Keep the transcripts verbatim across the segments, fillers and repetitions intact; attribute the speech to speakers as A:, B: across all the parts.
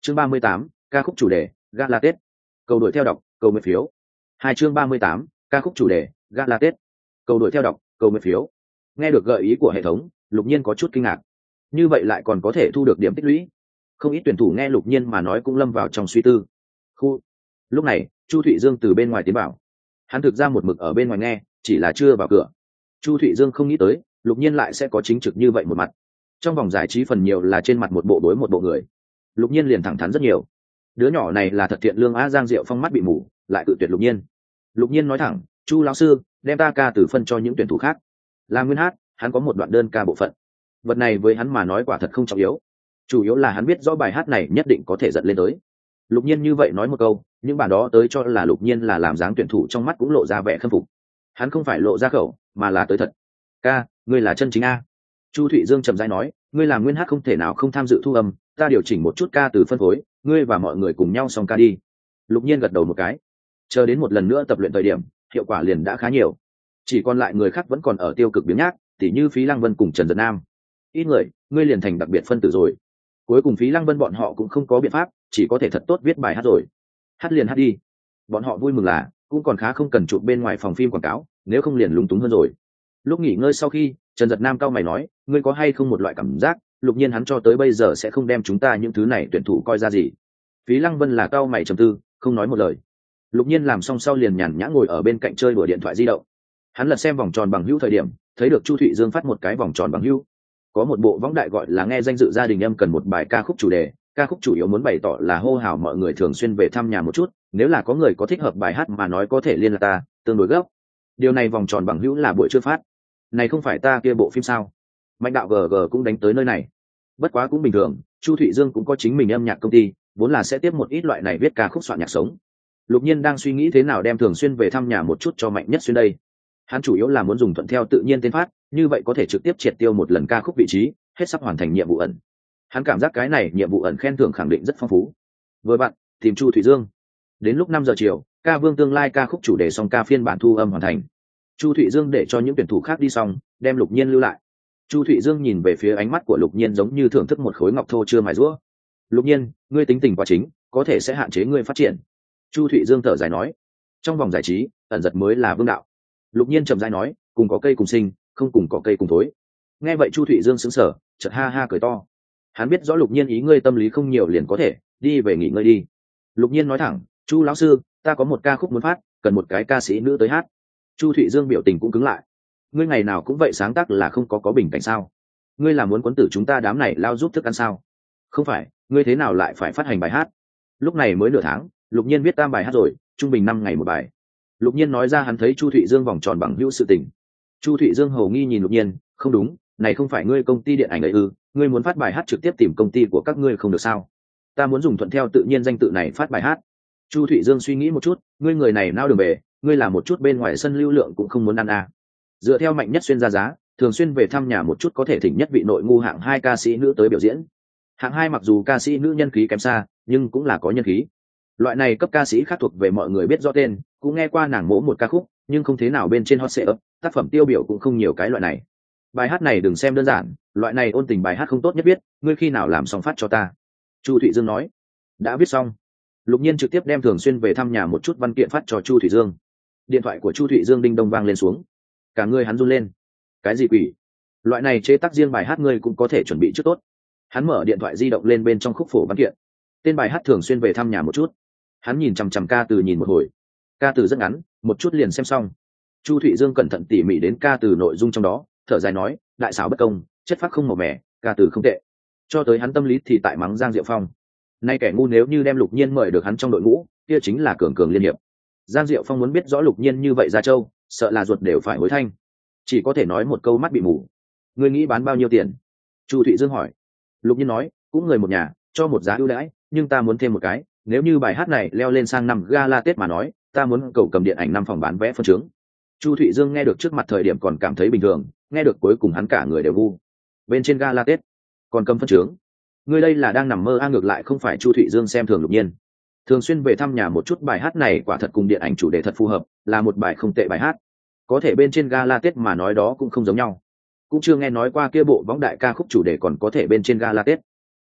A: chương ba mươi tám, ca khúc chủ đề gala tết. Cầu đuổi theo đọc, cầu nguyện phiếu. Hai chương ba mươi tám, ca khúc chủ đề gala tết. Cầu đuổi theo đọc, cầu nguyện phiếu. Nghe được gợi ý của hệ thống, Lục Nhiên có chút kinh ngạc. Như vậy lại còn có thể thu được điểm tích lũy. Không ít tuyển thủ nghe Lục Nhiên mà nói cũng lâm vào trong suy tư. Khu. Lúc này, Chu Thụy Dương từ bên ngoài tiến vào. Hắn thực ra một mực ở bên ngoài nghe, chỉ là chưa vào cửa. Chu Thụy Dương không nghĩ tới, Lục Nhiên lại sẽ có chính trực như vậy một mặt. Trong vòng giải trí phần nhiều là trên mặt một bộ đối một bộ người. Lục Nhiên liền thẳng thắn rất nhiều. Đứa nhỏ này là thật thiện lương á. Giang Diệu Phong mắt bị mù, lại tự tuyệt Lục Nhiên. Lục Nhiên nói thẳng, Chu lão sư, đem ta ca từ phân cho những tuyển thủ khác. Là nguyên hát, hắn có một đoạn đơn ca bộ phận. Vật này với hắn mà nói quả thật không trọng yếu. Chủ yếu là hắn biết rõ bài hát này nhất định có thể dẫn lên tới. Lục Nhiên như vậy nói một câu, những bản đó tới cho là Lục Nhiên là làm dáng tuyển thủ trong mắt cũng lộ ra vẻ khâm phục. Hắn không phải lộ ra khẩu, mà là tới thật. Ca, ngươi là chân chính a. Chu Thụy Dương chậm rãi nói, ngươi làm nguyên hát không thể nào không tham dự thu âm, ta điều chỉnh một chút ca từ phân phối, ngươi và mọi người cùng nhau xong ca đi. Lục Nhiên gật đầu một cái. Chờ đến một lần nữa tập luyện thời điểm, hiệu quả liền đã khá nhiều. Chỉ còn lại người khác vẫn còn ở tiêu cực biếng nhác, tỉ như Phí Lăng Vân cùng Trần Dật Nam. Ít người, ngươi liền thành đặc biệt phân tử rồi. Cuối cùng Phí Lăng Vân bọn họ cũng không có biện pháp, chỉ có thể thật tốt viết bài hát rồi. Hát liền hát đi. Bọn họ vui mừng là cũng còn khá không cần chụp bên ngoài phòng phim quảng cáo, nếu không liền lúng túng hơn rồi. Lúc nghỉ ngơi sau khi, Trần Dật Nam cau mày nói, ngươi có hay không một loại cảm giác, Lục Nhiên hắn cho tới bây giờ sẽ không đem chúng ta những thứ này tuyển thủ coi ra gì. Phí Lăng Vân là cau mày trầm tư, không nói một lời. Lục Nhiên làm xong sau liền nhàn nhã ngồi ở bên cạnh chơi đùa điện thoại di động. Hắn lật xem vòng tròn bằng hữu thời điểm, thấy được Chu Thụy Dương phát một cái vòng tròn bằng hữu. Có một bộ võng đại gọi là nghe danh dự gia đình âm cần một bài ca khúc chủ đề, ca khúc chủ yếu muốn bày tỏ là hô hào mọi người thường xuyên về thăm nhà một chút, nếu là có người có thích hợp bài hát mà nói có thể liên lạc ta, tương đối gấp. Điều này vòng tròn bằng hữu là buổi chưa phát. Này không phải ta kia bộ phim sao? Mạnh đạo gờ gờ cũng đánh tới nơi này. Bất quá cũng bình thường, Chu Thụy Dương cũng có chính mình âm nhạc công ty, vốn là sẽ tiếp một ít loại này viết ca khúc soạn nhạc sống. Lục Nhiên đang suy nghĩ thế nào đem thường xuyên về thăm nhà một chút cho Mạnh Nhất Xuyên đây. Hắn chủ yếu là muốn dùng thuận theo tự nhiên tên phát, như vậy có thể trực tiếp triệt tiêu một lần ca khúc vị trí, hết sắp hoàn thành nhiệm vụ ẩn. Hắn cảm giác cái này nhiệm vụ ẩn khen thưởng khẳng định rất phong phú. Vừa bạn, tìm Chu Thụy Dương. Đến lúc năm giờ chiều, ca vương tương lai ca khúc chủ đề xong ca phiên bản thu âm hoàn thành. Chu Thụy Dương để cho những tuyển thủ khác đi xong, đem Lục Nhiên lưu lại. Chu Thụy Dương nhìn về phía ánh mắt của Lục Nhiên giống như thưởng thức một khối ngọc thô chưa mài rũa. Lục Nhiên, ngươi tính tình quá chính, có thể sẽ hạn chế ngươi phát triển. Chu Thụy Dương thở dài nói, trong vòng giải trí, ẩn giật mới là vương đạo. Lục Nhiên chậm rãi nói, cùng có cây cùng sinh, không cùng có cây cùng thối. Nghe vậy Chu Thụy Dương sững sờ, chợt ha ha cười to. Hắn biết rõ Lục Nhiên ý ngươi tâm lý không nhiều liền có thể đi về nghỉ ngơi đi. Lục Nhiên nói thẳng, Chu lão sư, ta có một ca khúc muốn phát, cần một cái ca sĩ nữ tới hát. Chu Thụy Dương biểu tình cũng cứng lại. Ngươi ngày nào cũng vậy sáng tác là không có có bình cảnh sao? Ngươi là muốn quấn tử chúng ta đám này lao giúp thức ăn sao? Không phải, ngươi thế nào lại phải phát hành bài hát? Lúc này mới nửa tháng, Lục Nhiên viết tam bài hát rồi, trung bình năm ngày một bài. Lục Nhiên nói ra hắn thấy Chu Thụy Dương vòng tròn bằng hữu sự tình. Chu Thụy Dương hầu nghi nhìn Lục Nhiên, không đúng, này không phải ngươi công ty điện ảnh ấy ư? Ngươi muốn phát bài hát trực tiếp tìm công ty của các ngươi không được sao? Ta muốn dùng thuận theo tự nhiên danh tự này phát bài hát. Chu Thụy Dương suy nghĩ một chút, ngươi người này nao đường về, ngươi làm một chút bên ngoài sân lưu lượng cũng không muốn ăn à. Dựa theo Mạnh Nhất Xuyên ra giá, thường xuyên về thăm nhà một chút có thể thỉnh nhất vị nội ngu hạng hai ca sĩ nữ tới biểu diễn. Hạng hai mặc dù ca sĩ nữ nhân khí kém xa, nhưng cũng là có nhân khí. Loại này cấp ca sĩ khác thuộc về mọi người biết rõ tên, cũng nghe qua nàng mỗ một ca khúc, nhưng không thế nào bên trên hot search, tác phẩm tiêu biểu cũng không nhiều cái loại này. Bài hát này đừng xem đơn giản, loại này ôn tình bài hát không tốt nhất viết, ngươi khi nào làm xong phát cho ta. Chu Thụy Dương nói, đã viết xong. Lục Nhiên trực tiếp đem thường xuyên về thăm nhà một chút văn kiện phát cho Chu Thụy Dương. Điện thoại của Chu Thụy Dương đinh đông vang lên xuống, cả người hắn run lên. Cái gì quỷ? Loại này chế tác riêng bài hát ngươi cũng có thể chuẩn bị trước tốt. Hắn mở điện thoại di động lên bên trong khúc phổ văn kiện, tên bài hát thường xuyên về thăm nhà một chút. Hắn nhìn chằm chằm ca từ nhìn một hồi, ca từ rất ngắn, một chút liền xem xong. Chu Thụy Dương cẩn thận tỉ mỉ đến ca từ nội dung trong đó, thở dài nói, đại xảo bất công, chất phác không màu mẻ, ca từ không tệ. Cho tới hắn tâm lý thì tại mắng Giang Diệu Phong. Nay kẻ ngu nếu như đem Lục Nhiên mời được hắn trong đội ngũ, kia chính là cường cường liên hiệp. Giang Diệu Phong muốn biết rõ Lục Nhiên như vậy ra châu, sợ là ruột đều phải hối thanh. Chỉ có thể nói một câu mắt bị mù. Ngươi nghĩ bán bao nhiêu tiền? Chu Thụy Dương hỏi. Lục Nhiên nói, cũng người một nhà, cho một giá ưu đãi, nhưng ta muốn thêm một cái, nếu như bài hát này leo lên sang năm gala Tết mà nói, ta muốn cầu cầm điện ảnh năm phòng bán vé phân chướng. Chu Thụy Dương nghe được trước mặt thời điểm còn cảm thấy bình thường, nghe được cuối cùng hắn cả người đều vu. Bên trên gala Tết, còn cầm phân chướng. Ngươi đây là đang nằm mơ a. Ngược lại không phải Chu Thụy Dương xem thường Lục Nhiên. Thường xuyên về thăm nhà một chút bài hát này quả thật cùng điện ảnh chủ đề thật phù hợp, là một bài không tệ bài hát. Có thể bên trên gala Tết mà nói đó cũng không giống nhau. Cũng chưa nghe nói qua kia bộ võng đại ca khúc chủ đề còn có thể bên trên gala Tết.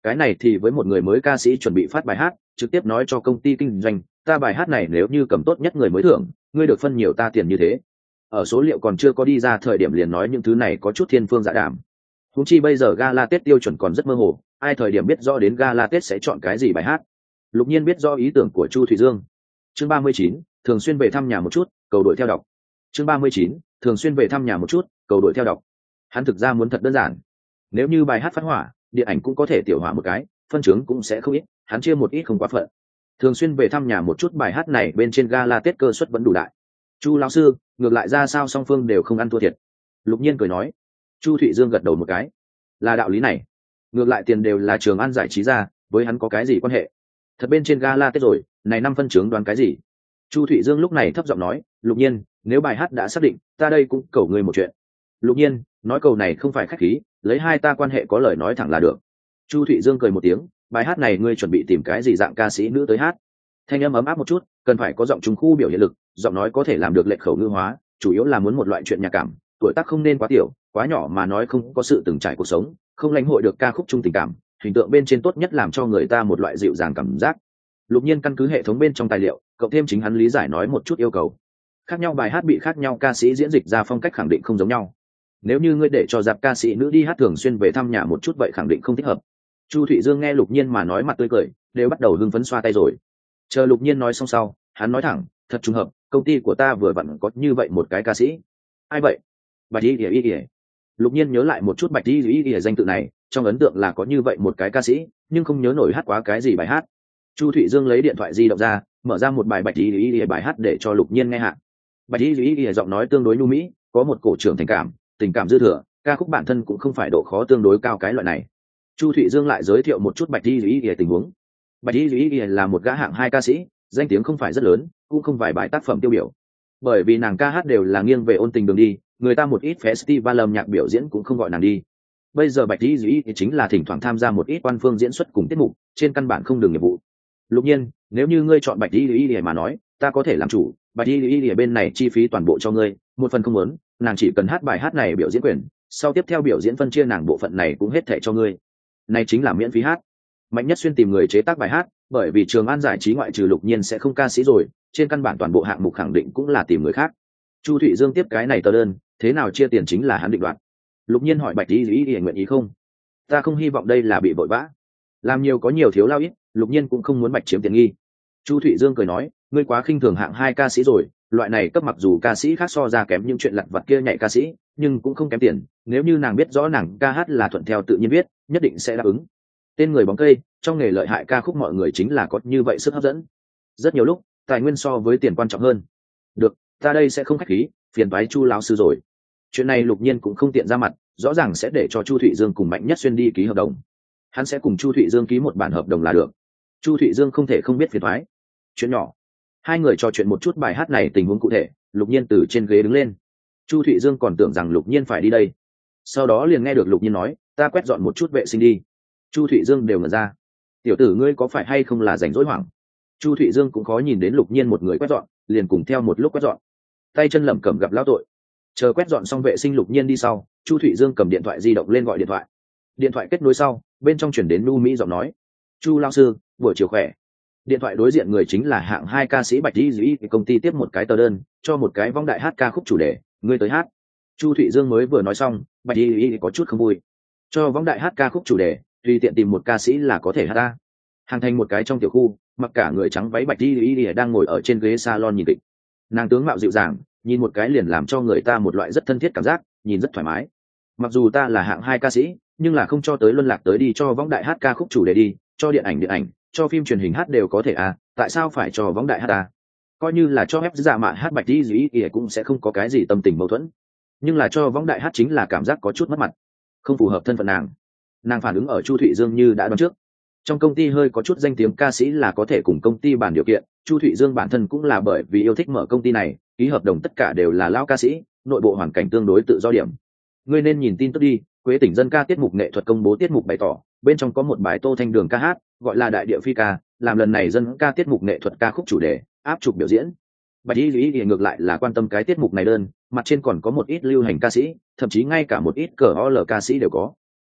A: cái này thì với một người mới ca sĩ chuẩn bị phát bài hát, trực tiếp nói cho công ty kinh doanh, ta bài hát này nếu như cầm tốt nhất người mới thưởng, ngươi được phân nhiều ta tiền như thế. Ở số liệu còn chưa có đi ra thời điểm liền nói những thứ này có chút thiên phương dạ đàm. Huống chi bây giờ gala Tết tiêu chuẩn còn rất mơ hồ, ai thời điểm biết rõ đến gala Tết sẽ chọn cái gì bài hát. Lục Nhiên biết rõ ý tưởng của Chu Thụy Dương. Chương ba mươi chín, thường xuyên về thăm nhà một chút, cầu đội theo đọc. Chương ba mươi chín, thường xuyên về thăm nhà một chút, cầu đội theo đọc. Hắn thực ra muốn thật đơn giản. Nếu như bài hát phát hỏa, điện ảnh cũng có thể tiểu hỏa một cái, phân chứng cũng sẽ không ít, hắn chia một ít không quá phận. Thường xuyên về thăm nhà một chút, bài hát này bên trên gala Tết cơ suất vẫn đủ đại. Chu lão sư, ngược lại ra sao song phương đều không ăn thua thiệt. Lục Nhiên cười nói. Chu Thụy Dương gật đầu một cái. Là đạo lý này. Ngược lại tiền đều là Trường An giải trí ra, với hắn có cái gì quan hệ? Thật bên trên gala Tết rồi, này năm phân chứng đoán cái gì? Chu Thụy Dương lúc này thấp giọng nói, Lục Nhiên, nếu bài hát đã xác định, ta đây cũng cầu ngươi một chuyện. Lục Nhiên, nói cầu này không phải khách khí, lấy hai ta quan hệ có lời nói thẳng là được. Chu Thụy Dương cười một tiếng, bài hát này ngươi chuẩn bị tìm cái gì dạng ca sĩ nữ tới hát? Thanh âm ấm áp một chút, cần phải có giọng trung khu biểu hiện lực, giọng nói có thể làm được lệch khẩu ngữ hóa, chủ yếu là muốn một loại chuyện nhạc cảm, tuổi tác không nên quá tiểu, quá nhỏ mà nói không có sự từng trải cuộc sống, không lãnh hội được ca khúc chung tình cảm, hình tượng bên trên tốt nhất làm cho người ta một loại dịu dàng cảm giác. Lục Nhiên căn cứ hệ thống bên trong tài liệu, cộng thêm chính hắn lý giải nói một chút yêu cầu. Khác nhau bài hát bị khác nhau ca sĩ diễn dịch ra phong cách khẳng định không giống nhau. Nếu như ngươi để cho dạp ca sĩ nữ đi hát thường xuyên về thăm nhà một chút vậy khẳng định không thích hợp. Chu Thụy Dương nghe Lục Nhiên mà nói mặt tươi cười, đều bắt đầu hưng phấn xoa tay rồi. Chờ Lục Nhiên nói xong sau, hắn nói thẳng, thật trùng hợp, công ty của ta vừa vặn có như vậy một cái ca sĩ. Ai vậy? Bạch Y Y Y. Lục Nhiên nhớ lại một chút Bạch Y Y Y danh tự này, trong ấn tượng là có như vậy một cái ca sĩ, nhưng không nhớ nổi hát quá cái gì bài hát. Chu Thụy Dương lấy điện thoại di động ra, mở ra một bài Bạch Y Y Y bài hát để cho Lục Nhiên nghe hạ. Bạch Y Y Y giọng nói tương đối nhu mỹ, có một cổ trưởng tình cảm, tình cảm dư thừa, ca khúc bản thân cũng không phải độ khó tương đối cao cái loại này. Chu Thụy Dương lại giới thiệu một chút Bạch Y Y Y tình huống. Bạch Y Y Y là một gã hạng hai ca sĩ, danh tiếng không phải rất lớn, cũng không vài bài tác phẩm tiêu biểu. Bởi vì nàng ca hát đều là nghiêng về ôn tình đường đi, người ta một ít festival âm nhạc biểu diễn cũng không gọi nàng đi. Bây giờ Bạch Y Y chính là thỉnh thoảng tham gia một ít quan phương diễn xuất cùng tiết mục, trên căn bản không đường nghiệp vụ. Lục Nhiên, nếu như ngươi chọn Bạch Y Y mà nói, ta có thể làm chủ, Bạch Y Y bên này chi phí toàn bộ cho ngươi, một phần không muốn, nàng chỉ cần hát bài hát này biểu diễn quyền, sau tiếp theo biểu diễn phân chia nàng bộ phận này cũng hết thảy cho ngươi. Này chính là miễn phí hát. Mạnh Nhất Xuyên tìm người chế tác bài hát, bởi vì Trường An giải trí ngoại trừ Lục Nhiên sẽ không ca sĩ rồi, trên căn bản toàn bộ hạng mục khẳng định cũng là tìm người khác. Chu Thụy Dương tiếp cái này tờ đơn, thế nào chia tiền chính là hắn định đoạt. Lục Nhiên hỏi Bạch Y Y nguyện ý không? Ta không hy vọng đây là bị vội vã. Làm nhiều có nhiều thiếu lao ít, Lục Nhiên cũng không muốn Bạch chiếm tiền nghi. Chu Thụy Dương cười nói, ngươi quá khinh thường hạng hai ca sĩ rồi, loại này cấp mặc dù ca sĩ khác so ra kém những chuyện lặt vặt kia nhảy ca sĩ, nhưng cũng không kém tiền, nếu như nàng biết rõ nàng ca hát là thuận theo tự nhiên viết, nhất định sẽ đáp ứng. Tên người bóng cây, trong nghề lợi hại ca khúc mọi người chính là có như vậy sức hấp dẫn. Rất nhiều lúc, tài nguyên so với tiền quan trọng hơn. Được, ta đây sẽ không khách khí, phiền toái Chu lão sư rồi. Chuyện này Lục Nhiên cũng không tiện ra mặt, rõ ràng sẽ để cho Chu Thụy Dương cùng Mạnh Nhất Xuyên đi ký hợp đồng. Hắn sẽ cùng Chu Thụy Dương ký một bản hợp đồng là được. Chu Thụy Dương không thể không biết phiền toái. Chuyện nhỏ. Hai người trò chuyện một chút bài hát này tình huống cụ thể, Lục Nhiên từ trên ghế đứng lên. Chu Thụy Dương còn tưởng rằng Lục Nhiên phải đi đây. Sau đó liền nghe được Lục Nhiên nói, ta quét dọn một chút vệ sinh đi. Chu Thụy Dương đều ngẩn ra. Tiểu tử ngươi có phải hay không là rảnh rỗi hoảng? Chu Thụy Dương cũng khó nhìn đến Lục Nhiên một người quét dọn, liền cùng theo một lúc quét dọn. Tay chân lẩm cẩm gặp lão tội. Chờ quét dọn xong vệ sinh Lục Nhiên đi sau, Chu Thụy Dương cầm điện thoại di động lên gọi điện thoại. Điện thoại kết nối sau, bên trong chuyển đến nu mỹ giọng nói, Chu lão sư, buổi chiều khỏe. Điện thoại đối diện người chính là hạng hai ca sĩ Bạch Y Y, công ty tiếp một cái tờ đơn, cho một cái vong đại hát ca khúc chủ đề, ngươi tới hát. Chu Thụy Dương mới vừa nói xong, Bạch Y Y có chút không vui. Cho vong đại hát ca khúc chủ đề, tùy tiện tìm một ca sĩ là có thể hát ta. Hàng thành một cái trong tiểu khu, mặc cả người trắng váy Bạch Y Y đang ngồi ở trên ghế salon nhìn kịch. Nàng tướng mạo dịu dàng, nhìn một cái liền làm cho người ta một loại rất thân thiết cảm giác, nhìn rất thoải mái. Mặc dù ta là hạng hai ca sĩ, nhưng là không cho tới luân lạc tới đi cho vong đại hát ca khúc chủ đề đi, cho điện ảnh điện ảnh, cho phim truyền hình hát đều có thể à, tại sao phải cho vong đại hát ta? Coi như là cho ép giả mạ hát Bạch Y Y cũng sẽ không có cái gì tâm tình mâu thuẫn. Nhưng là cho vong đại hát chính là cảm giác có chút mất mặt, không phù hợp thân phận nàng. Nàng phản ứng ở Chu Thụy Dương như đã đoán trước. Trong công ty hơi có chút danh tiếng ca sĩ là có thể cùng công ty bàn điều kiện, Chu Thụy Dương bản thân cũng là bởi vì yêu thích mở công ty này, ký hợp đồng tất cả đều là lão ca sĩ, nội bộ hoàn cảnh tương đối tự do điểm. Ngươi nên nhìn tin tức đi, Quế tỉnh dân ca tiết mục nghệ thuật công bố tiết mục bày tỏ, bên trong có một bài Tô Thanh Đường ca hát, gọi là Đại Địa Phi ca, làm lần này dân ca tiết mục nghệ thuật ca khúc chủ đề, áp trục biểu diễn. Bạch Y Y ngược lại là quan tâm cái tiết mục này đơn, mặt trên còn có một ít lưu hành ca sĩ, thậm chí ngay cả một ít cờ o lờ ca sĩ đều có.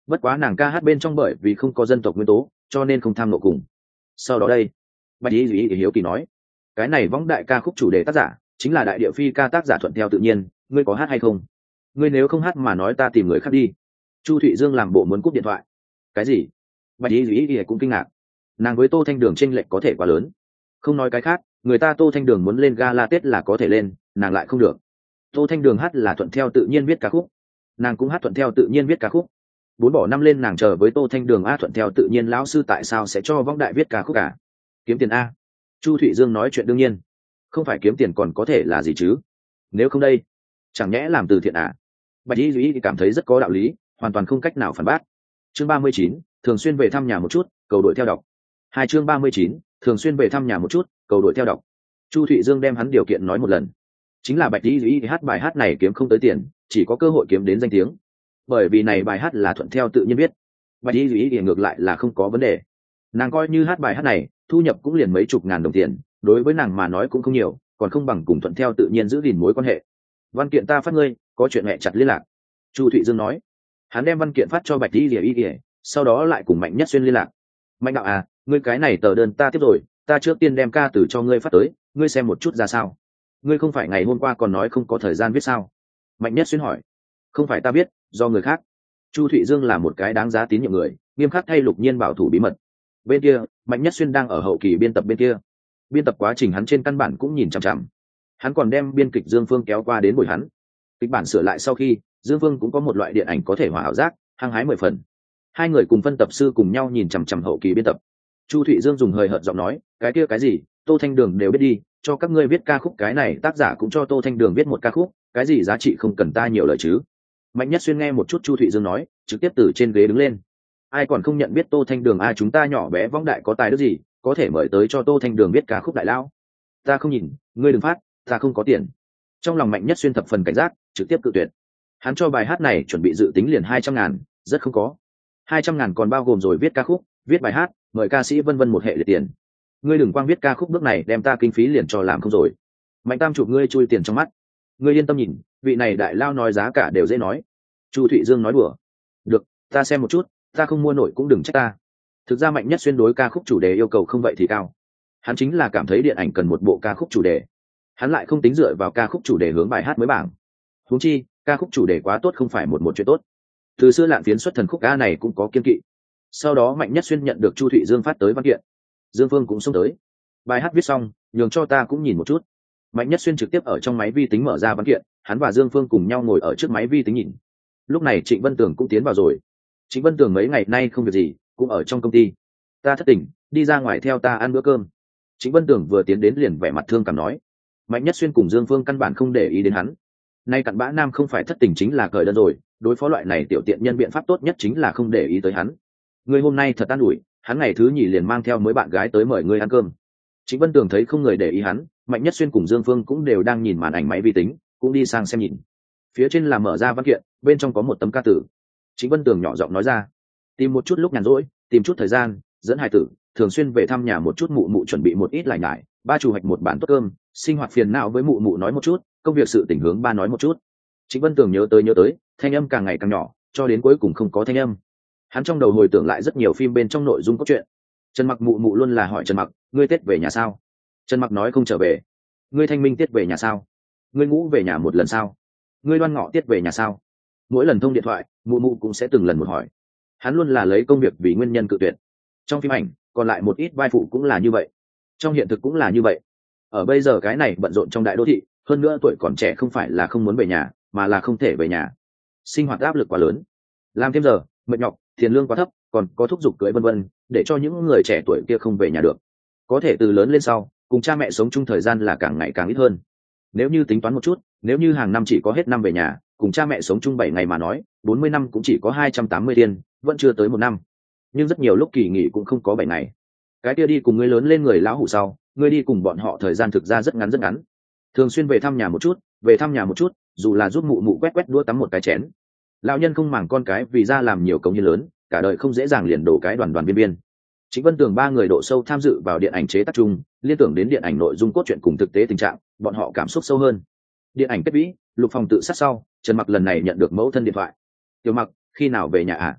A: bất quá nàng ca hát bên trong bởi vì không có dân tộc nguyên tố cho nên không tham nộ cùng. Sau đó đây bạch y duy hiếu kỳ nói, cái này võng đại ca khúc chủ đề tác giả chính là đại địa phi ca tác giả Thuận Theo Tự Nhiên, ngươi có hát hay không? Ngươi nếu không hát mà nói ta tìm người khác đi. Chu Thụy Dương làm bộ muốn cúp điện thoại. Cái gì? Bạch y duy cũng kinh ngạc, nàng với Tô Thanh Đường chênh lệch có thể quá lớn. Không nói cái khác, người ta Tô Thanh Đường muốn lên gala Tết là có thể lên, nàng lại không được. Tô Thanh Đường hát là Thuận Theo Tự Nhiên viết ca khúc, nàng cũng hát Thuận Theo Tự Nhiên viết ca khúc. Bốn bỏ năm lên nàng chờ với Tô Thanh Đường a Thuận Theo Tự Nhiên lão sư tại sao sẽ cho võng đại viết ca khúc cả? Kiếm tiền a. Chu Thụy Dương nói chuyện đương nhiên, không phải kiếm tiền còn có thể là gì chứ? Nếu không đây, chẳng nhẽ làm từ thiện à? Bạch y duy cảm thấy rất có đạo lý, hoàn toàn không cách nào phản bác. Chương ba mươi chín, thường xuyên về thăm nhà một chút, cầu đội theo đọc. Hai chương ba mươi chín, thường xuyên về thăm nhà một chút, cầu đội theo đọc. Chu Thụy Dương đem hắn điều kiện nói một lần, chính là bạch y duy hát bài hát này kiếm không tới tiền, chỉ có cơ hội kiếm đến danh tiếng, bởi vì này bài hát là Thuận Theo Tự Nhiên viết. Bạch y duy thì ngược lại là không có vấn đề, nàng coi như hát bài hát này thu nhập cũng liền mấy chục ngàn đồng tiền, đối với nàng mà nói cũng không nhiều, còn không bằng cùng Thuận Theo Tự Nhiên giữ gìn mối quan hệ. Văn kiện ta phát ngươi, có chuyện mẹ chặt liên lạc. Chu Thụy Dương nói, hắn đem văn kiện phát cho bạch y duy, sau đó lại cùng Mạnh Nhất Xuyên liên lạc. Mạnh đạo à, ngươi cái này tờ đơn ta tiếp rồi, ta trước tiên đem ca từ cho ngươi phát tới, ngươi xem một chút ra sao. Ngươi không phải ngày hôm qua còn nói không có thời gian viết sao? Mạnh Nhất Xuyên hỏi. Không phải ta biết, do người khác. Chu Thụy Dương là một cái đáng giá tín nhiệm người, nghiêm khắc thay Lục Nhiên bảo thủ bí mật. Bên kia Mạnh Nhất Xuyên đang ở hậu kỳ biên tập bên kia, biên tập quá trình hắn trên căn bản cũng nhìn chằm chằm. Hắn còn đem biên kịch Dương Phương kéo qua đến bồi hắn. Kịch bản sửa lại sau khi, Dương Phương cũng có một loại điện ảnh có thể hòa ảo giác, hăng hái mười phần. Hai người cùng phân tập sư cùng nhau nhìn chằm chằm hậu kỳ biên tập. Chu Thụy Dương dùng hời hợt giọng nói, cái kia cái gì, Tô Thanh Đường đều biết đi, cho các ngươi viết ca khúc, cái này tác giả cũng cho Tô Thanh Đường viết một ca khúc, cái gì giá trị không cần ta nhiều lời chứ. Mạnh Nhất Xuyên nghe một chút Chu Thụy Dương nói, trực tiếp từ trên ghế đứng lên. Ai còn không nhận biết Tô Thanh Đường a, chúng ta nhỏ bé võng đại có tài đức gì, có thể mời tới cho Tô Thanh Đường viết ca khúc đại lao. Ta không nhìn, ngươi đừng phát, ta không có tiền. Trong lòng Mạnh Nhất Xuyên thập phần cảnh giác, trực tiếp cự tuyệt. Hắn cho bài hát này chuẩn bị dự tính liền hai trăm ngàn, rất không có. Hai trăm ngàn còn bao gồm rồi viết ca khúc, viết bài hát, mời ca sĩ vân vân một hệ liệt tiền. Ngươi đừng quang viết ca khúc bước này đem ta kinh phí liền cho làm không rồi. Mạnh Tam chụp ngươi chui tiền trong mắt. Ngươi yên tâm nhìn, vị này đại lao nói giá cả đều dễ nói. Chu Thụy Dương nói đùa. Được, ta xem một chút, ta không mua nổi cũng đừng trách ta. Thực ra Mạnh Nhất Xuyên đối ca khúc chủ đề yêu cầu không vậy thì cao. Hắn chính là cảm thấy điện ảnh cần một bộ ca khúc chủ đề. Hắn lại không tính dựa vào ca khúc chủ đề hướng bài hát mới bảng. Huống chi, ca khúc chủ đề quá tốt không phải một một chuyện tốt. Từ xưa Lạn Phiến xuất thần khúc ca này cũng có kiên kỵ. Sau đó Mạnh Nhất Xuyên nhận được Chu Thụy Dương phát tới văn kiện. Dương Phương cũng xông tới. Bài hát viết xong, nhường cho ta cũng nhìn một chút. Mạnh Nhất Xuyên trực tiếp ở trong máy vi tính mở ra văn kiện, hắn và Dương Phương cùng nhau ngồi ở trước máy vi tính nhìn. Lúc này Trịnh Vân Tường cũng tiến vào rồi. Trịnh Vân Tường mấy ngày nay không việc gì, cũng ở trong công ty. Ta thất tình, đi ra ngoài theo ta ăn bữa cơm. Trịnh Vân Tường vừa tiến đến liền vẻ mặt thương cảm nói. Mạnh Nhất Xuyên cùng Dương Phương căn bản không để ý đến hắn. Nay cặn bã nam không phải thất tình chính là cởi đơn rồi, đối phó loại này tiểu tiện nhân biện pháp tốt nhất chính là không để ý tới hắn. Người hôm nay thật an ủi, hắn ngày thứ nhì liền mang theo mấy bạn gái tới mời ngươi ăn cơm. Trịnh Vân Tường thấy không người để ý hắn, Mạnh Nhất Xuyên cùng Dương Phương cũng đều đang nhìn màn ảnh máy vi tính, cũng đi sang xem nhìn. Phía trên là mở ra văn kiện, bên trong có một tấm ca tử. Trịnh Vân Tường nhỏ giọng nói ra, tìm một chút lúc nhàn rỗi, tìm chút thời gian, dẫn hài tử, thường xuyên về thăm nhà một chút, mụ mụ chuẩn bị một ít lải nhải, ba chủ hoạch một bản tốt cơm, sinh hoạt phiền não với mụ mụ nói một chút, công việc sự tình hướng ba nói một chút. Trịnh Vân Tường nhớ tới nhớ tới, thanh âm càng ngày càng nhỏ, cho đến cuối cùng không có thanh âm. Hắn trong đầu hồi tưởng lại rất nhiều phim bên trong nội dung cốt truyện. Trần Mặc mụ mụ luôn là hỏi Trần Mặc, ngươi Tết về nhà sao? Trần Mặc nói không trở về. Ngươi Thanh Minh Tiết về nhà sao? Ngươi Ngũ về nhà một lần sao? Ngươi Đoan Ngọ Tiết về nhà sao? Mỗi lần thông điện thoại, mụ mụ cũng sẽ từng lần một hỏi. Hắn luôn là lấy công việc vì nguyên nhân cự tuyệt. Trong phim ảnh, còn lại một ít vai phụ cũng là như vậy. Trong hiện thực cũng là như vậy. Ở bây giờ cái này bận rộn trong đại đô thị, hơn nữa tuổi còn trẻ không phải là không muốn về nhà, mà là không thể về nhà. Sinh hoạt áp lực quá lớn, làm thêm giờ, mệt nhọc, tiền lương quá thấp, còn có thúc giục cưới vân vân, để cho những người trẻ tuổi kia không về nhà được. Có thể từ lớn lên sau, cùng cha mẹ sống chung thời gian là càng ngày càng ít hơn. Nếu như tính toán một chút, nếu như hàng năm chỉ có hết năm về nhà, cùng cha mẹ sống chung bảy ngày mà nói, bốn mươi năm cũng chỉ có hai trăm tám mươi thiên, vẫn chưa tới một năm. Nhưng rất nhiều lúc kỳ nghỉ cũng không có bảy ngày. Cái kia đi cùng người lớn lên người lão hủ sau, người đi cùng bọn họ thời gian thực ra rất ngắn rất ngắn. Thường xuyên về thăm nhà một chút, về thăm nhà một chút, dù là giúp mụ mụ quét quét đũa tắm một cái chén. Lão nhân không màng con cái vì ra làm nhiều công hiến lớn, cả đời không dễ dàng liền đổ cái đoàn đoàn viên viên. Trịnh Vân Tường ba người độ sâu tham dự vào điện ảnh chế tác chung, liên tưởng đến điện ảnh nội dung cốt truyện cùng thực tế tình trạng, bọn họ cảm xúc sâu hơn. Điện ảnh kết vĩ, Lục Phòng tự sát sau, Trần Mặc lần này nhận được mẫu thân điện thoại. Tiểu Mặc, khi nào về nhà à?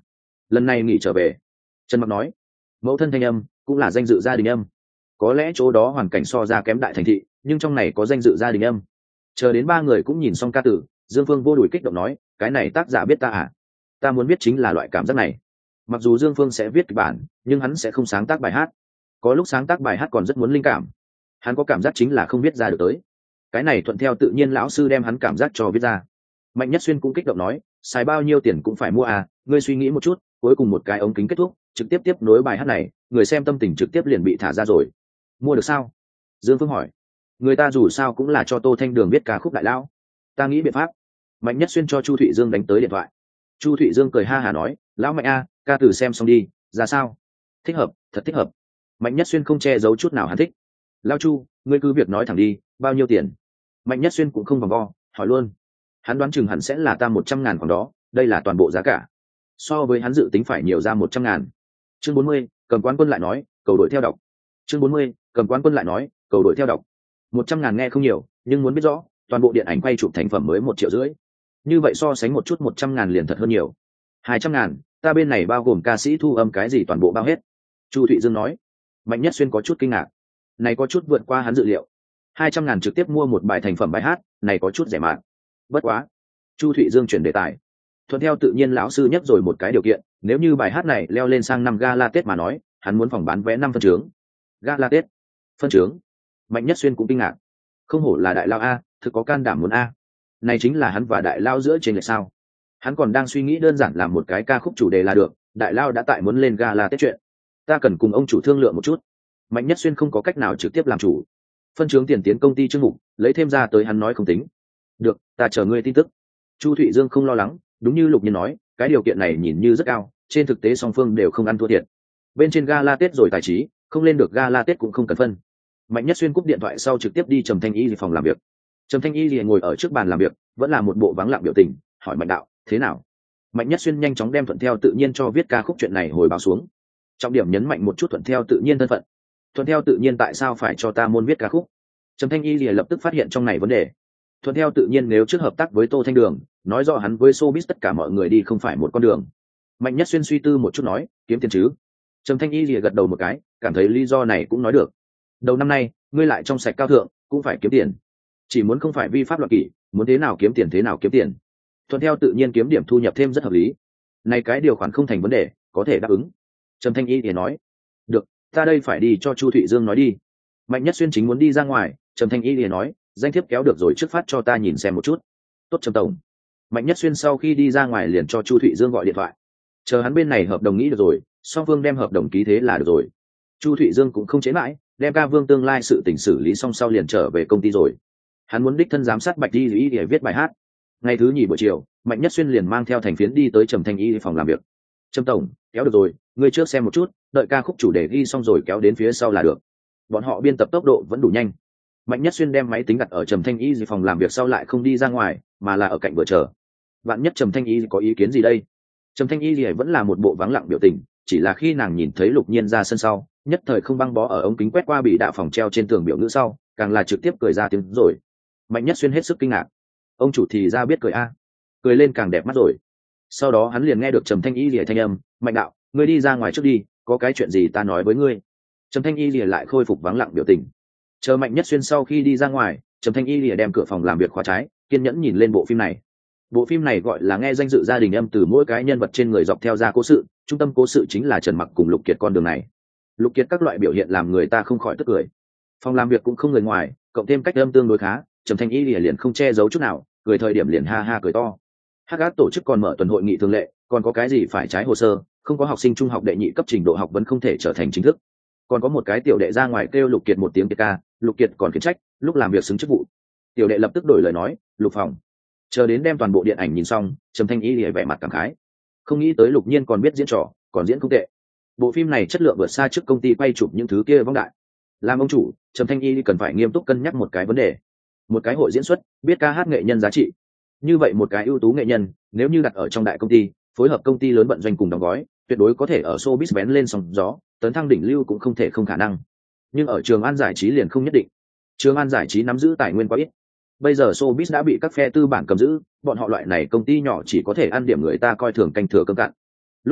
A: lần này nghỉ trở về. Trần Mặc nói, mẫu thân thanh âm cũng là danh dự gia đình âm, có lẽ chỗ đó hoàn cảnh so ra kém đại thành thị, nhưng trong này có danh dự gia đình âm. Chờ đến ba người cũng nhìn xong ca tử, Dương Phương vô đùi kích động nói, cái này tác giả biết ta à? Ta muốn biết chính là loại cảm giác này. Mặc dù Dương Phương sẽ viết kịch bản, nhưng hắn sẽ không sáng tác bài hát. Có lúc sáng tác bài hát còn rất muốn linh cảm, hắn có cảm giác chính là không viết ra được tới. Cái này thuận theo tự nhiên lão sư đem hắn cảm giác cho viết ra. Mạnh Nhất Xuyên cũng kích động nói, xài bao nhiêu tiền cũng phải mua à, ngươi suy nghĩ một chút, cuối cùng một cái ống kính kết thúc, trực tiếp tiếp nối bài hát này, người xem tâm tình trực tiếp liền bị thả ra rồi. Mua được sao? Dương Phương hỏi. Người ta dù sao cũng là cho Tô Thanh Đường viết ca khúc đại lão, ta nghĩ biện pháp. Mạnh Nhất Xuyên cho Chu Thụy Dương đánh tới điện thoại. Chu Thụy Dương cười ha hả nói, lão Mạnh a, ca từ xem xong đi, ra sao? Thích hợp, thật thích hợp. Mạnh Nhất Xuyên không che giấu chút nào hắn thích. Lão Chu, ngươi cứ việc nói thẳng đi, bao nhiêu tiền? Mạnh Nhất Xuyên cũng không vòng vo, hỏi luôn. Hắn đoán chừng hẳn sẽ là ta một trăm ngàn khoảng đó, đây là toàn bộ giá cả. So với hắn dự tính phải nhiều ra một trăm ngàn. Chương bốn mươi, cầm quán quân lại nói, cầu đội theo đọc. Chương bốn mươi, cầm quán quân lại nói, cầu đội theo đọc. Một trăm ngàn nghe không nhiều, nhưng muốn biết rõ, toàn bộ điện ảnh quay chụp thành phẩm mới một triệu rưỡi. Như vậy so sánh một chút một trăm ngàn liền thật hơn nhiều. Hai trăm ngàn, ta bên này bao gồm ca sĩ thu âm cái gì toàn bộ bao hết. Chu Thụy Dương nói. Mạnh Nhất Xuyên có chút kinh ngạc, này có chút vượt qua hắn dự liệu. Hai trăm ngàn trực tiếp mua một bài thành phẩm bài hát, này có chút rẻ mạt. Bất quá. Chu Thụy Dương chuyển đề tài. Thuận theo tự nhiên lão sư nhắc rồi một cái điều kiện, nếu như bài hát này leo lên sang năm gala Tết mà nói, hắn muốn phòng bán vé năm phân trướng. Gala Tết, phân trướng. Mạnh Nhất Xuyên cũng kinh ngạc. Không hổ là đại lao a, thực có can đảm muốn a. Này chính là hắn và đại lao giữa trên lệch sao? Hắn còn đang suy nghĩ đơn giản làm một cái ca khúc chủ đề là được, đại lao đã tại muốn lên gala Tết chuyện. Ta cần cùng ông chủ thương lượng một chút. Mạnh Nhất Xuyên không có cách nào trực tiếp làm chủ. Phân trướng tiền tiến công ty chương mục, lấy thêm ra tới hắn nói không tính. Được, ta chờ ngươi tin tức. Chu Thụy Dương không lo lắng, đúng như Lục Nhiên nói, cái điều kiện này nhìn như rất cao, trên thực tế song phương đều không ăn thua thiệt. Bên trên gala Tết rồi tài trí, không lên được gala Tết cũng không cần phân. Mạnh Nhất Xuyên cúp điện thoại sau trực tiếp đi Trầm Thanh Y phòng làm việc. Trầm Thanh Y liền ngồi ở trước bàn làm việc, vẫn là một bộ vắng lặng biểu tình, hỏi Mạnh đạo, thế nào? Mạnh Nhất Xuyên nhanh chóng đem thuận theo tự nhiên cho viết ca khúc chuyện này hồi báo xuống. Trọng điểm nhấn mạnh một chút thuận theo tự nhiên thân phận. Thuận theo tự nhiên tại sao phải cho ta môn viết ca khúc? Trầm Thanh Y liền lập tức phát hiện trong này vấn đề. Thuận theo tự nhiên nếu trước hợp tác với Tô Thanh Đường, nói rõ hắn với showbiz tất cả mọi người đi không phải một con đường. Mạnh Nhất Xuyên suy tư một chút nói, kiếm tiền chứ? Trầm Thanh Y lìa gật đầu một cái, cảm thấy lý do này cũng nói được. Đầu năm nay, ngươi lại trong sạch cao thượng, cũng phải kiếm tiền. Chỉ muốn không phải vi pháp loạn kỷ, muốn thế nào kiếm tiền thế nào kiếm tiền. Thuận theo tự nhiên kiếm điểm thu nhập thêm rất hợp lý. Này cái điều khoản không thành vấn đề, có thể đáp ứng. Trầm Thanh Y thì nói, được, ta đây phải đi cho Chu Thụy Dương nói đi. Mạnh Nhất Xuyên chính muốn đi ra ngoài, Trầm Thanh Y thì nói, danh thiếp kéo được rồi trước phát cho ta nhìn xem một chút. Tốt Trầm tổng. Mạnh Nhất Xuyên sau khi đi ra ngoài liền cho Chu Thụy Dương gọi điện thoại. Chờ hắn bên này hợp đồng nghĩ được rồi, song phương đem hợp đồng ký thế là được rồi. Chu Thụy Dương cũng không chế mãi, đem ca vương tương lai sự tình xử lý xong sau liền trở về công ty rồi. Hắn muốn đích thân giám sát Bạch Y Y để viết bài hát. Ngày thứ nhì buổi chiều, Mạnh Nhất Xuyên liền mang theo thành phiến đi tới Trầm Thanh Y phòng làm việc. Trầm tổng, kéo được rồi, ngươi trước xem một chút, đợi ca khúc chủ đề ghi xong rồi kéo đến phía sau là được. Bọn họ biên tập tốc độ vẫn đủ nhanh. Mạnh Nhất Xuyên đem máy tính đặt ở Trầm Thanh Y phòng làm việc sau lại không đi ra ngoài, mà là ở cạnh vừa chờ. Vạn nhất Trầm Thanh Y có ý kiến gì đây? Trầm Thanh Y vẫn là một bộ vắng lặng biểu tình, chỉ là khi nàng nhìn thấy Lục Nhiên ra sân sau, nhất thời không băng bó ở ống kính quét qua bị đạo phòng treo trên tường biểu ngữ sau, càng là trực tiếp cười ra tiếng rồi. Mạnh Nhất Xuyên hết sức kinh ngạc. Ông chủ thì ra biết cười a, cười lên càng đẹp mắt rồi. Sau đó hắn liền nghe được Trầm Thanh Y lìa thanh âm, Mạnh đạo, ngươi đi ra ngoài trước đi, có cái chuyện gì ta nói với ngươi. Trầm Thanh Y lìa lại khôi phục vắng lặng biểu tình. Chờ Mạnh Nhất Xuyên sau khi đi ra ngoài, Trầm Thanh Y lìa đem cửa phòng làm việc khóa trái, kiên nhẫn nhìn lên bộ phim này. Bộ phim này gọi là nghe danh dự gia đình âm từ mỗi cái nhân vật trên người dọc theo ra cố sự, trung tâm cố sự chính là Trần Mặc cùng Lục Kiệt con đường này. Lục Kiệt các loại biểu hiện làm người ta không khỏi tức cười. Phòng làm việc cũng không người ngoài, cộng thêm cách âm tương đối khá, Trầm Thanh Y lìa liền không che giấu chút nào, cười thời điểm liền ha ha cười to. hát gác tổ chức còn mở tuần hội nghị thường lệ, còn có cái gì phải trái hồ sơ, không có học sinh trung học đệ nhị cấp trình độ học vẫn không thể trở thành chính thức. Còn có một cái tiểu đệ ra ngoài kêu Lục Kiệt một tiếng Kiệt ca, Lục Kiệt còn khiển trách, lúc làm việc xứng chức vụ. Tiểu đệ lập tức đổi lời nói, Lục phòng. Chờ đến đem toàn bộ điện ảnh nhìn xong, Trầm Thanh Y lìa vẻ mặt cảm khái. Không nghĩ tới Lục Nhiên còn biết diễn trò, còn diễn không tệ. Bộ phim này chất lượng vượt xa trước công ty quay chụp những thứ kia vong đại. Làm ông chủ, Trầm Thanh Y cần phải nghiêm túc cân nhắc một cái vấn đề. Một cái hội diễn xuất, biết ca hát nghệ nhân giá trị. Như vậy một cái ưu tú nghệ nhân, nếu như đặt ở trong đại công ty, phối hợp công ty lớn vận doanh cùng đóng gói, tuyệt đối có thể ở showbiz bén lên sóng gió, tấn thăng đỉnh lưu cũng không thể không khả năng. Nhưng ở Trường An giải trí liền không nhất định. Trường An giải trí nắm giữ tài nguyên quá ít. Bây giờ showbiz đã bị các phe tư bản cầm giữ, bọn họ loại này công ty nhỏ chỉ có thể ăn điểm người ta coi thường canh thừa cơm cạn. Lúc này,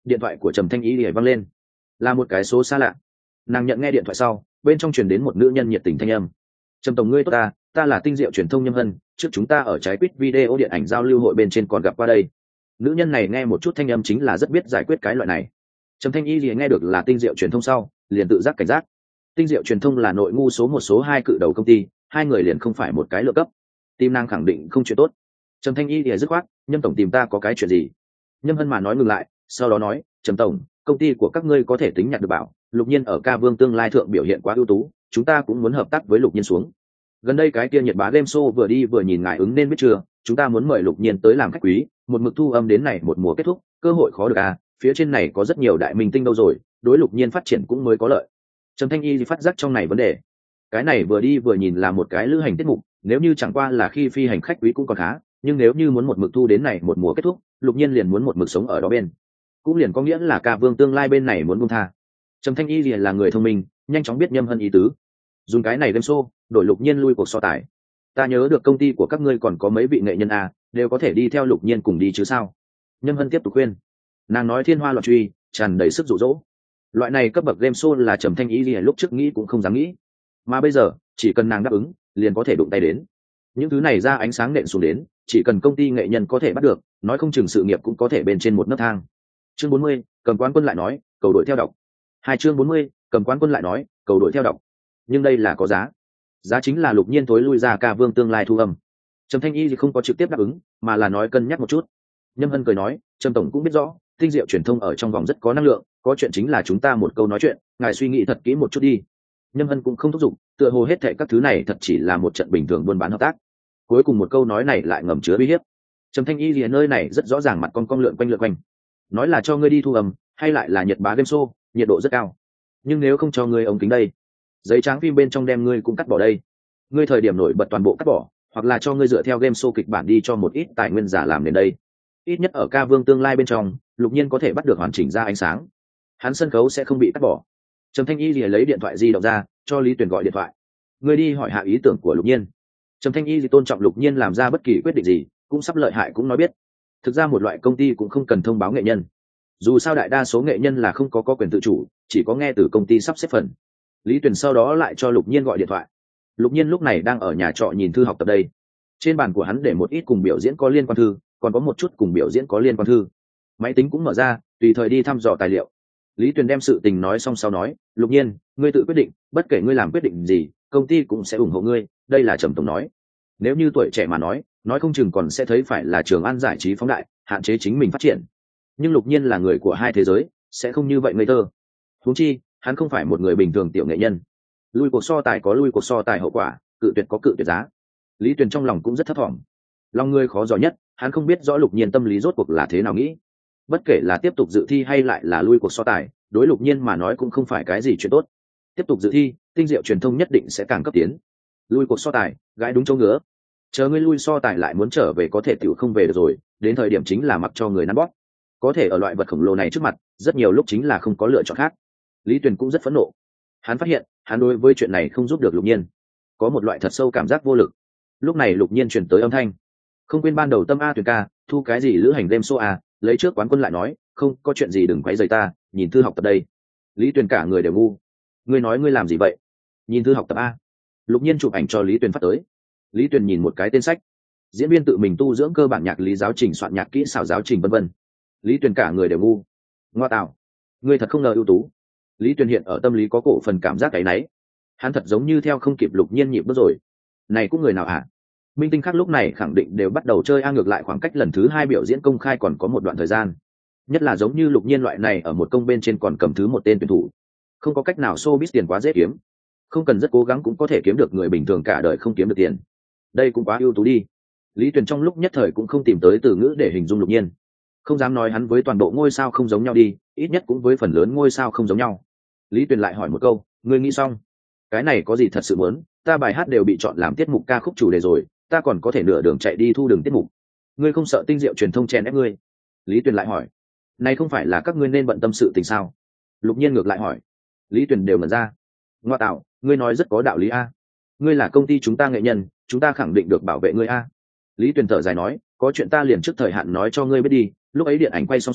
A: điện thoại của Trầm Thanh Y lìa văng lên, là một cái số xa lạ. Nàng nhận nghe điện thoại sau, bên trong truyền đến một nữ nhân nhiệt tình thanh âm. Trầm tổng ngươi tốt ta, ta là Tinh Diệu truyền thông Nhâm Hân, trước chúng ta ở trái quýt video điện ảnh giao lưu hội bên trên còn gặp qua đây. Nữ nhân này nghe một chút thanh âm chính là rất biết giải quyết cái loại này. Trầm Thanh Y lìa nghe được là Tinh Diệu truyền thông sau, liền tự giác cảnh giác. Tinh Diệu truyền thông là nội ngu số một số hai cự đầu công ty, hai người liền không phải một cái lựa cấp. Tim nàng khẳng định không chuyện tốt. Trầm Thanh Y lìa dứt khoát, Nhâm tổng tìm ta có cái chuyện gì? Nhâm Hân mà nói ngừng lại, sau đó nói, Trầm tổng, công ty của các ngươi có thể tính nhặt được bảo, Lục Nhiên ở Ca Vương tương lai thượng biểu hiện quá ưu tú, chúng ta cũng muốn hợp tác với Lục Nhiên xuống. Gần đây cái kia Nhật Bá Game Show vừa đi vừa nhìn ngài ứng nên biết chưa, chúng ta muốn mời Lục Nhiên tới làm khách quý, một mực thu âm đến này một mùa kết thúc, cơ hội khó được à, phía trên này có rất nhiều đại minh tinh đâu rồi, đối Lục Nhiên phát triển cũng mới có lợi. Trầm Thanh Y phát giác trong này vấn đề. Cái này vừa đi vừa nhìn là một cái lữ hành tiết mục, nếu như chẳng qua là khi phi hành khách quý cũng còn khá, nhưng nếu như muốn một mực thu đến này một mùa kết thúc, Lục Nhiên liền muốn một mực sống ở đó bên, cũng liền có nghĩa là Ca Vương tương lai bên này muốn buông tha. Trầm Thanh Y liền là người thông minh, nhanh chóng biết Nhâm Hân ý tứ, dùng cái này game show đổi Lục Nhiên lui cuộc so tài. Ta nhớ được công ty của các ngươi còn có mấy vị nghệ nhân à, đều có thể đi theo Lục Nhiên cùng đi chứ sao? Nhâm Hân tiếp tục khuyên. Nàng nói thiên hoa loạn truy, tràn đầy sức dụ dỗ. Loại này cấp bậc game show là Trầm Thanh Y liền lúc trước nghĩ cũng không dám nghĩ, mà bây giờ chỉ cần nàng đáp ứng, liền có thể đụng tay đến. Những thứ này ra ánh sáng nện xuống đến, chỉ cần công ty nghệ nhân có thể bắt được, nói không chừng sự nghiệp cũng có thể bên trên một nấc thang. Chương bốn mươi, cầm quán quân lại nói, cầu đội theo đọc. Hai chương bốn mươi, cầm quán quân lại nói, cầu đội theo đọc. Nhưng đây là có giá. Giá chính là Lục Nhiên tối lui ra Ca Vương tương lai thu âm. Trầm Thanh Y thì không có trực tiếp đáp ứng, mà là nói cân nhắc một chút. Nhâm Hân cười nói, Trầm tổng cũng biết rõ, Tinh Diệu truyền thông ở trong vòng rất có năng lượng, có chuyện chính là chúng ta một câu nói chuyện, ngài suy nghĩ thật kỹ một chút đi. Nhâm Hân cũng không thúc giục, tựa hồ hết thảy các thứ này thật chỉ là một trận bình thường buôn bán hợp tác. Cuối cùng một câu nói này lại ngầm chứa uy hiếp. Trầm Thanh Y lìa nơi này rất rõ ràng mặt con con lượn quanh lượn quanh, nói là cho ngươi đi thu âm, hay lại là Nhật Bá Game Show, nhiệt độ rất cao. Nhưng nếu không cho ngươi ống kính đây, giấy trắng phim bên trong đem ngươi cũng cắt bỏ đây, ngươi thời điểm nổi bật toàn bộ cắt bỏ, hoặc là cho ngươi dựa theo game show kịch bản đi cho một ít tài nguyên giả làm đến đây. Ít nhất ở Ca Vương tương lai bên trong, Lục Nhiên có thể bắt được hoàn chỉnh ra ánh sáng, hắn sân khấu sẽ không bị cắt bỏ. Trầm Thanh Y lìa lấy điện thoại di động ra, cho Lý Tuyền gọi điện thoại. Ngươi đi hỏi hạ ý tưởng của Lục Nhiên. Trầm Thanh Y thì tôn trọng Lục Nhiên làm ra bất kỳ quyết định gì, cũng sắp lợi hại cũng nói biết. Thực ra một loại công ty cũng không cần thông báo nghệ nhân, dù sao đại đa số nghệ nhân là không có có quyền tự chủ, chỉ có nghe từ công ty sắp xếp phần. Lý Tuyền sau đó lại cho Lục Nhiên gọi điện thoại. Lục Nhiên lúc này đang ở nhà trọ nhìn thư học tập đây. Trên bàn của hắn để một ít cùng biểu diễn có liên quan thư, còn có một chút cùng biểu diễn có liên quan thư. Máy tính cũng mở ra, tùy thời đi thăm dò tài liệu. Lý Tuyền đem sự tình nói xong sau nói, Lục Nhiên, ngươi tự quyết định, bất kể ngươi làm quyết định gì, công ty cũng sẽ ủng hộ ngươi, đây là Trầm tổng nói. Nếu như tuổi trẻ mà nói, nói không chừng còn sẽ thấy phải là Trường An giải trí phóng đại, hạn chế chính mình phát triển. Nhưng Lục Nhiên là người của hai thế giới, sẽ không như vậy ngây thơ. Huống chi, hắn không phải một người bình thường tiểu nghệ nhân. Lui cuộc so tài có lui cuộc so tài hậu quả, cự tuyệt có cự tuyệt giá. Lý Tuyền trong lòng cũng rất thấp thỏm. Lòng người khó dò nhất, hắn không biết rõ Lục Nhiên tâm lý rốt cuộc là thế nào nghĩ. Bất kể là tiếp tục dự thi hay lại là lui cuộc so tài, đối Lục Nhiên mà nói cũng không phải cái gì chuyện tốt. Tiếp tục dự thi, Tinh Diệu truyền thông nhất định sẽ càng cấp tiến. Lui cuộc so tài, gái đúng chỗ ngứa. Chờ ngươi lui so tài lại muốn trở về có thể tiểu không về được rồi, đến thời điểm chính là mặc cho người nắn bóp. Có thể ở loại vật khổng lồ này trước mặt, rất nhiều lúc chính là không có lựa chọn khác. Lý Tuyền cũng rất phẫn nộ. Hắn phát hiện, hắn đối với chuyện này không giúp được Lục Nhiên, có một loại thật sâu cảm giác vô lực. Lúc này Lục Nhiên truyền tới âm thanh, không quên ban đầu tâm a Tuyền ca, thu cái gì lữ hành game show a, lấy trước quán quân lại nói, không có chuyện gì đừng quấy rầy ta, nhìn thư học tập đây. Lý Tuyền cả người đều ngu. Ngươi nói ngươi làm gì vậy? Nhìn thư học tập a. Lục Nhiên chụp ảnh cho Lý Tuyền phát tới. Lý Tuyền nhìn một cái tên sách, diễn viên tự mình tu dưỡng cơ bản nhạc lý giáo trình soạn nhạc kỹ xảo giáo trình vân vân. Lý Tuyền cả người đều ngu. Ngoa tạo, ngươi thật không ngờ ưu tú. Lý Tuyền hiện ở tâm lý có cổ phần cảm giác cái náy, hắn thật giống như theo không kịp Lục Nhiên nhịp bước rồi. Này cũng người nào hả? Minh tinh khác lúc này khẳng định đều bắt đầu chơi a, ngược lại khoảng cách lần thứ hai biểu diễn công khai còn có một đoạn thời gian, nhất là giống như Lục Nhiên loại này ở một công bên trên còn cầm thứ một tên tuyển thủ, không có cách nào showbiz tiền quá dễ kiếm, không cần rất cố gắng cũng có thể kiếm được người bình thường cả đời không kiếm được tiền. Đây cũng quá ưu tú đi. Lý Tuyền trong lúc nhất thời cũng không tìm tới từ ngữ để hình dung Lục Nhiên, không dám nói hắn với toàn bộ ngôi sao không giống nhau đi, ít nhất cũng với phần lớn ngôi sao không giống nhau. Lý Tuyền lại hỏi một câu, ngươi nghĩ xong? Cái này có gì thật sự muốn, ta bài hát đều bị chọn làm tiết mục ca khúc chủ đề rồi, ta còn có thể nửa đường chạy đi thu đường tiết mục. Ngươi không sợ Tinh Diệu truyền thông chèn ép ngươi? Lý Tuyền lại hỏi. Này không phải là các ngươi nên bận tâm sự tình sao? Lục Nhiên ngược lại hỏi. Lý Tuyền đều ngẩn ra. Ngoa tạo, ngươi nói rất có đạo lý a. Ngươi là công ty chúng ta nghệ nhân, chúng ta khẳng định được bảo vệ ngươi a. Lý Tuyền thở dài nói, có chuyện ta liền trước thời hạn nói cho ngươi biết đi, lúc ấy điện ảnh quay xong sau,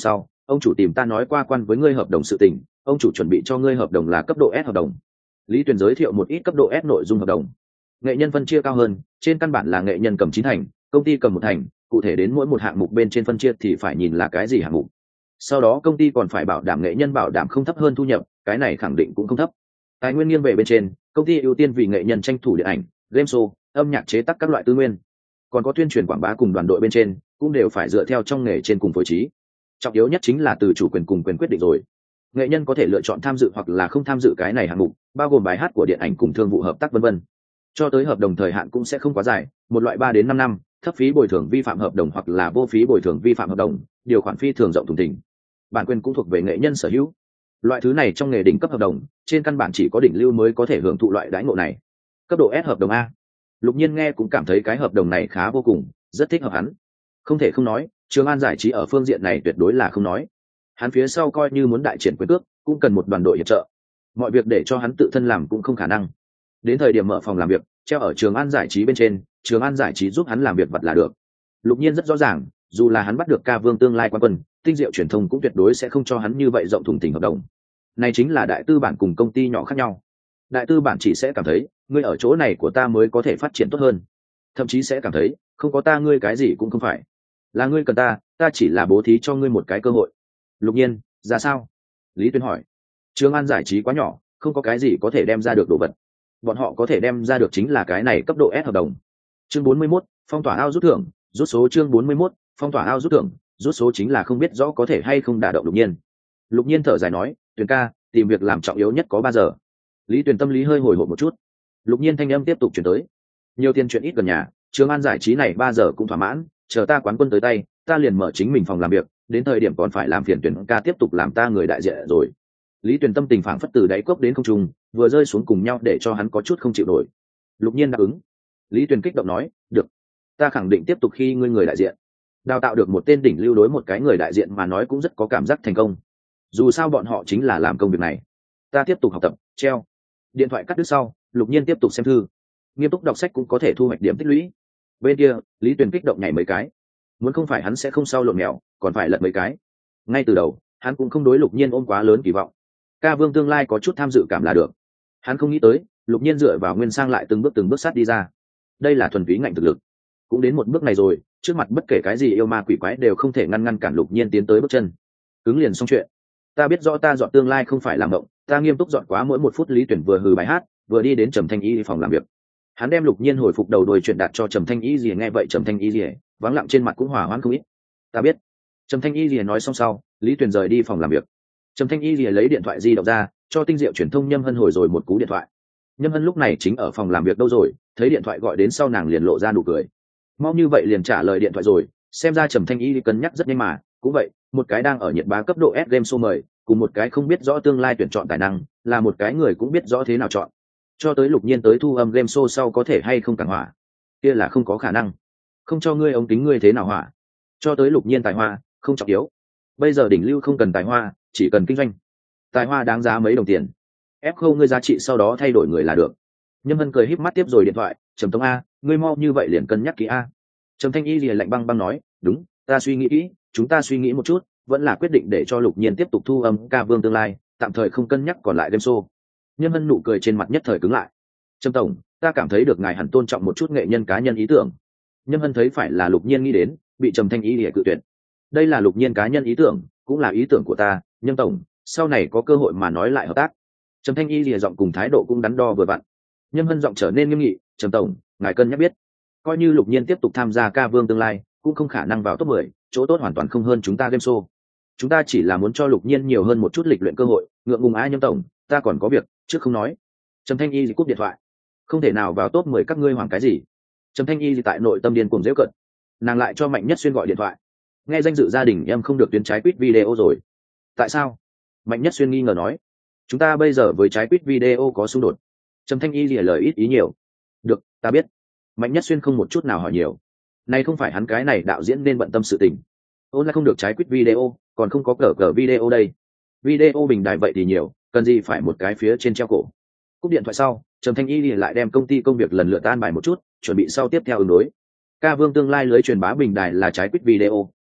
A: ông chủ tìm ta nói qua quan với ngươi hợp đồng sự tình, ông chủ chuẩn bị cho ngươi hợp đồng là cấp độ S hợp đồng. Lý Tuyền giới thiệu một ít cấp độ S nội dung hợp đồng. Nghệ nhân phân chia cao hơn, trên căn bản là nghệ nhân cầm chín thành, công ty cầm một thành, cụ thể đến mỗi một hạng mục bên trên phân chia thì phải nhìn là cái gì hạng mục. Sau đó công ty còn phải bảo đảm nghệ nhân bảo đảm không thấp hơn thu nhập, cái này khẳng định cũng không thấp. Tài nguyên nghiêng về bên trên, công ty ưu tiên vì nghệ nhân tranh thủ điện ảnh, game show, âm nhạc chế tác các loại tư nguyên. Còn có tuyên truyền quảng bá cùng đoàn đội bên trên, cũng đều phải dựa theo trong nghề trên cùng phối trí. Trọng yếu nhất chính là từ chủ quyền cùng quyền quyết định rồi. Nghệ nhân có thể lựa chọn tham dự hoặc là không tham dự cái này hạng mục, bao gồm bài hát của điện ảnh cùng thương vụ hợp tác vân vân. Cho tới hợp đồng thời hạn cũng sẽ không quá dài, một loại ba đến năm năm, thấp phí bồi thường vi phạm hợp đồng hoặc là vô phí bồi thường vi phạm hợp đồng, điều khoản phi thường rộng thùng thình. Bản quyền cũng thuộc về nghệ nhân sở hữu. Loại thứ này trong nghề đỉnh cấp hợp đồng, trên căn bản chỉ có đỉnh lưu mới có thể hưởng thụ loại đãi ngộ này. Cấp độ S hợp đồng A. Lục Nhiên nghe cũng cảm thấy cái hợp đồng này khá vô cùng, rất thích hợp hắn. Không thể không nói, Trường An giải trí ở phương diện này tuyệt đối là không nói. Hắn phía sau coi như muốn đại triển quyền cước, cũng cần một đoàn đội hiệp trợ. Mọi việc để cho hắn tự thân làm cũng không khả năng. Đến thời điểm mở phòng làm việc, treo ở Trường An giải trí bên trên, Trường An giải trí giúp hắn làm việc vật là được. Lục Nhiên rất rõ ràng, dù là hắn bắt được Ca Vương tương lai quan quân, Tinh Diệu truyền thông cũng tuyệt đối sẽ không cho hắn như vậy rộng thùng thình hợp đồng. Này chính là đại tư bản cùng công ty nhỏ khác nhau. Đại tư bản chỉ sẽ cảm thấy, ngươi ở chỗ này của ta mới có thể phát triển tốt hơn. Thậm chí sẽ cảm thấy, không có ta ngươi cái gì cũng không phải. Là ngươi cần ta, ta chỉ là bố thí cho ngươi một cái cơ hội. Lục Nhiên, ra sao? Lý Tuyên hỏi. Trường An giải trí quá nhỏ, không có cái gì có thể đem ra được đồ vật. Bọn họ có thể đem ra được chính là cái này cấp độ S hợp đồng. Chương bốn mươi mốt, phong tỏa ao rút thưởng, rút số chương bốn mươi mốt, phong tỏa ao rút thưởng, rút số chính là không biết rõ có thể hay không đả động Lục Nhiên. Lục Nhiên thở dài nói, Tuyền ca, tìm việc làm trọng yếu nhất có ba giờ. Lý Tuyền tâm lý hơi hồi hộp một chút. Lục Nhiên thanh âm tiếp tục chuyển tới. Nhiều tiền chuyện ít gần nhà, Trường An giải trí này ba giờ cũng thỏa mãn, chờ ta quán quân tới tay, ta liền mở chính mình phòng làm việc, đến thời điểm còn phải làm phiền Tuyền ca tiếp tục làm ta người đại diện rồi. Lý Tuyền tâm tình phảng phất từ đáy cốc đến không trung, vừa rơi xuống cùng nhau để cho hắn có chút không chịu nổi. Lục Nhiên đáp ứng. Lý Tuyền kích động nói, được, ta khẳng định tiếp tục khi ngươi người đại diện. Đào tạo được một tên đỉnh lưu đối một cái người đại diện mà nói cũng rất có cảm giác thành công. Dù sao bọn họ chính là làm công việc này. Ta tiếp tục học tập, treo. Điện thoại cắt đứt sau, Lục Nhiên tiếp tục xem thư. Nghiêm túc đọc sách cũng có thể thu hoạch điểm tích lũy. Bên kia, Lý Tuyền kích động nhảy mấy cái. Muốn không phải hắn sẽ không sao lộn mèo, còn phải lật mấy cái. Ngay từ đầu, hắn cũng không đối Lục Nhiên ôm quá lớn kỳ vọng. Ca Vương tương lai có chút tham dự cảm là được. Hắn không nghĩ tới, Lục Nhiên dựa vào nguyên sang lại từng bước từng bước sát đi ra. Đây là thuần túy ngạnh thực lực. Cũng đến một bước này rồi, trước mặt bất kể cái gì yêu ma quỷ quái đều không thể ngăn ngăn cản Lục Nhiên tiến tới bước chân. Cứng liền xong chuyện. Ta biết rõ ta dọn tương lai không phải làm mộng, ta nghiêm túc dọn quá mỗi một phút. Lý Tuyển vừa hừ bài hát, vừa đi đến Trầm Thanh Y phòng làm việc. Hắn đem Lục Nhiên hồi phục đầu đuôi chuyện đạt cho Trầm Thanh Y gì nghe vậy Trầm Thanh Y gì vắng lặng trên mặt cũng hòa hoãn không ít. Ta biết. Trầm Thanh Y gì nói xong sau, Lý Tuyển rời đi phòng làm việc. Trầm Thanh Y gì lấy điện thoại di động ra, cho Tinh Diệu truyền thông Nhâm Hân hồi rồi một cú điện thoại. Nhâm Hân lúc này chính ở phòng làm việc đâu rồi, thấy điện thoại gọi đến sau nàng liền lộ ra nụ cười. Mau như vậy liền trả lời điện thoại rồi, xem ra Trầm Thanh Y cân nhắc rất nhanh mà. Cũng vậy, một cái đang ở nhiệt bá cấp độ S game show mời, cùng một cái không biết rõ tương lai tuyển chọn tài năng, là một cái người cũng biết rõ thế nào chọn. Cho tới Lục Nhiên tới thu âm game show sau có thể hay không càng hỏa, kia là không có khả năng. Không cho ngươi ống kính ngươi thế nào hỏa. Cho tới Lục Nhiên tài hoa, không trọng yếu. Bây giờ đỉnh lưu không cần tài hoa, chỉ cần kinh doanh. Tài hoa đáng giá mấy đồng tiền, ép không ngươi giá trị sau đó thay đổi người là được. Nhâm Hân cười híp mắt tiếp rồi điện thoại, Trầm Tông a, ngươi mau như vậy liền cân nhắc kỹ a. Trầm Thanh Y lìa lạnh băng băng nói, đúng, ta suy nghĩ kỹ, chúng ta suy nghĩ một chút, vẫn là quyết định để cho Lục Nhiên tiếp tục thu âm Ca Vương tương lai, tạm thời không cân nhắc còn lại game show. Nhâm Hân nụ cười trên mặt nhất thời cứng lại. Trầm tổng, ta cảm thấy được ngài hẳn tôn trọng một chút nghệ nhân cá nhân ý tưởng. Nhâm Hân thấy phải là Lục Nhiên nghĩ đến, bị Trầm Thanh Y lìa cự tuyệt. Đây là Lục Nhiên cá nhân ý tưởng, cũng là ý tưởng của ta, Nhâm tổng, sau này có cơ hội mà nói lại hợp tác. Trầm Thanh Y lìa giọng cùng thái độ cũng đắn đo vừa vặn. Nhâm Hân giọng trở nên nghiêm nghị, Trầm tổng, ngài cân nhắc biết, coi như Lục Nhiên tiếp tục tham gia Ca Vương tương lai, cũng không khả năng vào top mười, chỗ tốt hoàn toàn không hơn chúng ta game show. Chúng ta chỉ là muốn cho Lục Nhiên nhiều hơn một chút lịch luyện cơ hội, ngượng ngùng ai Nhâm tổng, ta còn có việc, trước không nói. Trầm Thanh Y cúp điện thoại. Không thể nào vào top mười các ngươi hoảng cái gì? Trầm Thanh Y tại nội tâm điên cuồng giễu cợt. Nàng lại cho Mạnh Nhất Xuyên gọi điện thoại. Nghe danh dự gia đình em không được tuyến trái quýt video rồi. Tại sao? Mạnh Nhất Xuyên nghi ngờ nói. Chúng ta bây giờ với trái quýt video có xung đột. Trầm Thanh Y lìa lời ít ý nhiều. Được, ta biết. Mạnh Nhất Xuyên không một chút nào hỏi nhiều. Này không phải hắn cái này đạo diễn nên bận tâm sự tình. Ôn là không được trái quýt video, còn không có cờ cờ video đây. Video bình đài vậy thì nhiều, cần gì phải một cái phía trên treo cổ. Cúp điện thoại sau, Trầm Thanh Y lại đem công ty công việc lần lượt tan bài một chút, chuẩn bị sau tiếp theo ứng đối. Ca Vương tương lai lưới truyền bá bình đài là trái quýt video,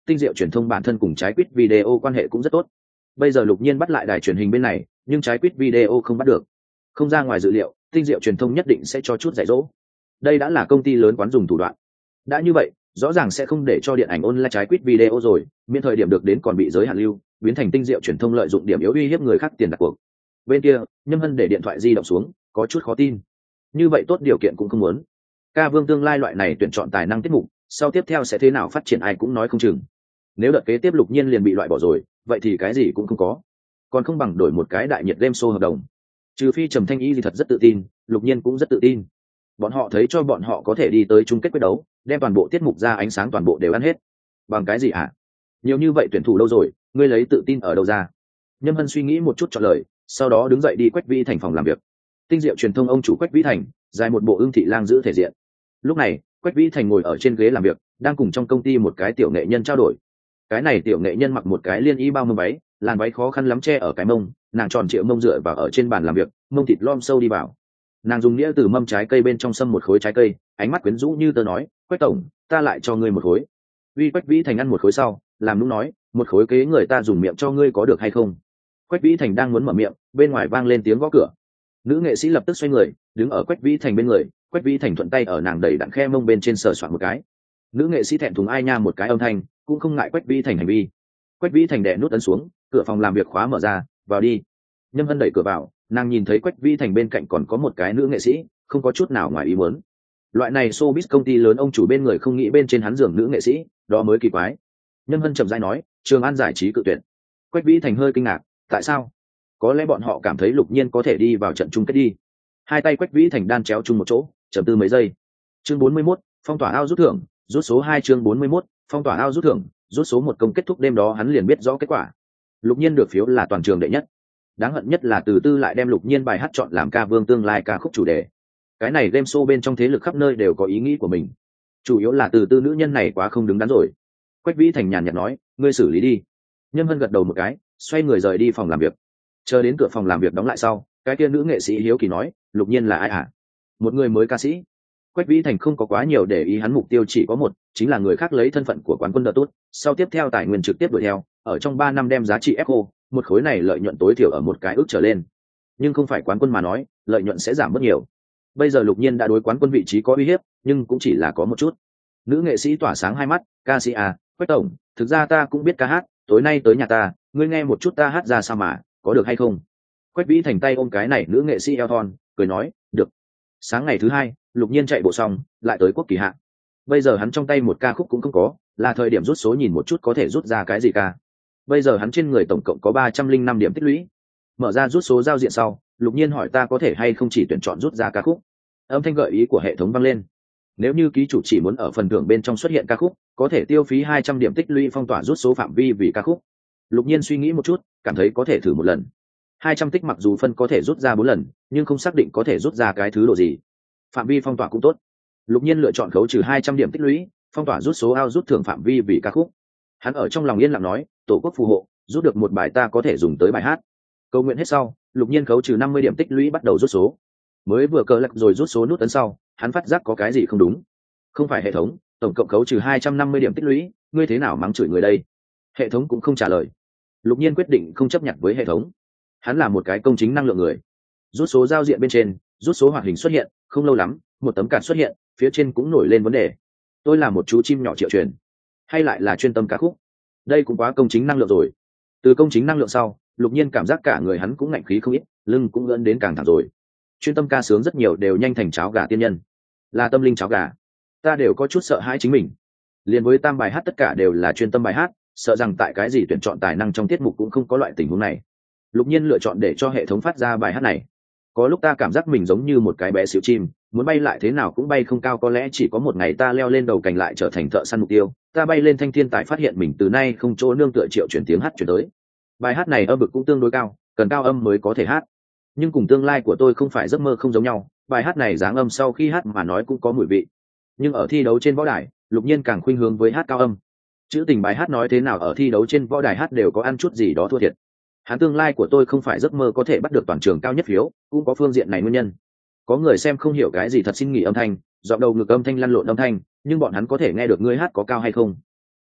A: Tinh Diệu truyền thông bản thân cùng Trái Quýt Video quan hệ cũng rất tốt. Bây giờ Lục Nhiên bắt lại đài truyền hình bên này, nhưng Trái Quýt Video không bắt được. Không ra ngoài dự liệu, Tinh Diệu truyền thông nhất định sẽ cho chút dạy dỗ. Đây đã là công ty lớn quán dùng thủ đoạn. Đã như vậy, rõ ràng sẽ không để cho điện ảnh online Trái Quýt Video rồi, miễn thời điểm được đến còn bị giới hạn lưu, biến thành Tinh Diệu truyền thông lợi dụng điểm yếu uy hiếp người khác tiền đặt cuộc. Bên kia, Nhâm Hân để điện thoại di động xuống, có chút khó tin. Như vậy tốt điều kiện cũng không muốn. Ca Vương tương lai loại này tuyển chọn tài năng tiết mục, sau tiếp theo sẽ thế nào phát triển ai cũng nói không chừng. Nếu đợt kế tiếp Lục Nhiên liền bị loại bỏ rồi, vậy thì cái gì cũng không có. Còn không bằng đổi một cái đại nhiệt game show hợp đồng. Trừ phi Trầm Thanh Y gì thật rất tự tin, Lục Nhiên cũng rất tự tin. Bọn họ thấy cho bọn họ có thể đi tới chung kết quyết đấu, đem toàn bộ tiết mục ra ánh sáng toàn bộ đều ăn hết. Bằng cái gì hả? Nhiều như vậy tuyển thủ đâu rồi, ngươi lấy tự tin ở đâu ra? Nhâm Hân suy nghĩ một chút chọn lời, sau đó đứng dậy đi Quách Vĩ Thành phòng làm việc. Tinh Diệu truyền thông ông chủ Quách Vĩ Thành, dài một bộ ưng thị lang giữ thể diện. Lúc này, Quách Vĩ Thành ngồi ở trên ghế làm việc, đang cùng trong công ty một cái tiểu nghệ nhân trao đổi. Cái này tiểu nghệ nhân mặc một cái liên y bao mông váy, làn váy khó khăn lắm che ở cái mông, nàng tròn trịa mông dựa vào ở trên bàn làm việc, mông thịt lom sâu đi vào. Nàng dùng đĩa từ mâm trái cây bên trong xâm một khối trái cây, ánh mắt quyến rũ như tớ nói, Quách tổng, ta lại cho ngươi một khối. Uy Quách Vĩ Thành ăn một khối sau, làm nũng nói, một khối kế người ta dùng miệng cho ngươi có được hay không? Quách Vĩ Thành đang muốn mở miệng, bên ngoài vang lên tiếng gõ cửa. Nữ nghệ sĩ lập tức xoay người, đứng ở Quách Vĩ Thành bên người, Quách Vĩ Thành thuận tay ở nàng đẩy đặn khe mông bên trên sờ soạn một cái. Nữ nghệ sĩ thẹn thùng ai nha một cái âm thanh, cũng không ngại Quách Vĩ Thành hành vi. Quách Vĩ Thành đè nút ấn xuống, cửa phòng làm việc khóa mở ra, vào đi. Nhâm Hân đẩy cửa vào, nàng nhìn thấy Quách Vĩ Thành bên cạnh còn có một cái nữ nghệ sĩ, không có chút nào ngoài ý muốn. Loại này showbiz công ty lớn ông chủ bên người không nghĩ bên trên hắn giường nữ nghệ sĩ, đó mới kỳ quái. Nhâm Hân chậm rãi nói, Trường An giải trí cự tuyệt. Quách Vĩ Thành hơi kinh ngạc, tại sao? Có lẽ bọn họ cảm thấy Lục Nhiên có thể đi vào trận chung kết đi. Hai tay Quách Vĩ Thành đan chéo chung một chỗ, chầm tư mấy giây. Chương bốn mươi mốt, phong tỏa ao rút thưởng, rút số hai chương bốn mươi mốt, phong tỏa ao rút thưởng, rút số một công kết thúc đêm đó hắn liền biết rõ kết quả. Lục Nhiên được phiếu là toàn trường đệ nhất. Đáng hận nhất là Từ Tư lại đem Lục Nhiên bài hát chọn làm ca vương tương lai ca khúc chủ đề. Cái này game show bên trong thế lực khắp nơi đều có ý nghĩ của mình. Chủ yếu là Từ Tư nữ nhân này quá không đứng đắn rồi. Quách Vĩ Thành nhàn nhạt nói, ngươi xử lý đi. Nhâm Hân gật đầu một cái, xoay người rời đi phòng làm việc. Chờ đến cửa phòng làm việc đóng lại sau, cái kia nữ nghệ sĩ hiếu kỳ nói, Lục Nhiên là ai hả? Một người mới ca sĩ. Quách Vĩ Thành không có quá nhiều để ý, hắn mục tiêu chỉ có một, chính là người khác lấy thân phận của quán quân đợt tốt, sau tiếp theo tài nguyên trực tiếp đuổi theo, ở trong ba năm đem giá trị ép cô, một khối này lợi nhuận tối thiểu ở một cái ước trở lên. Nhưng không phải quán quân mà nói, lợi nhuận sẽ giảm mất nhiều. Bây giờ Lục Nhiên đã đối quán quân vị trí có uy hiếp, nhưng cũng chỉ là có một chút. Nữ nghệ sĩ tỏa sáng hai mắt, ca sĩ à, Quách tổng, thực ra ta cũng biết ca hát, tối nay tới nhà ta, ngươi nghe một chút ta hát ra sao mà, có được hay không? Quách Vĩ Thành tay ôm cái này nữ nghệ sĩ eo thon, cười nói, được. Sáng ngày thứ hai, Lục Nhiên chạy bộ xong, lại tới Quốc Kỳ Hạ. Bây giờ hắn trong tay một ca khúc cũng không có, là thời điểm rút số nhìn một chút có thể rút ra cái gì ca. Bây giờ hắn trên người tổng cộng có ba trăm linh năm điểm tích lũy. Mở ra rút số giao diện sau, Lục Nhiên hỏi ta có thể hay không chỉ tuyển chọn rút ra ca khúc. Âm thanh gợi ý của hệ thống vang lên. Nếu như ký chủ chỉ muốn ở phần thưởng bên trong xuất hiện ca khúc, có thể tiêu phí hai trăm điểm tích lũy phong tỏa rút số phạm vi vì ca khúc. Lục Nhiên suy nghĩ một chút, cảm thấy có thể thử một lần. hai trăm tích mặc dù phân có thể rút ra bốn lần, nhưng không xác định có thể rút ra cái thứ độ gì. Phạm vi phong tỏa cũng tốt. Lục Nhiên lựa chọn khấu trừ hai trăm điểm tích lũy, phong tỏa rút số ao rút thưởng phạm vi vì ca khúc. Hắn ở trong lòng yên lặng nói, tổ quốc phù hộ, rút được một bài ta có thể dùng tới bài hát. Câu nguyện hết sau, Lục Nhiên khấu trừ năm mươi điểm tích lũy bắt đầu rút số. Mới vừa cờ lật rồi rút số nút ấn sau, hắn phát giác có cái gì không đúng. Không phải hệ thống, tổng cộng khấu trừ hai trăm năm mươi điểm tích lũy, ngươi thế nào mắng chửi người đây? Hệ thống cũng không trả lời. Lục Nhiên quyết định không chấp nhận với hệ thống. Hắn là một cái công chính năng lượng người. Rút số giao diện bên trên, rút số hoạt hình xuất hiện, không lâu lắm, một tấm card xuất hiện, phía trên cũng nổi lên vấn đề. Tôi là một chú chim nhỏ triệu truyền, hay lại là chuyên tâm ca khúc? Đây cũng quá công chính năng lượng rồi. Từ công chính năng lượng sau, Lục Nhiên cảm giác cả người hắn cũng ngạnh khí không ít, lưng cũng gân đến càng thẳng rồi. Chuyên tâm ca sướng rất nhiều đều nhanh thành cháo gà tiên nhân, là tâm linh cháo gà. Ta đều có chút sợ hãi chính mình. Liên với tam bài hát tất cả đều là chuyên tâm bài hát, sợ rằng tại cái gì tuyển chọn tài năng trong tiết mục cũng không có loại tình huống này. Lục Nhiên lựa chọn để cho hệ thống phát ra bài hát này. Có lúc ta cảm giác mình giống như một cái bé xíu chim, muốn bay lại thế nào cũng bay không cao, có lẽ chỉ có một ngày ta leo lên đầu cành lại trở thành thợ săn mục tiêu, ta bay lên thanh thiên tài phát hiện mình từ nay không chỗ nương tựa, triệu chuyển tiếng hát chuyển tới. Bài hát này âm vực cũng tương đối cao, cần cao âm mới có thể hát. Nhưng cùng tương lai của tôi không phải giấc mơ không giống nhau, bài hát này dáng âm sau khi hát mà nói cũng có mùi vị. Nhưng ở thi đấu trên võ đài, Lục Nhiên càng khuynh hướng với hát cao âm. Chữ tình bài hát nói thế nào ở thi đấu trên võ đài hát đều có ăn chút gì đó thua thiệt. Hắn tương lai của tôi không phải giấc mơ có thể bắt được toàn trường cao nhất phiếu, cũng có phương diện này nguyên nhân. Có người xem không hiểu cái gì thật xin nghỉ âm thanh, dọn đầu ngực âm thanh lăn lộn âm thanh, nhưng bọn hắn có thể nghe được ngươi hát có cao hay không.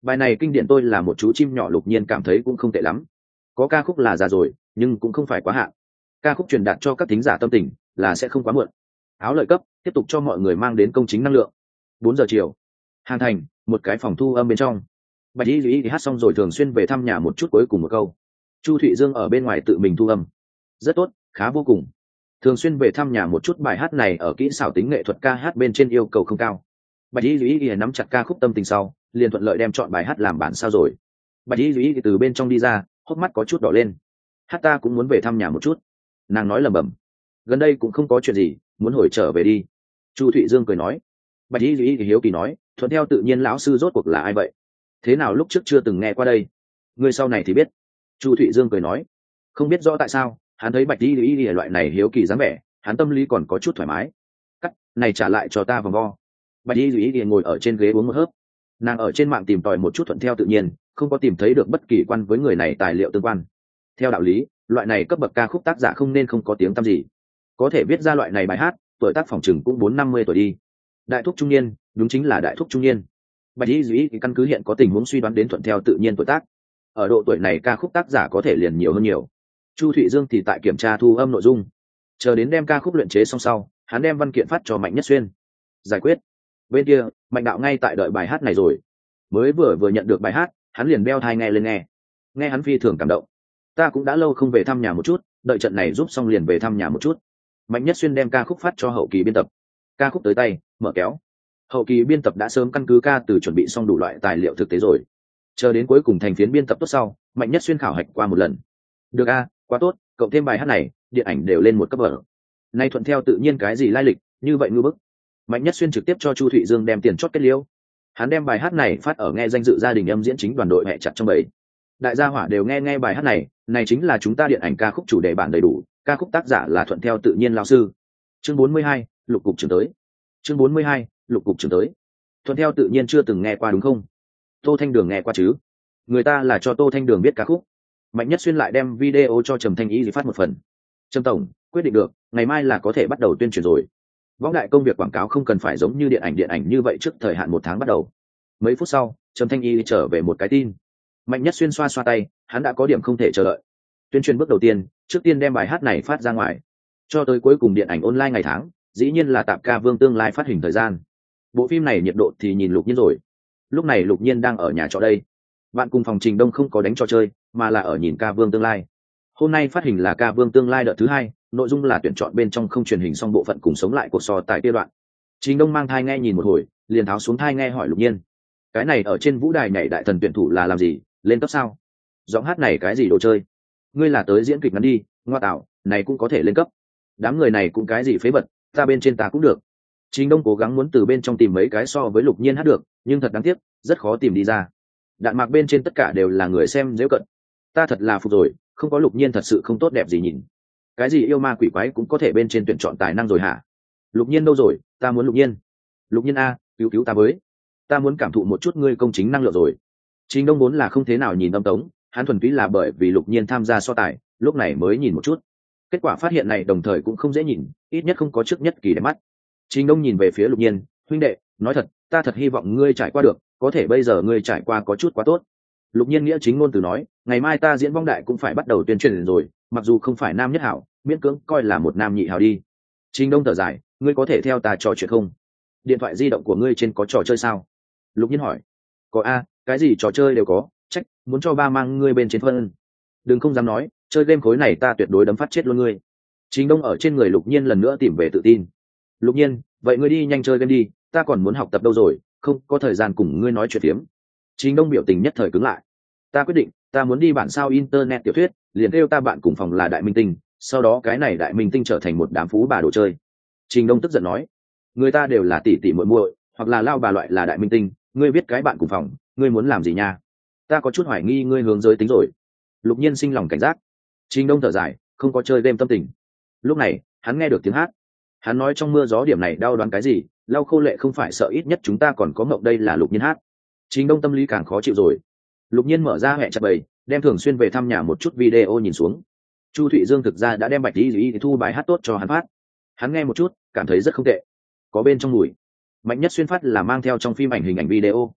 A: Bài này kinh điển tôi là một chú chim nhỏ Lục Nhiên cảm thấy cũng không tệ lắm. Có ca khúc là già rồi, nhưng cũng không phải quá hạn. Ca khúc truyền đạt cho các thính giả tâm tình là sẽ không quá muộn. Áo lợi cấp tiếp tục cho mọi người mang đến công chính năng lượng. Bốn giờ chiều, Hàn Thành, một cái phòng thu âm bên trong. Bạch Y Duy hát xong rồi thường xuyên về thăm nhà một chút cuối cùng một câu. Chu Thụy Dương ở bên ngoài tự mình thu âm. Rất tốt, khá vô cùng. Thường xuyên về thăm nhà một chút, bài hát này ở kỹ xảo tính nghệ thuật ca hát bên trên yêu cầu không cao. Bạch Y Duy nắm chặt ca khúc tâm tình sau, liền thuận lợi đem chọn bài hát làm bản sao rồi. Bạch Y Duy từ bên trong đi ra, hốc mắt có chút đỏ lên. Hát ta cũng muốn về thăm nhà một chút. Nàng nói lẩm bẩm. Gần đây cũng không có chuyện gì, muốn hồi trở về đi. Chu Thụy Dương cười nói. Bạch Y Duy hiếu kỳ nói, thuận theo tự nhiên lão sư rốt cuộc là ai vậy? Thế nào lúc trước chưa từng nghe qua đây? Người sau này thì biết. Chu Thụy Dương cười nói. Không biết rõ tại sao, hắn thấy Bạch Y Duy loại này hiếu kỳ dáng vẻ, hắn tâm lý còn có chút thoải mái. Cắt, này trả lại cho ta vòng vo. Bạch Y Duy ngồi ở trên ghế uống một hớp. Nàng ở trên mạng tìm tòi một chút thuận theo tự nhiên, không có tìm thấy được bất kỳ quan với người này tài liệu tương quan. Theo đạo lý, loại này cấp bậc ca khúc tác giả không nên không có tiếng tăm gì, có thể viết ra loại này bài hát, tuổi tác phòng chừng cũng bốn năm mươi tuổi đi. Đại thúc trung niên, đúng chính là đại thúc trung niên. Bạch Y Duy căn cứ hiện có tình huống suy đoán đến thuận theo tự nhiên tuổi tác. Ở độ tuổi này ca khúc tác giả có thể liền nhiều hơn nhiều. Chu Thụy Dương thì tại kiểm tra thu âm nội dung, chờ đến đem ca khúc luyện chế xong sau, hắn đem văn kiện phát cho Mạnh Nhất Xuyên. Giải quyết. Bên kia, Mạnh Đạo ngay tại đợi bài hát này rồi. Mới vừa vừa nhận được bài hát, hắn liền đeo thai nghe lên nghe. Nghe hắn phi thường cảm động. Ta cũng đã lâu không về thăm nhà một chút, đợi trận này giúp xong liền về thăm nhà một chút. Mạnh Nhất Xuyên đem ca khúc phát cho hậu kỳ biên tập. Ca khúc tới tay, mở kéo. Hậu kỳ biên tập đã sớm căn cứ ca từ chuẩn bị xong đủ loại tài liệu thực tế rồi. Chờ đến cuối cùng thành phiến biên tập tốt sau, Mạnh Nhất Xuyên khảo hạch qua một lần. Được a, quá tốt, cộng thêm bài hát này, điện ảnh đều lên một cấp bậc. Nay thuận theo tự nhiên cái gì lai lịch, như vậy ngư bức. Mạnh Nhất Xuyên trực tiếp cho Chu Thụy Dương đem tiền chót kết liễu. Hắn đem bài hát này phát ở nghe danh dự gia đình âm diễn chính đoàn đội mẹ chặt trong bầy. Đại gia hỏa đều nghe nghe bài hát này, này chính là chúng ta điện ảnh ca khúc chủ đề bản đầy đủ, ca khúc tác giả là thuận theo tự nhiên lão sư. Chương bốn mươi hai, Lục cục trưởng tới. Chương bốn mươi hai, Lục cục trưởng tới. Thuận theo tự nhiên chưa từng nghe qua đúng không? Tô Thanh Đường nghe qua chứ? Người ta là cho Tô Thanh Đường biết ca khúc. Mạnh Nhất Xuyên lại đem video cho Trầm Thanh Y phát một phần. Trầm tổng, quyết định được, ngày mai là có thể bắt đầu tuyên truyền rồi. Võng đại công việc quảng cáo không cần phải giống như điện ảnh điện ảnh như vậy trước thời hạn một tháng bắt đầu. Mấy phút sau, Trầm Thanh Y trở về một cái tin. Mạnh Nhất Xuyên xoa xoa tay, hắn đã có điểm không thể chờ đợi. Tuyên truyền bước đầu tiên, trước tiên đem bài hát này phát ra ngoài. Cho tới cuối cùng điện ảnh online ngày tháng, dĩ nhiên là tạp ca Vương tương lai phát hình thời gian. Bộ phim này nhiệt độ thì nhìn Lục Nhiên rồi. Lúc này Lục Nhiên đang ở nhà trọ đây. Bạn cùng phòng Trình Đông không có đánh trò chơi, mà là ở nhìn ca Vương tương lai. Hôm nay phát hình là ca Vương tương lai đợt thứ hai, nội dung là tuyển chọn bên trong không truyền hình xong bộ phận cùng sống lại cuộc so tại kia đoạn. Trình Đông mang thai nghe nhìn một hồi, liền tháo xuống thai nghe hỏi Lục Nhiên: cái này ở trên vũ đài nhảy đại thần tuyển thủ là làm gì, lên cấp sao? Giọng hát này cái gì đồ chơi? Ngươi là tới diễn kịch ngắn đi, ngoa tạo, này cũng có thể lên cấp. Đám người này cũng cái gì phế vật, ta bên trên ta cũng được. Trình Đông cố gắng muốn từ bên trong tìm mấy cái so với Lục Nhiên hát được, nhưng thật đáng tiếc, rất khó tìm đi ra. Đạn mạc bên trên tất cả đều là người xem giễu cận. Ta thật là phục rồi, không có Lục Nhiên thật sự không tốt đẹp gì nhìn. Cái gì yêu ma quỷ quái cũng có thể bên trên tuyển chọn tài năng rồi hả? Lục Nhiên đâu rồi, ta muốn Lục Nhiên. Lục Nhiên a, cứu cứu ta với. Ta muốn cảm thụ một chút ngươi công chính năng lượng rồi. Trình Đông vốn là không thế nào nhìn âm tống, hắn thuần túy là bởi vì Lục Nhiên tham gia so tài, lúc này mới nhìn một chút. Kết quả phát hiện này đồng thời cũng không dễ nhìn, ít nhất không có trước nhất kỳ đẹp mắt. Trình Đông nhìn về phía Lục Nhiên, huynh đệ, nói thật, ta thật hy vọng ngươi trải qua được, có thể bây giờ ngươi trải qua có chút quá tốt. Lục Nhiên nghĩa chính ngôn từ nói, ngày mai ta diễn vong đại cũng phải bắt đầu tuyên truyền rồi, mặc dù không phải nam nhất hảo, miễn cưỡng coi là một nam nhị hảo đi. Trình Đông thở dài, ngươi có thể theo ta trò chuyện không? Điện thoại di động của ngươi trên có trò chơi sao? Lục Nhiên hỏi. Có a, cái gì trò chơi đều có, trách, muốn cho ba mang ngươi bên trên phân. Đừng không dám nói, chơi game khối này ta tuyệt đối đấm phát chết luôn ngươi. Trình Đông ở trên người Lục Nhiên lần nữa tìm về tự tin. Lục Nhiên, vậy ngươi đi nhanh chơi game đi, ta còn muốn học tập đâu rồi, không có thời gian cùng ngươi nói chuyện tiếm. Trình Đông biểu tình nhất thời cứng lại. Ta quyết định, ta muốn đi bản sao internet tiểu thuyết, liền kêu ta bạn cùng phòng là đại minh tinh, sau đó cái này đại minh tinh trở thành một đám phú bà đồ chơi. Trình Đông tức giận nói, người ta đều là tỷ tỷ muội muội, hoặc là lao bà loại là đại minh tinh, ngươi biết cái bạn cùng phòng, ngươi muốn làm gì nha? Ta có chút hoài nghi ngươi hướng giới tính rồi. Lục Nhiên sinh lòng cảnh giác. Trình Đông thở dài, không có chơi game tâm tình. Lúc này, hắn nghe được tiếng hát. Hắn nói trong mưa gió điểm này đau đoán cái gì, lau khô lệ không phải sợ ít nhất chúng ta còn có mộng đây là Lục Nhiên hát. Trình Đông tâm lý càng khó chịu rồi. Lục Nhiên mở ra hệ chặt bầy, đem thường xuyên về thăm nhà một chút video nhìn xuống. Chu Thụy Dương thực ra đã đem Bạch Lý Lý thu bài hát tốt cho hắn phát. Hắn nghe một chút, cảm thấy rất không tệ. Có bên trong mùi. Mạnh Nhất Xuyên phát là mang theo trong phim ảnh hình ảnh video.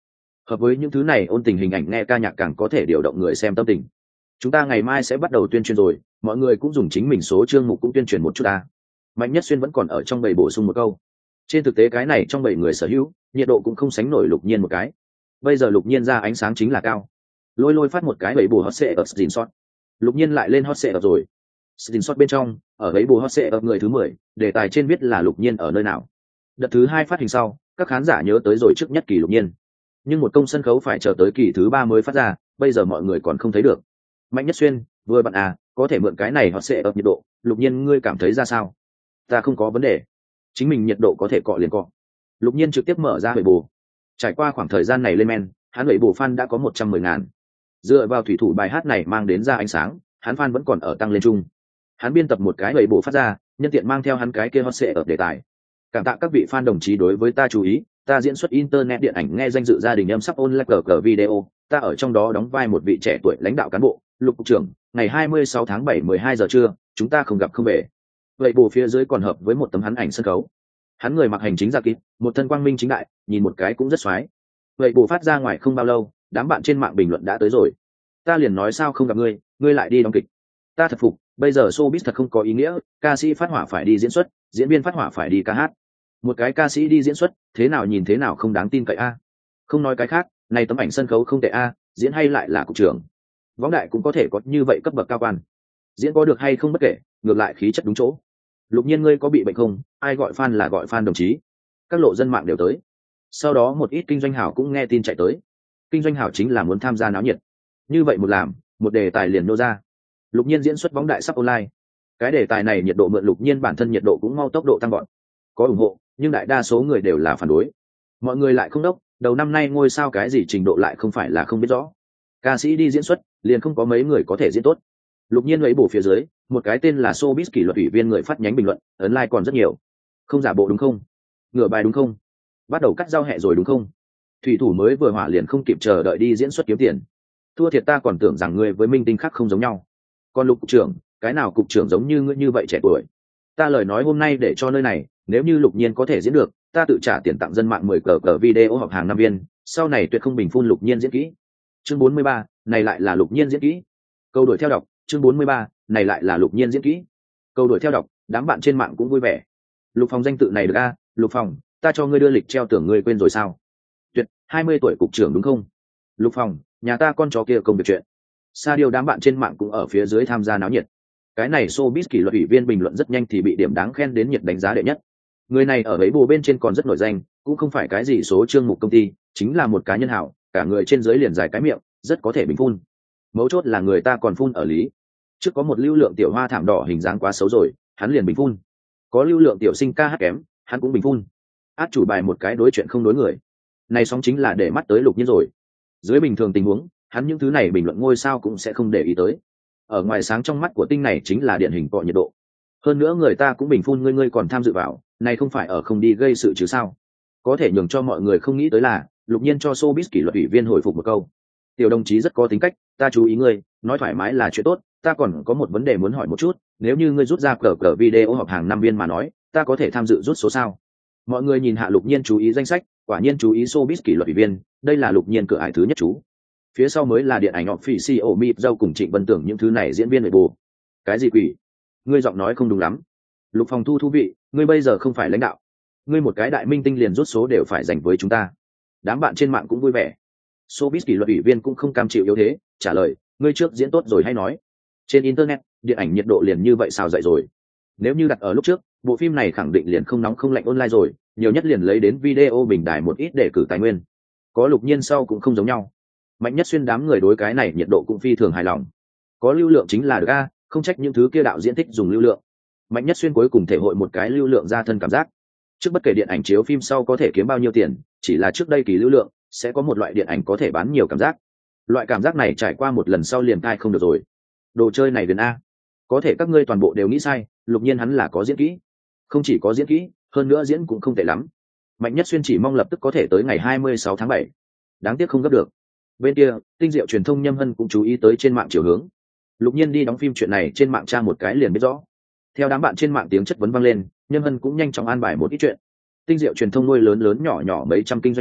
A: Hợp với những thứ này ôn tình hình ảnh nghe ca nhạc càng có thể điều động người xem tâm tình. Chúng ta ngày mai sẽ bắt đầu tuyên truyền rồi, mọi người cũng dùng chính mình số chương mục cũng tuyên truyền một chút ta. Mạnh Nhất Xuyên vẫn còn ở trong bầy bổ sung một câu. Trên thực tế cái này trong bầy người sở hữu, nhiệt độ cũng không sánh nổi Lục Nhiên một cái. Bây giờ Lục Nhiên ra ánh sáng chính là cao. Lôi Lôi phát một cái bầy bổ hot sẽ ở screenshot. Lục Nhiên lại lên hot sẽ ở rồi. Screenshot bên trong, ở bầy bổ hot sẽ ở người thứ mười, đề tài trên viết là Lục Nhiên ở nơi nào. Đợt thứ hai phát hình sau, các khán giả nhớ tới rồi trước nhất kỳ Lục Nhiên. Nhưng một công sân khấu phải chờ tới kỳ thứ ba mới phát ra, bây giờ mọi người còn không thấy được. Mạnh Nhất Xuyên, vừa bạn à, có thể mượn cái này họ sẽ ập nhiệt độ, Lục Nhiên ngươi cảm thấy ra sao? Ta không có vấn đề, chính mình nhiệt độ có thể cọ liền cọ. Lục Nhiên trực tiếp mở ra bệ bù. Trải qua khoảng thời gian này lên men, hắn bệ bù fan đã có một trăm mười ngàn. Dựa vào thủy thủ bài hát này mang đến ra ánh sáng, hắn fan vẫn còn ở tăng lên chung. Hắn biên tập một cái bệ bù phát ra, nhân tiện mang theo hắn cái kia hot sẽ ập đề tài. Cảm tạ các vị fan đồng chí đối với ta chú ý, ta diễn xuất internet điện ảnh nghe danh dự gia đình em sắp ôn lại cờ video, ta ở trong đó đóng vai một vị trẻ tuổi lãnh đạo cán bộ, Lục cục trưởng, ngày hai mươi sáu tháng bảy mười hai giờ trưa, chúng ta không gặp không về. Vậy bù phía dưới còn hợp với một tấm hắn ảnh sân khấu. Hắn người mặc hành chính ra kịp, một thân quang minh chính đại, nhìn một cái cũng rất xoái. Vậy bù phát ra ngoài không bao lâu, đám bạn trên mạng bình luận đã tới rồi. Ta liền nói sao không gặp ngươi, ngươi lại đi đóng kịch. Ta thật phục, bây giờ showbiz thật không có ý nghĩa, ca sĩ phát hỏa phải đi diễn xuất, diễn viên phát hỏa phải đi ca hát. Một cái ca sĩ đi diễn xuất, thế nào nhìn thế nào không đáng tin cậy a. Không nói cái khác, này tấm ảnh sân khấu không tệ a, diễn hay lại là cục trưởng. Võng đại cũng có thể có như vậy cấp bậc cao quan. Diễn có được hay không bất kể, ngược lại khí chất đúng chỗ. Lục Nhiên ngươi có bị bệnh không? Ai gọi fan là gọi fan đồng chí. Các lộ dân mạng đều tới. Sau đó một ít kinh doanh hảo cũng nghe tin chạy tới. Kinh doanh hảo chính là muốn tham gia náo nhiệt. Như vậy một làm, một đề tài liền nô ra. Lục Nhiên diễn xuất võng đại sắp online. Cái đề tài này nhiệt độ mượn Lục Nhiên bản thân nhiệt độ cũng mau tốc độ tăng gọn. Có ủng hộ, nhưng đại đa số người đều là phản đối. Mọi người lại không đốc, đầu năm nay ngôi sao cái gì trình độ lại không phải là không biết rõ. Ca sĩ đi diễn xuất, liền không có mấy người có thể diễn tốt. Lục Nhiên lấy bổ phía dưới, một cái tên là showbiz kỷ luật ủy viên người phát nhánh bình luận, ấn like còn rất nhiều. Không giả bộ đúng không? Ngửa bài đúng không? Bắt đầu cắt giao hẹ rồi đúng không? Thủy thủ mới vừa hỏa liền không kịp chờ đợi đi diễn xuất kiếm tiền. Thua thiệt ta còn tưởng rằng ngươi với minh tinh khác không giống nhau. Còn Lục cục trưởng, cái nào cục trưởng giống như ngươi như vậy trẻ tuổi? Ta lời nói hôm nay để cho nơi này, nếu như Lục Nhiên có thể diễn được, ta tự trả tiền tặng dân mạng mười cờ cờ video học hàng năm viên, sau này tuyệt không bình phun Lục Nhiên diễn kỹ. Chương bốn mươi ba, này lại là Lục Nhiên diễn kỹ. Câu đổi theo đọc, chương bốn mươi ba, này lại là Lục Nhiên diễn kỹ. Câu đổi theo đọc, đám bạn trên mạng cũng vui vẻ. Lục Phòng danh tự này được a, Lục Phòng, ta cho ngươi đưa lịch treo tưởng ngươi quên rồi sao? Tuyệt, hai mươi tuổi cục trưởng đúng không? Lục Phòng, nhà ta con chó kia công việc chuyện. Sa điều đám bạn trên mạng cũng ở phía dưới tham gia náo nhiệt. Cái này showbiz kỷ luật ủy viên bình luận rất nhanh thì bị điểm đáng khen đến nhiệt đánh giá đệ nhất. Người này ở ấy bù bên trên còn rất nổi danh, cũng không phải cái gì số chương mục công ty, chính là một cá nhân hảo, cả người trên dưới liền dài cái miệng, rất có thể bình phun. Mấu chốt là người ta còn phun ở lý. Trước có một lưu lượng tiểu hoa thảm đỏ hình dáng quá xấu rồi, hắn liền bình phun. Có lưu lượng tiểu sinh ca hát kém, hắn cũng bình phun. Át chủ bài một cái đối chuyện không đối người. Này sóng chính là để mắt tới Lục Nhiên rồi. Dưới bình thường tình huống, hắn những thứ này bình luận ngôi sao cũng sẽ không để ý tới. Ở ngoài sáng trong mắt của tinh này chính là điển hình cọ nhiệt độ. Hơn nữa người ta cũng bình phun ngươi ngươi còn tham dự vào, này không phải ở không đi gây sự chứ sao? Có thể nhường cho mọi người không nghĩ tới là, Lục Nhiên cho showbiz kỷ luật ủy viên hồi phục một câu. Tiểu đồng chí rất có tính cách, ta chú ý ngươi, nói thoải mái là chuyện tốt, ta còn có một vấn đề muốn hỏi một chút, nếu như ngươi rút ra cờ cờ video họp hàng năm viên mà nói, ta có thể tham dự rút số sao? Mọi người nhìn hạ Lục Nhiên chú ý danh sách, quả nhiên chú ý showbiz kỷ luật ủy viên, đây là Lục Nhiên cửa ải thứ nhất chú. Phía sau mới là điện ảnh official mịp dâu cùng Trịnh Vân Tưởng những thứ này diễn viên nội bộ. Cái gì quỷ? Ngươi giọng nói không đúng lắm. Lục Phòng thu thú vị, ngươi bây giờ không phải lãnh đạo, ngươi một cái đại minh tinh liền rút số đều phải dành với chúng ta. Đám bạn trên mạng cũng vui vẻ. Showbiz kỷ luật ủy viên cũng không cam chịu yếu thế, trả lời, ngươi trước diễn tốt rồi hay nói. Trên internet, điện ảnh nhiệt độ liền như vậy sao dậy rồi. Nếu như đặt ở lúc trước, bộ phim này khẳng định liền không nóng không lạnh online rồi, nhiều nhất liền lấy đến video bình đài một ít để cử tài nguyên. Có Lục Nhiên sau cũng không giống nhau. Mạnh Nhất Xuyên đám người đối cái này nhiệt độ cũng phi thường hài lòng. Có lưu lượng chính là được a, không trách những thứ kia đạo diễn thích dùng lưu lượng. Mạnh Nhất Xuyên cuối cùng thể hội một cái lưu lượng ra thân cảm giác. Trước bất kể điện ảnh chiếu phim sau có thể kiếm bao nhiêu tiền, chỉ là trước đây kỳ lưu lượng sẽ có một loại điện ảnh có thể bán nhiều cảm giác. Loại cảm giác này trải qua một lần sau liền cai không được rồi. Đồ chơi này liền a. Có thể các ngươi toàn bộ đều nghĩ sai, Lục Nhiên hắn là có diễn kỹ. Không chỉ có diễn kỹ, hơn nữa diễn cũng không tệ lắm. Mạnh Nhất Xuyên chỉ mong lập tức có thể tới ngày hai mươi sáu tháng bảy. Đáng tiếc không gấp được. Bên kia, tinh diệu truyền thông Nhâm Hân cũng chú ý tới trên mạng chiều hướng. Lục Nhiên đi đóng phim chuyện này trên mạng tra một cái liền biết rõ. Theo đám bạn trên mạng tiếng chất vấn vang lên, Nhâm Hân cũng nhanh chóng an bài một ít chuyện. Tinh diệu truyền thông nuôi lớn lớn nhỏ nhỏ mấy trăm kinh doanh hảo,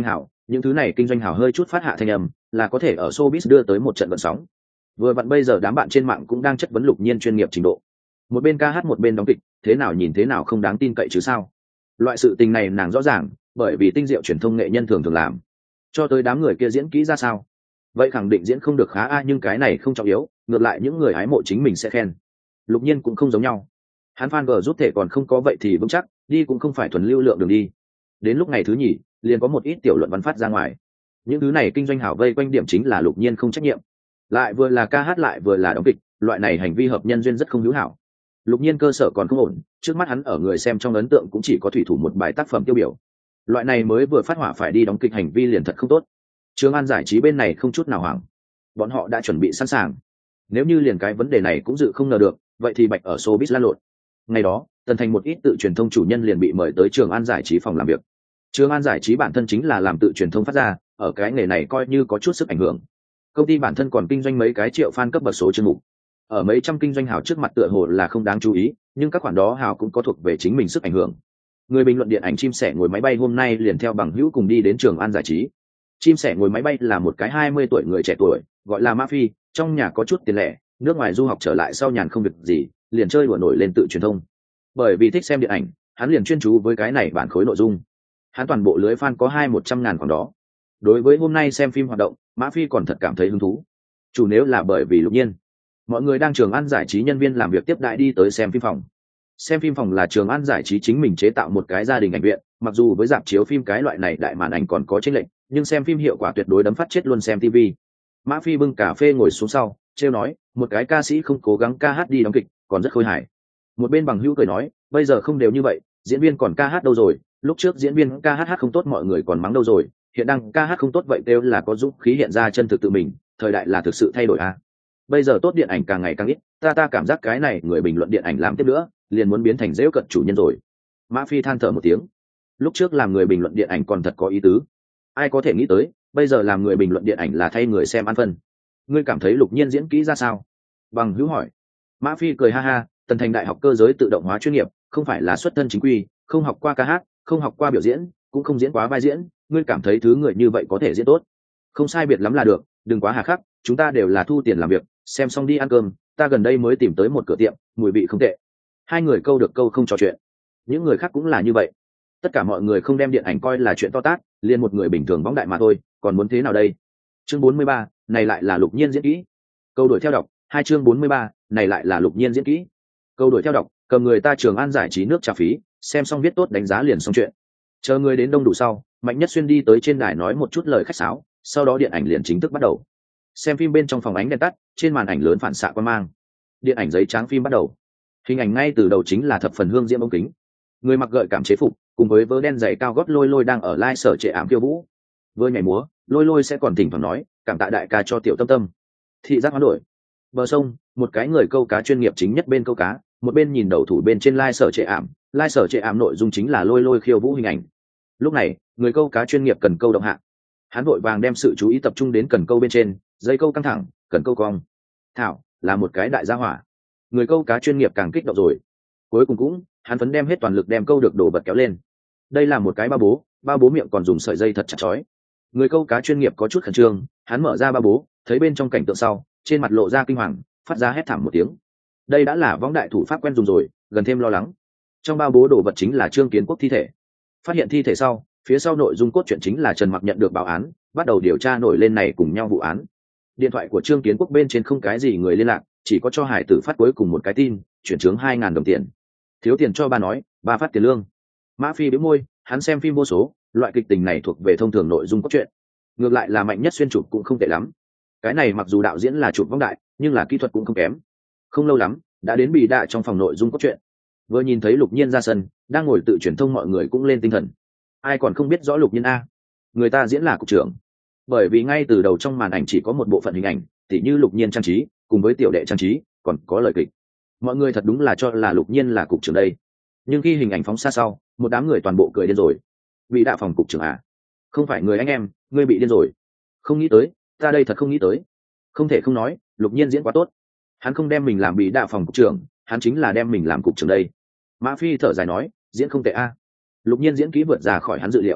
A: những thứ này kinh doanh hào hơi chút phát hạ thanh âm là có thể ở showbiz đưa tới một trận vận sóng. Vừa vặn bây giờ đám bạn trên mạng cũng đang chất vấn Lục Nhiên chuyên nghiệp trình độ, một bên ca hát một bên đóng kịch, thế nào nhìn thế nào không đáng tin cậy chứ sao. Loại sự tình này nàng rõ ràng, bởi vì tinh diệu truyền thông nghệ nhân thường thường làm. Cho tới đám người kia diễn kỹ ra sao, vậy khẳng định diễn không được khá a, nhưng cái này không trọng yếu, ngược lại những người hái mộ chính mình sẽ khen. Lục Nhiên cũng không giống nhau, hắn fan vờ rút thể còn không có vậy thì vững chắc, đi cũng không phải thuần lưu lượng đường đi. Đến lúc ngày thứ nhì liền có một ít tiểu luận văn phát ra ngoài, những thứ này kinh doanh hảo vây quanh điểm chính là Lục Nhiên không trách nhiệm, lại vừa là ca hát lại vừa là đóng kịch, loại này hành vi hợp nhân duyên rất không hữu hảo. Lục Nhiên cơ sở còn không ổn, trước mắt hắn ở người xem trong ấn tượng cũng chỉ có thủy thủ một bài tác phẩm tiêu biểu, loại này mới vừa phát hỏa phải đi đóng kịch hành vi liền thật không tốt. Trường An giải trí bên này không chút nào hoảng, bọn họ đã chuẩn bị sẵn sàng, nếu như liền cái vấn đề này cũng dự không ngờ được, vậy thì bạch ở showbiz lan lộn. Ngày đó Tần Thành một ít tự truyền thông chủ nhân liền bị mời tới Trường An giải trí phòng làm việc. Trường An giải trí bản thân chính là làm tự truyền thông phát ra, ở cái nghề này coi như có chút sức ảnh hưởng. Công ty bản thân còn kinh doanh mấy cái triệu fan cấp bậc số chương mục, ở mấy trăm kinh doanh hào trước mặt tựa hồ là không đáng chú ý, nhưng các khoản đó hào cũng có thuộc về chính mình sức ảnh hưởng. Người bình luận điện ảnh chim sẻ ngồi máy bay hôm nay liền theo bằng hữu cùng đi đến Trường An giải trí. Chim sẻ ngồi máy bay là một cái hai mươi tuổi người trẻ tuổi, gọi là Ma Phi, trong nhà có chút tiền lẻ, nước ngoài du học trở lại sau nhàn không việc gì, liền chơi đùa nổi lên tự truyền thông. Bởi vì thích xem điện ảnh, hắn liền chuyên chú với cái này bản khối nội dung. Hắn toàn bộ lưới fan có hai một trăm ngàn khoảng đó. Đối với hôm nay xem phim hoạt động, Mã Phi còn thật cảm thấy hứng thú. Chủ nếu là bởi vì Lục Nhiên, mọi người đang Trường An giải trí nhân viên làm việc tiếp đãi đi tới xem phim phòng. Xem phim phòng là Trường An giải trí chính mình chế tạo một cái gia đình ảnh viện, mặc dù với rạp chiếu phim cái loại này đại màn ảnh còn có chênh lệch, nhưng xem phim hiệu quả tuyệt đối đấm phát chết luôn xem ti vi. Mã Phi bưng cà phê ngồi xuống sau, trêu nói, một cái ca sĩ không cố gắng ca hát đi đóng kịch, còn rất khôi hài. Một bên bằng hữu cười nói, bây giờ không đều như vậy, diễn viên còn ca hát đâu rồi, lúc trước diễn viên ca hát hát không tốt mọi người còn mắng đâu rồi, hiện đang ca hát không tốt vậy đều là có dũng khí hiện ra chân thực tự mình, thời đại là thực sự thay đổi à. Bây giờ tốt điện ảnh càng ngày càng ít, ta ta cảm giác cái này người bình luận điện ảnh làm tiếp nữa liền muốn biến thành dễu cận chủ nhân rồi. Mã Phi than thở một tiếng, lúc trước làm người bình luận điện ảnh còn thật có ý tứ, ai có thể nghĩ tới bây giờ làm người bình luận điện ảnh là thay người xem ăn phân. Ngươi cảm thấy Lục Nhiên diễn kỹ ra sao? Bằng hữu hỏi. Mã Phi cười ha ha, Tần Thành đại học cơ giới tự động hóa chuyên nghiệp, không phải là xuất thân chính quy, không học qua ca hát, không học qua biểu diễn, cũng không diễn quá vai diễn, ngươi cảm thấy thứ người như vậy có thể diễn tốt? Không sai biệt lắm là được, đừng quá hà khắc, chúng ta đều là thu tiền làm việc, xem xong đi ăn cơm, ta gần đây mới tìm tới một cửa tiệm, mùi vị không tệ. Hai người câu được câu không trò chuyện. Những người khác cũng là như vậy. Tất cả mọi người không đem điện ảnh coi là chuyện to tát, liền một người bình thường võng đại mà thôi, còn muốn thế nào đây? Chương bốn mươi ba, này lại là Lục Nhiên diễn kỹ. Câu đuổi theo đọc, hai chương bốn mươi ba, này lại là Lục Nhiên diễn kỹ. Câu đuổi theo đọc, cầm người ta Trường An giải trí nước trả phí, xem xong viết tốt đánh giá liền xong chuyện. Chờ người đến đông đủ sau, Mạnh Nhất Xuyên đi tới trên đài nói một chút lời khách sáo, sau đó điện ảnh liền chính thức bắt đầu. Xem phim bên trong phòng ánh đèn tắt, trên màn ảnh lớn phản xạ quang mang. Điện ảnh giấy trắng phim bắt đầu. Hình ảnh ngay từ đầu chính là thập phần hương diễm ống kính. Người mặc gợi cảm chế phục, cùng với vớ đen giày cao gót Lôi Lôi đang ở lai sở trệ ảm khiêu vũ. Vừa nhảy múa, Lôi Lôi sẽ còn thỉnh thoảng nói, cảm tạ đại ca cho tiểu tâm tâm. Thị giác hoán đổi. Bờ sông, một cái người câu cá chuyên nghiệp chính nhất bên câu cá, một bên nhìn đầu thủ bên trên lai sở trệ ảm, lai sở trệ ảm nội dung chính là Lôi Lôi khiêu vũ hình ảnh. Lúc này, người câu cá chuyên nghiệp cần câu động hạ. Hắn vội vàng đem sự chú ý tập trung đến cần câu bên trên, dây câu căng thẳng, cần câu cong. Thảo là một cái đại gia hỏa. Người câu cá chuyên nghiệp càng kích động rồi. Cuối cùng cũng, hắn phấn đem hết toàn lực đem câu được đổ vật kéo lên. Đây là một cái ba bố, ba bố miệng còn dùng sợi dây thật chặt chói. Người câu cá chuyên nghiệp có chút khẩn trương, hắn mở ra ba bố, thấy bên trong cảnh tượng sau, trên mặt lộ ra kinh hoàng, phát ra hét thảm một tiếng. Đây đã là võng đại thủ pháp quen dùng rồi, gần thêm lo lắng. Trong ba bố đổ vật chính là Trương Kiến Quốc thi thể. Phát hiện thi thể sau, phía sau nội dung cốt truyện chính là Trần Mặc nhận được báo án, bắt đầu điều tra nổi lên này cùng nhau vụ án. Điện thoại của Trương Kiến Quốc bên trên không cái gì người liên lạc, chỉ có cho Hải Tử phát cuối cùng một cái tin, chuyển chướng hai ngàn đồng tiền. Thiếu tiền cho ba nói, ba phát tiền lương. Mã Phi bĩu môi, hắn xem phim vô số, loại kịch tình này thuộc về thông thường nội dung cốt truyện. Ngược lại là Mạnh Nhất Xuyên chụp cũng không tệ lắm. Cái này mặc dù đạo diễn là chụp võng đại, nhưng là kỹ thuật cũng không kém. Không lâu lắm, đã đến bị đại trong phòng nội dung cốt truyện. Vừa nhìn thấy Lục Nhiên ra sân, đang ngồi tự truyền thông mọi người cũng lên tinh thần. Ai còn không biết rõ Lục Nhiên a? Người ta diễn là cục trưởng. Bởi vì ngay từ đầu trong màn ảnh chỉ có một bộ phận hình ảnh, tỉ như Lục Nhiên trang trí, cùng với tiểu đệ trang trí, còn có lời kịch. Mọi người thật đúng là cho là Lục Nhiên là cục trưởng đây. Nhưng khi hình ảnh phóng xa sau, một đám người toàn bộ cười điên rồi. Bị đạ phòng cục trưởng à? Không phải người anh em, ngươi bị điên rồi. Không nghĩ tới, ta đây thật không nghĩ tới. Không thể không nói, Lục Nhiên diễn quá tốt. Hắn không đem mình làm bị đạ phòng cục trưởng, hắn chính là đem mình làm cục trưởng đây. Mã Phi thở dài nói, diễn không tệ a. Lục Nhiên diễn kỹ vượt ra khỏi hắn dự liệu.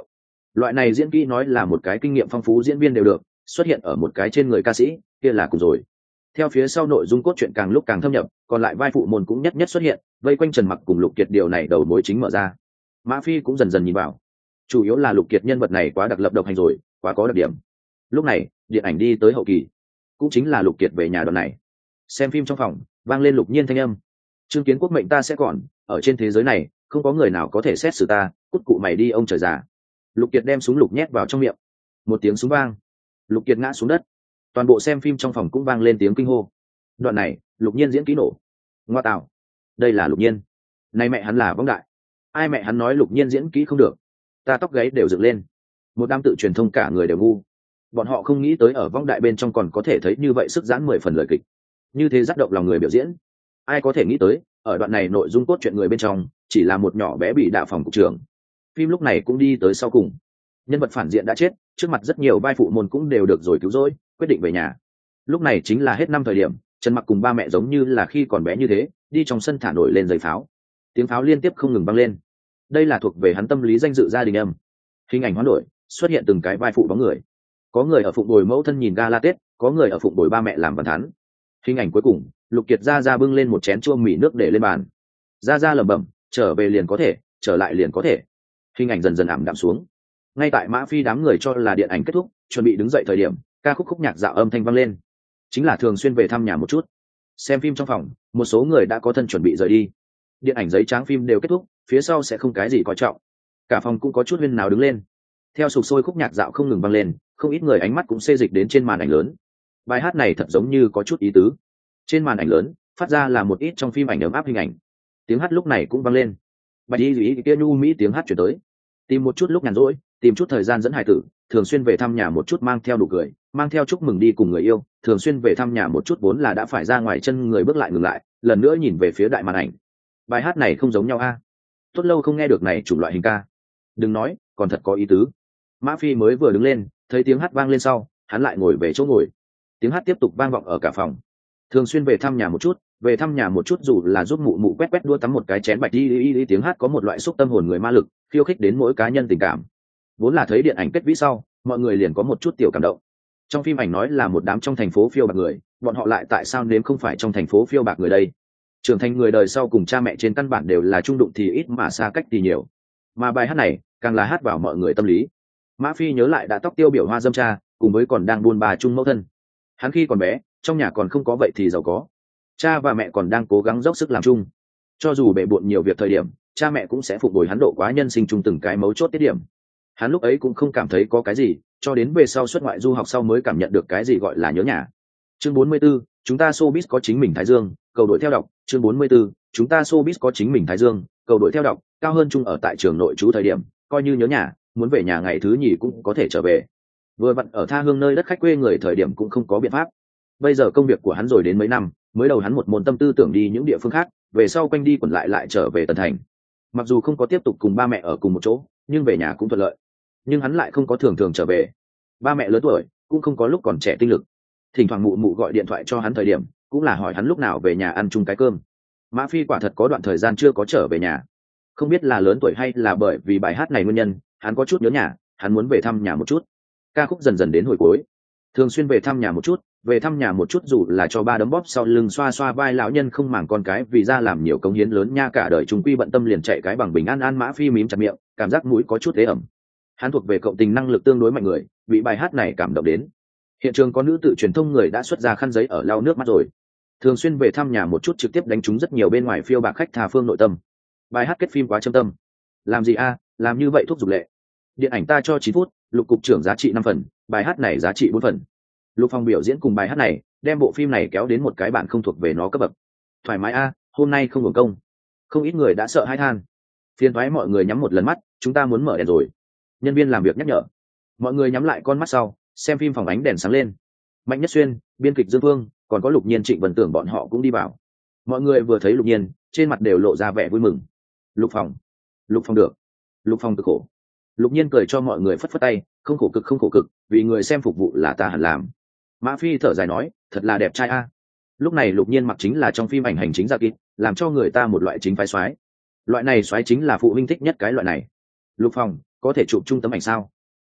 A: loại này diễn kỹ nói là một cái kinh nghiệm phong phú diễn viên đều được, xuất hiện ở một cái trên người ca sĩ kia là cùng rồi. Theo phía sau nội dung cốt truyện càng lúc càng thâm nhập, còn lại vai phụ môn cũng nhất nhất xuất hiện, vây quanh Trần Mặc cùng Lục Kiệt, điều này đầu mối chính mở ra. Mã Phi cũng dần dần nhìn vào, chủ yếu là Lục Kiệt nhân vật này quá đặc lập độc hành rồi, quá có đặc điểm. Lúc này điện ảnh đi tới hậu kỳ, cũng chính là Lục Kiệt về nhà đoạn này. Xem phim trong phòng vang lên Lục Nhiên thanh âm: Trương Kiến Quốc mệnh ta sẽ còn ở trên thế giới này, không có người nào có thể xét xử ta, cút cụ mày đi ông trời già. Lục Kiệt đem súng lục nhét vào trong miệng, một tiếng súng vang, Lục Kiệt ngã xuống đất. Toàn bộ xem phim trong phòng cũng vang lên tiếng kinh hô. Đoạn này Lục Nhiên diễn kỹ nổ. Ngoa tạo, đây là Lục Nhiên, này mẹ hắn là Võng Đại. Ai mẹ hắn nói Lục Nhiên diễn kỹ không được, ta tóc gáy đều dựng lên. Một đám tự truyền thông cả người đều ngu, bọn họ không nghĩ tới ở Võng Đại bên trong còn có thể thấy như vậy sức giãn mười phần lời kịch, như thế dắt động lòng người biểu diễn. Ai có thể nghĩ tới ở đoạn này nội dung cốt truyện người bên trong chỉ là một nhỏ bé bị đạ phòng cục trưởng. Phim lúc này cũng đi tới sau cùng, nhân vật phản diện đã chết, trước mặt rất nhiều vai phụ môn cũng đều được rồi cứu rỗi, quyết định về nhà. Lúc này chính là hết năm thời điểm, Trần Mặc cùng ba mẹ giống như là khi còn bé như thế, đi trong sân thả nổi lên giấy pháo, tiếng pháo liên tiếp không ngừng vang lên. Đây là thuộc về hắn tâm lý danh dự gia đình âm. Hình ảnh hoán đổi, xuất hiện từng cái vai phụ bóng người, có người ở phụng bồi mẫu thân nhìn gala Tết, có người ở phụng bồi ba mẹ làm bàn thắn. Hình ảnh cuối cùng, Lục Kiệt ra ra bưng lên một chén chua mì nước để lên bàn, ra ra lẩm bẩm: trở về liền có thể, trở lại liền có thể. Hình ảnh dần dần ảm đạm xuống. Ngay tại Mã Phi đám người cho là điện ảnh kết thúc, chuẩn bị đứng dậy thời điểm, ca khúc khúc nhạc dạo âm thanh vang lên, chính là Thường Xuyên về thăm nhà một chút. Xem phim trong phòng, một số người đã có thân chuẩn bị rời đi. Điện ảnh giấy trắng phim đều kết thúc, phía sau sẽ không cái gì coi trọng. Cả phòng cũng có chút huyên nào đứng lên. Theo sục sôi khúc nhạc dạo không ngừng vang lên, không ít người ánh mắt cũng xê dịch đến trên màn ảnh lớn. Bài hát này thật giống như có chút ý tứ. Trên màn ảnh lớn phát ra là một ít trong phim ảnh ấm áp hình ảnh. Tiếng hát lúc này cũng vang lên. Bài đi gì kia nhu mỹ tiếng hát chuyển tới. Tìm một chút lúc nhàn rỗi, tìm chút thời gian dẫn hài tử, Thường Xuyên về thăm nhà một chút, mang theo nụ cười, mang theo chúc mừng đi cùng người yêu. Thường Xuyên về thăm nhà một chút vốn là đã phải ra ngoài chân người bước lại ngừng lại, lần nữa nhìn về phía đại màn ảnh. Bài hát này không giống nhau a. Tốt lâu không nghe được này chủng loại hình ca. Đừng nói, còn thật có ý tứ. Mã Phi mới vừa đứng lên, thấy tiếng hát vang lên sau, hắn lại ngồi về chỗ ngồi. Tiếng hát tiếp tục vang vọng ở cả phòng. Thường Xuyên về thăm nhà một chút, về thăm nhà một chút dù là giúp mụ mụ quét quét đua tắm một cái chén bạch đi, đi, đi tiếng hát có một loại xúc tâm hồn người ma lực, khiêu khích đến mỗi cá nhân tình cảm. Vốn là thấy điện ảnh kết vĩ sau, mọi người liền có một chút tiểu cảm động. Trong phim ảnh nói là một đám trong thành phố phiêu bạc người, bọn họ lại tại sao nếm không phải trong thành phố phiêu bạc người đây? Trưởng thành người đời sau cùng cha mẹ trên căn bản đều là trung đụng thì ít mà xa cách thì nhiều. Mà bài hát này càng là hát vào mọi người tâm lý. Mã Phi nhớ lại đã tóc tiêu biểu hoa dâm cha, cùng với còn đang buôn bà chung mẫu thân. Hắn khi còn bé, trong nhà còn không có vậy thì giàu có. Cha và mẹ còn đang cố gắng dốc sức làm chung. Cho dù bề bộn nhiều việc thời điểm, cha mẹ cũng sẽ phục hồi hắn độ quá nhân sinh chung từng cái mấu chốt tiết điểm. Hắn lúc ấy cũng không cảm thấy có cái gì, cho đến về sau xuất ngoại du học sau mới cảm nhận được cái gì gọi là nhớ nhà. Chương bốn mươi 44, chúng ta showbiz có chính mình Thái Dương, cầu đội theo đọc. Chương bốn mươi 44, chúng ta showbiz có chính mình Thái Dương, cầu đội theo đọc. Cao hơn chung ở tại trường nội trú thời điểm, coi như nhớ nhà, muốn về nhà ngày thứ nhì cũng có thể trở về. Vừa vặn ở tha hương nơi đất khách quê người thời điểm cũng không có biện pháp. Bây giờ công việc của hắn rồi đến mấy năm, mới đầu hắn một môn tâm tư tưởng đi những địa phương khác, về sau quanh đi quẩn lại lại trở về Tần Thành. Mặc dù không có tiếp tục cùng ba mẹ ở cùng một chỗ, nhưng về nhà cũng thuận lợi. Nhưng hắn lại không có thường thường trở về. Ba mẹ lớn tuổi, cũng không có lúc còn trẻ tinh lực. Thỉnh thoảng mụ mụ gọi điện thoại cho hắn thời điểm, cũng là hỏi hắn lúc nào về nhà ăn chung cái cơm. Mã Phi quả thật có đoạn thời gian chưa có trở về nhà. Không biết là lớn tuổi hay là bởi vì bài hát này nguyên nhân, hắn có chút nhớ nhà, hắn muốn về thăm nhà một chút. Ca khúc dần dần đến hồi cuối. Thường Xuyên về thăm nhà một chút, về thăm nhà một chút dù là cho ba đấm bóp sau lưng xoa xoa vai lão nhân không màng con cái vì ra làm nhiều công hiến lớn nha, cả đời chúng quy bận tâm liền chạy cái bằng bình an an. Mã Phi mím chặt miệng, cảm giác mũi có chút ế ẩm. Hắn thuộc về cộng tình năng lực tương đối mạnh người, bị bài hát này cảm động đến. Hiện trường có nữ tự truyền thông người đã xuất ra khăn giấy ở lau nước mắt rồi. Thường Xuyên về thăm nhà một chút trực tiếp đánh trúng rất nhiều bên ngoài phiêu bạc khách thà phương nội tâm. Bài hát kết phim quá châm tâm. Làm gì a, làm như vậy thuốc dục lệ. Điện ảnh ta cho chín phút, Lục cục trưởng giá trị năm phần, bài hát này giá trị bốn phần. Lục Phong biểu diễn cùng bài hát này, đem bộ phim này kéo đến một cái bản không thuộc về nó cấp bậc. Thoải mái a, hôm nay không hưởng công. Không ít người đã sợ hãi than. Phiền toái mọi người nhắm một lần mắt, chúng ta muốn mở đèn rồi. Nhân viên làm việc nhắc nhở. Mọi người nhắm lại con mắt sau, xem phim phòng ánh đèn sáng lên. Mạnh Nhất Xuyên, biên kịch Dương Vương, còn có Lục Nhiên, Trịnh Vân Tưởng bọn họ cũng đi vào. Mọi người vừa thấy Lục Nhiên, trên mặt đều lộ ra vẻ vui mừng. Lục Phong, Lục Phong được. Lục Phong cực khổ. Lục Nhiên cười cho mọi người phất phất tay, không khổ cực không khổ cực, vì người xem phục vụ là ta hẳn làm. Mã Phi thở dài nói, thật là đẹp trai a. Lúc này Lục Nhiên mặc chính là trong phim ảnh hành chính gia kịch, làm cho người ta một loại chính phái soái. Loại này soái chính là phụ huynh thích nhất cái loại này. Lục Phong, có thể chụp chung tấm ảnh sao?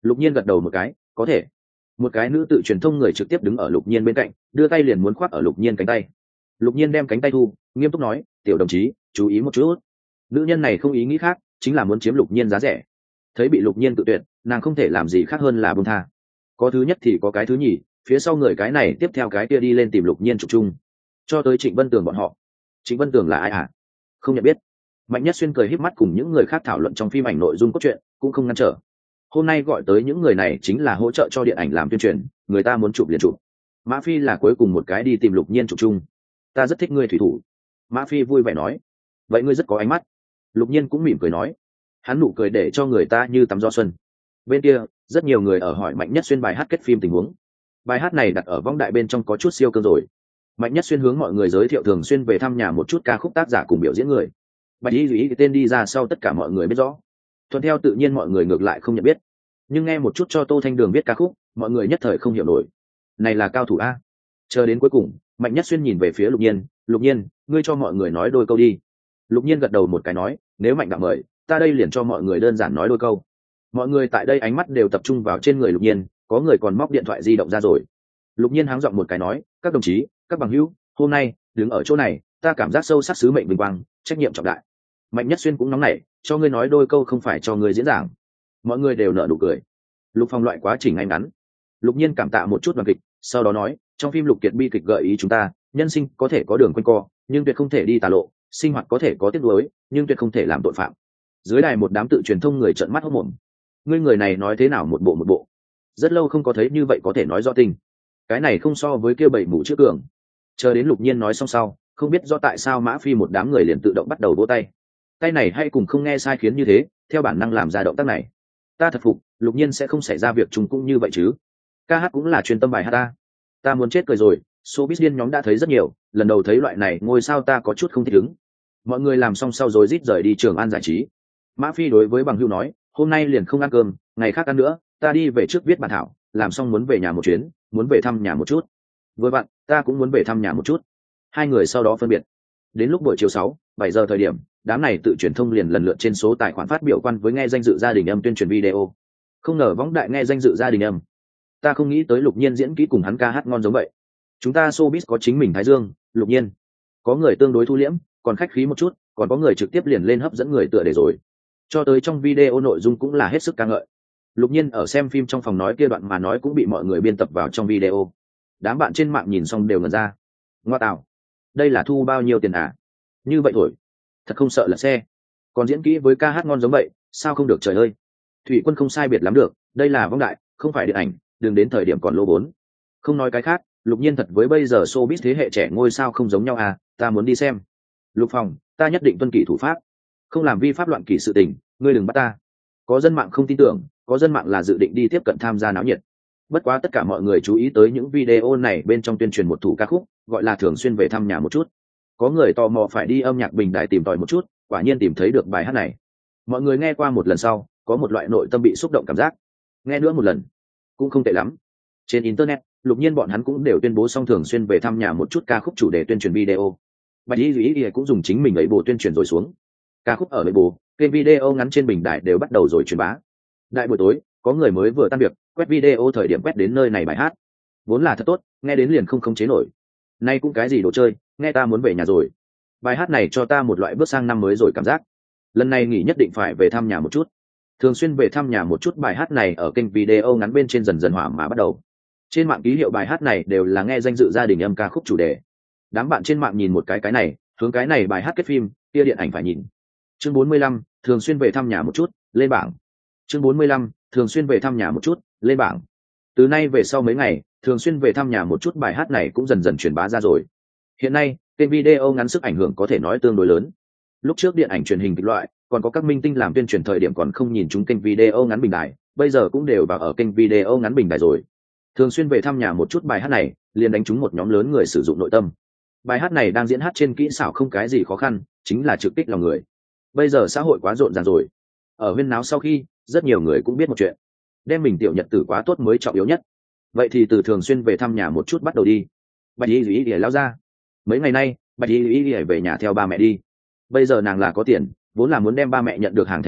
A: Lục Nhiên gật đầu một cái, có thể. Một cái nữ tự truyền thông người trực tiếp đứng ở Lục Nhiên bên cạnh, đưa tay liền muốn khoác ở Lục Nhiên cánh tay. Lục Nhiên đem cánh tay thu, nghiêm túc nói, tiểu đồng chí, chú ý một chút. Nữ nhân này không ý nghĩ khác, chính là muốn chiếm Lục Nhiên giá rẻ. Thấy bị Lục Nhiên tự tuyệt, nàng không thể làm gì khác hơn là buông tha. Có thứ nhất thì có cái thứ nhì, phía sau người cái này tiếp theo cái kia đi lên tìm Lục Nhiên chụp chung. Cho tới Trịnh Vân Tường bọn họ. Trịnh Vân Tường là ai à? Không nhận biết. Mạnh Nhất Xuyên cười híp mắt cùng những người khác thảo luận trong phim ảnh nội dung cốt truyện, cũng không ngăn trở. Hôm nay gọi tới những người này chính là hỗ trợ cho điện ảnh làm tuyên truyền, người ta muốn chụp liền chụp. Mã Phi là cuối cùng một cái đi tìm Lục Nhiên chụp chung. Ta rất thích ngươi thủy thủ. Mã Phi vui vẻ nói. Vậy ngươi rất có ánh mắt. Lục Nhiên cũng mỉm cười nói. Hắn nụ cười để cho người ta như tắm gió xuân. Bên kia, rất nhiều người ở hỏi Mạnh Nhất Xuyên bài hát kết phim tình huống. Bài hát này đặt ở võng đại bên trong có chút siêu cơ rồi. Mạnh Nhất Xuyên hướng mọi người giới thiệu thường xuyên về thăm nhà một chút ca khúc tác giả cùng biểu diễn người. Bạch Y Duy cái tên đi ra sau tất cả mọi người biết rõ. Thuận theo tự nhiên mọi người ngược lại không nhận biết. Nhưng nghe một chút cho Tô Thanh Đường viết ca khúc, mọi người nhất thời không hiểu nổi. Này là cao thủ a. Chờ đến cuối cùng, Mạnh Nhất Xuyên nhìn về phía Lục Nhiên, Lục Nhiên, ngươi cho mọi người nói đôi câu đi. Lục Nhiên gật đầu một cái nói, nếu Mạnh Đạo mời, ta đây liền cho mọi người đơn giản nói đôi câu. Mọi người tại đây ánh mắt đều tập trung vào trên người Lục Nhiên, có người còn móc điện thoại di động ra rồi. Lục Nhiên háng giọng một cái nói, các đồng chí, các bằng hữu, hôm nay đứng ở chỗ này, ta cảm giác sâu sắc sứ mệnh vinh quang, trách nhiệm trọng đại. Mạnh Nhất Xuyên cũng nóng nảy, cho ngươi nói đôi câu không phải cho ngươi diễn giảng. Mọi người đều nở nụ cười. Lục Phong loại quá trình ngay ngắn. Lục Nhiên cảm tạ một chút đoàn kịch, sau đó nói, trong phim Lục Kiệt bi kịch gợi ý chúng ta, nhân sinh có thể có đường quanh co, nhưng tuyệt không thể đi tà lộ, sinh hoạt có thể có tiếc nuối, nhưng tuyệt không thể làm tội phạm. Dưới đài một đám tự truyền thông người trợn mắt hốt mồm. Ngươi người này nói thế nào một bộ một bộ? Rất lâu không có thấy như vậy có thể nói rõ tình. Cái này không so với kia bảy mũ trước cường. Chờ đến Lục Nhiên nói xong sau, không biết do tại sao Mã Phi một đám người liền tự động bắt đầu vỗ tay. Tay này hay cùng không nghe sai khiến như thế, theo bản năng làm ra động tác này. Ta thật phục, Lục Nhiên sẽ không xảy ra việc trùng cũng như vậy chứ? Ca hát cũng là chuyên tâm bài hát ta. Ta muốn chết cười rồi, showbiz điên nhóm đã thấy rất nhiều, lần đầu thấy loại này ngôi sao ta có chút không thích ứng. Mọi người làm xong sau rồi rít rời đi Trường An giải trí. Mã Phi đối với bằng hữu nói, hôm nay liền không ăn cơm, ngày khác ăn nữa, ta đi về trước viết bản thảo, làm xong muốn về nhà một chuyến, muốn về thăm nhà một chút. Với bạn, ta cũng muốn về thăm nhà một chút. Hai người sau đó phân biệt. Đến lúc buổi chiều sáu, bảy giờ thời điểm, đám này tự truyền thông liền lần lượt trên số tài khoản phát biểu quan với nghe danh dự gia đình âm tuyên truyền video. Không ngờ võng đại nghe danh dự gia đình âm. Ta không nghĩ tới Lục Nhiên diễn kỹ cùng hắn ca hát ngon giống vậy. Chúng ta showbiz có chính mình Thái Dương, Lục Nhiên. Có người tương đối thu liễm, còn khách khí một chút, còn có người trực tiếp liền lên hấp dẫn người tựa để rồi. Cho tới trong video nội dung cũng là hết sức ca ngợi. Lục Nhiên ở xem phim trong phòng nói kia đoạn mà nói cũng bị mọi người biên tập vào trong video. Đám bạn trên mạng nhìn xong đều ngẩn ra. Ngoa tạo, đây là thu bao nhiêu tiền à? Như vậy thôi, thật không sợ lật xe. Còn diễn kỹ với ca hát ngon giống vậy, sao không được trời ơi? Thủy Quân không sai biệt lắm được, đây là võng đại, không phải điện ảnh, đừng đến thời điểm còn lỗ vốn. Không nói cái khác, Lục Nhiên thật với bây giờ showbiz thế hệ trẻ ngôi sao không giống nhau à, ta muốn đi xem. Lục Phòng, ta nhất định tuân kỷ thủ pháp, không làm vi pháp loạn kỷ sự tình, ngươi đừng bắt ta. Có dân mạng không tin tưởng, có dân mạng là dự định đi tiếp cận tham gia náo nhiệt. Bất quá tất cả mọi người chú ý tới những video này bên trong tuyên truyền một thủ ca khúc, gọi là thường xuyên về thăm nhà một chút. Có người tò mò phải đi âm nhạc bình đài tìm tòi một chút, quả nhiên tìm thấy được bài hát này. Mọi người nghe qua một lần sau, có một loại nội tâm bị xúc động cảm giác. Nghe nữa một lần, cũng không tệ lắm. Trên internet, Lục Nhiên bọn hắn cũng đều tuyên bố xong thường xuyên về thăm nhà một chút ca khúc chủ đề tuyên truyền video. Bạch Y Duy cũng dùng chính mình ấy bộ tuyên truyền rồi xuống. Ca khúc ở ấy bộ, kênh video ngắn trên bình đài đều bắt đầu rồi truyền bá. Đại buổi tối, có người mới vừa tan việc, quét video thời điểm quét đến nơi này bài hát. Vốn là thật tốt, nghe đến liền không khống chế nổi. Nay cũng cái gì đồ chơi, nghe ta muốn về nhà rồi. Bài hát này cho ta một loại bước sang năm mới rồi cảm giác. Lần này nghỉ nhất định phải về thăm nhà một chút. Thường xuyên về thăm nhà một chút bài hát này ở kênh video ngắn bên trên dần dần hỏa mà bắt đầu. Trên mạng ký hiệu bài hát này đều là nghe danh dự gia đình âm ca khúc chủ đề. Đám bạn trên mạng nhìn một cái cái này, hướng cái này bài hát kết phim, kia điện ảnh phải nhìn. Chương bốn mươi lăm, thường xuyên về thăm nhà một chút, lên bảng. Chương bốn mươi lăm, thường xuyên về thăm nhà một chút, lên bảng. Từ nay về sau mấy ngày, thường xuyên về thăm nhà một chút bài hát này cũng dần dần truyền bá ra rồi. Hiện nay, kênh video ngắn sức ảnh hưởng có thể nói tương đối lớn. Lúc trước điện ảnh truyền hình kịch loại, còn có các minh tinh làm tuyên truyền thời điểm còn không nhìn chúng kênh video ngắn bình đài, bây giờ cũng đều vào ở kênh video ngắn bình đài rồi. Thường xuyên về thăm nhà một chút bài hát này, liền đánh trúng một nhóm lớn người sử dụng nội tâm. Bài hát này đang diễn hát trên kỹ xảo không cái gì khó khăn, chính là trực kích lòng người. Bây giờ xã hội quá rộn ràng rồi. Ở huyên náo sau khi, rất nhiều người cũng biết một chuyện. Đem mình tiểu nhật tử quá tốt mới trọng yếu nhất. Vậy thì từ thường xuyên về thăm nhà một chút bắt đầu đi. Bạch Y Duy lao ra. Mấy ngày nay, Bạch Y Duy về nhà theo ba mẹ đi. Bây giờ nàng là có tiền, vốn là muốn đem ba mẹ nhận được hàng thành ở,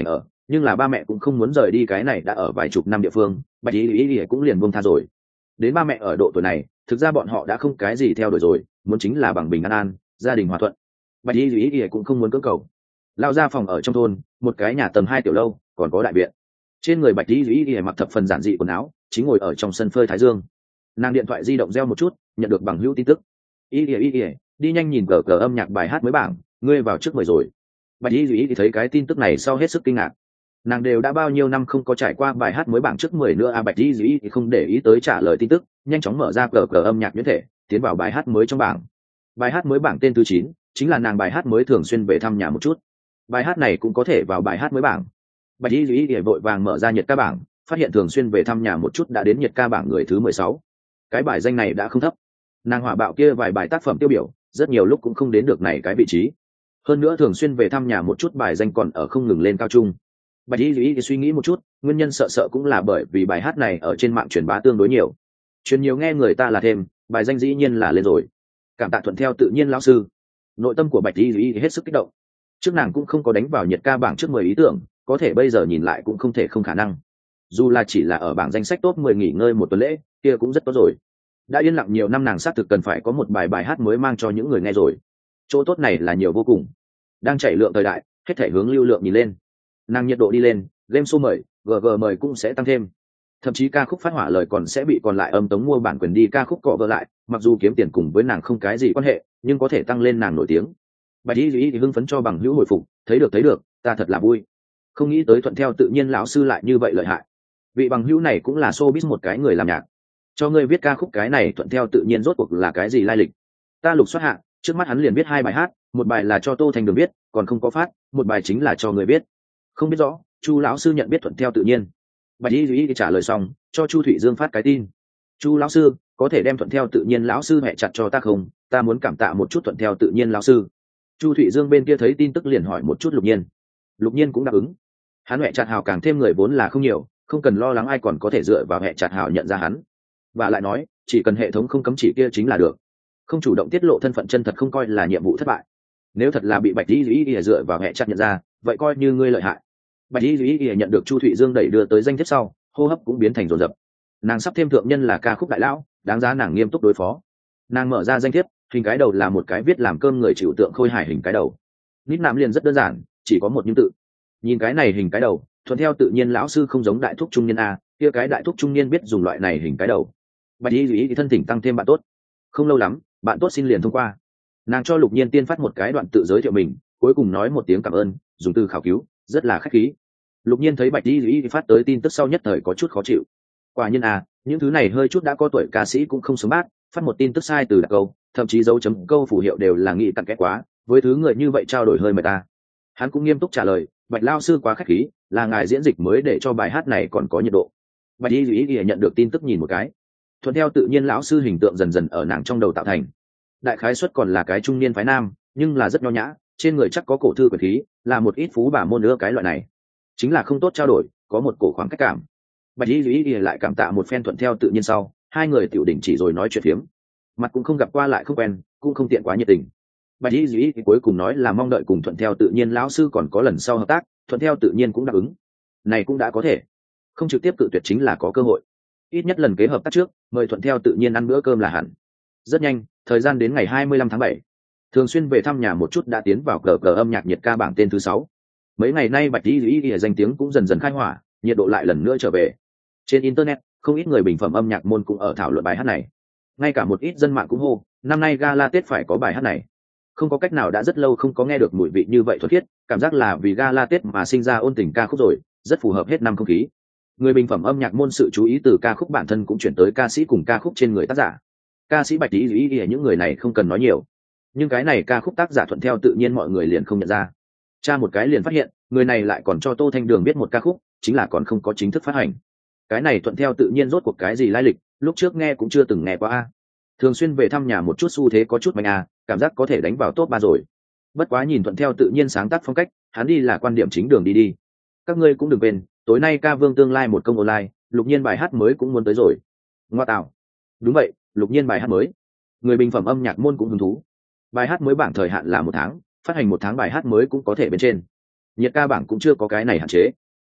A: nhưng là ba mẹ cũng không muốn rời đi cái này đã ở vài chục năm địa phương, bạch y y y cũng liền buông tha rồi. Đến ba mẹ ở độ tuổi này, thực ra bọn họ đã không cái gì theo đuổi rồi, muốn chính là bằng bình an an, gia đình hòa thuận. Bạch y y y cũng không muốn cưỡng cầu. Lao ra phòng ở trong thôn, một cái nhà tầng hai tiểu lâu, còn có đại viện. Trên người bạch y y y mặc thập phần giản dị quần áo, chính ngồi ở trong sân phơi thái dương. Nàng điện thoại di động reo một chút, nhận được bằng hữu tin tức. Y y y y, đi nhanh nhìn cờ cờ âm nhạc bài hát mới bảng, ngươi vào trước mười rồi. Bạch y y y thấy cái tin tức này sau hết sức kinh ngạc. Nàng đều đã bao nhiêu năm không có trải qua bài hát mới bảng trước mười nữa à. Bạch y y thì không để ý tới trả lời tin tức, nhanh chóng mở ra cờ cờ âm nhạc nhuyễn thể, tiến vào bài hát mới trong bảng. Bài hát mới bảng tên thứ chín, chính là nàng bài hát mới thường xuyên về thăm nhà một chút. Bài hát này cũng có thể vào bài hát mới bảng. Bạch y y y vội vàng mở ra nhiệt ca bảng, phát hiện thường xuyên về thăm nhà một chút đã đến nhiệt ca bảng người thứ mười sáu. Cái bài danh này đã không thấp. Nàng hỏa bạo kia vài bài tác phẩm tiêu biểu, rất nhiều lúc cũng không đến được này cái vị trí. Hơn nữa thường xuyên về thăm nhà một chút bài danh còn ở không ngừng lên cao trung. Bạch y y suy nghĩ một chút, nguyên nhân sợ sợ cũng là bởi vì bài hát này ở trên mạng truyền bá tương đối nhiều. Truyền nhiều nghe người ta là thêm, bài danh dĩ nhiên là lên rồi. Cảm tạ thuận theo tự nhiên lão sư. Nội tâm của Bạch y y hết sức kích động. Trước nàng cũng không có đánh vào nhiệt ca bảng trước mười ý tưởng, có thể bây giờ nhìn lại cũng không thể không khả năng. Dù là chỉ là ở bảng danh sách top mười nghỉ ngơi một tuần lễ, kia cũng rất tốt rồi. Đã yên lặng nhiều năm nàng xác thực cần phải có một bài bài hát mới mang cho những người nghe rồi. Chỗ tốt này là nhiều vô cùng. Đang chạy lượng thời đại, hết thể hướng lưu lượng nhìn lên. Nàng nhiệt độ đi lên, game show mời, gờ gờ mời cũng sẽ tăng thêm. Thậm chí ca khúc phát hỏa lời còn sẽ bị còn lại âm tống mua bản quyền đi ca khúc cọ vợ lại, mặc dù kiếm tiền cùng với nàng không cái gì quan hệ, nhưng có thể tăng lên nàng nổi tiếng. Bạch y y thì hưng phấn cho bằng hữu hồi phục, thấy được thấy được, ta thật là vui. Không nghĩ tới thuận theo tự nhiên lão sư lại như vậy lợi hại. Vị bằng hữu này cũng là showbiz một cái người làm nhạc. Cho ngươi viết ca khúc cái này thuận theo tự nhiên rốt cuộc là cái gì lai lịch? Ta lục soát hạ, trước mắt hắn liền viết hai bài hát, một bài là cho Tô Thành Đường viết, còn không có phát, một bài chính là cho người viết. Không biết rõ, Chu lão sư nhận biết thuận theo tự nhiên. Bạch y y trả lời xong, cho Chu Thụy Dương phát cái tin. Chu lão sư, có thể đem thuận theo tự nhiên lão sư hẹ chặt cho ta không? Ta muốn cảm tạ một chút thuận theo tự nhiên lão sư. Chu Thụy Dương bên kia thấy tin tức liền hỏi một chút Lục Nhiên. Lục Nhiên cũng đáp ứng. Hắn hẹ chặt hào càng thêm người vốn là không nhiều, không cần lo lắng ai còn có thể dựa vào hẹ chặt hào nhận ra hắn. Và lại nói, chỉ cần hệ thống không cấm chỉ kia chính là được. Không chủ động tiết lộ thân phận chân thật không coi là nhiệm vụ thất bại. Nếu thật là bị Bạch y y y dựa vào hẹ chặt nhận ra, vậy coi như ngươi lợi hại. Bạch y y y nhận được Chu Thụy Dương đẩy đưa tới danh thiếp sau, hô hấp cũng biến thành rồn rập. Nàng sắp thêm thượng nhân là ca khúc đại lão, đáng giá nàng nghiêm túc đối phó. Nàng mở ra danh thiếp, hình cái đầu là một cái viết làm cơm người chịu tượng khôi hài hình cái đầu. Nít nạm liền rất đơn giản, chỉ có một nhưng tự. Nhìn cái này hình cái đầu, thuận theo tự nhiên lão sư không giống đại thúc trung niên a, kia cái đại thúc trung niên biết dùng loại này hình cái đầu. Bạch y y thì thân thỉnh tăng thêm bạn tốt. Không lâu lắm, bạn tốt xin liền thông qua. Nàng cho Lục Nhiên tiên phát một cái đoạn tự giới thiệu mình, cuối cùng nói một tiếng cảm ơn, dùng từ khảo cứu, rất là khách khí. Lục Nhiên thấy Bạch y y phát tới tin tức sau nhất thời có chút khó chịu. Quả nhiên à, những thứ này hơi chút đã có tuổi ca sĩ cũng không sớm bác, phát một tin tức sai từ đặc câu, thậm chí dấu chấm câu phù hiệu đều là nghĩ tặng kẽ quá, với thứ người như vậy trao đổi hơi mệt ta. Hắn cũng nghiêm túc trả lời, Bạch lao sư quá khách khí, là ngài diễn dịch mới để cho bài hát này còn có nhiệt độ. Bạch y y y nhận được tin tức nhìn một cái. Thuận theo tự nhiên lão sư hình tượng dần dần ở nàng trong đầu tạo thành. Đại khái xuất còn là cái trung niên phái nam, nhưng là rất nho nhã, trên người chắc có cổ thư quyền khí, là một ít phú bà môn nữa cái loại này. Chính là không tốt trao đổi, có một cổ khoảng cách cảm. Bạch y y y lại cảm tạ một phen thuận theo tự nhiên sau, hai người tiểu đỉnh chỉ rồi nói chuyện phiếm. Mặt cũng không gặp qua lại không quen, cũng không tiện quá nhiệt tình. Bạch y y y cuối cùng nói là mong đợi cùng thuận theo tự nhiên lão sư còn có lần sau hợp tác, thuận theo tự nhiên cũng đáp ứng. Này cũng đã có thể, không trực tiếp cự tuyệt chính là có cơ hội. Ít nhất lần kế hợp tác trước, mời thuận theo tự nhiên ăn bữa cơm là hẳn. Rất nhanh, thời gian đến ngày hai mươi lăm tháng bảy. Thường xuyên về thăm nhà một chút đã tiến vào cờ cờ âm nhạc nhiệt ca bảng tên thứ sáu. Mấy ngày nay Bạch y y y danh tiếng cũng dần dần khai hỏa, nhiệt độ lại lần nữa trở về. Trên internet, không ít người bình phẩm âm nhạc môn cũng ở thảo luận bài hát này. Ngay cả một ít dân mạng cũng hô, năm nay gala Tết phải có bài hát này. Không có cách nào đã rất lâu không có nghe được mùi vị như vậy thuần khiết, cảm giác là vì gala Tết mà sinh ra ôn tình ca khúc rồi, rất phù hợp hết năm không khí. Người bình phẩm âm nhạc môn sự chú ý từ ca khúc bản thân cũng chuyển tới ca sĩ cùng ca khúc trên người tác giả. Ca sĩ Bạch y y y những người này không cần nói nhiều, nhưng cái này ca khúc tác giả thuận theo tự nhiên mọi người liền không nhận ra. Tra một cái liền phát hiện, người này lại còn cho Tô Thanh Đường viết một ca khúc, chính là còn không có chính thức phát hành. Cái này thuận theo tự nhiên rốt cuộc cái gì lai lịch, lúc trước nghe cũng chưa từng nghe qua a. Thường xuyên về thăm nhà một chút xu thế có chút mạnh a, cảm giác có thể đánh vào top ba rồi. Bất quá nhìn thuận theo tự nhiên sáng tác phong cách, hắn đi là quan điểm chính đường đi đi. Các ngươi cũng đừng quên, tối nay ca vương tương lai một công online, Lục Nhiên bài hát mới cũng muốn tới rồi. Ngoa tạo. Đúng vậy, Lục Nhiên bài hát mới. Người bình phẩm âm nhạc môn cũng hứng thú. Bài hát mới bảng thời hạn là một tháng, phát hành một tháng bài hát mới cũng có thể bên trên. Nhiệt ca bảng cũng chưa có cái này hạn chế.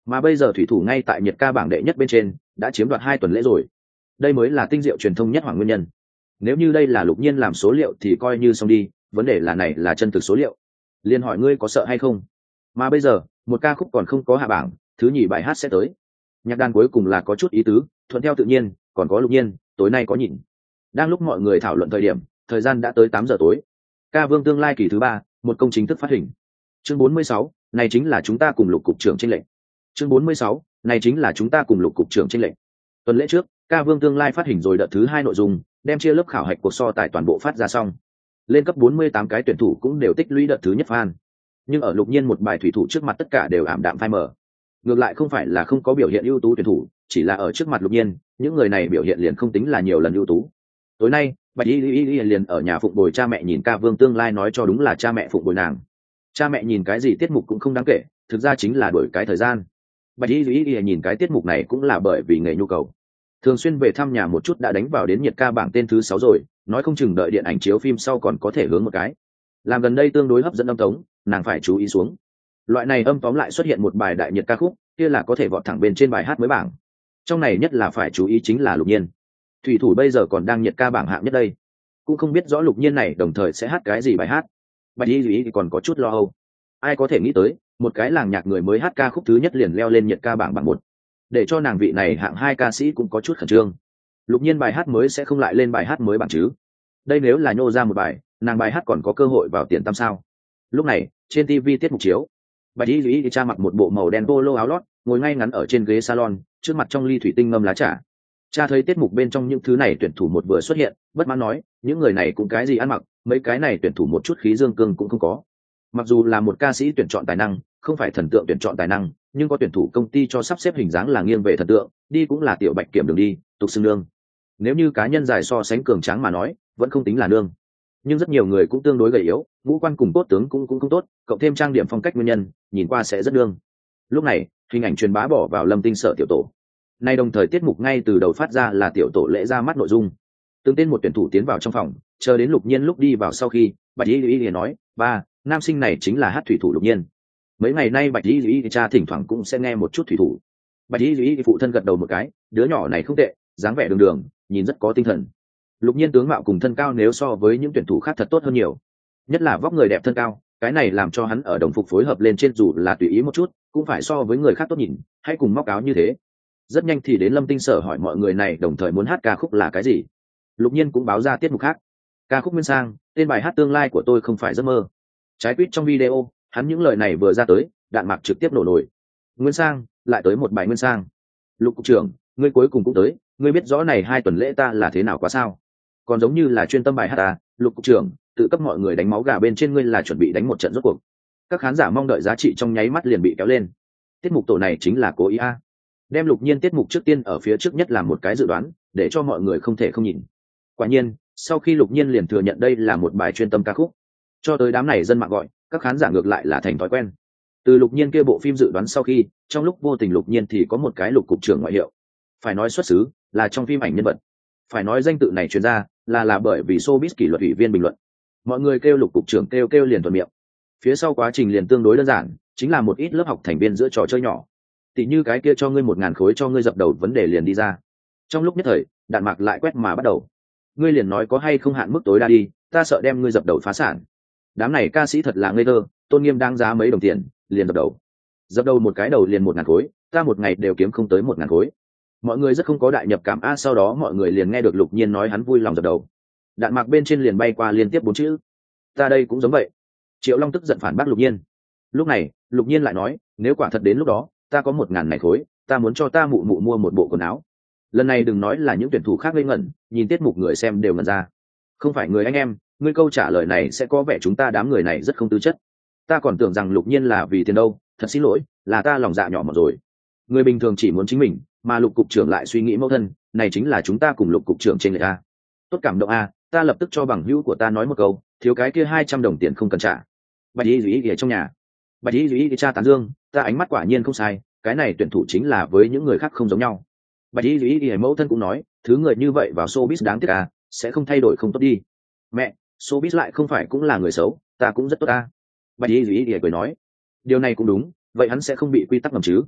A: mà bây giờ thủy thủ ngay tại nhiệt ca bảng đệ nhất bên trên đã chiếm đoạt hai tuần lễ rồi. Đây mới là tinh diệu truyền thông nhất hoàng nguyên nhân. Nếu như đây là Lục Nhiên làm số liệu thì coi như xong đi, vấn đề là này là chân thực số liệu. Liên hỏi ngươi có sợ hay không? Mà bây giờ một ca khúc còn không có hạ bảng, thứ nhì bài hát sẽ tới. Nhạc đàn cuối cùng là có chút ý tứ, thuận theo tự nhiên, còn có Lục Nhiên tối nay có nhìn. Đang lúc mọi người thảo luận thời điểm, thời gian đã tới tám giờ tối. Ca Vương tương lai kỳ thứ ba, một công chính thức phát hình. Chương bốn mươi sáu, này chính là chúng ta cùng Lục cục trưởng chênh lệnh. Chương bốn mươi sáu, này chính là chúng ta cùng Lục cục trưởng chênh lệnh. Tuần lễ trước, Ca Vương tương lai phát hình rồi đợt thứ hai nội dung, đem chia lớp khảo hạch cuộc so tài toàn bộ phát ra xong. Lên cấp bốn mươi tám cái tuyển thủ cũng đều tích lũy đợt thứ nhất fan. Nhưng ở Lục Nhiên một bài thủy thủ trước mặt tất cả đều ảm đạm phai mờ. Ngược lại không phải là không có biểu hiện ưu tú tuyển thủ, chỉ là ở trước mặt Lục Nhiên, những người này biểu hiện liền không tính là nhiều lần ưu tú. Tối nay, Bạch Y Y Y liền ở nhà phụng bồi cha mẹ nhìn Ca Vương tương lai, nói cho đúng là cha mẹ phụng bồi nàng. Cha mẹ nhìn cái gì tiết mục cũng không đáng kể, thực ra chính là đổi cái thời gian. Bạch Y Y Y nhìn cái tiết mục này cũng là bởi vì nghề nhu cầu. Thường xuyên về thăm nhà một chút đã đánh vào đến nhiệt ca bảng tên thứ sáu rồi, nói không chừng đợi điện ảnh chiếu phim sau còn có thể hướng một cái. Làm gần đây tương đối hấp dẫn âm tống, nàng phải chú ý xuống. Loại này âm tóm lại xuất hiện một bài đại nhiệt ca khúc, kia là có thể vọt thẳng bên trên bài hát mới bảng. Trong này nhất là phải chú ý chính là Lục Nhiên. Thủy thủ bây giờ còn đang nhiệt ca bảng hạng nhất đây, cũng không biết rõ Lục Nhiên này đồng thời sẽ hát cái gì bài hát. Bạch Y Y thì còn có chút lo âu. Ai có thể nghĩ tới, một cái làng nhạc người mới hát ca khúc thứ nhất liền leo lên nhiệt ca bảng bảng một, để cho nàng vị này hạng hai ca sĩ cũng có chút khẩn trương. Lục Nhiên bài hát mới sẽ không lại lên bài hát mới bảng chứ? Đây nếu là nhô ra một bài, nàng bài hát còn có cơ hội vào tiền tam sao? Lúc này, trên ti vi tiết mục chiếu, Bạch Y Y cha mặc một bộ màu đen polo áo lót, ngồi ngay ngắn ở trên ghế salon, trước mặt trong ly thủy tinh ngâm lá trà. Cha thấy tiết mục bên trong những thứ này tuyển thủ một vừa xuất hiện, bất mãn nói, những người này cũng cái gì ăn mặc, mấy cái này tuyển thủ một chút khí dương cương cũng không có. Mặc dù là một ca sĩ tuyển chọn tài năng, không phải thần tượng tuyển chọn tài năng, nhưng có tuyển thủ công ty cho sắp xếp hình dáng là nghiêng về thần tượng, đi cũng là tiểu bạch kiểm đường đi, tục xưng nương. Nếu như cá nhân dài so sánh cường tráng mà nói, vẫn không tính là nương. Nhưng rất nhiều người cũng tương đối gầy yếu, ngũ quan cùng cốt tướng cũng cũng không tốt, cộng thêm trang điểm phong cách nguyên nhân, nhìn qua sẽ rất nương. Lúc này, hình ảnh truyền bá bỏ vào Lâm Tinh Sở tiểu tổ. Nay đồng thời tiết mục ngay từ đầu phát ra là tiểu tổ lễ ra mắt nội dung. Từng tên một tuyển thủ tiến vào trong phòng, chờ đến Lục Nhiên lúc đi vào sau khi, Bạch Y Y liền nói, ba, nam sinh này chính là hát thủy thủ Lục Nhiên. Mấy ngày nay Bạch Y Y cha thỉnh thoảng cũng sẽ nghe một chút thủy thủ. Bạch Y Y phụ thân gật đầu một cái, đứa nhỏ này không tệ, dáng vẻ đường đường, nhìn rất có tinh thần. Lục Nhiên tướng mạo cùng thân cao nếu so với những tuyển thủ khác thật tốt hơn nhiều, nhất là vóc người đẹp thân cao, cái này làm cho hắn ở đồng phục phối hợp lên trên dù là tùy ý một chút, cũng phải so với người khác tốt nhìn, hay cùng móc áo như thế. Rất nhanh thì đến Lâm Tinh Sở hỏi mọi người này đồng thời muốn hát ca khúc là cái gì. Lục Nhiên cũng báo ra tiết mục khác, ca khúc Nguyên Sang, tên bài hát tương lai của tôi không phải giấc mơ. Trái quýt trong video, hắn những lời này vừa ra tới, đạn mạc trực tiếp nổ nổi. Nguyên Sang, lại tới một bài Nguyên Sang. Lục cục trưởng, ngươi cuối cùng cũng tới, ngươi biết rõ này hai tuần lễ ta là thế nào quá sao? Còn giống như là chuyên tâm bài hát ta, Lục cục trưởng, tự cấp mọi người đánh máu gà bên trên ngươi là chuẩn bị đánh một trận rốt cuộc. Các khán giả mong đợi giá trị trong nháy mắt liền bị kéo lên. Tiết mục tổ này chính là cố ý a. Đem Lục Nhiên tiết mục trước tiên ở phía trước nhất làm một cái dự đoán, để cho mọi người không thể không nhìn. Quả nhiên, sau khi Lục Nhiên liền thừa nhận đây là một bài chuyên tâm ca khúc, cho tới đám này dân mạng gọi, các khán giả ngược lại là thành thói quen. Từ Lục Nhiên kia bộ phim dự đoán sau khi, trong lúc vô tình Lục Nhiên thì có một cái Lục cục trưởng ngoại hiệu. Phải nói xuất xứ là trong phim ảnh nhân vật, phải nói danh tự này truyền ra là là bởi vì showbiz kỷ luật ủy viên bình luận. Mọi người kêu Lục cục trưởng kêu kêu liền thuận miệng. Phía sau quá trình liền tương đối đơn giản, chính là một ít lớp học thành viên giữa trò chơi nhỏ. Tỷ như cái kia cho ngươi một ngàn khối cho ngươi dập đầu vấn đề liền đi ra. Trong lúc nhất thời, đạn mạc lại quét mà bắt đầu. Ngươi liền nói có hay không hạn mức tối đa đi, ta sợ đem ngươi dập đầu phá sản. Đám này ca sĩ thật là ngây thơ, tôn nghiêm đáng giá mấy đồng tiền, liền dập đầu. Dập đầu một cái đầu liền một ngàn khối, ta một ngày đều kiếm không tới một ngàn khối. Mọi người rất không có đại nhập cảm a. Sau đó mọi người liền nghe được Lục Nhiên nói hắn vui lòng dập đầu. Đạn mạc bên trên liền bay qua liên tiếp bốn chữ, ta đây cũng giống vậy. Triệu Long tức giận phản bác Lục Nhiên. Lúc này, Lục Nhiên lại nói, nếu quả thật đến lúc đó, ta có một ngàn này khối, ta muốn cho ta mụ mụ mua một bộ quần áo. Lần này đừng nói là những tuyển thủ khác ngây ngẩn, nhìn tiết mục người xem đều ngẩn ra. Không phải người anh em, ngươi câu trả lời này sẽ có vẻ chúng ta đám người này rất không tư chất. Ta còn tưởng rằng Lục Nhiên là vì tiền đâu, thật xin lỗi, là ta lòng dạ nhỏ mọn rồi. Người bình thường chỉ muốn chính mình, mà Lục cục trưởng lại suy nghĩ mẫu thân, này chính là chúng ta cùng Lục cục trưởng trên lệ a. Tốt cảm động a, ta lập tức cho bằng hữu của ta nói một câu, thiếu cái kia hai trăm đồng tiền không cần trả. Bạch Y Duy ở trong nhà. Bạch Y Duy cha tán dương, ta ánh mắt quả nhiên không sai, cái này tuyển thủ chính là với những người khác không giống nhau. Bạch Y Duy mẫu thân cũng nói, thứ người như vậy vào showbiz đáng tiếc à, sẽ không thay đổi không tốt đi. Mẹ, showbiz lại không phải cũng là người xấu, ta cũng rất tốt ta. Bạch Y Duy cười nói, điều này cũng đúng, vậy hắn sẽ không bị quy tắc ngầm chứ?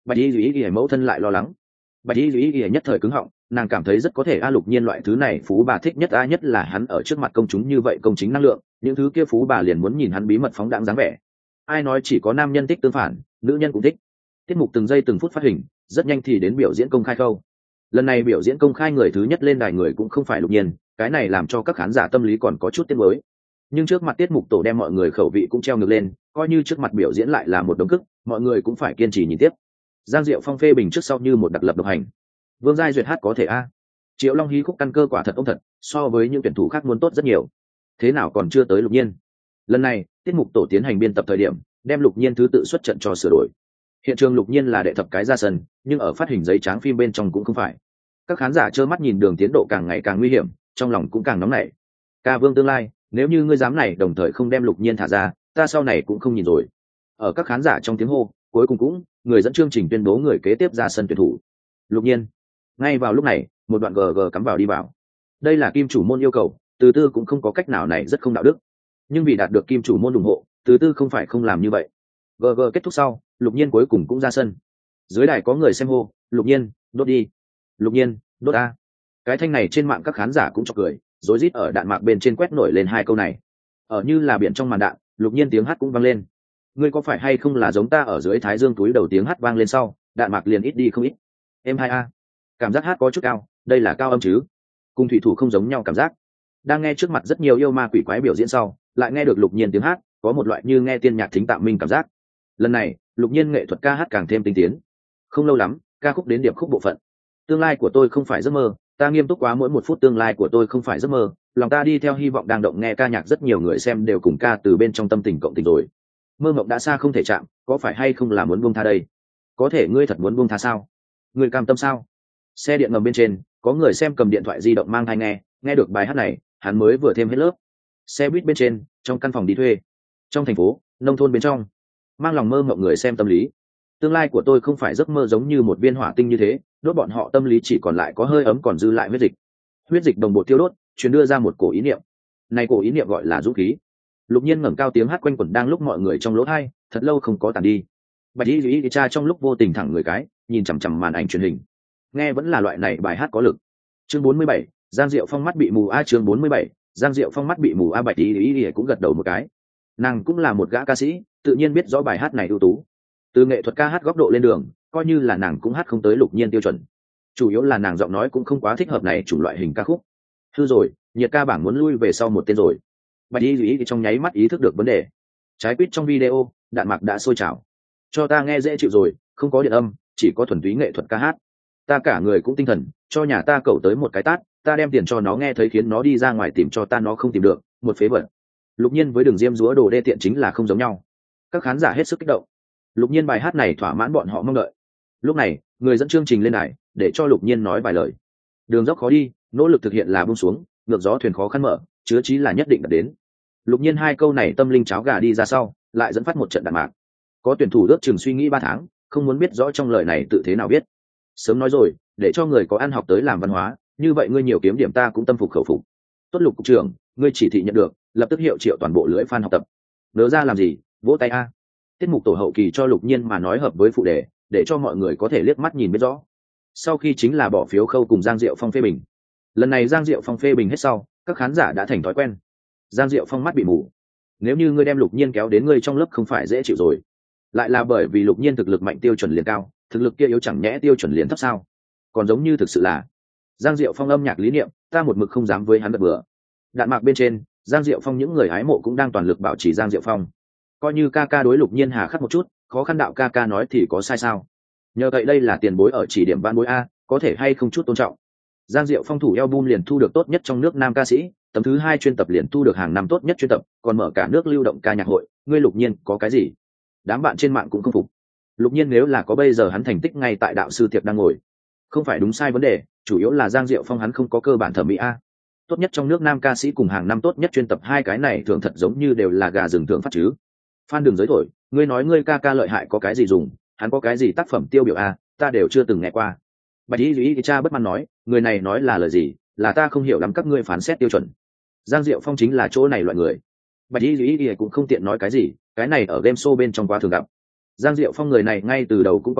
A: Bạch y duy y mẫu thân lại lo lắng. Bạch y duy y nhất thời cứng họng, nàng cảm thấy rất có thể a Lục Nhiên loại thứ này phú bà thích nhất a, nhất là hắn ở trước mặt công chúng như vậy công chính năng lượng, những thứ kia phú bà liền muốn nhìn hắn bí mật phóng đãng dáng vẻ. Ai nói chỉ có nam nhân thích tương phản, nữ nhân cũng thích. Tiết mục từng giây từng phút phát hình, rất nhanh thì đến biểu diễn công khai khâu. Lần này biểu diễn công khai người thứ nhất lên đài người cũng không phải Lục Nhiên, cái này làm cho các khán giả tâm lý còn có chút tiếc nuối. Nhưng trước mặt tiết mục tổ đem mọi người khẩu vị cũng treo ngược lên, coi như trước mặt biểu diễn lại là một đống cức, mọi người cũng phải kiên trì nhìn tiếp. Giang Diệu Phong phê bình trước sau như một đặc lập độc hành. Vương Giai duyệt hát có thể a, Triệu Long hí khúc căn cơ quả thật ông thật, so với những tuyển thủ khác muốn tốt rất nhiều. Thế nào còn chưa tới Lục Nhiên? Lần này tiết mục tổ tiến hành biên tập thời điểm, đem Lục Nhiên thứ tự xuất trận cho sửa đổi. Hiện trường Lục Nhiên là đệ thập cái ra sân, nhưng ở phát hình giấy trắng phim bên trong cũng không phải. Các khán giả trơ mắt nhìn đường tiến độ càng ngày càng nguy hiểm, trong lòng cũng càng nóng nảy. Ca Vương tương lai, nếu như ngươi dám này đồng thời không đem Lục Nhiên thả ra, ta sau này cũng không nhìn rồi. Ở các khán giả trong tiếng hô, cuối cùng cũng người dẫn chương trình tuyên bố người kế tiếp ra sân tuyển thủ. Lục Nhiên. Ngay vào lúc này, một đoạn gg cắm vào đi vào. Đây là kim chủ môn yêu cầu, Từ Tư cũng không có cách nào này rất không đạo đức. Nhưng vì đạt được kim chủ môn ủng hộ, Từ Tư không phải không làm như vậy. gg kết thúc sau, Lục Nhiên cuối cùng cũng ra sân. Dưới đài có người xem hô, Lục Nhiên, đốt đi. Lục Nhiên, đốt a. Cái thanh này trên mạng các khán giả cũng chọc cười, rối rít ở đạn mạc bên trên quét nổi lên hai câu này. Ở như là biển trong màn đạn, Lục Nhiên tiếng hát cũng vang lên. Ngươi có phải hay không là giống ta ở dưới thái dương túi đầu tiếng hát vang lên sau, đạn mạc liền ít đi không ít. Em hai a. Cảm giác hát có chút cao, đây là cao âm chứ? Cùng thủy thủ không giống nhau cảm giác. Đang nghe trước mặt rất nhiều yêu ma quỷ quái biểu diễn sau, lại nghe được Lục Nhiên tiếng hát, có một loại như nghe tiên nhạc thính tạm minh cảm giác. Lần này, Lục Nhiên nghệ thuật ca hát càng thêm tinh tiến. Không lâu lắm, ca khúc đến điệp khúc bộ phận. Tương lai của tôi không phải giấc mơ, ta nghiêm túc quá mỗi một phút, tương lai của tôi không phải giấc mơ, lòng ta đi theo hy vọng đang động, nghe ca nhạc rất nhiều người xem đều cùng ca từ bên trong tâm tình cộng tình rồi. Mơ mộng đã xa không thể chạm, có phải hay không là muốn buông tha đây? Có thể ngươi thật muốn buông tha sao? Ngươi cam tâm sao? Xe điện ngầm bên trên, có người xem cầm điện thoại di động mang tai nghe, nghe được bài hát này, hắn mới vừa thêm hết lớp. Xe buýt bên trên, trong căn phòng đi thuê, trong thành phố, nông thôn bên trong, mang lòng mơ mộng người xem tâm lý. Tương lai của tôi không phải giấc mơ giống như một viên hỏa tinh như thế, đốt bọn họ tâm lý chỉ còn lại có hơi ấm còn dư lại huyết dịch. Huyết dịch đồng bộ tiêu đốt, truyền đưa ra một cổ ý niệm. Này cổ ý niệm gọi là dũng khí. Lục Nhiên ngẩng cao tiếng hát quanh quẩn đang lúc mọi người trong lỗ tai, thật lâu không có tàn đi. Bạch Y Lý cha trong lúc vô tình thẳng người cái, nhìn chằm chằm màn ảnh truyền hình. Nghe vẫn là loại này bài hát có lực. Chương bốn mươi bảy, Giang Diệu Phong mắt bị mù a chương bốn mươi bảy, Giang Diệu Phong mắt bị mù a Bạch Y Lý cũng gật đầu một cái. Nàng cũng là một gã ca sĩ, tự nhiên biết rõ bài hát này ưu tú. Từ nghệ thuật ca hát góc độ lên đường, coi như là nàng cũng hát không tới Lục Nhiên tiêu chuẩn. Chủ yếu là nàng giọng nói cũng không quá thích hợp này chủng loại hình ca khúc. Hư rồi, nhiệt ca bảng muốn lui về sau một tên rồi. Bạch Y Lý trong nháy mắt ý thức được vấn đề. Trái quýt trong video, đạn mạc đã sôi trào. Cho ta nghe dễ chịu rồi, không có điện âm, chỉ có thuần túy nghệ thuật ca hát. Ta cả người cũng tinh thần, cho nhà ta cậu tới một cái tát, ta đem tiền cho nó nghe thấy khiến nó đi ra ngoài tìm cho ta nó không tìm được, một phế vật. Lục Nhiên với đường diêm dúa đồ đê tiện chính là không giống nhau. Các khán giả hết sức kích động. Lục Nhiên bài hát này thỏa mãn bọn họ mong đợi. Lúc này, người dẫn chương trình lên đài, để cho Lục Nhiên nói vài lời. Đường dốc khó đi, nỗ lực thực hiện là buông xuống, ngược gió thuyền khó khăn mở, chứa chí là nhất định đạt đến. Lục Nhiên hai câu này tâm linh cháo gà đi ra sau, lại dẫn phát một trận đạn mạc. Có tuyển thủ ước chừng suy nghĩ ba tháng, không muốn biết rõ trong lời này tự thế nào biết. Sớm nói rồi, để cho người có ăn học tới làm văn hóa, như vậy ngươi nhiều kiếm điểm ta cũng tâm phục khẩu phục. Tốt Lục cục trưởng, ngươi chỉ thị nhận được, lập tức hiệu triệu toàn bộ lưỡi fan học tập. Nỡ ra làm gì, vỗ tay a. Tiết mục tổ hậu kỳ cho Lục Nhiên mà nói hợp với phụ đề, để cho mọi người có thể liếc mắt nhìn biết rõ. Sau khi chính là bỏ phiếu khâu cùng Giang Diệu Phong phê bình. Lần này Giang Diệu Phong phê bình hết sau, các khán giả đã thành thói quen. Giang Diệu Phong mắt bị mù. Nếu như ngươi đem Lục Nhiên kéo đến ngươi trong lớp không phải dễ chịu rồi. Lại là bởi vì Lục Nhiên thực lực mạnh tiêu chuẩn liền cao, thực lực kia yếu chẳng nhẽ tiêu chuẩn liền thấp sao? Còn giống như thực sự là Giang Diệu Phong âm nhạc lý niệm, ta một mực không dám với hắn gật bừa. Đạn mạc bên trên, Giang Diệu Phong những người hái mộ cũng đang toàn lực bảo trì Giang Diệu Phong. Coi như ca ca đối Lục Nhiên hà khắc một chút, khó khăn đạo ca ca nói thì có sai sao? Nhờ vậy đây là tiền bối ở chỉ điểm ban bối a, có thể hay không chút tôn trọng. Giang Diệu Phong thủ album liền thu được tốt nhất trong nước nam ca sĩ, tấm thứ hai chuyên tập liền thu được hàng năm tốt nhất chuyên tập, còn mở cả nước lưu động ca nhạc hội, ngươi Lục Nhiên có cái gì? Đám bạn trên mạng cũng không phục. Lục Nhiên nếu là có bây giờ hắn thành tích ngay tại đạo sư tiệc đang ngồi. Không phải đúng sai vấn đề, chủ yếu là Giang Diệu Phong hắn không có cơ bản thẩm mỹ a. Tốt nhất trong nước nam ca sĩ cùng hàng năm tốt nhất chuyên tập hai cái này thường thật giống như đều là gà rừng thượng phát chứ. Phan đừng giới thổi, ngươi nói ngươi ca ca lợi hại có cái gì dùng, hắn có cái gì tác phẩm tiêu biểu a, ta đều chưa từng nghe qua. Bạch Y Lý cha bất mãn nói, người này nói là lời gì, là ta không hiểu lắm các ngươi phán xét tiêu chuẩn. Giang Diệu Phong chính là chỗ này loại người. Bạch Y Lý cũng không tiện nói cái gì, cái này ở game show bên trong quá thường gặp. Giang Diệu Phong người này ngay từ đầu cũng còn khá,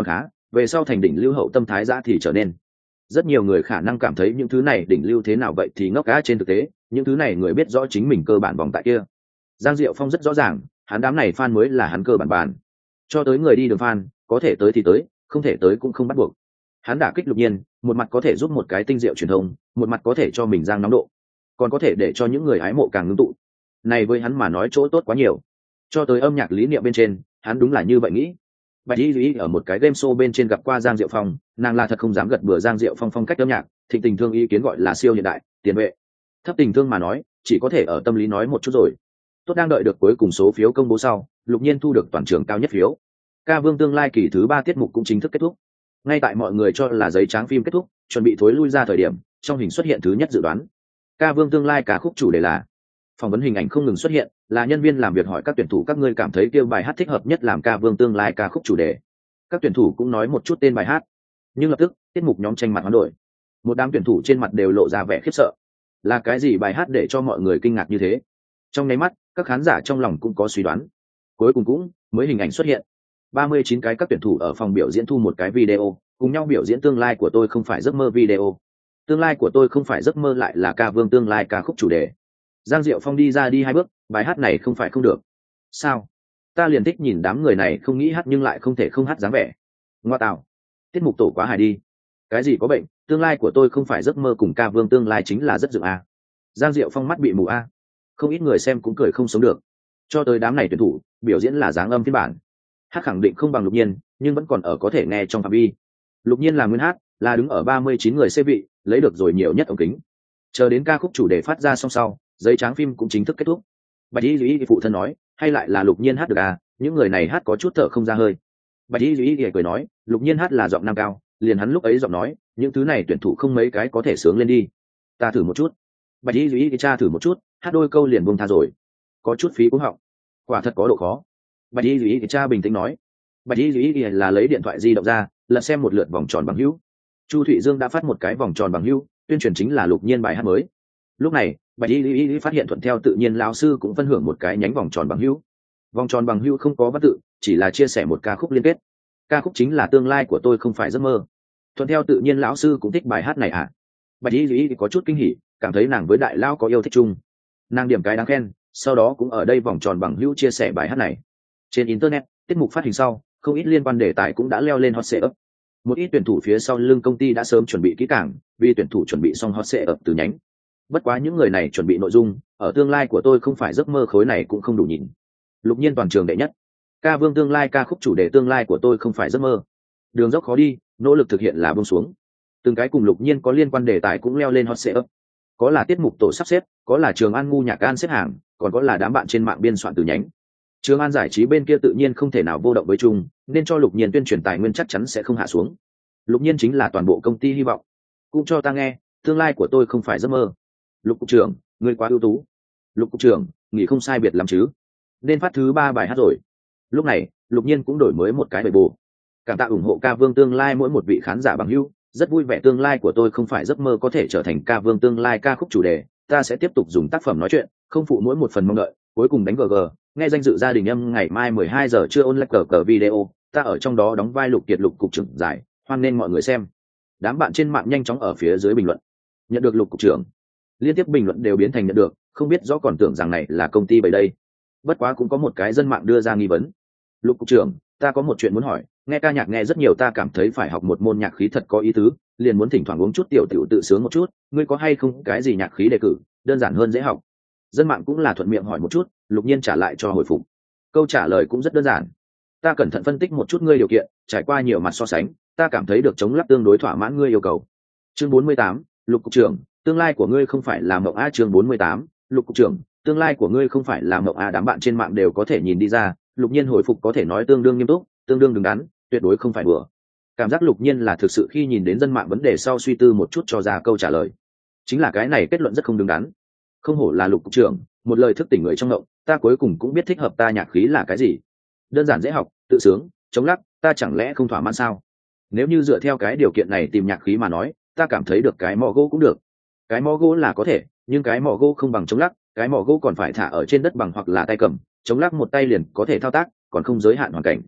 A: về sau thành đỉnh lưu hậu tâm thái giã thì trở nên. Rất nhiều người khả năng cảm thấy những thứ này đỉnh lưu thế nào vậy thì ngốc cá, trên thực tế những thứ này người biết rõ chính mình cơ bản vòng tại kia. Giang Diệu Phong rất rõ ràng, hắn đám này fan mới là hắn cơ bản bàn. Cho tới người đi đường fan, có thể tới thì tới, không thể tới cũng không bắt buộc. Hắn đả kích Lục Nhiên, một mặt có thể giúp một cái tinh diệu truyền thông, một mặt có thể cho mình giang nóng độ, còn có thể để cho những người hái mộ càng ngưng tụ. Này với hắn mà nói chỗ tốt quá nhiều. Cho tới âm nhạc lý niệm bên trên, hắn đúng là như vậy nghĩ. Bạch Y Duy ở một cái game show bên trên gặp qua Giang Diệu Phong, nàng là thật không dám gật bừa Giang Diệu Phong phong cách âm nhạc, thịnh tình thương ý kiến gọi là siêu hiện đại, tiền vệ. Thấp tình thương mà nói, chỉ có thể ở tâm lý nói một chút rồi. Tốt đang đợi được cuối cùng số phiếu công bố sau, Lục Nhiên thu được toàn trường cao nhất phiếu. Ca Vương tương lai kỳ thứ ba tiết mục cũng chính thức kết thúc. Ngay tại mọi người cho là giấy trắng phim kết thúc, chuẩn bị thối lui ra thời điểm, trong hình xuất hiện thứ nhất dự đoán. Ca Vương tương lai ca khúc chủ đề là. Phỏng vấn hình ảnh không ngừng xuất hiện, là nhân viên làm việc hỏi các tuyển thủ các ngươi cảm thấy kêu bài hát thích hợp nhất làm Ca Vương tương lai ca khúc chủ đề. Các tuyển thủ cũng nói một chút tên bài hát, nhưng lập tức tiết mục nhóm tranh mặt hoán đổi. Một đám tuyển thủ trên mặt đều lộ ra vẻ khiếp sợ. Là cái gì bài hát để cho mọi người kinh ngạc như thế? Trong nháy mắt, các khán giả trong lòng cũng có suy đoán. Cuối cùng cũng mới hình ảnh xuất hiện. ba mươi chín cái các tuyển thủ ở phòng biểu diễn thu một cái video, cùng nhau biểu diễn tương lai của tôi không phải giấc mơ video. Tương lai của tôi không phải giấc mơ lại là Ca Vương tương lai ca khúc chủ đề. Giang Diệu Phong đi ra đi hai bước, bài hát này không phải không được. Sao? Ta liền thích nhìn đám người này không nghĩ hát nhưng lại không thể không hát dáng vẻ. Ngoa tạo. Tiết mục tổ quá hài đi. Cái gì có bệnh, tương lai của tôi không phải giấc mơ cùng Ca Vương tương lai chính là rất dựng a. Giang Diệu Phong mắt bị mù a. Không ít người xem cũng cười không sống được. Cho tới đám này tuyển thủ, biểu diễn là dáng âm phiên bản. Hát khẳng định không bằng Lục Nhiên, nhưng vẫn còn ở có thể nghe trong phạm vi. Lục Nhiên là nguyên hát, là đứng ở ba mươi chín người xê vị, lấy được rồi nhiều nhất ống kính. Chờ đến ca khúc chủ đề phát ra xong sau, giấy trắng phim cũng chính thức kết thúc. Bạch Y Duy phụ thân nói, hay lại là Lục Nhiên hát được à, những người này hát có chút thở không ra hơi. Bạch Y Duy cười nói, Lục Nhiên hát là giọng nam cao, liền hắn lúc ấy giọng nói, những thứ này tuyển thủ không mấy cái có thể sướng lên đi. Ta thử một chút. Bạch Y Duy cha thử một chút, hát đôi câu liền buông tha rồi. Có chút phí cũng họng. Quả thật có độ khó. Bạch Y Duy cha bình tĩnh nói. Bạch Y Duy là lấy điện thoại di động ra, lật xem một lượt vòng tròn bằng hữu. Chu Thụy Dương đã phát một cái vòng tròn bằng hữu, tuyên truyền chính là Lục Nhiên bài hát mới. Lúc này, Bạch Y Duy phát hiện thuận theo tự nhiên lão sư cũng phân hưởng một cái nhánh vòng tròn bằng hữu. Vòng tròn bằng hữu không có văn tự, chỉ là chia sẻ một ca khúc liên kết. Ca khúc chính là tương lai của tôi không phải giấc mơ. Thuận theo tự nhiên lão sư cũng thích bài hát này à? Bạch Y Duy có chút kinh hỉ, cảm thấy nàng với đại lão có yêu thích chung. Nàng điểm cái đáng khen, sau đó cũng ở đây vòng tròn bằng hữu chia sẻ bài hát này. Trên internet, tiết mục phát hình sau, không ít liên quan đề tài cũng đã leo lên hot search. Một ít tuyển thủ phía sau lưng công ty đã sớm chuẩn bị kỹ càng, vì tuyển thủ chuẩn bị xong hot search từ nhánh. Bất quá những người này chuẩn bị nội dung, ở tương lai của tôi không phải giấc mơ khối này cũng không đủ nhìn. Lục Nhiên toàn trường đệ nhất. Ca Vương tương lai ca khúc chủ đề tương lai của tôi không phải giấc mơ. Đường dốc khó đi, nỗ lực thực hiện là buông xuống. Từng cái cùng Lục Nhiên có liên quan đề tài cũng leo lên hot search. Có là tiết mục tổ sắp xếp, có là Trường An ngu nhạc an xếp hàng, còn có là đám bạn trên mạng biên soạn từ nhánh. Trường An giải trí bên kia tự nhiên không thể nào vô động với chung, nên cho Lục Nhiên tuyên truyền tài nguyên chắc chắn sẽ không hạ xuống. Lục Nhiên chính là toàn bộ công ty hy vọng. Cũng cho ta nghe, tương lai của tôi không phải giấc mơ. Lục cục trưởng, ngươi quá ưu tú. Lục cục trưởng, nghỉ không sai biệt lắm chứ. Nên phát thứ ba bài hát rồi. Lúc này, Lục Nhiên cũng đổi mới một cái bài bù. Cảm tạ ủng hộ Ca Vương tương lai mỗi một vị khán giả bằng hữu, rất vui vẻ tương lai của tôi không phải giấc mơ có thể trở thành Ca Vương tương lai ca khúc chủ đề, ta sẽ tiếp tục dùng tác phẩm nói chuyện, không phụ mỗi một phần mong đợi, cuối cùng đánh gờ gờ, nghe danh dự gia đình âm ngày mai mười hai giờ trưa online cờ cờ video, ta ở trong đó đóng vai Lục Kiệt Lục cục trưởng giải, hoan nên mọi người xem. Đám bạn trên mạng nhanh chóng ở phía dưới bình luận. Nhận được Lục cục trưởng. Liên tiếp bình luận đều biến thành nhận được, không biết rõ còn tưởng rằng này là công ty bày đây. Bất quá cũng có một cái dân mạng đưa ra nghi vấn. Lục cục trưởng, ta có một chuyện muốn hỏi, nghe ca nhạc nghe rất nhiều ta cảm thấy phải học một môn nhạc khí thật có ý tứ, liền muốn thỉnh thoảng uống chút tiểu tiểu tự sướng một chút, ngươi có hay không cái gì nhạc khí đề cử, đơn giản hơn dễ học. Dân mạng cũng là thuận miệng hỏi một chút, Lục Nhiên trả lại cho hồi phục. Câu trả lời cũng rất đơn giản. Ta cẩn thận phân tích một chút ngươi điều kiện, trải qua nhiều mặt so sánh, ta cảm thấy được chống lắc tương đối thỏa mãn ngươi yêu cầu. Chương bốn mươi tám, Lục cục trưởng, tương lai của ngươi không phải là mộng a. Chương bốn mươi tám, Lục cục trưởng, tương lai của ngươi không phải là mộng a. Đám bạn trên mạng đều có thể nhìn đi ra, Lục Nhiên hồi phục có thể nói tương đương nghiêm túc, tương đương đứng đắn, tuyệt đối không phải đùa. Cảm giác Lục Nhiên là thực sự khi nhìn đến dân mạng vấn đề sau suy tư một chút cho ra câu trả lời. Chính là cái này kết luận rất không đứng đắn. Không hổ là Lục cục trưởng, một lời thức tỉnh người trong ngộng, ta cuối cùng cũng biết thích hợp ta nhạc khí là cái gì. Đơn giản dễ học, tự sướng, chống lắc, ta chẳng lẽ không thỏa mãn sao? Nếu như dựa theo cái điều kiện này tìm nhạc khí mà nói, ta cảm thấy được cái mỏ gỗ cũng được. Cái mỏ gỗ là có thể, nhưng cái mỏ gỗ không bằng chống lắc, cái mỏ gỗ còn phải thả ở trên đất bằng hoặc là tay cầm, chống lắc một tay liền có thể thao tác, còn không giới hạn hoàn cảnh.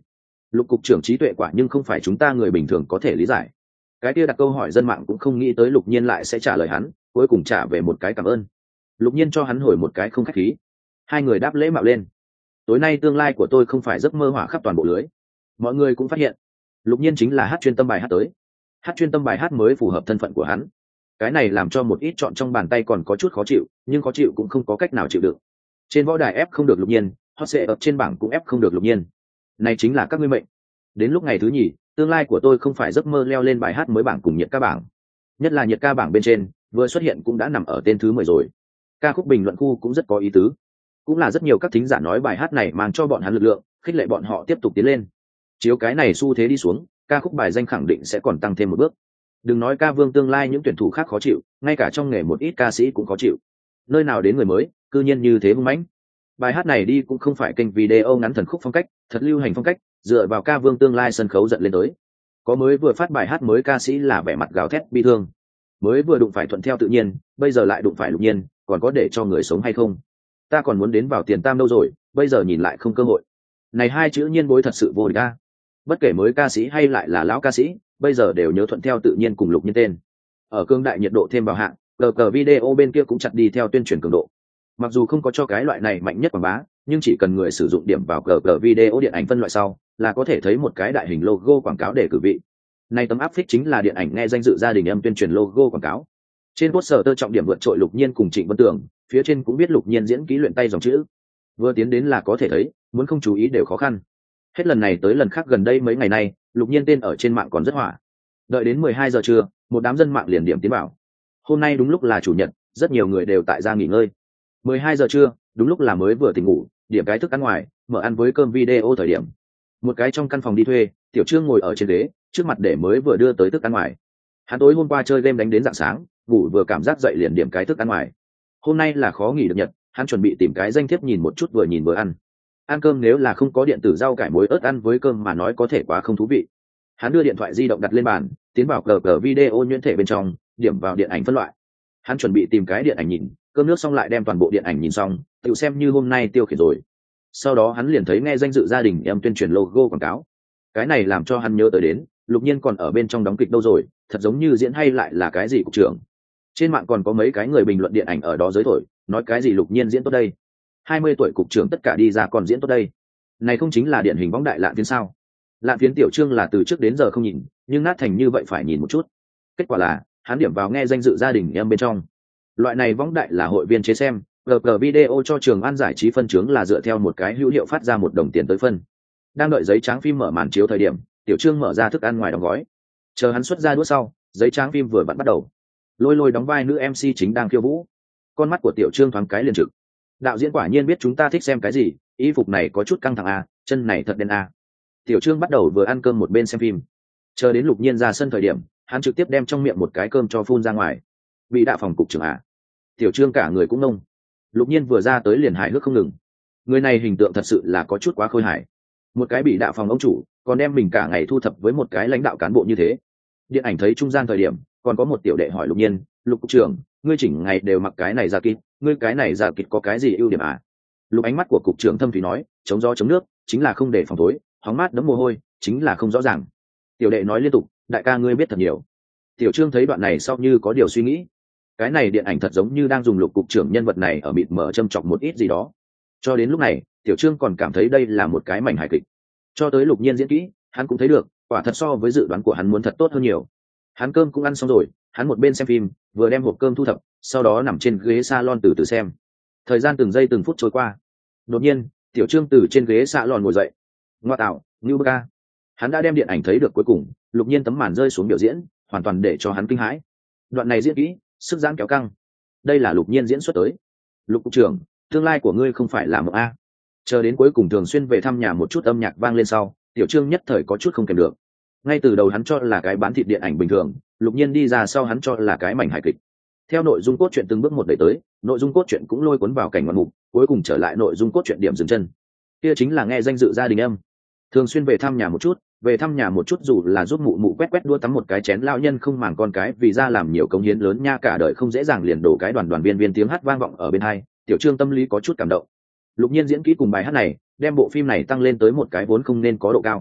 A: Lục cục trưởng trí tuệ quả nhưng không phải chúng ta người bình thường có thể lý giải. Cái kia đặt câu hỏi dân mạng cũng không nghĩ tới Lục Nhiên lại sẽ trả lời hắn, cuối cùng trả về một cái cảm ơn. Lục Nhiên cho hắn hồi một cái không khách khí. Hai người đáp lễ mạo lên. Tối nay tương lai của tôi không phải giấc mơ hỏa khắp toàn bộ lưới. Mọi người cũng phát hiện, Lục Nhiên chính là hát chuyên tâm bài hát tới. Hát chuyên tâm bài hát mới phù hợp thân phận của hắn. Cái này làm cho một ít chọn trong bàn tay còn có chút khó chịu, nhưng khó chịu cũng không có cách nào chịu được. Trên võ đài ép không được Lục Nhiên, hot sẽ ở trên bảng cũng ép không được Lục Nhiên. Này chính là các ngươi mệnh. Đến lúc ngày thứ nhì, tương lai của tôi không phải giấc mơ leo lên bài hát mới bảng cùng nhiệt ca bảng. Nhất là nhiệt ca bảng bên trên, vừa xuất hiện cũng đã nằm ở tên thứ mười rồi. Ca khúc bình luận khu cũng rất có ý tứ. Cũng là rất nhiều các thính giả nói bài hát này mang cho bọn hắn lực lượng, khích lệ bọn họ tiếp tục tiến lên. Chiếu cái này xu thế đi xuống, ca khúc bài danh khẳng định sẽ còn tăng thêm một bước. Đừng nói ca vương tương lai những tuyển thủ khác khó chịu, ngay cả trong nghề một ít ca sĩ cũng khó chịu. Nơi nào đến người mới, cư nhiên như thế hung mãnh. Bài hát này đi cũng không phải kênh video ngắn thần khúc phong cách, thật lưu hành phong cách, dựa vào ca vương tương lai sân khấu giận lên tới. Có mới vừa phát bài hát mới ca sĩ là vẻ mặt gào thét bi thương. Mới vừa đụng phải thuận theo tự nhiên, bây giờ lại đụng phải Lục Nhiên, còn có để cho người sống hay không? Ta còn muốn đến vào tiền tam đâu rồi, bây giờ nhìn lại không cơ hội. Này hai chữ nhiên bối thật sự vô địch a. Bất kể mới ca sĩ hay lại là lão ca sĩ, bây giờ đều nhớ thuận theo tự nhiên cùng Lục Nhiên tên. Ở cương đại nhiệt độ thêm vào hạng, cờ cờ video bên kia cũng chặt đi theo tuyên truyền cường độ. Mặc dù không có cho cái loại này mạnh nhất quảng bá, nhưng chỉ cần người sử dụng điểm vào cờ cờ video điện ảnh phân loại sau, là có thể thấy một cái đại hình logo quảng cáo để cử vị. Này tấm áp phích chính là điện ảnh nghe danh dự gia đình âm tuyên truyền logo quảng cáo. Trên poster tơ trọng điểm vượt trội Lục Nhiên cùng Trịnh Vân Tường, phía trên cũng biết Lục Nhiên diễn ký luyện tay dòng chữ. Vừa tiến đến là có thể thấy, muốn không chú ý đều khó khăn. Hết lần này tới lần khác gần đây mấy ngày nay, Lục Nhiên tên ở trên mạng còn rất hỏa. Đợi đến mười hai giờ trưa, một đám dân mạng liền điểm tiến bảo. Hôm nay đúng lúc là chủ nhật, rất nhiều người đều tại gia nghỉ ngơi. mười hai giờ trưa, đúng lúc là mới vừa tỉnh ngủ, điểm cái thức ăn ngoài, mở ăn với cơm video thời điểm. Một cái trong căn phòng đi thuê, Tiểu Trương ngồi ở trên ghế, trước mặt để mới vừa đưa tới thức ăn ngoài. Hắn tối hôm qua chơi game đánh đến rạng sáng, ngủ vừa cảm giác dậy liền điểm cái thức ăn ngoài. Hôm nay là khó nghỉ được nhật, hắn chuẩn bị tìm cái danh thiếp nhìn một chút vừa nhìn vừa ăn. Ăn cơm nếu là không có điện tử rau cải muối ớt ăn với cơm mà nói có thể quá không thú vị. Hắn đưa điện thoại di động đặt lên bàn, tiến vào cờ cờ video nhuyễn thể bên trong, điểm vào điện ảnh phân loại. Hắn chuẩn bị tìm cái điện ảnh nhìn, cơm nước xong lại đem toàn bộ điện ảnh nhìn xong, tự xem như hôm nay tiêu khiển rồi. Sau đó hắn liền thấy nghe danh dự gia đình em tuyên truyền logo quảng cáo. Cái này làm cho hắn nhớ tới đến, Lục Nhiên còn ở bên trong đóng kịch đâu rồi, thật giống như diễn hay lại là cái gì cục trưởng. Trên mạng còn có mấy cái người bình luận điện ảnh ở đó giới thổi, nói cái gì Lục Nhiên diễn tốt đây. hai mươi tuổi cục trưởng tất cả đi ra còn diễn tốt đây. Này không chính là điển hình võng đại Lạn Phiến sao? Lạn Phiến Tiểu Trương là từ trước đến giờ không nhìn, nhưng nát thành như vậy phải nhìn một chút. Kết quả là, hắn điểm vào nghe danh dự gia đình em bên trong. Loại này võng đại là hội viên chế xem, gờ gờ video cho Trường An giải trí phân chướng là dựa theo một cái hữu hiệu phát ra một đồng tiền tới phân. Đang đợi giấy trắng phim mở màn chiếu thời điểm, Tiểu Trương mở ra thức ăn ngoài đóng gói. Chờ hắn xuất ra đũa sau, giấy trắng phim vừa vặn bắt đầu. Lôi Lôi đóng vai nữ em xê chính đang khiêu vũ. Con mắt của Tiểu Trương thoáng cái liền trực. Đạo diễn quả nhiên biết chúng ta thích xem cái gì, y phục này có chút căng thẳng à, chân này thật đen à. Tiểu Trương bắt đầu vừa ăn cơm một bên xem phim. Chờ đến Lục Nhiên ra sân thời điểm, hắn trực tiếp đem trong miệng một cái cơm cho phun ra ngoài. Bị đạ phòng cục trưởng à? Tiểu Trương cả người cũng nông. Lục Nhiên vừa ra tới liền hài hước không ngừng. Người này hình tượng thật sự là có chút quá khôi hài. Một cái bị đạ phòng ông chủ, còn đem mình cả ngày thu thập với một cái lãnh đạo cán bộ như thế. Điện ảnh thấy trung gian thời điểm, còn có một tiểu đệ hỏi Lục Nhiên, Lục cục trưởng, ngươi chỉnh ngày đều mặc cái này ra kịt, ngươi cái này ra kịt có cái gì ưu điểm à? Lục ánh mắt của cục trưởng thâm thủy nói, chống gió chống nước, chính là không để phòng tối, hóng mát đẫm mồ hôi, chính là không rõ ràng. Tiểu đệ nói liên tục, đại ca ngươi biết thật nhiều. Tiểu Trương thấy đoạn này sau như có điều suy nghĩ. Cái này điện ảnh thật giống như đang dùng Lục cục trưởng nhân vật này ở mịt mở châm chọc một ít gì đó. Cho đến lúc này, Tiểu Trương còn cảm thấy đây là một cái mảnh hài kịch. Cho tới Lục Nhiên diễn kỹ, hắn cũng thấy được, quả thật so với dự đoán của hắn muốn thật tốt hơn nhiều. Hắn cơm cũng ăn xong rồi, hắn một bên xem phim, vừa đem hộp cơm thu thập, sau đó nằm trên ghế salon từ từ xem. Thời gian từng giây từng phút trôi qua. Đột nhiên, Tiểu Trương từ trên ghế salon ngồi dậy. Ngoa tạo, Ngưu Bơ Ca. Hắn đã đem điện ảnh thấy được cuối cùng, Lục Nhiên tấm màn rơi xuống biểu diễn, hoàn toàn để cho hắn kinh hãi. Đoạn này diễn kỹ, sức giãn kéo căng. Đây là Lục Nhiên diễn xuất tới. Lục cục trưởng, tương lai của ngươi không phải là mộng a. Chờ đến cuối cùng thường xuyên về thăm nhà một chút âm nhạc vang lên sau, Tiểu Trương nhất thời có chút không kèm được. Ngay từ đầu hắn cho là cái bán thịt điện ảnh bình thường, Lục Nhiên đi ra sau hắn cho là cái mảnh hài kịch. Theo nội dung cốt truyện từng bước một đẩy tới, nội dung cốt truyện cũng lôi cuốn vào cảnh ngoạn mục, cuối cùng trở lại nội dung cốt truyện điểm dừng chân. Kia chính là nghe danh dự gia đình âm. Thường xuyên về thăm nhà một chút, về thăm nhà một chút dù là giúp mụ mụ quét quét đua tắm một cái chén lao nhân không màng con cái vì ra làm nhiều công hiến lớn nha cả đời không dễ dàng liền đổ cái đoàn đoàn viên viên tiếng hát vang vọng ở bên hai, Tiểu Trương tâm lý có chút cảm động. Lục Nhiên diễn kỹ cùng bài hát này, đem bộ phim này tăng lên tới một cái vốn không nên có độ cao.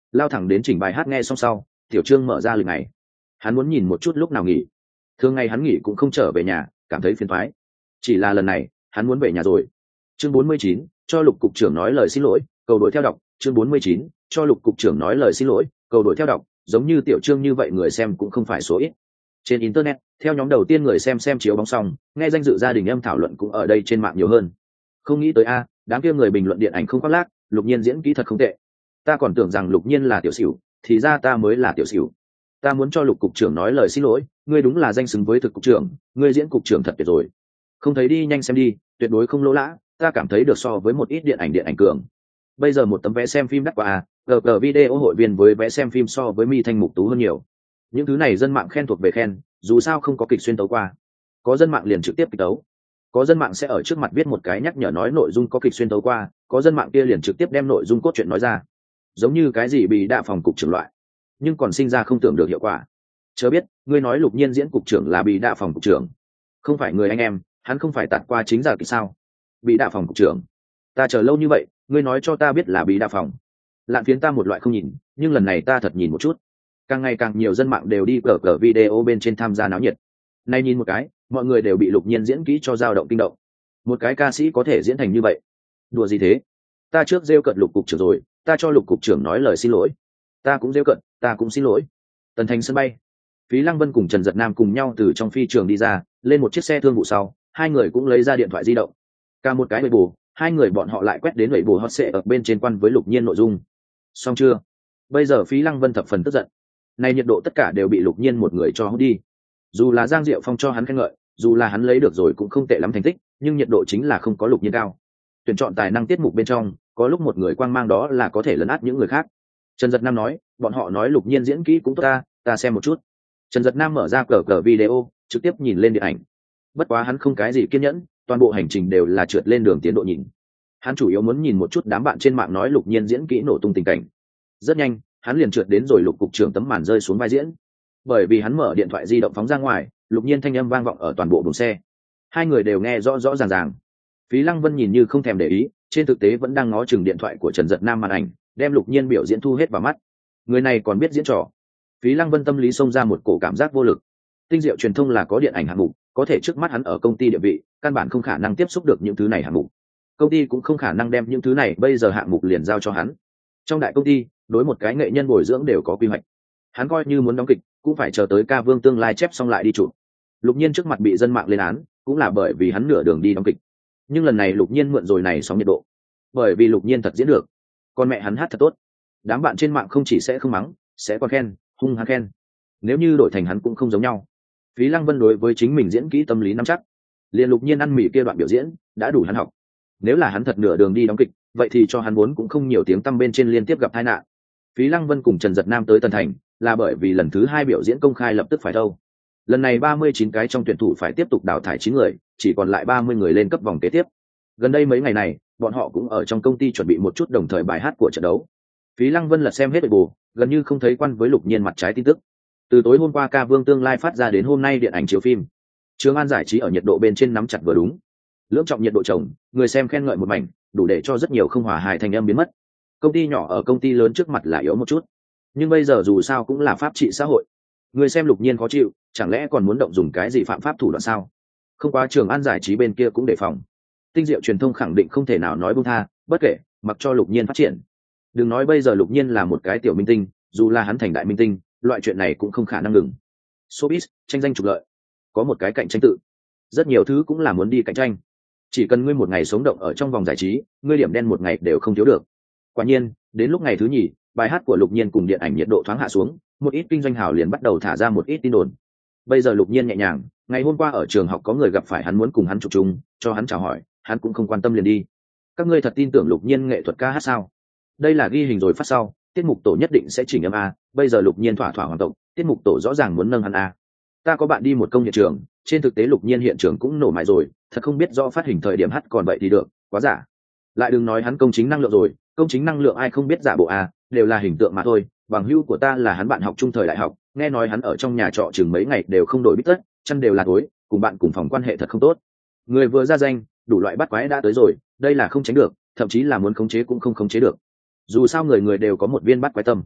A: lao thẳng đến chỉnh bài hát nghe xong sau, tiểu trương mở ra lịch ngày. Hắn muốn nhìn một chút lúc nào nghỉ. Thường ngày hắn nghỉ cũng không trở về nhà, cảm thấy phiền toái. Chỉ là lần này hắn muốn về nhà rồi. Chương bốn mươi chín, cho Lục cục trưởng nói lời xin lỗi, cầu đổi theo đọc. Chương bốn mươi chín, cho Lục cục trưởng nói lời xin lỗi, cầu đổi theo đọc. Giống như tiểu trương như vậy người xem cũng không phải số ít. Trên internet, theo nhóm đầu tiên người xem xem chiếu bóng xong, nghe danh dự gia đình em thảo luận cũng ở đây trên mạng nhiều hơn. Không nghĩ tới a, đám kia người bình luận điện ảnh không khoác lác, Lục Nhiên diễn kỹ thật không tệ. Ta còn tưởng rằng Lục Nhiên là tiểu xỉu, thì ra ta mới là tiểu xỉu. Ta muốn cho Lục cục trưởng nói lời xin lỗi, ngươi đúng là danh xứng với thực cục trưởng, ngươi diễn cục trưởng thật tuyệt rồi. Không thấy đi nhanh xem đi, tuyệt đối không lỗ lã, ta cảm thấy được so với một ít điện ảnh điện ảnh cường. Bây giờ một tấm vé xem phim đắt quá à, gờ gờ video hội viên với vé xem phim so với Mi Thanh Mục Tú hơn nhiều. Những thứ này dân mạng khen thuộc về khen, dù sao không có kịch xuyên tấu qua. Có dân mạng liền trực tiếp kịch tấu. Có dân mạng sẽ ở trước mặt viết một cái nhắc nhở nói nội dung có kịch xuyên tấu qua, có dân mạng kia liền trực tiếp đem nội dung cốt truyện nói ra. Giống như cái gì bị đạ phòng cục trưởng loại, nhưng còn sinh ra không tưởng được hiệu quả. Chớ biết, ngươi nói Lục Nhiên diễn cục trưởng là bị đạ phòng cục trưởng, không phải người anh em, hắn không phải tạt qua chính giả kịch sao? Bị đạ phòng cục trưởng, ta chờ lâu như vậy, ngươi nói cho ta biết là bị đạ phòng. Lạn phiến ta một loại không nhìn, nhưng lần này ta thật nhìn một chút. Càng ngày càng nhiều dân mạng đều đi cờ cờ video bên trên tham gia náo nhiệt. Nay nhìn một cái, mọi người đều bị Lục Nhiên diễn kỹ cho dao động kinh động. Một cái ca sĩ có thể diễn thành như vậy, đùa gì thế? Ta trước rêu cận Lục cục trưởng rồi, ta cho Lục cục trưởng nói lời xin lỗi. Ta cũng rêu cận, ta cũng xin lỗi. Tần Thành sân bay, Phí Lăng Vân cùng Trần Dật Nam cùng nhau từ trong phi trường đi ra, lên một chiếc xe thương vụ sau, hai người cũng lấy ra điện thoại di động. Cả một cái bầy bù, hai người bọn họ lại quét đến bầy bù hot sẽ ở bên trên quan với Lục Nhiên nội dung. Xong chưa? Bây giờ Phí Lăng Vân thập phần tức giận. Này nhiệt độ tất cả đều bị Lục Nhiên một người cho hút đi. Dù là Giang Diệu Phong cho hắn khen ngợi, dù là hắn lấy được rồi cũng không tệ lắm thành tích, nhưng nhiệt độ chính là không có Lục Nhiên cao. Tuyển chọn tài năng tiết mục bên trong, có lúc một người quang mang đó là có thể lấn át những người khác. Trần Dật Nam nói, bọn họ nói Lục Nhiên diễn kỹ cũng tốt ta, ta xem một chút. Trần Dật Nam mở ra cờ cờ video, trực tiếp nhìn lên điện ảnh. Bất quá hắn không cái gì kiên nhẫn, toàn bộ hành trình đều là trượt lên đường tiến độ nhìn. Hắn chủ yếu muốn nhìn một chút đám bạn trên mạng nói Lục Nhiên diễn kỹ nổ tung tình cảnh. Rất nhanh, hắn liền trượt đến rồi Lục cục trưởng tấm màn rơi xuống vai diễn. Bởi vì hắn mở điện thoại di động phóng ra ngoài, Lục Nhiên thanh âm vang vọng ở toàn bộ buồng xe. Hai người đều nghe rõ rõ ràng ràng. Phí Lăng Vân nhìn như không thèm để ý, trên thực tế vẫn đang ngó chừng điện thoại của Trần Dật Nam màn ảnh, đem Lục Nhiên biểu diễn thu hết vào mắt. Người này còn biết diễn trò. Phí Lăng Vân tâm lý xông ra một cổ cảm giác vô lực. Tinh Diệu Truyền thông là có điện ảnh hạng mục, có thể trước mắt hắn ở công ty địa vị, căn bản không khả năng tiếp xúc được những thứ này hạng mục. Công ty cũng không khả năng đem những thứ này bây giờ hạng mục liền giao cho hắn. Trong đại công ty, đối một cái nghệ nhân bồi dưỡng đều có quy hoạch. Hắn coi như muốn đóng kịch, cũng phải chờ tới ca vương tương lai chép xong lại đi chụp. Lục Nhiên trước mặt bị dân mạng lên án, cũng là bởi vì hắn nửa đường đi đóng kịch. Nhưng lần này Lục Nhiên mượn rồi này sóng nhiệt độ, bởi vì Lục Nhiên thật diễn được, con mẹ hắn hát thật tốt. Đám bạn trên mạng không chỉ sẽ không mắng, sẽ còn khen, hung hăng khen. Nếu như đổi thành hắn cũng không giống nhau. Phí Lăng Vân đối với chính mình diễn kỹ tâm lý nắm chắc, liền Lục Nhiên ăn mì kia đoạn biểu diễn đã đủ hắn học. Nếu là hắn thật nửa đường đi đóng kịch, vậy thì cho hắn vốn cũng không nhiều tiếng tăm bên trên liên tiếp gặp tai nạn. Phí Lăng Vân cùng Trần Dật Nam tới Tân Thành là bởi vì lần thứ hai biểu diễn công khai lập tức phải đâu. Lần này ba mươi chín cái trong tuyển thủ phải tiếp tục đào thải chín người, chỉ còn lại ba mươi người lên cấp vòng kế tiếp. Gần đây mấy ngày này, bọn họ cũng ở trong công ty chuẩn bị một chút đồng thời bài hát của trận đấu. Phí Lăng Vân lật xem hết bù, gần như không thấy quan với Lục Nhiên mặt trái tin tức. Từ tối hôm qua ca vương tương lai phát ra đến hôm nay điện ảnh chiếu phim, Trường An giải trí ở nhiệt độ bên trên nắm chặt vừa đúng. Lưỡng trọng nhiệt độ chồng, người xem khen ngợi một mảnh, đủ để cho rất nhiều không hòa hài thành âm biến mất. Công ty nhỏ ở công ty lớn trước mặt là yếu một chút, nhưng bây giờ dù sao cũng là pháp trị xã hội. Người xem Lục Nhiên khó chịu, chẳng lẽ còn muốn động dùng cái gì phạm pháp thủ đoạn sao? Không quá Trường An giải trí bên kia cũng đề phòng. Tinh Diệu Truyền thông khẳng định không thể nào nói buông tha, bất kể, mặc cho Lục Nhiên phát triển. Đừng nói bây giờ Lục Nhiên là một cái tiểu minh tinh, dù là hắn thành đại minh tinh, loại chuyện này cũng không khả năng ngừng. Showbiz, tranh danh trục lợi, có một cái cạnh tranh tự, rất nhiều thứ cũng là muốn đi cạnh tranh. Chỉ cần ngươi một ngày sống động ở trong vòng giải trí, ngươi điểm đen một ngày đều không thiếu được. Quả nhiên, đến lúc ngày thứ nhì, bài hát của Lục Nhiên cùng điện ảnh nhiệt độ thoáng hạ xuống, một ít kinh doanh hào liền bắt đầu thả ra một ít tin đồn. Bây giờ Lục Nhiên nhẹ nhàng, ngày hôm qua ở trường học có người gặp phải hắn muốn cùng hắn chụp chung, cho hắn chào hỏi, hắn cũng không quan tâm liền đi. Các ngươi thật tin tưởng Lục Nhiên nghệ thuật ca hát sao? Đây là ghi hình rồi phát sau, tiết mục tổ nhất định sẽ chỉnh âm a, bây giờ Lục Nhiên thỏa thỏa hoàn tộc, tiết mục tổ rõ ràng muốn nâng hắn a. Ta có bạn đi một công hiện trường, trên thực tế Lục Nhiên hiện trường cũng nổ mại rồi, thật không biết do phát hình thời điểm hát còn vậy thì được, quá giả. Lại đừng nói hắn công chính năng lượng rồi, công chính năng lượng ai không biết giả bộ a, đều là hình tượng mà thôi. Bằng hữu của ta là hắn bạn học trung thời đại học, nghe nói hắn ở trong nhà trọ chừng mấy ngày đều không đổi bít tất, chân đều là tối, cùng bạn cùng phòng quan hệ thật không tốt. Người vừa ra danh, đủ loại bắt quái đã tới rồi, đây là không tránh được, thậm chí là muốn khống chế cũng không khống chế được. Dù sao người người đều có một viên bắt quái tâm.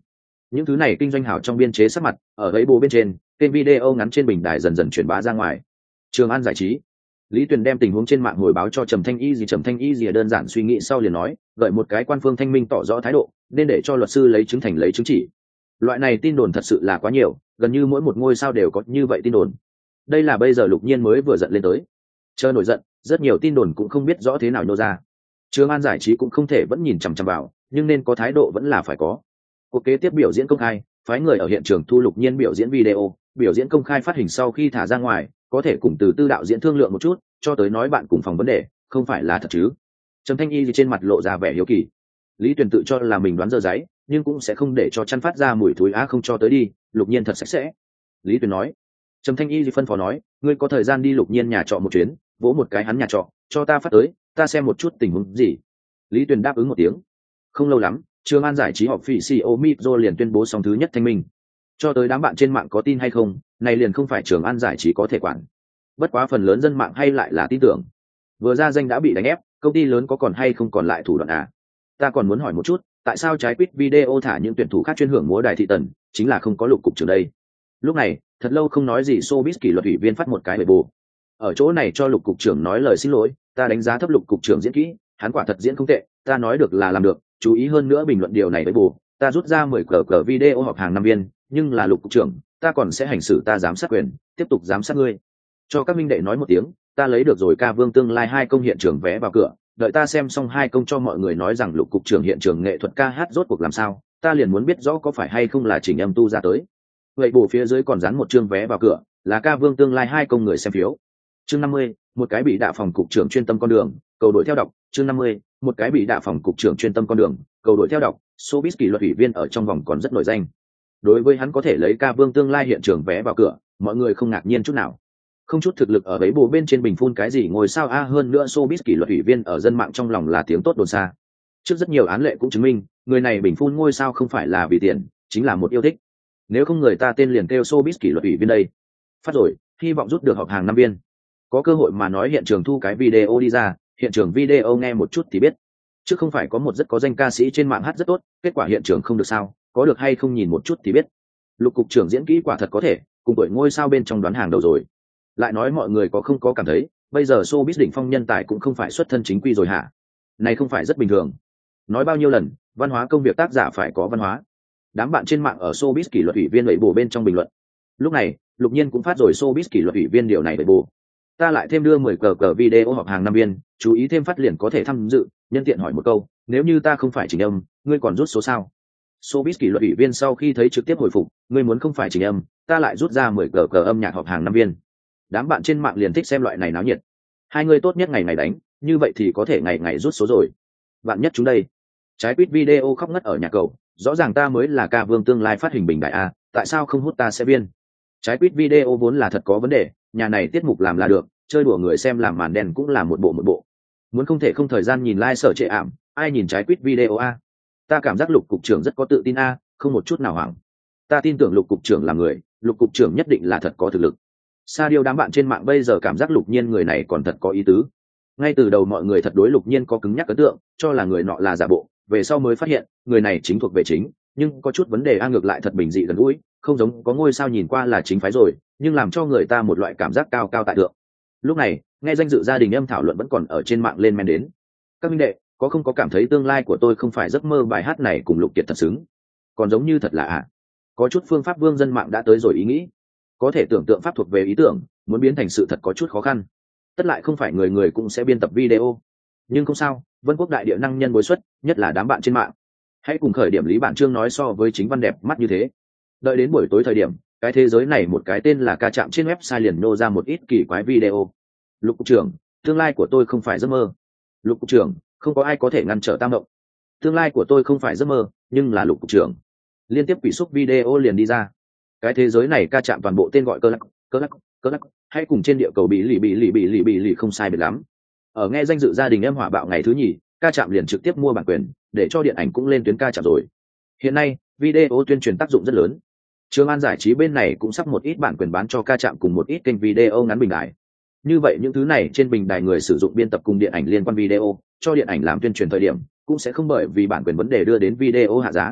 A: những thứ này kinh doanh hảo trong biên chế sắc mặt ở ấy bố bên trên kênh video ngắn trên bình đài dần dần truyền bá ra ngoài. Trường An giải trí, Lý Tuyền đem tình huống trên mạng hồi báo cho Trầm Thanh Y gì Trầm Thanh Y gì đơn giản suy nghĩ sau liền nói, gợi một cái quan phương thanh minh tỏ rõ thái độ, nên để cho luật sư lấy chứng thành lấy chứng chỉ. Loại này tin đồn thật sự là quá nhiều, gần như mỗi một ngôi sao đều có như vậy tin đồn. Đây là bây giờ Lục Nhiên mới vừa giận lên tới, chờ nổi giận, rất nhiều tin đồn cũng không biết rõ thế nào nhô ra. Trường An giải trí cũng không thể vẫn nhìn chằm chằm vào, nhưng nên có thái độ vẫn là phải có. Cuộc kế tiếp biểu diễn công khai, phái người ở hiện trường thu Lục Nhiên biểu diễn video, biểu diễn công khai phát hình sau khi thả ra ngoài, có thể cùng từ tư đạo diễn thương lượng một chút, cho tới nói bạn cùng phòng vấn đề, không phải là thật chứ? Trầm Thanh Y gì trên mặt lộ ra vẻ hiếu kỳ. Lý Tuyền tự cho là mình đoán dơ giấy, nhưng cũng sẽ không để cho chăn phát ra mùi thối á không cho tới đi, Lục Nhiên thật sạch sẽ. Lý Tuyền nói. Trầm Thanh Y gì phân phó nói, ngươi có thời gian đi Lục Nhiên nhà trọ một chuyến, vỗ một cái hắn nhà trọ, cho ta phát tới, ta xem một chút tình huống gì. Lý Tuyền đáp ứng một tiếng. Không lâu lắm, Trường An giải trí họp phỉ xê ô Mitro liền tuyên bố xong thứ nhất thanh minh. Cho tới đám bạn trên mạng có tin hay không, này liền không phải Trường An giải trí có thể quản. Bất quá phần lớn dân mạng hay lại là tin tưởng. Vừa ra danh đã bị đánh ép, công ty lớn có còn hay không còn lại thủ đoạn à? Ta còn muốn hỏi một chút, tại sao trái quýt video thả những tuyển thủ khác chuyên hưởng múa đài thị tần, chính là không có Lục cục trưởng đây? Lúc này, thật lâu không nói gì showbiz kỷ luật ủy viên phát một cái bề bù. Ở chỗ này cho Lục cục trưởng nói lời xin lỗi, ta đánh giá thấp Lục cục trưởng diễn kỹ, hắn quả thật diễn không tệ, ta nói được là làm được, chú ý hơn nữa bình luận điều này với bù, ta rút ra mười cờ cờ video họp hàng năm viên, nhưng là Lục cục trưởng, ta còn sẽ hành xử ta giám sát quyền, tiếp tục giám sát ngươi. Cho các minh đệ nói một tiếng, ta lấy được rồi ca vương tương lai hai công hiện trường vé vào cửa, đợi ta xem xong hai công cho mọi người nói rằng Lục cục trưởng hiện trường nghệ thuật ca hát rốt cuộc làm sao, ta liền muốn biết rõ có phải hay không là chỉnh âm tu ra tới. Vậy bù phía dưới còn dán một chương vé vào cửa, là ca vương tương lai hai công người xem phiếu. Chương năm mươi, một cái bị đạ phòng cục trưởng chuyên tâm con đường, cầu đội theo đọc. Chương năm mươi, một cái bị đạ phòng cục trưởng chuyên tâm con đường, cầu đội theo đọc. Showbiz kỷ luật ủy viên ở trong vòng còn rất nổi danh. Đối với hắn có thể lấy ca vương tương lai hiện trường vé vào cửa, mọi người không ngạc nhiên chút nào. Không chút thực lực ở ấy bù bên trên bình phun cái gì ngồi sao a hơn nữa showbiz kỷ luật ủy viên ở dân mạng trong lòng là tiếng tốt đồn xa. Trước rất nhiều án lệ cũng chứng minh, người này bình phun ngôi sao không phải là vì tiền, chính là một yêu thích. Nếu không người ta tên liền kêu showbiz kỷ luật ủy viên đây. Phát rồi, hy vọng rút được họp hàng năm viên. Có cơ hội mà nói hiện trường thu cái video đi ra, hiện trường video nghe một chút thì biết. Chứ không phải có một rất có danh ca sĩ trên mạng hát rất tốt, kết quả hiện trường không được sao, có được hay không nhìn một chút thì biết. Lục cục trưởng diễn kỹ quả thật có thể, cùng tuổi ngôi sao bên trong đoán hàng đầu rồi. Lại nói mọi người có không có cảm thấy, bây giờ showbiz đỉnh phong nhân tài cũng không phải xuất thân chính quy rồi hả? Này không phải rất bình thường. Nói bao nhiêu lần, văn hóa công việc tác giả phải có văn hóa. Đám bạn trên mạng ở showbiz kỷ luật ủy viên lẩy bù bên trong bình luận. Lúc này, Lục Nhiên cũng phát rồi showbiz kỷ luật ủy viên điều này lẩy bù. Ta lại thêm đưa mười cờ cờ video họp hàng năm viên, chú ý thêm phát liền có thể tham dự, nhân tiện hỏi một câu, nếu như ta không phải chỉnh âm, ngươi còn rút số sao? Showbiz kỷ luật ủy viên sau khi thấy trực tiếp hồi phục, ngươi muốn không phải chỉnh âm, ta lại rút ra mười cờ cờ âm nhạc họp hàng năm viên. Đám bạn trên mạng liền thích xem loại này náo nhiệt. Hai người tốt nhất ngày ngày đánh, như vậy thì có thể ngày ngày rút số rồi. Bạn nhất chúng đây. Trái quýt video khóc ngất ở nhà cầu, rõ ràng ta mới là ca vương tương lai phát hình bình đại a, tại sao không hút ta sẽ biên? Trái quýt video vốn là thật có vấn đề, nhà này tiết mục làm là được, chơi đùa người xem làm màn đen cũng là một bộ một bộ. Muốn không thể không thời gian nhìn like sở trệ ảm, ai nhìn trái quýt video a? Ta cảm giác Lục cục trưởng rất có tự tin a, không một chút nào hoảng. Ta tin tưởng Lục cục trưởng là người, Lục cục trưởng nhất định là thật có thực lực. Sa điều đám bạn trên mạng bây giờ cảm giác Lục Nhiên người này còn thật có ý tứ. Ngay từ đầu mọi người thật đối Lục Nhiên có cứng nhắc ấn tượng, cho là người nọ là giả bộ, về sau mới phát hiện, người này chính thuộc về chính, nhưng có chút vấn đề a ngược lại thật bình dị gần gũi, không giống có ngôi sao nhìn qua là chính phái rồi, nhưng làm cho người ta một loại cảm giác cao cao tại thượng. Lúc này, nghe danh dự gia đình âm thảo luận vẫn còn ở trên mạng lên men đến. Các minh đệ, có không có cảm thấy tương lai của tôi không phải giấc mơ bài hát này cùng Lục Kiệt thật xứng, còn giống như thật là ạ. À. Có chút phương pháp vương dân mạng đã tới rồi ý nghĩ. Có thể tưởng tượng pháp thuộc về ý tưởng, muốn biến thành sự thật có chút khó khăn. Tất lại không phải người người cũng sẽ biên tập video. Nhưng không sao, Vân Quốc đại địa năng nhân bối xuất, nhất là đám bạn trên mạng. Hãy cùng khởi điểm Lý Bản Chương nói so với chính văn đẹp mắt như thế. Đợi đến buổi tối thời điểm, cái thế giới này một cái tên là ca chạm trên website liền nô ra một ít kỳ quái video. Lục cục trưởng, tương lai của tôi không phải giấc mơ. Lục cục trưởng, không có ai có thể ngăn trở tam động. Tương lai của tôi không phải giấc mơ, nhưng là Lục cục trưởng. Liên tiếp quỷ xúc video liền đi ra. Cái thế giới này ca chạm toàn bộ tên gọi cơ lắc, cơ lắc, cơ lắc, hay cùng trên địa cầu bị lì bị lì bị lì bị lì không sai biệt lắm. Ở nghe danh dự gia đình em hỏa bạo ngày thứ nhì, ca chạm liền trực tiếp mua bản quyền, để cho điện ảnh cũng lên tuyến ca chạm rồi. Hiện nay, video tuyên truyền tác dụng rất lớn. Trường An giải trí bên này cũng sắp một ít bản quyền bán cho ca chạm cùng một ít kênh video ngắn bình đài. Như vậy những thứ này trên bình đài người sử dụng biên tập cùng điện ảnh liên quan video, cho điện ảnh làm tuyên truyền thời điểm, cũng sẽ không bởi vì bản quyền vấn đề đưa đến video hạ giá.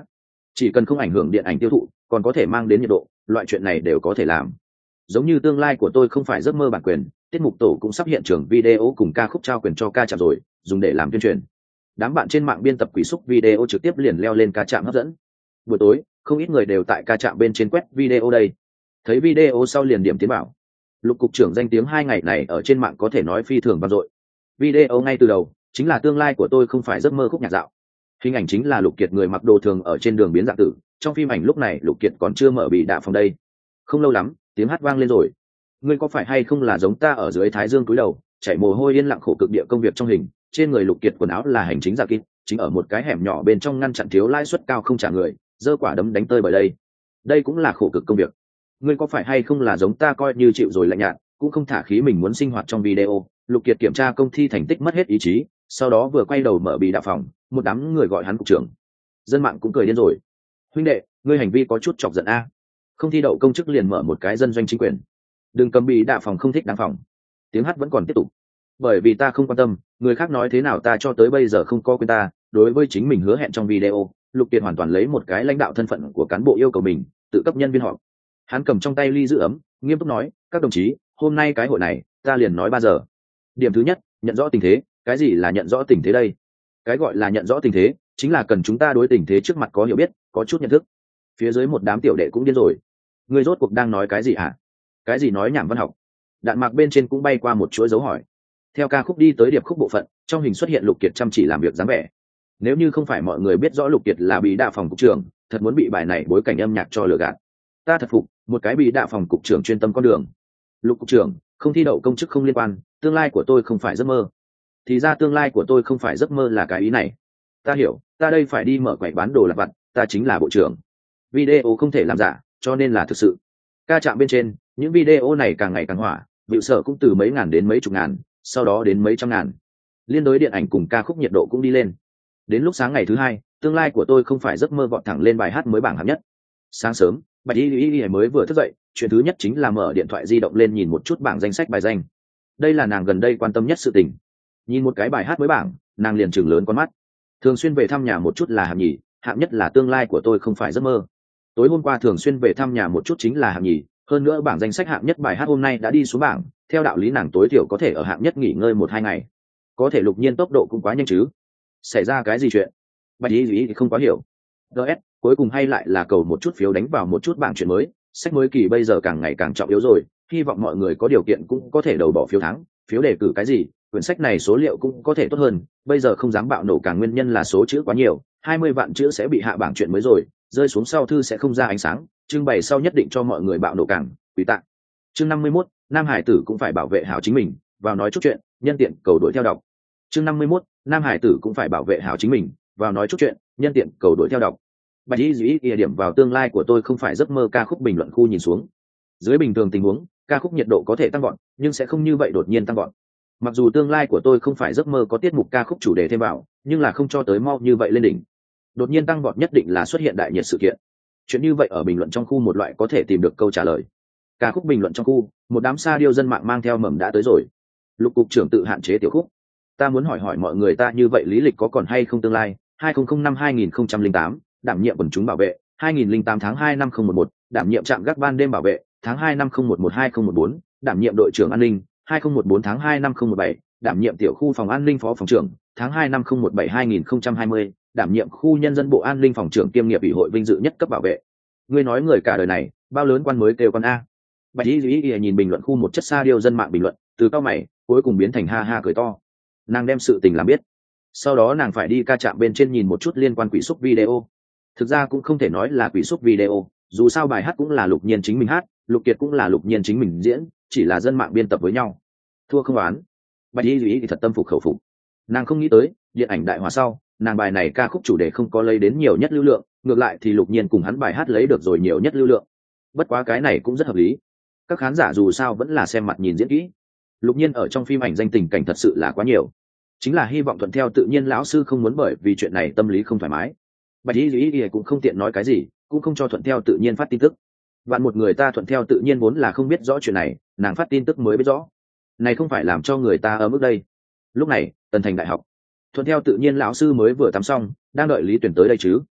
A: chỉ cần không ảnh hưởng điện ảnh tiêu thụ còn có thể mang đến nhiệt độ, loại chuyện này đều có thể làm. Giống như tương lai của tôi không phải giấc mơ bản quyền, tiết mục tổ cũng sắp hiện trường video cùng ca khúc trao quyền cho ca chạm rồi, dùng để làm tuyên truyền. Đám bạn trên mạng biên tập quỷ xúc video trực tiếp liền leo lên ca chạm hấp dẫn. Buổi tối không ít người đều tại ca chạm bên trên quét video đây. Thấy video sau liền điểm tiến bảo. Lục cục trưởng danh tiếng hai ngày này ở trên mạng có thể nói phi thường vang dội. Video ngay từ đầu chính là tương lai của tôi không phải giấc mơ khúc nhạc dạo. Hình ảnh chính là Lục Kiệt người mặc đồ thường ở trên đường biến dạng tử. Trong phim ảnh lúc này Lục Kiệt còn chưa mở bị đạ phòng đây. Không lâu lắm tiếng hát vang lên rồi. Ngươi có phải hay không là giống ta ở dưới thái dương cúi đầu chảy mồ hôi yên lặng khổ cực địa công việc trong hình. Trên người Lục Kiệt quần áo là hành chính giả kít, chính ở một cái hẻm nhỏ bên trong ngăn chặn thiếu lãi suất cao không trả người, giơ quả đấm đánh tơi bởi đây. Đây cũng là khổ cực công việc. Ngươi có phải hay không là giống ta coi như chịu rồi lạnh nhạt, cũng không thả khí mình muốn sinh hoạt trong video. Lục Kiệt kiểm tra công thi thành tích mất hết ý chí, sau đó vừa quay đầu mở bì đạ phòng, một đám người gọi hắn cục trưởng. Dân mạng cũng cười điên rồi. Huynh đệ, ngươi hành vi có chút chọc giận a. Không thi đậu công chức liền mở một cái dân doanh chính quyền. Đừng cầm bì đạ phòng không thích đáng phòng. Tiếng hát vẫn còn tiếp tục. Bởi vì ta không quan tâm người khác nói thế nào, ta cho tới bây giờ không có quyền ta đối với chính mình hứa hẹn trong video. Lục Kiệt hoàn toàn lấy một cái lãnh đạo thân phận của cán bộ yêu cầu mình tự cấp nhân viên họp. Hắn cầm trong tay ly giữ ấm, nghiêm túc nói, các đồng chí, hôm nay cái hội này ta liền nói ba giờ. Điểm thứ nhất, nhận rõ tình thế. Cái gì là nhận rõ tình thế đây? Cái gọi là nhận rõ tình thế chính là cần chúng ta đối tình thế trước mặt có hiểu biết, có chút nhận thức. Phía dưới một đám tiểu đệ cũng điên rồi. Người rốt cuộc đang nói cái gì hả? Cái gì nói nhảm văn học? Đạn mạc bên trên cũng bay qua một chuỗi dấu hỏi. Theo ca khúc đi tới điệp khúc bộ phận, trong hình xuất hiện Lục Kiệt chăm chỉ làm việc dáng vẻ. Nếu như không phải mọi người biết rõ Lục Kiệt là bí đạ phòng cục trưởng, thật muốn bị bài này bối cảnh âm nhạc cho lừa gạt. Ta thật phục, một cái bí đạ phòng cục trưởng chuyên tâm con đường. Lục cục trưởng, không thi đậu công chức không liên quan, tương lai của tôi không phải giấc mơ. Thì ra tương lai của tôi không phải giấc mơ là cái ý này. Ta hiểu, ta đây phải đi mở quầy bán đồ lặt vặt, ta chính là bộ trưởng. Video không thể làm giả, cho nên là thực sự. Ca chạm bên trên, những video này càng ngày càng hỏa, view sở cũng từ mấy ngàn đến mấy chục ngàn, sau đó đến mấy trăm ngàn. Liên đối điện ảnh cùng ca khúc nhiệt độ cũng đi lên. Đến lúc sáng ngày thứ hai, tương lai của tôi không phải giấc mơ vọt thẳng lên bài hát mới bảng hạng nhất. Sáng sớm, Bạch Y Y Y mới vừa thức dậy, chuyện thứ nhất chính là mở điện thoại di động lên nhìn một chút bảng danh sách bài danh. Đây là nàng gần đây quan tâm nhất sự tình. Nhìn một cái bài hát mới bảng, nàng liền trừng lớn con mắt. Thường xuyên về thăm nhà một chút là hạng nhì, hạng nhất là tương lai của tôi không phải giấc mơ. Tối hôm qua thường xuyên về thăm nhà một chút chính là hạng nhì, hơn nữa bảng danh sách hạng nhất bài hát hôm nay đã đi xuống bảng, theo đạo lý nàng tối thiểu có thể ở hạng nhất nghỉ ngơi một hai ngày. Có thể Lục Nhiên tốc độ cũng quá nhanh chứ. Xảy ra cái gì chuyện? Bạch Y Y thì không quá hiểu. ds cuối cùng hay lại là cầu một chút phiếu đánh vào một chút bảng chuyện mới, sách mới kỳ bây giờ càng ngày càng trọng yếu rồi, hy vọng mọi người có điều kiện cũng có thể đầu bỏ phiếu thắng, phiếu đề cử cái gì, quyển sách này số liệu cũng có thể tốt hơn, bây giờ không dám bạo nổ càng nguyên nhân là số chữ quá nhiều, hai mươi vạn chữ sẽ bị hạ bảng chuyện mới rồi, rơi xuống sau thư sẽ không ra ánh sáng, trưng bày sau nhất định cho mọi người bạo nổ càng, quý tạng. Chương năm mươi mốt, Nam Hải tử cũng phải bảo vệ hảo chính mình, vào nói chút chuyện, nhân tiện cầu đuổi theo đọc. Chương năm mươi mốt, Nam Hải tử cũng phải bảo vệ hảo chính mình, vào nói chút chuyện, nhân tiện cầu đuổi theo đọc. Bạch Y Y Y điểm vào tương lai của tôi không phải giấc mơ ca khúc bình luận khu nhìn xuống. Dưới bình thường tình huống, ca khúc nhiệt độ có thể tăng vọt, nhưng sẽ không như vậy đột nhiên tăng vọt. Mặc dù tương lai của tôi không phải giấc mơ có tiết mục ca khúc chủ đề thêm vào, nhưng là không cho tới mau như vậy lên đỉnh. Đột nhiên tăng vọt nhất định là xuất hiện đại nhiệt sự kiện. Chuyện như vậy ở bình luận trong khu một loại có thể tìm được câu trả lời. Ca khúc bình luận trong khu, một đám sa điêu dân mạng mang theo mầm đã tới rồi. Lục cục trưởng tự hạn chế tiểu khúc. Ta muốn hỏi hỏi mọi người ta như vậy lý lịch có còn hay không tương lai? hai không năm hai nghìn không trăm lẻ tám, đảm nhiệm quần chúng bảo vệ, hai nghìn lẻ tám tháng hai năm không một một, đảm nhiệm trạm gác ban đêm bảo vệ, tháng hai năm không một một hai không một bốn, đảm nhiệm đội trưởng an ninh, hai không một bốn tháng hai năm không một bảy, đảm nhiệm tiểu khu phòng an ninh phó phòng trưởng, tháng hai năm không một bảy hai nghìn không trăm hai mươi, đảm nhiệm khu nhân dân bộ an ninh phòng trưởng kiêm nghiệp ủy hội vinh dự nhất cấp bảo vệ. Ngươi nói người cả đời này, bao lớn quan mới kêu con a. Bạch Y Y Y nhìn bình luận khu một chất xa điêu dân mạng bình luận, từ cao mày, cuối cùng biến thành ha ha cười to. Nàng đem sự tình làm biết. Sau đó nàng phải đi ca trạm bên trên nhìn một chút liên quan quỷ xúc video. Thực ra cũng không thể nói là quỷ xúc video, dù sao bài hát cũng là Lục Nhiên chính mình hát, Lục Kiệt cũng là Lục Nhiên chính mình diễn, chỉ là dân mạng biên tập với nhau. Thua không oán. Bạch Y Y thì thật tâm phục khẩu phục. Nàng không nghĩ tới, điện ảnh đại hòa sau, nàng bài này ca khúc chủ đề không có lấy đến nhiều nhất lưu lượng, ngược lại thì Lục Nhiên cùng hắn bài hát lấy được rồi nhiều nhất lưu lượng. Bất quá cái này cũng rất hợp lý. Các khán giả dù sao vẫn là xem mặt nhìn diễn kỹ. Lục Nhiên ở trong phim ảnh danh tình cảnh thật sự là quá nhiều, chính là hy vọng thuận theo tự nhiên, lão sư không muốn bởi vì chuyện này tâm lý không thoải mái. Bạch Y Y Y cũng không tiện nói cái gì, cũng không cho thuận theo tự nhiên phát tin tức. Bạn một người ta thuận theo tự nhiên vốn là không biết rõ chuyện này, nàng phát tin tức mới biết rõ. Này không phải làm cho người ta ở mức đây. Lúc này, Tần Thành đại học, thuận theo tự nhiên lão sư mới vừa tắm xong, đang đợi Lý Tuyển tới đây chứ.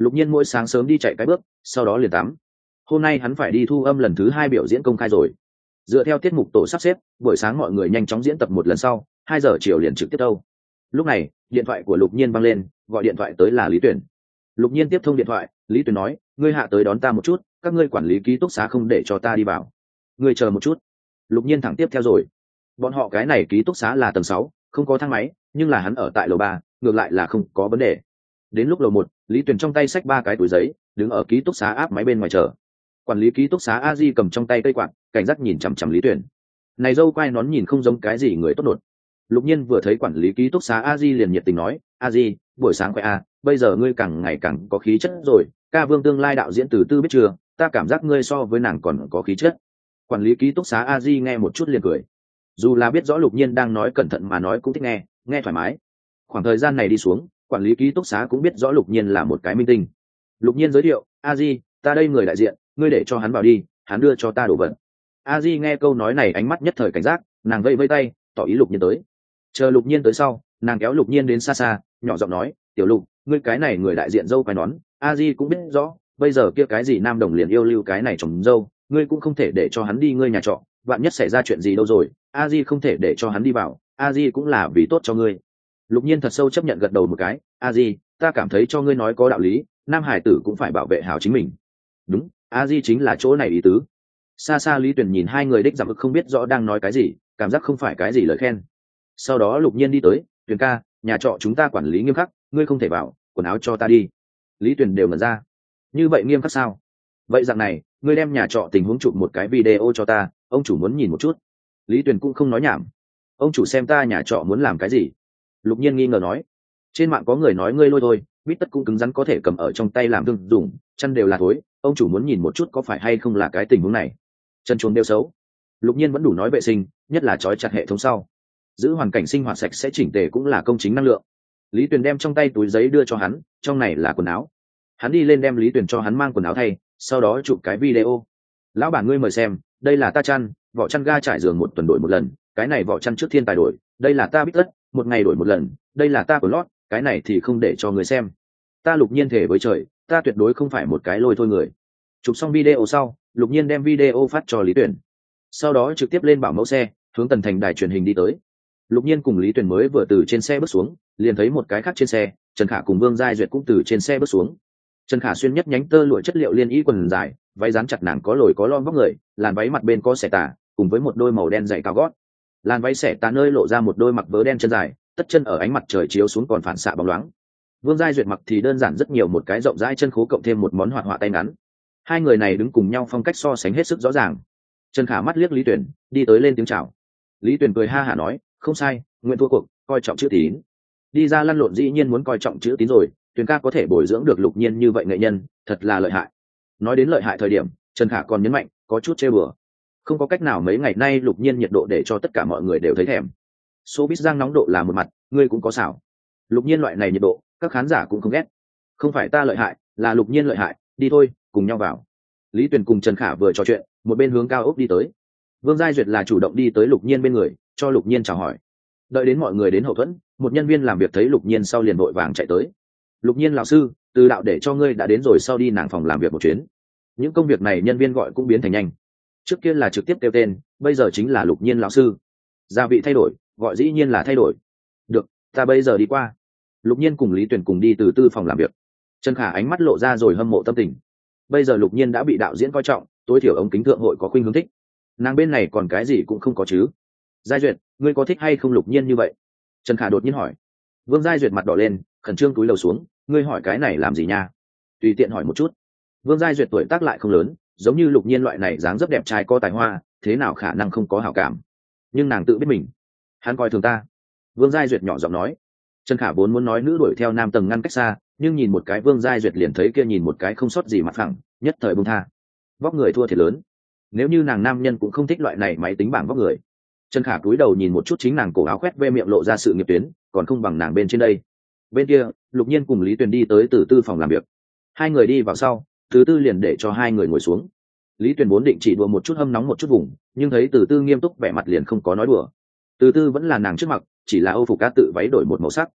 A: Lục Nhiên mỗi sáng sớm đi chạy cái bước, sau đó liền tắm. Hôm nay hắn phải đi thu âm lần thứ hai biểu diễn công khai rồi. Dựa theo tiết mục tổ sắp xếp, buổi sáng mọi người nhanh chóng diễn tập một lần sau, hai giờ chiều liền trực tiếp đâu. Lúc này, điện thoại của Lục Nhiên vang lên, gọi điện thoại tới là Lý Tuyển. Lục Nhiên tiếp thông điện thoại, Lý Tuyển nói, ngươi hạ tới đón ta một chút, các ngươi quản lý ký túc xá không để cho ta đi vào. Ngươi chờ một chút. Lục Nhiên thẳng tiếp theo rồi. Bọn họ cái này ký túc xá là tầng sáu, không có thang máy, nhưng là hắn ở tại lầu ba, ngược lại là không có vấn đề. Đến lúc lầu một, Lý Tuyển trong tay xách ba cái túi giấy, đứng ở ký túc xá áp máy bên ngoài chờ. Quản lý ký túc xá A Di cầm trong tay cây quạt, cảnh giác nhìn chằm chằm Lý Tuyển. Này dâu quai nón nhìn không giống cái gì người tốt nột. Lục Nhiên vừa thấy quản lý ký túc xá A Di liền nhiệt tình nói, A Di, buổi sáng khỏe a, bây giờ ngươi càng ngày càng có khí chất rồi, ca vương tương lai đạo diễn từ tư biết chưa, ta cảm giác ngươi so với nàng còn có khí chất. Quản lý ký túc xá A Di nghe một chút liền cười. Dù là biết rõ Lục Nhiên đang nói cẩn thận mà nói cũng thích nghe, nghe thoải mái. Khoảng thời gian này đi xuống, quản lý ký túc xá cũng biết rõ Lục Nhiên là một cái minh tinh. Lục Nhiên giới thiệu, A Di, ta đây người đại diện, ngươi để cho hắn vào đi, hắn đưa cho ta đồ vật. A Di nghe câu nói này ánh mắt nhất thời cảnh giác, nàng vây vây tay, tỏ ý Lục Nhiên tới. Chờ Lục Nhiên tới sau, nàng kéo Lục Nhiên đến xa xa, nhỏ giọng nói, tiểu Lục, ngươi cái này người đại diện dâu quai nón, A Di cũng biết rõ, bây giờ kia cái gì nam đồng liền yêu lưu cái này trồng dâu, ngươi cũng không thể để cho hắn đi ngươi nhà trọ, vạn nhất xảy ra chuyện gì đâu rồi, A Di không thể để cho hắn đi vào, A Di cũng là vì tốt cho ngươi. Lục Nhiên thật sâu chấp nhận gật đầu một cái, A Di, ta cảm thấy cho ngươi nói có đạo lý, nam hải tử cũng phải bảo vệ hảo chính mình. Đúng, A Di chính là chỗ này ý tứ. Xa xa Lý Tuyển nhìn hai người đích giảm ức không biết rõ đang nói cái gì, cảm giác không phải cái gì lời khen. Sau đó Lục Nhiên đi tới, Tuyển ca, nhà trọ chúng ta quản lý nghiêm khắc, ngươi không thể vào, quần áo cho ta đi. Lý Tuyển đều ngẩn ra. Như vậy nghiêm khắc sao? Vậy dạng này, ngươi đem nhà trọ tình huống chụp một cái video cho ta, ông chủ muốn nhìn một chút. Lý Tuyển cũng không nói nhảm. Ông chủ xem ta nhà trọ muốn làm cái gì? Lục Nhiên nghi ngờ nói. Trên mạng có người nói ngươi lôi thôi, bít tất cũng cứng rắn có thể cầm ở trong tay làm thương dùng, chân đều là thối, ông chủ muốn nhìn một chút có phải hay không là cái tình huống này. Chân chuồn đều xấu. Lục Nhiên vẫn đủ nói vệ sinh, nhất là trói chặt hệ thống sau. Giữ hoàn cảnh sinh hoạt sạch sẽ chỉnh tề cũng là công chính năng lượng. Lý Tuyền đem trong tay túi giấy đưa cho hắn, trong này là quần áo. Hắn đi lên đem Lý Tuyền cho hắn mang quần áo thay, sau đó chụp cái video. Lão bản ngươi mời xem, đây là ta chăn, vỏ chăn ga trải giường một tuần đổi một lần, cái này vỏ chăn trước thiên tài đổi, đây là ta bít tất, một ngày đổi một lần, đây là ta của lót, cái này thì không để cho người xem. Ta Lục Nhiên thể với trời, ta tuyệt đối không phải một cái lôi thôi người. Chụp xong video sau, Lục Nhiên đem video phát cho Lý Tuyền. Sau đó trực tiếp lên bảo mẫu xe, hướng Tần Thành đài truyền hình đi tới. Lục Nhiên cùng Lý Tuyền mới vừa từ trên xe bước xuống, liền thấy một cái khác trên xe, Trần Khả cùng Vương Giai Duyệt cũng từ trên xe bước xuống. Trần Khả xuyên nhất nhánh tơ lụa chất liệu liên y quần dài, váy dán chặt nàng có lồi có lõm vóc người, làn váy mặt bên có xẻ tà, cùng với một đôi màu đen dày cao gót. Làn váy xẻ tà nơi lộ ra một đôi mặc vớ đen chân dài, tất chân ở ánh mặt trời chiếu xuống còn phản xạ bóng loáng. Vương Giai Duyệt mặc thì đơn giản rất nhiều, một cái rộng rãi chân khố cộng thêm một món hoạt họa tay ngắn. Hai người này đứng cùng nhau phong cách so sánh hết sức rõ ràng. Trần Khả mắt liếc Lý Tuyển, đi tới lên tiếng chào. Lý Tuyển cười ha hả nói, không sai, nguyện thua cuộc, coi trọng chữ tín. Đi ra lăn lộn dĩ nhiên muốn coi trọng chữ tín rồi, Tuyển ca có thể bồi dưỡng được Lục Nhiên như vậy nghệ nhân, thật là lợi hại. Nói đến lợi hại thời điểm, Trần Khả còn nhấn mạnh, có chút trêu bừa. Không có cách nào, mấy ngày nay Lục Nhiên nhiệt độ để cho tất cả mọi người đều thấy thèm. Showbiz giang nóng độ là một mặt, ngươi cũng có xảo. Lục Nhiên loại này nhiệt độ, các khán giả cũng không ghét. Không phải ta lợi hại, là Lục Nhiên lợi hại, đi thôi, cùng nhau vào. Lý Tuyền cùng Trần Khả vừa trò chuyện, một bên hướng cao ốc đi tới. Vương Giai Duyệt là chủ động đi tới Lục Nhiên bên người, cho Lục Nhiên chào hỏi. Đợi đến mọi người đến hậu thuẫn, một nhân viên làm việc thấy Lục Nhiên sau liền vội vàng chạy tới. Lục Nhiên lão sư, từ đạo để cho ngươi đã đến rồi, sau đi nàng phòng làm việc một chuyến. Những công việc này nhân viên gọi cũng biến thành nhanh. Trước kia là trực tiếp kêu tên, bây giờ chính là Lục Nhiên lão sư. Gia vị thay đổi, gọi dĩ nhiên là thay đổi. Được, ta bây giờ đi qua. Lục Nhiên cùng Lý Tuyền cùng đi từ tư phòng làm việc. Trần Khả ánh mắt lộ ra rồi hâm mộ tâm tình. Bây giờ Lục Nhiên đã bị đạo diễn coi trọng, tối thiểu ống kính thượng hội có khuynh hướng thích. Nàng bên này còn cái gì cũng không có chứ. Giai Duyệt, ngươi có thích hay không Lục Nhiên như vậy? Trần Khả đột nhiên hỏi. Vương Giai Duyệt mặt đỏ lên, khẩn trương túi lầu xuống, ngươi hỏi cái này làm gì nha? Tùy tiện hỏi một chút. Vương Giai Duyệt tuổi tác lại không lớn, giống như Lục Nhiên loại này dáng dấp đẹp trai có tài hoa, thế nào khả năng không có hảo cảm? Nhưng nàng tự biết mình, hắn coi thường ta. Vương Giai Duyệt nhỏ giọng nói. Trần Khả vốn muốn nói nữ đuổi theo nam tầng ngăn cách xa, nhưng nhìn một cái Vương Giai Duyệt liền thấy kia nhìn một cái không sót gì mặt phẳng, nhất thời buông tha. Vóc người thua thiệt lớn. Nếu như nàng nam nhân cũng không thích loại này máy tính bảng vóc người. Trần Khả cúi đầu nhìn một chút chính nàng cổ áo khoét ve miệng lộ ra sự nghiệp tuyến, còn không bằng nàng bên trên đây. Bên kia, Lục Nhiên cùng Lý Tuyền đi tới từ tư phòng làm việc. Hai người đi vào sau, từ tư liền để cho hai người ngồi xuống. Lý Tuyền vốn định chỉ đùa một chút hâm nóng một chút vùng, nhưng thấy từ tư nghiêm túc vẻ mặt liền không có nói đùa. Từ tư vẫn là nàng trước mặt, chỉ là Âu phục cá tự váy đổi một màu sắc.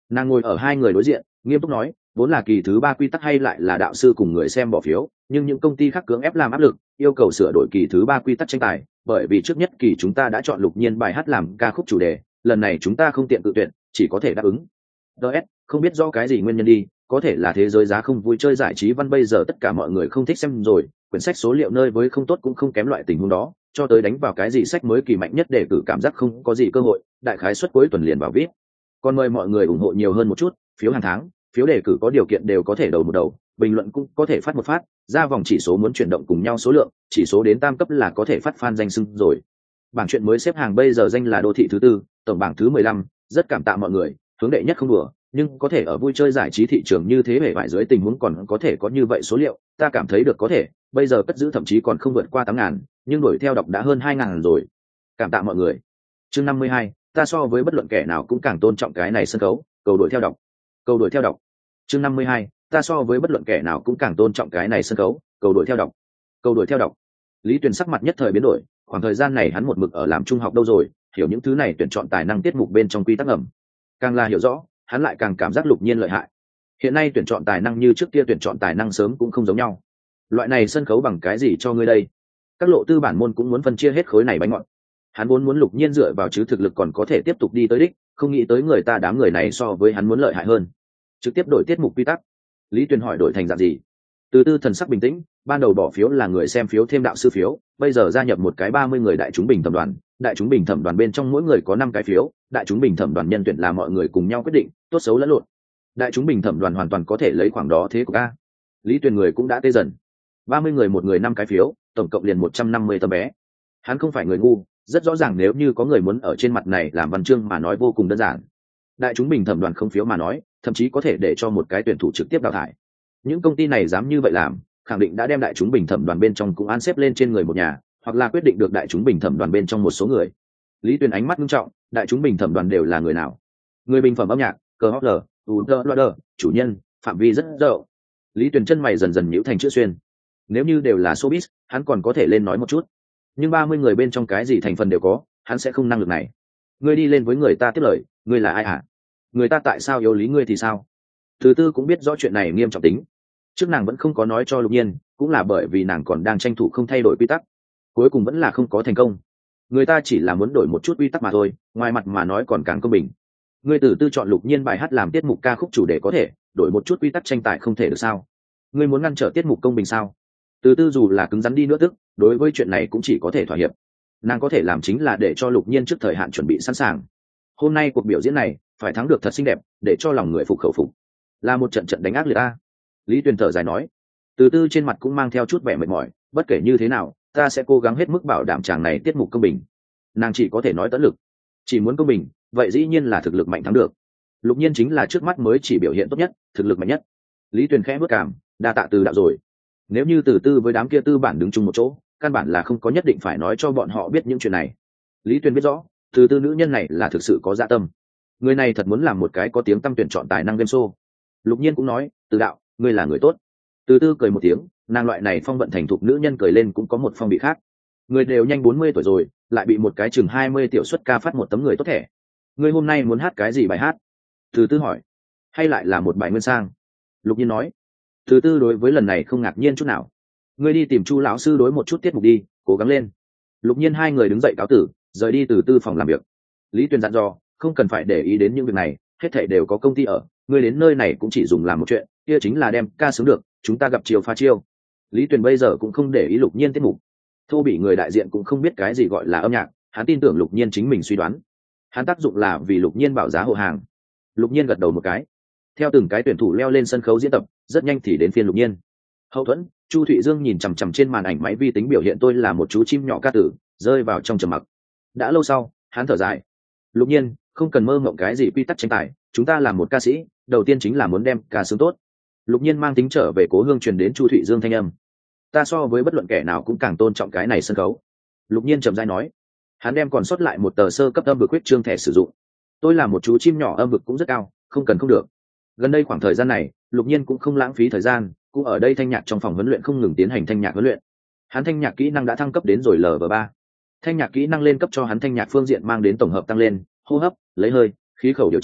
A: Nàng ngồi ở hai người đối diện, nghiêm túc nói, vốn là kỳ thứ ba quy tắc hay lại là đạo sư cùng người xem bỏ phiếu, nhưng những công ty khác cưỡng ép làm áp lực, yêu cầu sửa đổi kỳ thứ ba quy tắc tranh tài, bởi vì trước nhất kỳ chúng ta đã chọn Lục Nhiên bài hát làm ca khúc chủ đề, lần này chúng ta không tiện tự tuyển, chỉ có thể đáp ứng. ds không biết do cái gì nguyên nhân đi, có thể là thế giới giá không vui chơi giải trí văn bây giờ tất cả mọi người không thích xem rồi, quyển sách số liệu nơi với không tốt cũng không kém loại tình huống đó, cho tới đánh vào cái gì sách mới kỳ mạnh nhất để cử cảm giác không có gì cơ hội, đại khái suất cuối tuần liền vào viết. Còn mời mọi người ủng hộ nhiều hơn một chút, phiếu hàng tháng, phiếu đề cử có điều kiện đều có thể đầu một đầu, bình luận cũng có thể phát một phát, ra vòng chỉ số muốn chuyển động cùng nhau số lượng, chỉ số đến tam cấp là có thể phát fan danh xưng rồi. Bảng chuyện mới xếp hàng bây giờ danh là đô thị thứ tư, tổng bảng thứ mười lăm, rất cảm tạ mọi người, hướng đệ nhất không đùa, nhưng có thể ở vui chơi giải trí thị trường như thế vẻ vải dưới tình huống còn có thể có như vậy số liệu, ta cảm thấy được có thể, bây giờ cất giữ thậm chí còn không vượt qua tám ngàn, nhưng đuổi theo đọc đã hơn hai ngàn rồi. Cảm tạ mọi người. Chương năm mươi hai, ta so với bất luận kẻ nào cũng càng tôn trọng cái này sân khấu, cầu đuổi theo đọc. Cầu đuổi theo đọc. Chương năm mươi hai, ta so với bất luận kẻ nào cũng càng tôn trọng cái này sân khấu, cầu đuổi theo đọc. Cầu đuổi theo đọc. Lý Tuyền sắc mặt nhất thời biến đổi, khoảng thời gian này hắn một mực ở làm trung học đâu rồi, hiểu những thứ này tuyển chọn tài năng tiết mục bên trong quy tắc ngầm. Càng là hiểu rõ, hắn lại càng cảm giác Lục Nhiên lợi hại. Hiện nay tuyển chọn tài năng như trước kia tuyển chọn tài năng sớm cũng không giống nhau. Loại này sân khấu bằng cái gì cho ngươi đây? Các lộ tư bản môn cũng muốn phân chia hết khối này bánh ngọt. Hắn vốn muốn Lục Nhiên dựa vào chứ thực lực còn có thể tiếp tục đi tới đích, không nghĩ tới người ta đám người này so với hắn muốn lợi hại hơn. Trực tiếp đổi tiết mục quy tắc. Lý Tuyền hỏi đổi thành dạng gì? Từ Tư thần sắc bình tĩnh, ban đầu bỏ phiếu là người xem phiếu thêm đạo sư phiếu, bây giờ gia nhập một cái ba mươi người đại chúng bình thẩm đoàn, đại chúng bình thẩm đoàn bên trong mỗi người có năm cái phiếu, đại chúng bình thẩm đoàn nhân tuyển là mọi người cùng nhau quyết định, tốt xấu lẫn lộn. Đại chúng bình thẩm đoàn hoàn toàn có thể lấy khoảng đó thế của ca. Lý Tuyền người cũng đã tê dần. ba mươi người một người năm cái phiếu, tổng cộng liền một trăm năm mươi tấm vé. Hắn không phải người ngu, rất rõ ràng nếu như có người muốn ở trên mặt này làm văn chương mà nói vô cùng đơn giản. Đại chúng bình thẩm đoàn không phiếu mà nói, thậm chí có thể để cho một cái tuyển thủ trực tiếp đào thải. Những công ty này dám như vậy làm, khẳng định đã đem đại chúng bình thẩm đoàn bên trong cũng an xếp lên trên người một nhà, hoặc là quyết định được đại chúng bình thẩm đoàn bên trong một số người. Lý Tuyền ánh mắt nghiêm trọng, đại chúng bình thẩm đoàn đều là người nào? Người bình phẩm âm nhạc, cờ hót lờ, u đơ loa đơ, chủ nhân, phạm vi rất rộng. Lý Tuyền chân mày dần dần nhíu thành chữ xuyên. Nếu như đều là showbiz, hắn còn có thể lên nói một chút. Nhưng ba mươi người bên trong cái gì thành phần đều có, hắn sẽ không năng lực này. Ngươi đi lên với người ta tiếp lời, ngươi là ai hả? Người ta tại sao yếu lý ngươi thì sao? Thứ tư cũng biết rõ chuyện này nghiêm trọng tính. Trước nàng vẫn không có nói cho Lục Nhiên, cũng là bởi vì nàng còn đang tranh thủ không thay đổi quy tắc. Cuối cùng vẫn là không có thành công. Người ta chỉ là muốn đổi một chút quy tắc mà thôi, ngoài mặt mà nói còn càng công bình. Ngươi từ tư chọn Lục Nhiên bài hát làm tiết mục ca khúc chủ đề có thể, đổi một chút quy tắc tranh tài không thể được sao? Ngươi muốn ngăn trở tiết mục công bình sao? Từ tư dù là cứng rắn đi nữa tức, đối với chuyện này cũng chỉ có thể thỏa hiệp. Nàng có thể làm chính là để cho Lục Nhiên trước thời hạn chuẩn bị sẵn sàng. Hôm nay cuộc biểu diễn này phải thắng được thật xinh đẹp, để cho lòng người phục khẩu phục. Là một trận trận đánh ác liệt ta. Lý Tuyền thở dài nói. Từ tư trên mặt cũng mang theo chút vẻ mệt mỏi, bất kể như thế nào, ta sẽ cố gắng hết mức bảo đảm chàng này tiết mục công bình. Nàng chỉ có thể nói tận lực, chỉ muốn công bình, vậy dĩ nhiên là thực lực mạnh thắng được. Lục Nhiên chính là trước mắt mới chỉ biểu hiện tốt nhất, thực lực mạnh nhất. Lý Tuyền khẽ bước cảm, đa tạ từ đạo rồi. Nếu như Từ tư với đám kia tư bản đứng chung một chỗ, căn bản là không có nhất định phải nói cho bọn họ biết những chuyện này. Lý Tuyền biết rõ, Từ tư nữ nhân này là thực sự có dạ tâm. Người này thật muốn làm một cái có tiếng tăm tuyển chọn tài năng game show. Lục Nhiên cũng nói, Từ đạo, ngươi là người tốt. Từ tư cười một tiếng, nàng loại này phong vận thành thục nữ nhân cười lên cũng có một phong bị khác. Người đều nhanh bốn mươi tuổi rồi, lại bị một cái chừng hai mươi tiểu xuất ca phát một tấm người tốt thẻ. Ngươi hôm nay muốn hát cái gì bài hát? Từ tư hỏi. Hay lại là một bài nguyên sang? Lục Nhiên nói. Từ tư đối với lần này không ngạc nhiên chút nào. Ngươi đi tìm Chu lão sư đối một chút tiết mục đi, cố gắng lên. Lục Nhiên hai người đứng dậy cáo tử, rời đi từ tư phòng làm việc. Lý Tuyền dặn dò, không cần phải để ý đến những việc này, hết thảy đều có công ty ở, ngươi đến nơi này cũng chỉ dùng làm một chuyện, kia chính là đem ca sướng được, chúng ta gặp chiều pha chiêu. Lý Tuyền bây giờ cũng không để ý Lục Nhiên tiết mục. Thô bị người đại diện cũng không biết cái gì gọi là âm nhạc, hắn tin tưởng Lục Nhiên chính mình suy đoán. Hắn tác dụng là vì Lục Nhiên bảo giá hộ hàng. Lục Nhiên gật đầu một cái. Theo từng cái tuyển thủ leo lên sân khấu diễn tập, rất nhanh thì đến phiên Lục Nhiên. Hậu thuẫn, Chu Thụy Dương nhìn chằm chằm trên màn ảnh máy vi tính biểu hiện tôi là một chú chim nhỏ ca tử, rơi vào trong trầm mặc. Đã lâu sau, hắn thở dài. Lục Nhiên, không cần mơ mộng cái gì quy tắc tranh tài, chúng ta làm một ca sĩ, đầu tiên chính là muốn đem ca sướng tốt. Lục Nhiên mang tính trở về cố hương truyền đến Chu Thụy Dương thanh âm. Ta so với bất luận kẻ nào cũng càng tôn trọng cái này sân khấu. Lục Nhiên trầm rãi nói. Hắn đem còn sót lại một tờ sơ cấp âm vực quyết trương thẻ sử dụng. Tôi là một chú chim nhỏ âm vực cũng rất cao, không cần không được. Gần đây khoảng thời gian này, Lục Nhiên cũng không lãng phí thời gian, cũng ở đây thanh nhạc trong phòng huấn luyện không ngừng tiến hành thanh nhạc huấn luyện. Hắn thanh nhạc kỹ năng đã thăng cấp đến rồi lv ba. Thanh nhạc kỹ năng lên cấp cho hắn thanh nhạc phương diện mang đến tổng hợp tăng lên, hô hấp, lấy hơi, khí khẩu điều chỉnh,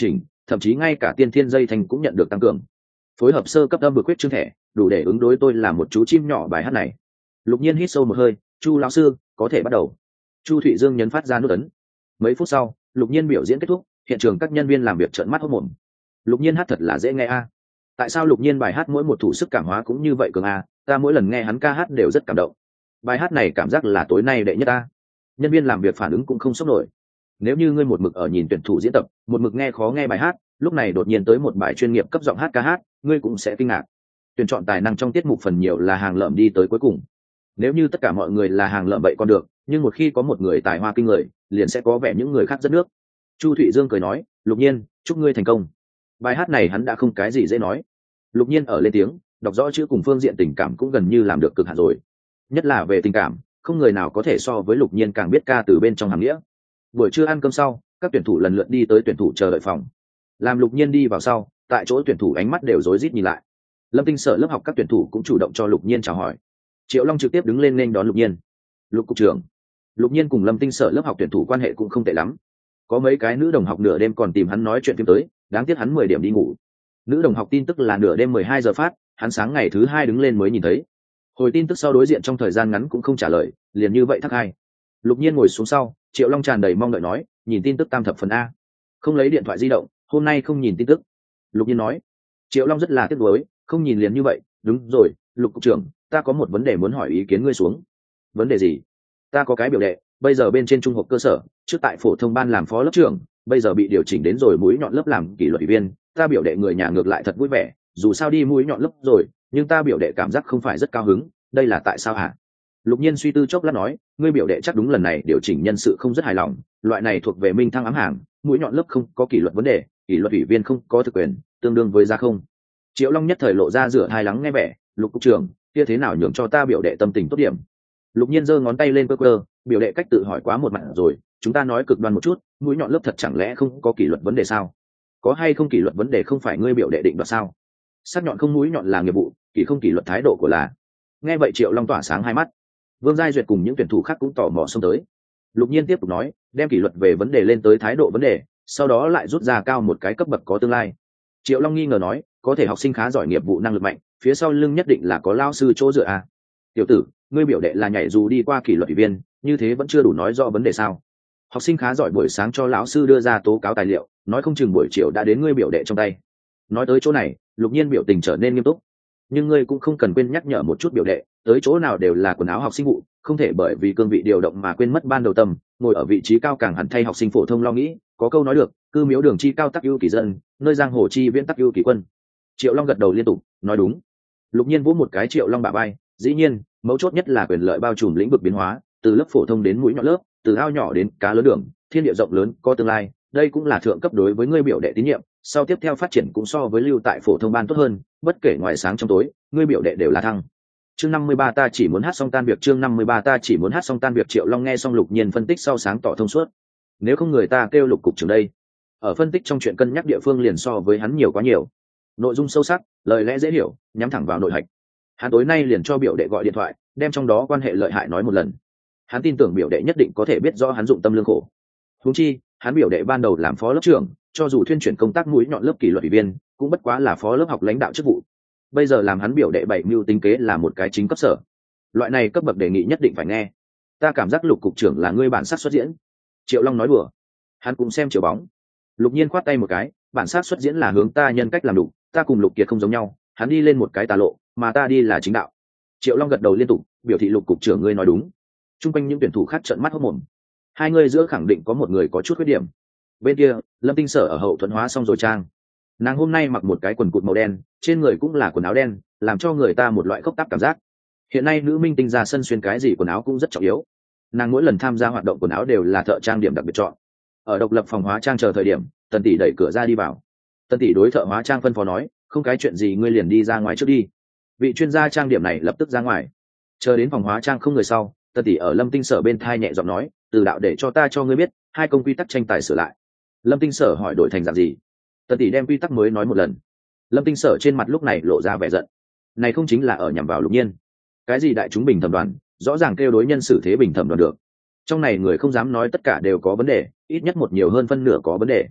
A: thậm chí ngay cả tiên thiên dây thành cũng nhận được tăng cường. Phối hợp sơ cấp âm bực quyết chương thẻ đủ để ứng đối tôi là một chú chim nhỏ bài hát này. Lục Nhiên hít sâu một hơi, Chu lão sư có thể bắt đầu. Chu Thụy Dương nhấn phát ra nút ấn. Mấy phút sau, Lục Nhiên biểu diễn kết thúc, hiện trường các nhân viên làm việc trợn mắt hốt mồm. Lục Nhiên hát thật là dễ nghe a. Tại sao Lục Nhiên bài hát mỗi một thủ sức cảm hóa cũng như vậy cường a? Ta mỗi lần nghe hắn ca hát đều rất cảm động. Bài hát này cảm giác là tối nay đệ nhất a. Nhân viên làm việc phản ứng cũng không sốc nổi. Nếu như ngươi một mực ở nhìn tuyển thủ diễn tập, một mực nghe khó nghe bài hát, lúc này đột nhiên tới một bài chuyên nghiệp cấp giọng hát ca hát, ngươi cũng sẽ kinh ngạc. Tuyển chọn tài năng trong tiết mục phần nhiều là hàng lợm đi tới cuối cùng. Nếu như tất cả mọi người là hàng lợm vậy còn được, nhưng một khi có một người tài hoa kinh người, liền sẽ có vẻ những người khác rất nước. Chu Thụy Dương cười nói, Lục Nhiên, chúc ngươi thành công. Bài hát này hắn đã không cái gì dễ nói. Lục Nhiên ở lên tiếng, đọc rõ chữ cùng phương diện tình cảm cũng gần như làm được cực hạn rồi. Nhất là về tình cảm, không người nào có thể so với Lục Nhiên càng biết ca từ bên trong hàm nghĩa. Buổi trưa ăn cơm sau, các tuyển thủ lần lượt đi tới tuyển thủ chờ đợi phòng. Làm Lục Nhiên đi vào sau, tại chỗ tuyển thủ ánh mắt đều rối rít nhìn lại. Lâm Tinh Sở lớp học các tuyển thủ cũng chủ động cho Lục Nhiên chào hỏi. Triệu Long trực tiếp đứng lên nên đón Lục Nhiên. Lục cục trưởng. Lục Nhiên cùng Lâm Tinh Sở lớp học tuyển thủ quan hệ cũng không tệ lắm. Có mấy cái nữ đồng học nửa đêm còn tìm hắn nói chuyện phim tới, đáng tiếc hắn mười điểm đi ngủ. Nữ đồng học tin tức là nửa đêm mười hai giờ phát, hắn sáng ngày thứ hai đứng lên mới nhìn thấy. Hồi tin tức sau đối diện trong thời gian ngắn cũng không trả lời, liền như vậy thắc hai. Lục Nhiên ngồi xuống sau, Triệu Long tràn đầy mong đợi nói, nhìn tin tức tam thập phần a. Không lấy điện thoại di động, hôm nay không nhìn tin tức. Lục Nhiên nói. Triệu Long rất là tiếc nuối, không nhìn liền như vậy, đúng rồi, Lục cục trưởng, ta có một vấn đề muốn hỏi ý kiến ngươi xuống. Vấn đề gì? Ta có cái biểu đệ, bây giờ bên trên trung học cơ sở, trước tại phổ thông ban làm phó lớp trưởng, bây giờ bị điều chỉnh đến rồi mũi nhọn lớp làm kỷ luật ủy viên, ta biểu đệ người nhà ngược lại thật vui vẻ, dù sao đi mũi nhọn lớp rồi, nhưng ta biểu đệ cảm giác không phải rất cao hứng, đây là tại sao hả? Lục Nhiên suy tư chốc lát nói, ngươi biểu đệ chắc đúng lần này điều chỉnh nhân sự không rất hài lòng, loại này thuộc về minh thăng ám hàng, mũi nhọn lớp không có kỷ luật vấn đề, kỷ luật ủy viên không có thực quyền, tương đương với ra không. Triệu Long nhất thời lộ ra rửa hai lắng nghe vẻ, Lục cục trưởng, kia thế nào nhường cho ta biểu đệ tâm tình tốt điểm. Lục Nhiên giơ ngón tay lên cơ cơ, biểu đệ cách tự hỏi quá một mặt rồi, chúng ta nói cực đoan một chút, mũi nhọn lớp thật chẳng lẽ không có kỷ luật vấn đề sao? Có hay không kỷ luật vấn đề không phải ngươi biểu đệ định đoạt sao? Sắc nhọn không mũi nhọn là nghiệp vụ, kỷ không kỷ luật thái độ của là. Nghe vậy Triệu Long tỏa sáng hai mắt. Vương Giai Duyệt cùng những tuyển thủ khác cũng tò mò xông tới. Lục Nhiên tiếp tục nói, đem kỷ luật về vấn đề lên tới thái độ vấn đề, sau đó lại rút ra cao một cái cấp bậc có tương lai. Triệu Long nghi ngờ nói, có thể học sinh khá giỏi nghiệp vụ năng lực mạnh, phía sau lưng nhất định là có lao sư chỗ dựa à? Tiểu tử, ngươi biểu đệ là nhảy dù đi qua kỷ luật ủy viên, như thế vẫn chưa đủ nói rõ vấn đề sao? Học sinh khá giỏi buổi sáng cho lão sư đưa ra tố cáo tài liệu, nói không chừng buổi chiều đã đến ngươi biểu đệ trong tay. Nói tới chỗ này, Lục Nhiên biểu tình trở nên nghiêm túc. Nhưng ngươi cũng không cần quên nhắc nhở một chút biểu đệ, tới chỗ nào đều là quần áo học sinh vụ, không thể bởi vì cương vị điều động mà quên mất ban đầu tâm, ngồi ở vị trí cao càng hẳn thay học sinh phổ thông lo nghĩ, có câu nói được, cư miếu đường chi cao tắc ưu kỳ dân, nơi giang hồ chi viễn tắc ưu kỳ quân. Triệu Long gật đầu liên tục, nói đúng. Lục Nhiên vỗ một cái Triệu Long bả vai, dĩ nhiên, mấu chốt nhất là quyền lợi bao trùm lĩnh vực biến hóa, từ lớp phổ thông đến mũi nhọn lớp, từ ao nhỏ đến cá lớn đường, thiên địa rộng lớn có tương lai, đây cũng là thượng cấp đối với ngươi biểu đệ tín nhiệm, sau tiếp theo phát triển cũng so với lưu tại phổ thông ban tốt hơn, bất kể ngoài sáng trong tối, ngươi biểu đệ đều là thăng. Chương năm mươi ba ta chỉ muốn hát xong tan việc, chương năm mươi ba ta chỉ muốn hát xong tan việc. Triệu Long nghe xong Lục Nhiên phân tích sau sáng tỏ thông suốt. Nếu không người ta kêu Lục cục trưởng đây. Ở phân tích trong chuyện cân nhắc địa phương liền so với hắn nhiều quá nhiều. Nội dung sâu sắc, lời lẽ dễ hiểu, nhắm thẳng vào nội hạch. Hắn tối nay liền cho biểu đệ gọi điện thoại, đem trong đó quan hệ lợi hại nói một lần. Hắn tin tưởng biểu đệ nhất định có thể biết rõ hắn dụng tâm lương khổ. Huống chi, hắn biểu đệ ban đầu làm phó lớp trưởng, cho dù thuyên chuyển công tác mũi nhọn lớp kỷ luật ủy viên, cũng bất quá là phó lớp học lãnh đạo chức vụ. Bây giờ làm hắn biểu đệ bảy mưu tính kế là một cái chính cấp sở. Loại này cấp bậc đề nghị nhất định phải nghe. Ta cảm giác Lục cục trưởng là ngươi bản sắc xuất diễn. Triệu Long nói đùa. Hắn cũng xem chiều bóng. Lục Nhiên khoát tay một cái, bản sắc xuất diễn là hướng ta nhân cách làm đủ, ta cùng Lục Kiệt không giống nhau, hắn đi lên một cái tà lộ, mà ta đi là chính đạo. Triệu Long gật đầu liên tục, biểu thị Lục cục trưởng ngươi nói đúng. Trung quanh những tuyển thủ khác trợn mắt hốt mồm. Hai người giữa khẳng định có một người có chút khuyết điểm. Bên kia, Lâm Tinh Sở ở hậu thuận hóa xong rồi trang. Nàng hôm nay mặc một cái quần cụt màu đen, trên người cũng là quần áo đen, làm cho người ta một loại khốc táp cảm giác. Hiện nay nữ minh tinh ra sân xuyên cái gì quần áo cũng rất trọng yếu. Nàng mỗi lần tham gia hoạt động quần áo đều là thợ trang điểm đặc biệt chọn. Ở độc lập phòng hóa trang chờ thời điểm, Tần tỷ đẩy cửa ra đi vào. Tần tỷ đối thợ hóa trang phân phó nói, không cái chuyện gì ngươi liền đi ra ngoài trước đi. Vị chuyên gia trang điểm này lập tức ra ngoài. Chờ đến phòng hóa trang không người sau, Tần tỷ ở Lâm Tinh Sở bên thai nhẹ giọng nói, từ đạo để cho ta cho ngươi biết, hai công quy tắc tranh tài sửa lại. Lâm Tinh Sở hỏi đổi thành dạng gì? Tần tỷ đem quy tắc mới nói một lần. Lâm Tinh Sở trên mặt lúc này lộ ra vẻ giận. Này không chính là ở nhằm vào Lục Nhiên? Cái gì đại chúng bình thẩm đoàn, rõ ràng kêu đối nhân xử thế bình thẩm đoàn được. Trong này người không dám nói tất cả đều có vấn đề, ít nhất một nhiều hơn phân nửa có vấn đề.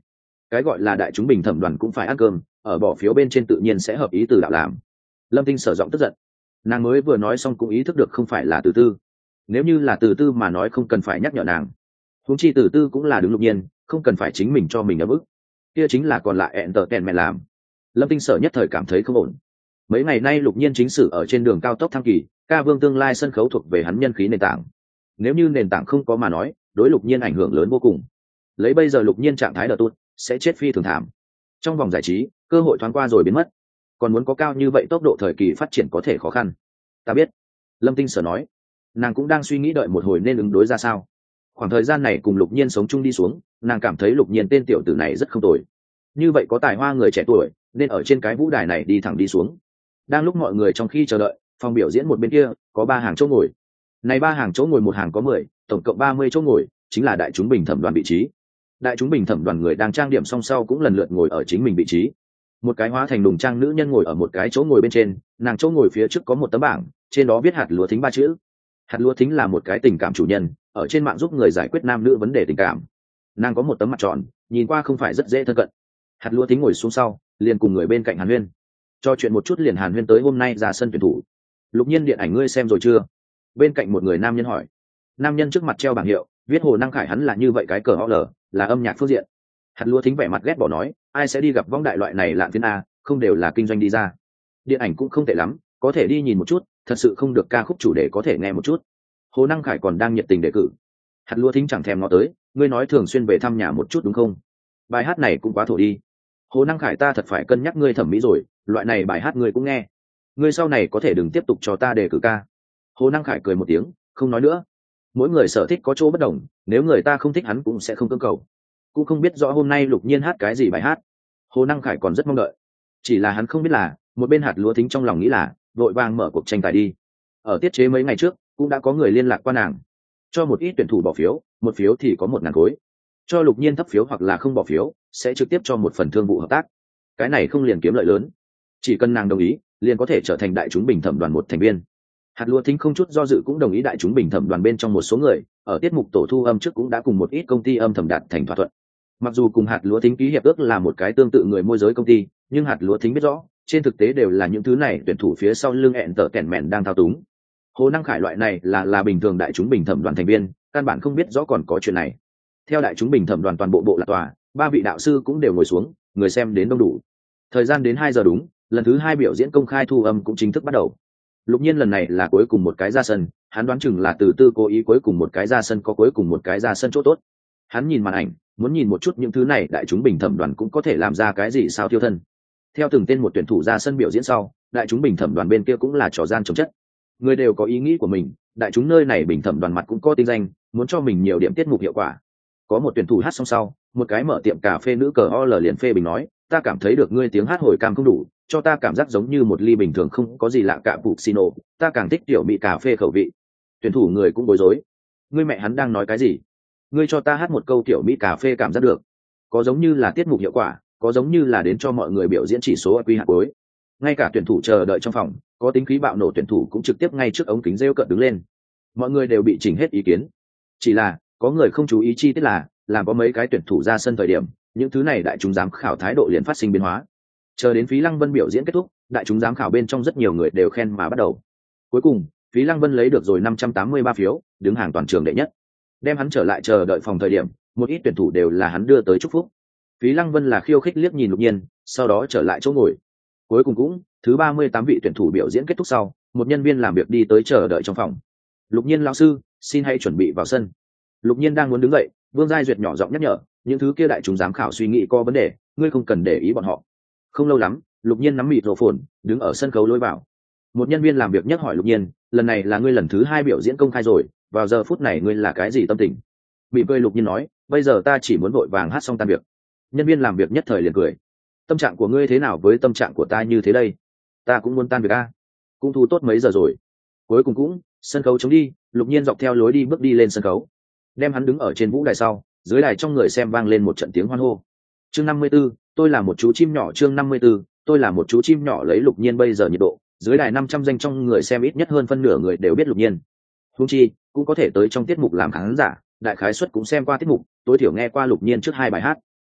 A: cái gọi là đại chúng bình thẩm đoàn cũng phải ăn cơm, ở bỏ phiếu bên trên tự nhiên sẽ hợp ý từ đạo làm. Lâm Tinh Sở giọng tức giận, nàng mới vừa nói xong cũng ý thức được không phải là Từ Tư. Nếu như là Từ Tư mà nói không cần phải nhắc nhở nàng, huống chi Từ Tư cũng là đứng Lục Nhiên, không cần phải chính mình cho mình ấm ức, kia chính là còn lại ẹn tờ tèn mẹ làm. Lâm Tinh Sở nhất thời cảm thấy không ổn. Mấy ngày nay Lục Nhiên chính sử ở trên đường cao tốc thăng kỳ, ca vương tương lai sân khấu thuộc về hắn nhân khí nền tảng. Nếu như nền tảng không có mà nói, đối Lục Nhiên ảnh hưởng lớn vô cùng. Lấy bây giờ Lục Nhiên trạng thái đờ tụt, sẽ chết phi thường thảm. Trong vòng giải trí, cơ hội thoáng qua rồi biến mất, còn muốn có cao như vậy tốc độ thời kỳ phát triển có thể khó khăn. Ta biết. Lâm Tinh Sở nói, nàng cũng đang suy nghĩ đợi một hồi nên ứng đối ra sao. Khoảng thời gian này cùng Lục Nhiên sống chung đi xuống, nàng cảm thấy Lục Nhiên tên tiểu tử này rất không tồi. Như vậy có tài hoa người trẻ tuổi, nên ở trên cái vũ đài này đi thẳng đi xuống. Đang lúc mọi người trong khi chờ đợi, phòng biểu diễn một bên kia có ba hàng chỗ ngồi. Này ba hàng chỗ ngồi một hàng có mười, tổng cộng ba mươi chỗ ngồi, chính là đại chúng bình thẩm đoàn vị trí. Đại chúng bình thẩm đoàn người đang trang điểm song sau cũng lần lượt ngồi ở chính mình vị trí. Một cái hóa thành đùng trang nữ nhân ngồi ở một cái chỗ ngồi bên trên, nàng chỗ ngồi phía trước có một tấm bảng, trên đó viết hạt lúa thính ba chữ. Hạt lúa thính là một cái tình cảm chủ nhân, ở trên mạng giúp người giải quyết nam nữ vấn đề tình cảm. Nàng có một tấm mặt tròn, nhìn qua không phải rất dễ thân cận. Hạt lúa thính ngồi xuống sau, liền cùng người bên cạnh Hàn Huyên cho chuyện một chút, liền Hàn Huyên tới hôm nay ra sân tuyển thủ. Lục Nhiên điện ảnh ngươi xem rồi chưa? Bên cạnh một người nam nhân hỏi. Nam nhân trước mặt treo bảng hiệu, viết Hồ Năng Khải, hắn là như vậy cái cờ o lờ, là âm nhạc phương diện. Hạt lúa thính vẻ mặt ghét bỏ nói, ai sẽ đi gặp vong đại loại này lạn phiến a, không đều là kinh doanh đi ra. Điện ảnh cũng không tệ lắm, có thể đi nhìn một chút, thật sự không được ca khúc chủ đề có thể nghe một chút. Hồ Năng Khải còn đang nhiệt tình đề cử. Hạt lúa thính chẳng thèm ngó tới, ngươi nói thường xuyên về thăm nhà một chút đúng không? Bài hát này cũng quá thổ đi. Hồ Năng Khải ta thật phải cân nhắc ngươi thẩm mỹ rồi, loại này bài hát ngươi cũng nghe. Ngươi sau này có thể đừng tiếp tục cho ta đề cử ca. Hồ Năng Khải cười một tiếng, không nói nữa. Mỗi người sở thích có chỗ bất đồng, nếu người ta không thích hắn cũng sẽ không cưỡng cầu. Cũng không biết rõ hôm nay Lục Nhiên hát cái gì bài hát. Hồ Năng Khải còn rất mong đợi. Chỉ là hắn không biết là, một bên hạt lúa thính trong lòng nghĩ là, vội vàng mở cuộc tranh tài đi. Ở tiết chế mấy ngày trước, cũng đã có người liên lạc qua nàng, cho một ít tuyển thủ bỏ phiếu, một phiếu thì có một ngàn khối. Cho Lục Nhiên thấp phiếu hoặc là không bỏ phiếu, sẽ trực tiếp cho một phần thương vụ hợp tác. Cái này không liền kiếm lợi lớn. Chỉ cần nàng đồng ý, liền có thể trở thành đại chúng bình thẩm đoàn một thành viên. Hạt lúa thính không chút do dự cũng đồng ý đại chúng bình thẩm đoàn bên trong một số người, ở tiết mục tổ thu âm trước cũng đã cùng một ít công ty âm thầm đạt thành thỏa thuận. Mặc dù cùng hạt lúa thính ký hiệp ước là một cái tương tự người môi giới công ty, nhưng hạt lúa thính biết rõ, trên thực tế đều là những thứ này tuyển thủ phía sau lưng ẹn tở kèn mèn đang thao túng. Hồ Năng Khải loại này là là bình thường đại chúng bình thẩm đoàn thành viên, căn bản không biết rõ còn có chuyện này. Theo đại chúng bình thẩm đoàn toàn bộ bộ lạc tòa, ba vị đạo sư cũng đều ngồi xuống, người xem đến đông đủ. Thời gian đến hai giờ đúng, lần thứ hai biểu diễn công khai thu âm cũng chính thức bắt đầu. Lục Nhiên lần này là cuối cùng một cái ra sân, hắn đoán chừng là Từ Tư cố ý cuối cùng một cái ra sân có cuối cùng một cái ra sân chỗ tốt. Hắn nhìn màn ảnh, muốn nhìn một chút những thứ này đại chúng bình thẩm đoàn cũng có thể làm ra cái gì sao tiêu thân. Theo từng tên một tuyển thủ ra sân biểu diễn sau, đại chúng bình thẩm đoàn bên kia cũng là trò gian chống chất. Người đều có ý nghĩ của mình, đại chúng nơi này bình thẩm đoàn mặt cũng có tinh danh, muốn cho mình nhiều điểm tiết mục hiệu quả. Có một tuyển thủ hát xong sau, một cái mở tiệm cà phê nữ cờ o lờ liền phê bình nói, ta cảm thấy được ngươi tiếng hát hồi cam không đủ, cho ta cảm giác giống như một ly bình thường không có gì lạ cả puccino, ta càng thích tiểu mỹ cà phê khẩu vị. Tuyển thủ người cũng bối rối, ngươi mẹ hắn đang nói cái gì? Ngươi cho ta hát một câu tiểu mỹ cà phê cảm giác được, có giống như là tiết mục hiệu quả, có giống như là đến cho mọi người biểu diễn chỉ số quy hạt cuối. Ngay cả tuyển thủ chờ đợi trong phòng, có tính khí bạo nổ tuyển thủ cũng trực tiếp ngay trước ống kính rêu cợt đứng lên. Mọi người đều bị chỉnh hết ý kiến. Chỉ là có người không chú ý chi tiết là, làm có mấy cái tuyển thủ ra sân thời điểm, những thứ này đại chúng giám khảo thái độ liền phát sinh biến hóa. Chờ đến Phí Lăng Vân biểu diễn kết thúc, đại chúng giám khảo bên trong rất nhiều người đều khen mà bắt đầu. Cuối cùng, Phí Lăng Vân lấy được rồi năm trăm tám mươi ba phiếu, đứng hàng toàn trường đệ nhất. Đem hắn trở lại chờ đợi phòng thời điểm, một ít tuyển thủ đều là hắn đưa tới chúc phúc. Phí Lăng Vân là khiêu khích liếc nhìn Lục Nhiên, sau đó trở lại chỗ ngồi. Cuối cùng cũng, thứ ba mươi tám vị tuyển thủ biểu diễn kết thúc sau, một nhân viên làm việc đi tới chờ đợi trong phòng. Lục Nhiên lão sư, xin hãy chuẩn bị vào sân. Lục Nhiên đang muốn đứng dậy, Vương Giai Duyệt nhỏ giọng nhắc nhở, những thứ kia đại chúng giám khảo suy nghĩ có vấn đề, ngươi không cần để ý bọn họ. Không lâu lắm, Lục Nhiên nắm mịt rổ phồn, đứng ở sân khấu lối vào. Một nhân viên làm việc nhắc hỏi Lục Nhiên, lần này là ngươi lần thứ hai biểu diễn công khai rồi, vào giờ phút này ngươi là cái gì tâm tình? Bị cười Lục Nhiên nói, bây giờ ta chỉ muốn vội vàng hát xong tan việc. Nhân viên làm việc nhất thời liền cười, tâm trạng của ngươi thế nào với tâm trạng của ta như thế đây? Ta cũng muốn tan việc a, cũng thu tốt mấy giờ rồi. Cuối cùng cũng, sân khấu chống đi, Lục Nhiên dọc theo lối đi bước đi lên sân khấu. Đem hắn đứng ở trên vũ đài sau, dưới đài trong người xem vang lên một trận tiếng hoan hô. Chương năm mươi 54, tôi là một chú chim nhỏ. Chương năm mươi 54, tôi là một chú chim nhỏ. Lấy Lục Nhiên bây giờ nhiệt độ, dưới đài năm trăm danh trong người xem ít nhất hơn phân nửa người đều biết Lục Nhiên. Huống chi, cũng có thể tới trong tiết mục làm khán giả, đại khái suất cũng xem qua tiết mục, tối thiểu nghe qua Lục Nhiên trước hai bài hát.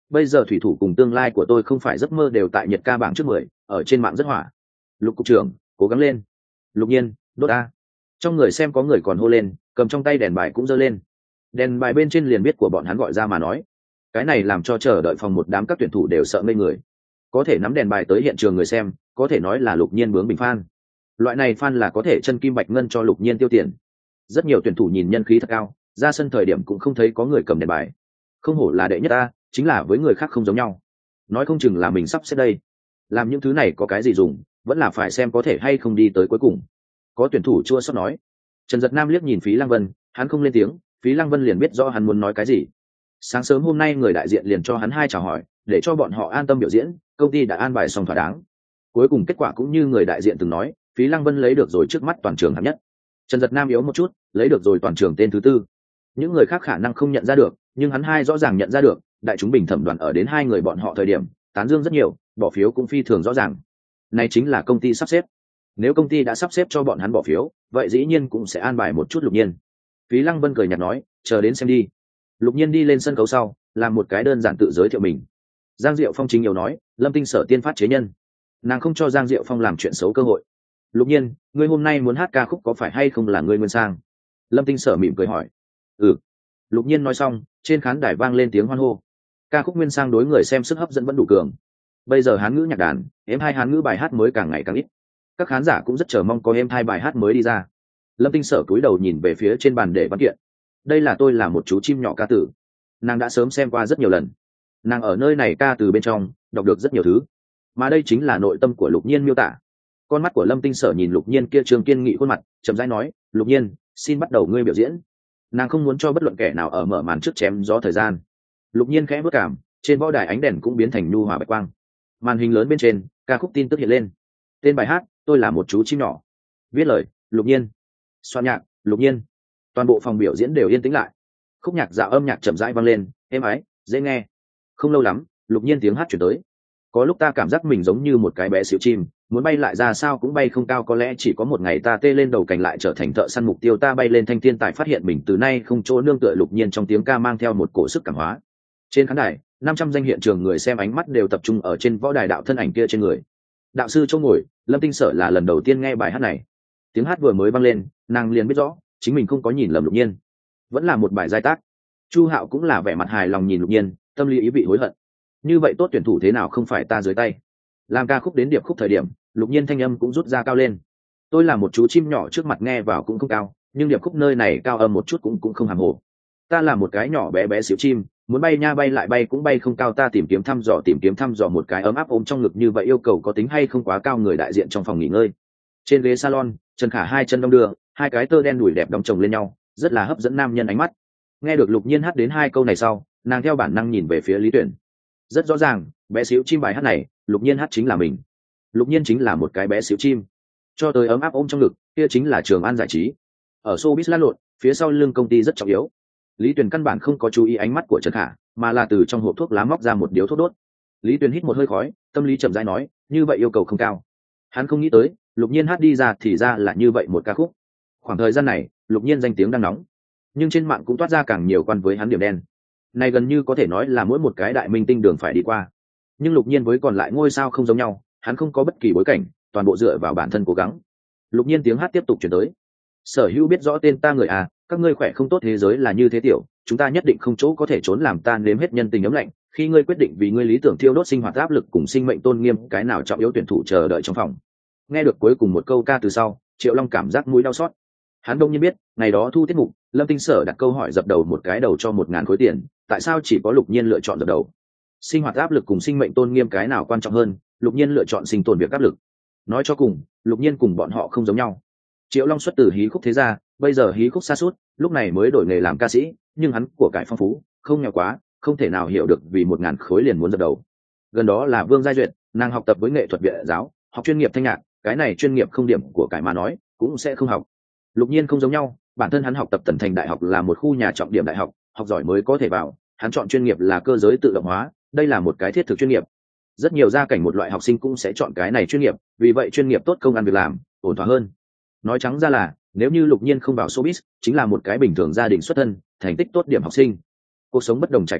A: bây giờ thủy thủ cùng tương lai của tôi không phải giấc mơ đều tại nhiệt ca bảng trước mười, ở trên mạng rất hỏa. Lục cục trưởng cố gắng lên. Lục Nhiên đốt a. Trong người xem có người còn hô lên, cầm trong tay đèn bài cũng giơ lên. Đèn bài bên trên liền biết của bọn hắn gọi ra mà nói. Cái này làm cho chờ đợi phòng một đám các tuyển thủ đều sợ ngây người. Có thể nắm đèn bài tới hiện trường người xem, có thể nói là Lục Nhiên bướng bình fan. Loại này fan là có thể chân kim bạch ngân cho Lục Nhiên tiêu tiền. Rất nhiều tuyển thủ nhìn nhân khí thật cao, ra sân thời điểm cũng không thấy có người cầm đèn bài. Không hổ là đệ nhất a, chính là với người khác không giống nhau. Nói không chừng là mình sắp xếp đây. Làm những thứ này có cái gì dùng, vẫn là phải xem có thể hay không đi tới cuối cùng. Có tuyển thủ chua xót nói. Trần Dật Nam liếc nhìn Phí Lăng Vân, hắn không lên tiếng, Phí Lăng Vân liền biết rõ hắn muốn nói cái gì. Sáng sớm hôm nay người đại diện liền cho hắn hai chào hỏi, để cho bọn họ an tâm biểu diễn, công ty đã an bài xong thỏa đáng. Cuối cùng kết quả cũng như người đại diện từng nói, Phí Lăng Vân lấy được rồi trước mắt toàn trường hạng nhất. Trần Dật Nam yếu một chút, lấy được rồi toàn trường tên thứ tư. Những người khác khả năng không nhận ra được, nhưng hắn hai rõ ràng nhận ra được, đại chúng bình thẩm đoàn ở đến hai người bọn họ thời điểm, tán dương rất nhiều, bỏ phiếu cũng phi thường rõ ràng. Này chính là công ty sắp xếp. Nếu công ty đã sắp xếp cho bọn hắn bỏ phiếu, vậy dĩ nhiên cũng sẽ an bài một chút Lục Nhiên. Phí Lăng Vân cười nhạt nói, chờ đến xem đi. Lục Nhiên đi lên sân khấu sau, làm một cái đơn giản tự giới thiệu mình. Giang Diệu Phong chính nhiều nói, Lâm Tinh Sở tiên phát chế nhân, nàng không cho Giang Diệu Phong làm chuyện xấu cơ hội. Lục Nhiên, ngươi hôm nay muốn hát ca khúc có phải hay không là ngươi nguyên sang? Lâm Tinh Sở mỉm cười hỏi. Ừ. Lục Nhiên nói xong, trên khán đài vang lên tiếng hoan hô. Ca khúc nguyên sang đối người xem sức hấp dẫn vẫn đủ cường. Bây giờ hán ngữ nhạc đàn, êm hai hán ngữ bài hát mới càng ngày càng ít. Các khán giả cũng rất chờ mong có êm hai bài hát mới đi ra. Lâm Tinh Sở cúi đầu nhìn về phía trên bàn để văn kiện. Đây là tôi là một chú chim nhỏ ca tử. Nàng đã sớm xem qua rất nhiều lần. Nàng ở nơi này ca từ bên trong, đọc được rất nhiều thứ. Mà đây chính là nội tâm của Lục Nhiên miêu tả. Con mắt của Lâm Tinh Sở nhìn Lục Nhiên kia trương kiên nghị khuôn mặt, chậm rãi nói, Lục Nhiên, xin bắt đầu ngươi biểu diễn. Nàng không muốn cho bất luận kẻ nào ở mở màn trước chém gió thời gian. Lục Nhiên khẽ bước cảm, trên võ đài ánh đèn cũng biến thành nhu hòa bạch quang. Màn hình lớn bên trên, ca khúc tin tức hiện lên. Tên bài hát, tôi là một chú chim nhỏ. Viết lời, Lục Nhiên. Soạn nhạc, Lục Nhiên. Toàn bộ phòng biểu diễn đều yên tĩnh lại. Khúc nhạc dạo âm nhạc chậm rãi vang lên, êm ái, dễ nghe. Không lâu lắm, Lục Nhiên tiếng hát chuyển tới. Có lúc ta cảm giác mình giống như một cái bé xíu chim, muốn bay lại ra sao cũng bay không cao, có lẽ chỉ có một ngày ta tê lên đầu cành lại trở thành thợ săn mục tiêu, ta bay lên thanh thiên tài phát hiện mình từ nay không chỗ nương tựa. Lục Nhiên trong tiếng ca mang theo một cổ sức cảm hóa. Trên khán đài, năm trăm danh hiện trường người xem ánh mắt đều tập trung ở trên võ đài đạo thân ảnh kia trên người. Đạo sư chỗ ngồi, Lâm Tinh Sở là lần đầu tiên nghe bài hát này. Tiếng hát vừa mới vang lên, nàng liền biết rõ chính mình không có nhìn lầm Lục Nhiên, vẫn là một bài giai tác. Chu Hạo cũng là vẻ mặt hài lòng nhìn Lục Nhiên, tâm lý ý vị hối hận. Như vậy tốt tuyển thủ thế nào không phải ta dưới tay. Làm ca khúc đến điệp khúc thời điểm, Lục Nhiên thanh âm cũng rút ra cao lên. Tôi là một chú chim nhỏ trước mặt nghe vào cũng không cao, nhưng điệp khúc nơi này cao âm một chút cũng cũng không hàm hồ. Ta là một cái nhỏ bé bé xíu chim, muốn bay nha bay lại bay cũng bay không cao, ta tìm kiếm thăm dò tìm kiếm thăm dò một cái ấm áp ôm trong ngực, như vậy yêu cầu có tính hay không quá cao. Người đại diện trong phòng nghỉ ngơi, trên ghế salon, Trần Khả hai chân đong đưa, hai cái tơ đen đùi đẹp đóng chồng lên nhau, rất là hấp dẫn nam nhân ánh mắt. Nghe được Lục Nhiên hát đến hai câu này sau, nàng theo bản năng nhìn về phía Lý Tuyển. Rất rõ ràng, bé xíu chim bài hát này, Lục Nhiên hát chính là mình. Lục Nhiên chính là một cái bé xíu chim, cho tới ấm áp ôm trong ngực, kia chính là Trường An giải trí. Ở showbiz lăn lộn, phía sau lưng công ty rất trọng yếu. Lý Tuyền căn bản không có chú ý ánh mắt của Trần Khả, mà là từ trong hộp thuốc lá móc ra một điếu thuốc đốt. Lý Tuyền hít một hơi khói, tâm lý chậm rãi nói, như vậy yêu cầu không cao. Hắn không nghĩ tới, Lục Nhiên hát đi ra thì ra là như vậy một ca khúc. Khoảng thời gian này, Lục Nhiên danh tiếng đang nóng, nhưng trên mạng cũng toát ra càng nhiều quan với hắn điểm đen. Này gần như có thể nói là mỗi một cái đại minh tinh đường phải đi qua. Nhưng Lục Nhiên với còn lại ngôi sao không giống nhau, hắn không có bất kỳ bối cảnh, toàn bộ dựa vào bản thân cố gắng. Lục Nhiên tiếng hát tiếp tục truyền tới. Sở Hữu biết rõ tên ta người à, các ngươi khỏe không tốt, thế giới là như thế tiểu, chúng ta nhất định không chỗ có thể trốn, làm ta nếm hết nhân tình ấm lạnh. Khi ngươi quyết định vì ngươi lý tưởng thiêu đốt sinh hoạt áp lực cùng sinh mệnh tôn nghiêm, cái nào trọng yếu tuyển thủ chờ đợi trong phòng. Nghe được cuối cùng một câu ca từ sau, Triệu Long cảm giác mũi đau xót. Hắn đông nhiên biết, ngày đó thu tiết mục, Lâm Tinh Sở đặt câu hỏi dập đầu một cái đầu cho một ngàn khối tiền, tại sao chỉ có Lục Nhiên lựa chọn dập đầu? Sinh hoạt áp lực cùng sinh mệnh tôn nghiêm cái nào quan trọng hơn? Lục Nhiên lựa chọn sinh tồn việc áp lực. Nói cho cùng, Lục Nhiên cùng bọn họ không giống nhau. Triệu Long xuất từ hí khúc thế gia, bây giờ hí khúc sa sút, lúc này mới đổi nghề làm ca sĩ, nhưng hắn của cải phong phú, không nghèo quá, không thể nào hiểu được vì một ngàn khối liền muốn dập đầu. Gần đó là Vương Giai Duyệt, nàng học tập với nghệ thuật viện giáo, học chuyên nghiệp thanh nhạc, cái này chuyên nghiệp không điểm của cải mà nói, cũng sẽ không học. Lục Nhiên không giống nhau, bản thân hắn học tập Tần Thành Đại học là một khu nhà trọng điểm đại học, học giỏi mới có thể vào, hắn chọn chuyên nghiệp là cơ giới tự động hóa, đây là một cái thiết thực chuyên nghiệp. Rất nhiều gia cảnh một loại học sinh cũng sẽ chọn cái này chuyên nghiệp, vì vậy chuyên nghiệp tốt công ăn việc làm, ổn thỏa hơn. Nói trắng ra là, nếu như Lục Nhiên không vào showbiz, chính là một cái bình thường gia đình xuất thân, thành tích tốt điểm học sinh. Cuộc sống bất đồng trải qua,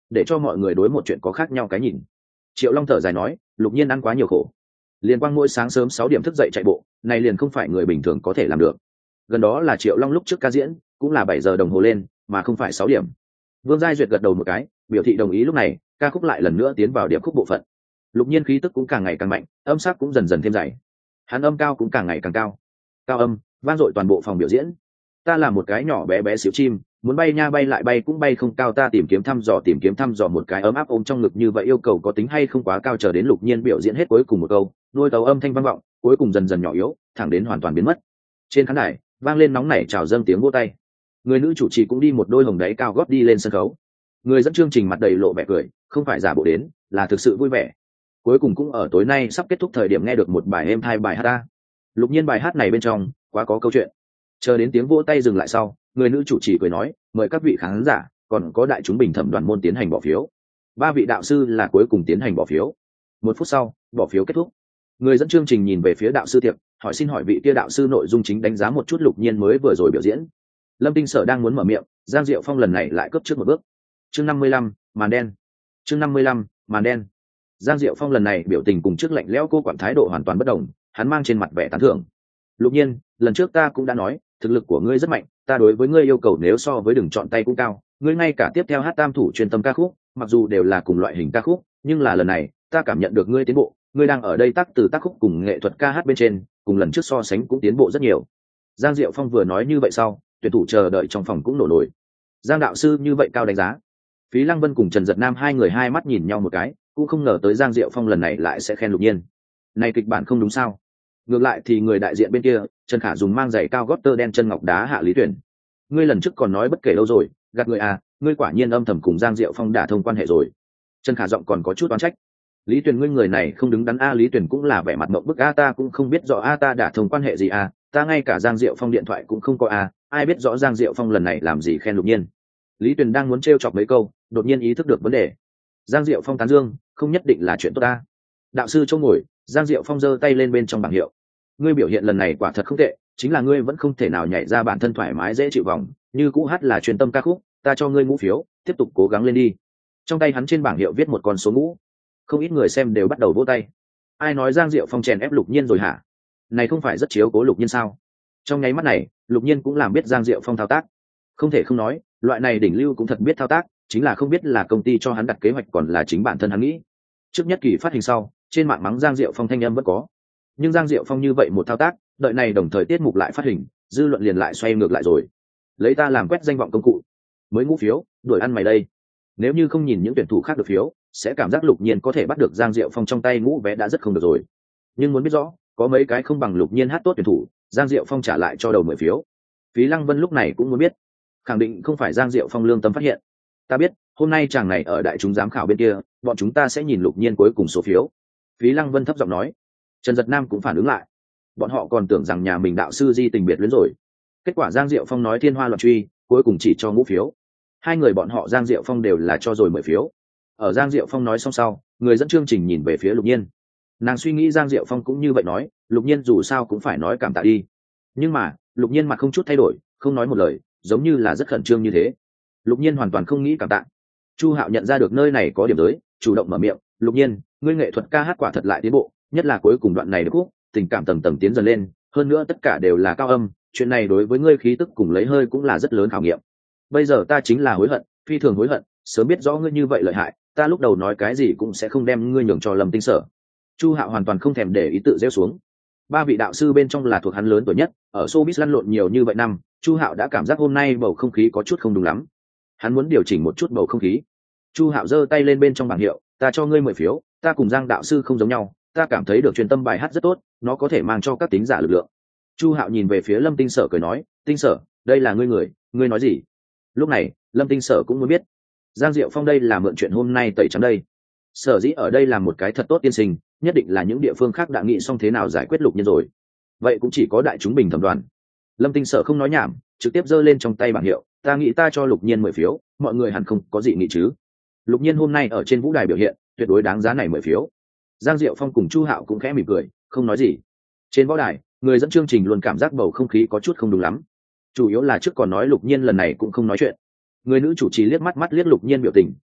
A: để cho mọi người đối một chuyện có khác nhau cái nhìn. Triệu Long thở dài nói, Lục Nhiên ăn quá nhiều khổ, liền quang mỗi sáng sớm sáu điểm thức dậy chạy bộ, này liền không phải người bình thường có thể làm được. Gần đó là Triệu Long lúc trước ca diễn cũng là bảy giờ đồng hồ lên, mà không phải sáu điểm. Vương Giai Duyệt gật đầu một cái, biểu thị đồng ý. Lúc này ca khúc lại lần nữa tiến vào điệp khúc bộ phận. Lục Nhiên khí tức cũng càng ngày càng mạnh, âm sắc cũng dần dần thêm dày, hắn âm cao cũng càng ngày càng cao, cao âm vang dội toàn bộ phòng biểu diễn. Ta là một cái nhỏ bé bé xíu chim, muốn bay nha bay lại bay cũng bay không cao, ta tìm kiếm thăm dò tìm kiếm thăm dò một cái ấm áp ôm trong ngực, như vậy yêu cầu có tính hay không quá cao. Chờ đến Lục Nhiên biểu diễn hết cuối cùng một câu, nuôi tàu âm thanh vang vọng, cuối cùng dần dần nhỏ yếu, thẳng đến hoàn toàn biến mất. Trên khán đài vang lên nóng nảy chào dâng tiếng vỗ tay, người nữ chủ trì cũng đi một đôi hồng đáy cao gót đi lên sân khấu. Người dẫn chương trình mặt đầy lộ vẻ cười, không phải giả bộ đến, là thực sự vui vẻ. Cuối cùng cũng ở tối nay sắp kết thúc thời điểm nghe được một bài êm hai bài hát ta. Lục Nhiên bài hát này bên trong quá có câu chuyện. Chờ đến tiếng vỗ tay dừng lại sau, người nữ chủ trì cười nói, mời các vị khán giả còn có đại chúng bình thẩm đoàn môn tiến hành bỏ phiếu. Ba vị đạo sư là cuối cùng tiến hành bỏ phiếu. Một phút sau, bỏ phiếu kết thúc. Người dẫn chương trình nhìn về phía đạo sư Tiệp, hỏi xin hỏi vị kia đạo sư nội dung chính đánh giá một chút Lục Nhiên mới vừa rồi biểu diễn. Lâm Tinh Sở đang muốn mở miệng, Giang Diệu Phong lần này lại cấp trước một bước. Chương năm mươi lăm, màn đen. Chương năm mươi lăm, màn đen. Giang Diệu Phong lần này biểu tình cùng trước lạnh lẽo cô quản thái độ hoàn toàn bất đồng, hắn mang trên mặt vẻ tán thưởng. Lục Nhiên, lần trước ta cũng đã nói, thực lực của ngươi rất mạnh, ta đối với ngươi yêu cầu nếu so với đừng chọn tay cũng cao, ngươi ngay cả tiếp theo hát tam thủ chuyên tâm ca khúc, mặc dù đều là cùng loại hình ca khúc, nhưng là lần này, ta cảm nhận được ngươi tiến bộ, ngươi đang ở đây tác từ tác khúc cùng nghệ thuật ca hát bên trên, cùng lần trước so sánh cũng tiến bộ rất nhiều. Giang Diệu Phong vừa nói như vậy sau, tuyển thủ chờ đợi trong phòng cũng nổ nổi. Giang đạo sư như vậy cao đánh giá. Phí Lăng Vân cùng Trần Giật Nam hai người hai mắt nhìn nhau một cái, cũng không ngờ tới Giang Diệu Phong lần này lại sẽ khen Lục Nhiên. Này kịch bản không đúng sao? Ngược lại thì người đại diện bên kia, Trần Khả dùng mang giày cao gót tơ đen chân ngọc đá hạ Lý Tuyển. Ngươi lần trước còn nói bất kể lâu rồi, gạt người à, ngươi quả nhiên âm thầm cùng Giang Diệu Phong đả thông quan hệ rồi. Trần Khả giọng còn có chút oán trách. Lý Tuyển, ngươi người này không đứng đắn a. Lý Tuyển cũng là vẻ mặt mộng bức a, ta cũng không biết rõ a, ta đả thông quan hệ gì a, ta ngay cả Giang Diệu Phong điện thoại cũng không có a, ai biết rõ Giang Diệu Phong lần này làm gì khen Lục Nhiên. Lý Tuyển đang muốn trêu chọc mấy câu, đột nhiên ý thức được vấn đề. Giang Diệu Phong tán dương, không nhất định là chuyện tốt ta. Đạo sư trông ngồi, Giang Diệu Phong giơ tay lên bên trong bảng hiệu. Ngươi biểu hiện lần này quả thật không tệ, chính là ngươi vẫn không thể nào nhảy ra bản thân thoải mái dễ chịu vòng, như cũ hát là chuyên tâm ca khúc, ta cho ngươi ngũ phiếu, tiếp tục cố gắng lên đi. Trong tay hắn trên bảng hiệu viết một con số ngũ. Không ít người xem đều bắt đầu vỗ tay. Ai nói Giang Diệu Phong chèn ép Lục Nhiên rồi hả? Này không phải rất chiếu cố Lục Nhiên sao? Trong nháy mắt này, Lục Nhiên cũng làm biết Giang Diệu Phong thao tác. Không thể không nói, loại này đỉnh lưu cũng thật biết thao tác, chính là không biết là công ty cho hắn đặt kế hoạch còn là chính bản thân hắn nghĩ. Trước nhất kỳ phát hình sau, trên mạng mắng Giang Diệu Phong thanh âm vẫn có. Nhưng Giang Diệu Phong như vậy một thao tác, đợi này đồng thời tiết mục lại phát hình, dư luận liền lại xoay ngược lại rồi. Lấy ta làm quét danh vọng công cụ, mới ngũ phiếu, đuổi ăn mày đây. Nếu như không nhìn những tuyển thủ khác được phiếu, sẽ cảm giác Lục Nhiên có thể bắt được Giang Diệu Phong trong tay ngũ vé đã rất không được rồi. Nhưng muốn biết rõ, có mấy cái không bằng Lục Nhiên hát tốt tuyển thủ, Giang Diệu Phong trả lại cho đầu mười phiếu. Phí Lăng Vân lúc này cũng muốn biết, khẳng định không phải Giang Diệu Phong lương tâm phát hiện. Ta biết, hôm nay chàng này ở đại chúng giám khảo bên kia, bọn chúng ta sẽ nhìn Lục Nhiên cuối cùng số phiếu. Phí Lăng Vân thấp giọng nói. Trần Giật Nam cũng phản ứng lại. Bọn họ còn tưởng rằng nhà mình đạo sư di tình biệt luyến rồi. Kết quả Giang Diệu Phong nói thiên hoa loạn truy, cuối cùng chỉ cho ngũ phiếu. Hai người bọn họ Giang Diệu Phong đều là cho rồi mười phiếu. Ở Giang Diệu Phong nói xong sau, người dẫn chương trình nhìn về phía Lục Nhiên. Nàng suy nghĩ Giang Diệu Phong cũng như vậy nói, Lục Nhiên dù sao cũng phải nói cảm tạ đi. Nhưng mà, Lục Nhiên mặt không chút thay đổi, không nói một lời, giống như là rất khẩn trương như thế. Lục Nhiên hoàn toàn không nghĩ cảm tạ. Chu Hạo nhận ra được nơi này có điểm tới, chủ động mở miệng, "Lục Nhiên, ngươi nghệ thuật ca hát quả thật lại tiến bộ, nhất là cuối cùng đoạn này được khúc, tình cảm tầng tầng tiến dần lên, hơn nữa tất cả đều là cao âm, chuyện này đối với ngươi khí tức cùng lấy hơi cũng là rất lớn khảo nghiệm. Bây giờ ta chính là hối hận, phi thường hối hận, sớm biết rõ ngươi như vậy lợi hại, ta lúc đầu nói cái gì cũng sẽ không đem ngươi nhường cho Lâm Tinh Sở." Chu Hạo hoàn toàn không thèm để ý tự gieo xuống. Ba vị đạo sư bên trong là thuộc hắn lớn tuổi nhất, ở showbiz lăn lộn nhiều như vậy năm, Chu Hạo đã cảm giác hôm nay bầu không khí có chút không đúng lắm. Hắn muốn điều chỉnh một chút bầu không khí. Chu Hạo giơ tay lên bên trong bảng hiệu, "Ta cho ngươi mười phiếu, ta cùng Giang đạo sư không giống nhau, ta cảm thấy được truyền tâm bài hát rất tốt, nó có thể mang cho các thính giả lực lượng." Chu Hạo nhìn về phía Lâm Tinh Sở cười nói, "Tinh Sở, đây là ngươi người, ngươi nói gì?" Lúc này, Lâm Tinh Sở cũng muốn biết, Giang Diệu Phong đây là mượn chuyện hôm nay tẩy trắng đây. Sở dĩ ở đây làm một cái thật tốt tiên sinh, nhất định là những địa phương khác đã nghĩ xong thế nào giải quyết Lục Nhiên rồi. Vậy cũng chỉ có đại chúng bình thẩm đoàn. Lâm Tinh Sở không nói nhảm, trực tiếp giơ lên trong tay bảng hiệu, "Ta nghĩ ta cho Lục Nhiên mười phiếu, mọi người hẳn không có gì nghĩ chứ. Lục Nhiên hôm nay ở trên vũ đài biểu hiện, tuyệt đối đáng giá này mười phiếu." Giang Diệu Phong cùng Chu Hạo cũng khẽ mỉm cười, không nói gì. Trên võ đài, người dẫn chương trình luôn cảm giác bầu không khí có chút không đúng lắm. Chủ yếu là trước còn nói Lục Nhiên lần này cũng không nói chuyện. Người nữ chủ trì liếc mắt mắt liếc Lục Nhiên biểu tình,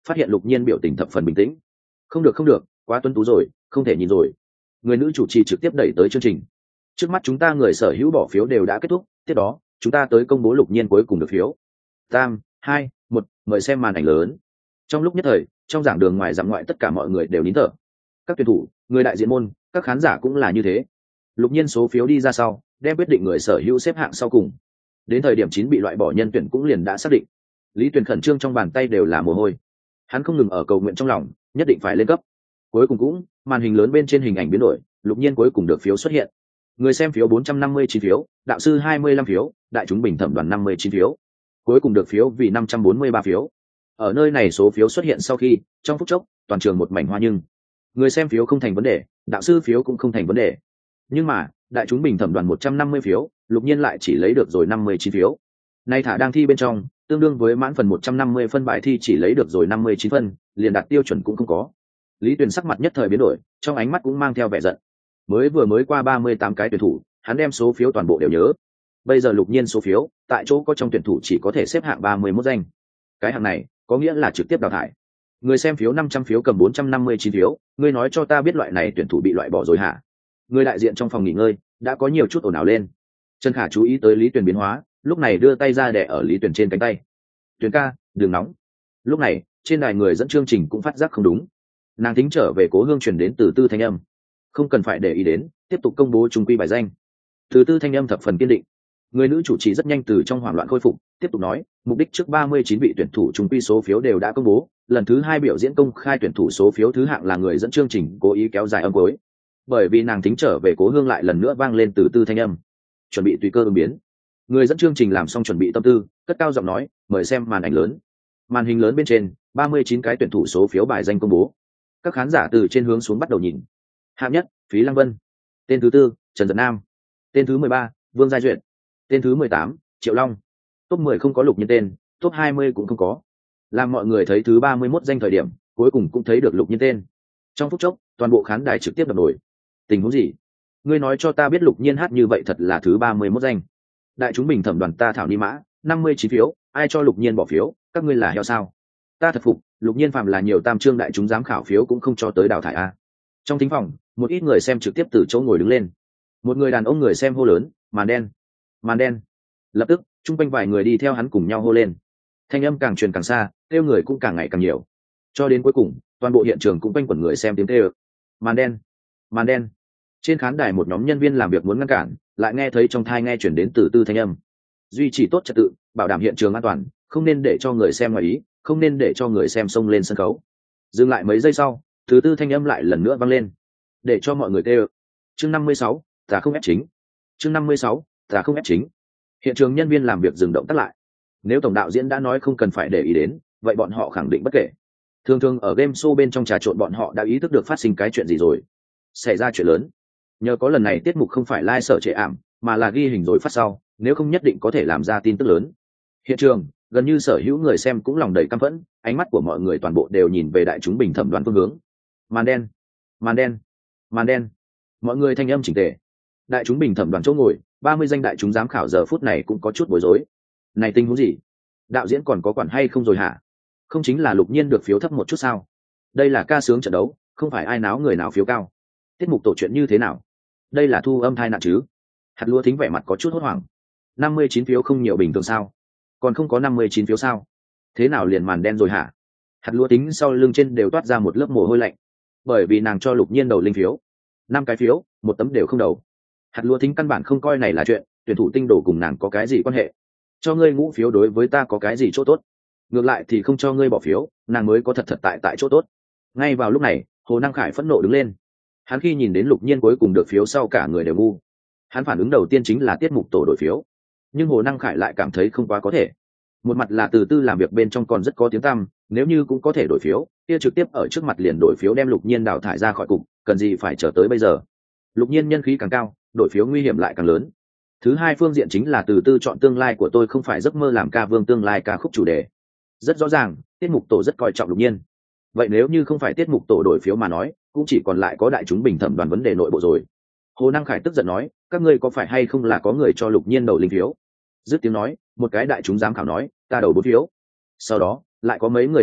A: phát hiện Lục Nhiên biểu tình thập phần bình tĩnh. Không được không được, quá tuấn tú rồi, không thể nhìn rồi. Người nữ chủ trì trực tiếp đẩy tới chương trình. Trước mắt chúng ta người sở hữu bỏ phiếu đều đã kết thúc, tiếp đó chúng ta tới công bố Lục Nhiên cuối cùng được phiếu. Tam, hai, một, mời xem màn ảnh lớn. Trong lúc nhất thời, trong giảng đường ngoài giảng ngoại tất cả mọi người đều nín thở. Các tuyển thủ, người đại diện môn, các khán giả cũng là như thế. Lục Nhiên số phiếu đi ra sau, đem quyết định người sở hữu xếp hạng sau cùng. Đến thời điểm chín bị loại bỏ nhân tuyển cũng liền đã xác định. Lý Tuyền khẩn trương trong bàn tay đều là mồ hôi. Hắn không ngừng ở cầu nguyện trong lòng, nhất định phải lên cấp. Cuối cùng cũng, màn hình lớn bên trên hình ảnh biến đổi, Lục Nhiên cuối cùng được phiếu xuất hiện. Người xem phiếu bốn trăm năm mươi chín phiếu, đạo sư hai mươi lăm phiếu, đại chúng bình thẩm đoàn năm mươi chín phiếu. Cuối cùng được phiếu vì năm trăm bốn mươi ba phiếu. Ở nơi này số phiếu xuất hiện sau khi, trong phút chốc, toàn trường một mảnh hoa nhưng. Người xem phiếu không thành vấn đề, đạo sư phiếu cũng không thành vấn đề. Nhưng mà, đại chúng bình thẩm đoàn một trăm năm mươi phiếu, Lục Nhiên lại chỉ lấy được rồi năm mươi chín phiếu. Nay thả đang thi bên trong, tương đương với mãn phần một trăm năm mươi phân bài thi chỉ lấy được rồi năm mươi chín phân, liền đạt tiêu chuẩn cũng không có. Lý Tuyền sắc mặt nhất thời biến đổi, trong ánh mắt cũng mang theo vẻ giận. Mới vừa mới qua ba mươi tám cái tuyển thủ, hắn đem số phiếu toàn bộ đều nhớ. Bây giờ Lục Nhiên số phiếu, tại chỗ có trong tuyển thủ chỉ có thể xếp hạng ba mươi mốt danh. Cái hạng này, có nghĩa là trực tiếp đào thải. Người xem phiếu năm trăm phiếu cầm bốn trăm năm mươi chín phiếu, ngươi nói cho ta biết loại này tuyển thủ bị loại bỏ rồi hả? Người đại diện trong phòng nghỉ ngơi đã có nhiều chút ồn ào lên. Trần Khả chú ý tới Lý Tuyền biến hóa, lúc này đưa tay ra đè ở Lý Tuyền trên cánh tay. Tuyền ca, đừng nóng. Lúc này, trên đài người dẫn chương trình cũng phát giác không đúng. Nàng tính trở về cố hương truyền đến từ tư thanh âm. Không cần phải để ý đến, tiếp tục công bố trung quy bài danh. Từ tư thanh âm thập phần kiên định. Người nữ chủ trì rất nhanh từ trong hoảng loạn khôi phục, tiếp tục nói, mục đích trước ba mươi chín vị tuyển thủ trung quy số phiếu đều đã công bố, lần thứ hai biểu diễn công khai tuyển thủ số phiếu thứ hạng là người dẫn chương trình cố ý kéo dài âm cuối. Bởi vì nàng tính trở về cố hương lại lần nữa vang lên từ tư thanh âm. Chuẩn bị tùy cơ ứng biến. Người dẫn chương trình làm xong chuẩn bị tâm tư, cất cao giọng nói, mời xem màn ảnh lớn. Màn hình lớn bên trên, ba mươi chín cái tuyển thủ số phiếu bài danh công bố. Các khán giả từ trên hướng xuống bắt đầu nhìn. Hạng nhất, Phí Lăng Vân. Tên thứ tư, Trần Giật Nam. Tên thứ mười ba, Vương Giai Duyệt. Tên thứ mười tám, Triệu Long. Top mười không có Lục Nhiên tên, top hai mươi cũng không có. Làm mọi người thấy thứ ba mươi mốt danh thời điểm, cuối cùng cũng thấy được Lục Nhiên tên. Trong phút chốc, toàn bộ khán đài trực tiếp đập nổi. Tình huống gì? Ngươi nói cho ta biết Lục Nhiên hát như vậy thật là thứ ba mươi mốt danh. Đại chúng bình thẩm đoàn ta thảo ni mã, năm mươi chín phiếu, ai cho Lục Nhiên bỏ phiếu, các ngươi là heo sao? Ta thật phục, Lục Nhiên phạm là nhiều tam trương đại chúng giám khảo phiếu cũng không cho tới đào thải a. Trong thính phòng, một ít người xem trực tiếp từ chỗ ngồi đứng lên. Một người đàn ông người xem hô lớn, màn đen, màn đen. Lập tức, chung quanh vài người đi theo hắn cùng nhau hô lên. Thanh âm càng truyền càng xa, kêu người cũng càng ngày càng nhiều. Cho đến cuối cùng, toàn bộ hiện trường cũng quanh quẩn người xem tiếng kêu. Màn đen, màn đen. Trên khán đài một nhóm nhân viên làm việc muốn ngăn cản, lại nghe thấy trong thai nghe chuyển đến từ tư thanh âm. Duy trì tốt trật tự, bảo đảm hiện trường an toàn, không nên để cho người xem ngoài ý, không nên để cho người xem xông lên sân khấu. Dừng lại mấy giây sau, thứ tư thanh âm lại lần nữa vang lên, để cho mọi người kêu. Chương năm mươi sáu, ta không ép chính. Chương năm mươi sáu, ta không ép chính. Hiện trường nhân viên làm việc dừng động tác lại. Nếu tổng đạo diễn đã nói không cần phải để ý đến, vậy bọn họ khẳng định bất kể. Thường thường ở game show bên trong trà trộn bọn họ đã ý thức được phát sinh cái chuyện gì rồi. Xảy ra chuyện lớn. Nhờ có lần này tiết mục không phải live sở trệ ảm, mà là ghi hình rồi phát sau, nếu không nhất định có thể làm ra tin tức lớn. Hiện trường, gần như sở hữu người xem cũng lòng đầy căm phẫn, ánh mắt của mọi người toàn bộ đều nhìn về đại chúng bình thẩm đoán phương hướng. Màn đen, màn đen, màn đen. Mọi người thanh âm chỉnh tề. Đại chúng bình thẩm đoàn chỗ ngồi, ba mươi danh đại chúng giám khảo giờ phút này cũng có chút bối rối. Này tình huống gì? Đạo diễn còn có quản hay không rồi hả? Không chính là Lục Nhiên được phiếu thấp một chút sao? Đây là ca sướng trận đấu, không phải ai náo người nào phiếu cao. Tiết mục tổ chuyện như thế nào? Đây là thu âm thai nạn chứ? Hạt Lúa Thính vẻ mặt có chút hốt hoảng. năm mươi chín phiếu không nhiều bình thường sao? Còn không có năm mươi chín phiếu sao? Thế nào liền màn đen rồi hả? Hạt Lúa Tính sau lưng trên đều toát ra một lớp mồ hôi lạnh, bởi vì nàng cho Lục Nhiên đầu linh phiếu, năm cái phiếu, một tấm đều không đầu. Hạt Lúa Thính căn bản không coi này là chuyện, tuyển thủ tinh đồ cùng nàng có cái gì quan hệ? Cho ngươi ngũ phiếu đối với ta có cái gì chỗ tốt? Ngược lại thì không cho ngươi bỏ phiếu, nàng mới có thật thật tại tại chỗ tốt. Ngay vào lúc này, Hồ Năng Khải phẫn nộ đứng lên. Hắn khi nhìn đến Lục Nhiên cuối cùng được phiếu sau cả người đều ngu. Hắn phản ứng đầu tiên chính là tiết mục tổ đổi phiếu, nhưng Hồ Năng Khải lại cảm thấy không quá có thể. Một mặt là từ tư làm việc bên trong còn rất có tiếng tăm, nếu như cũng có thể đổi phiếu, kia trực tiếp ở trước mặt liền đổi phiếu đem Lục Nhiên đào thải ra khỏi cục, cần gì phải chờ tới bây giờ. Lục Nhiên nhân khí càng cao, đổi phiếu nguy hiểm lại càng lớn. Thứ hai phương diện chính là từ tư chọn tương lai của tôi không phải giấc mơ làm ca vương tương lai ca khúc chủ đề. Rất rõ ràng, tiết mục tổ rất coi trọng Lục Nhiên. Vậy nếu như không phải tiết mục tổ đổi phiếu mà nói, cũng chỉ còn lại có đại chúng bình thẩm đoàn vấn đề nội bộ rồi. Hồ Năng Khải tức giận nói, các ngươi có phải hay không là có người cho Lục Nhiên đầu linh phiếu? Dứt tiếng nói, một cái đại chúng giám khảo nói, ta đầu bốn phiếu. Sau đó, lại có mấy người nói chuyện,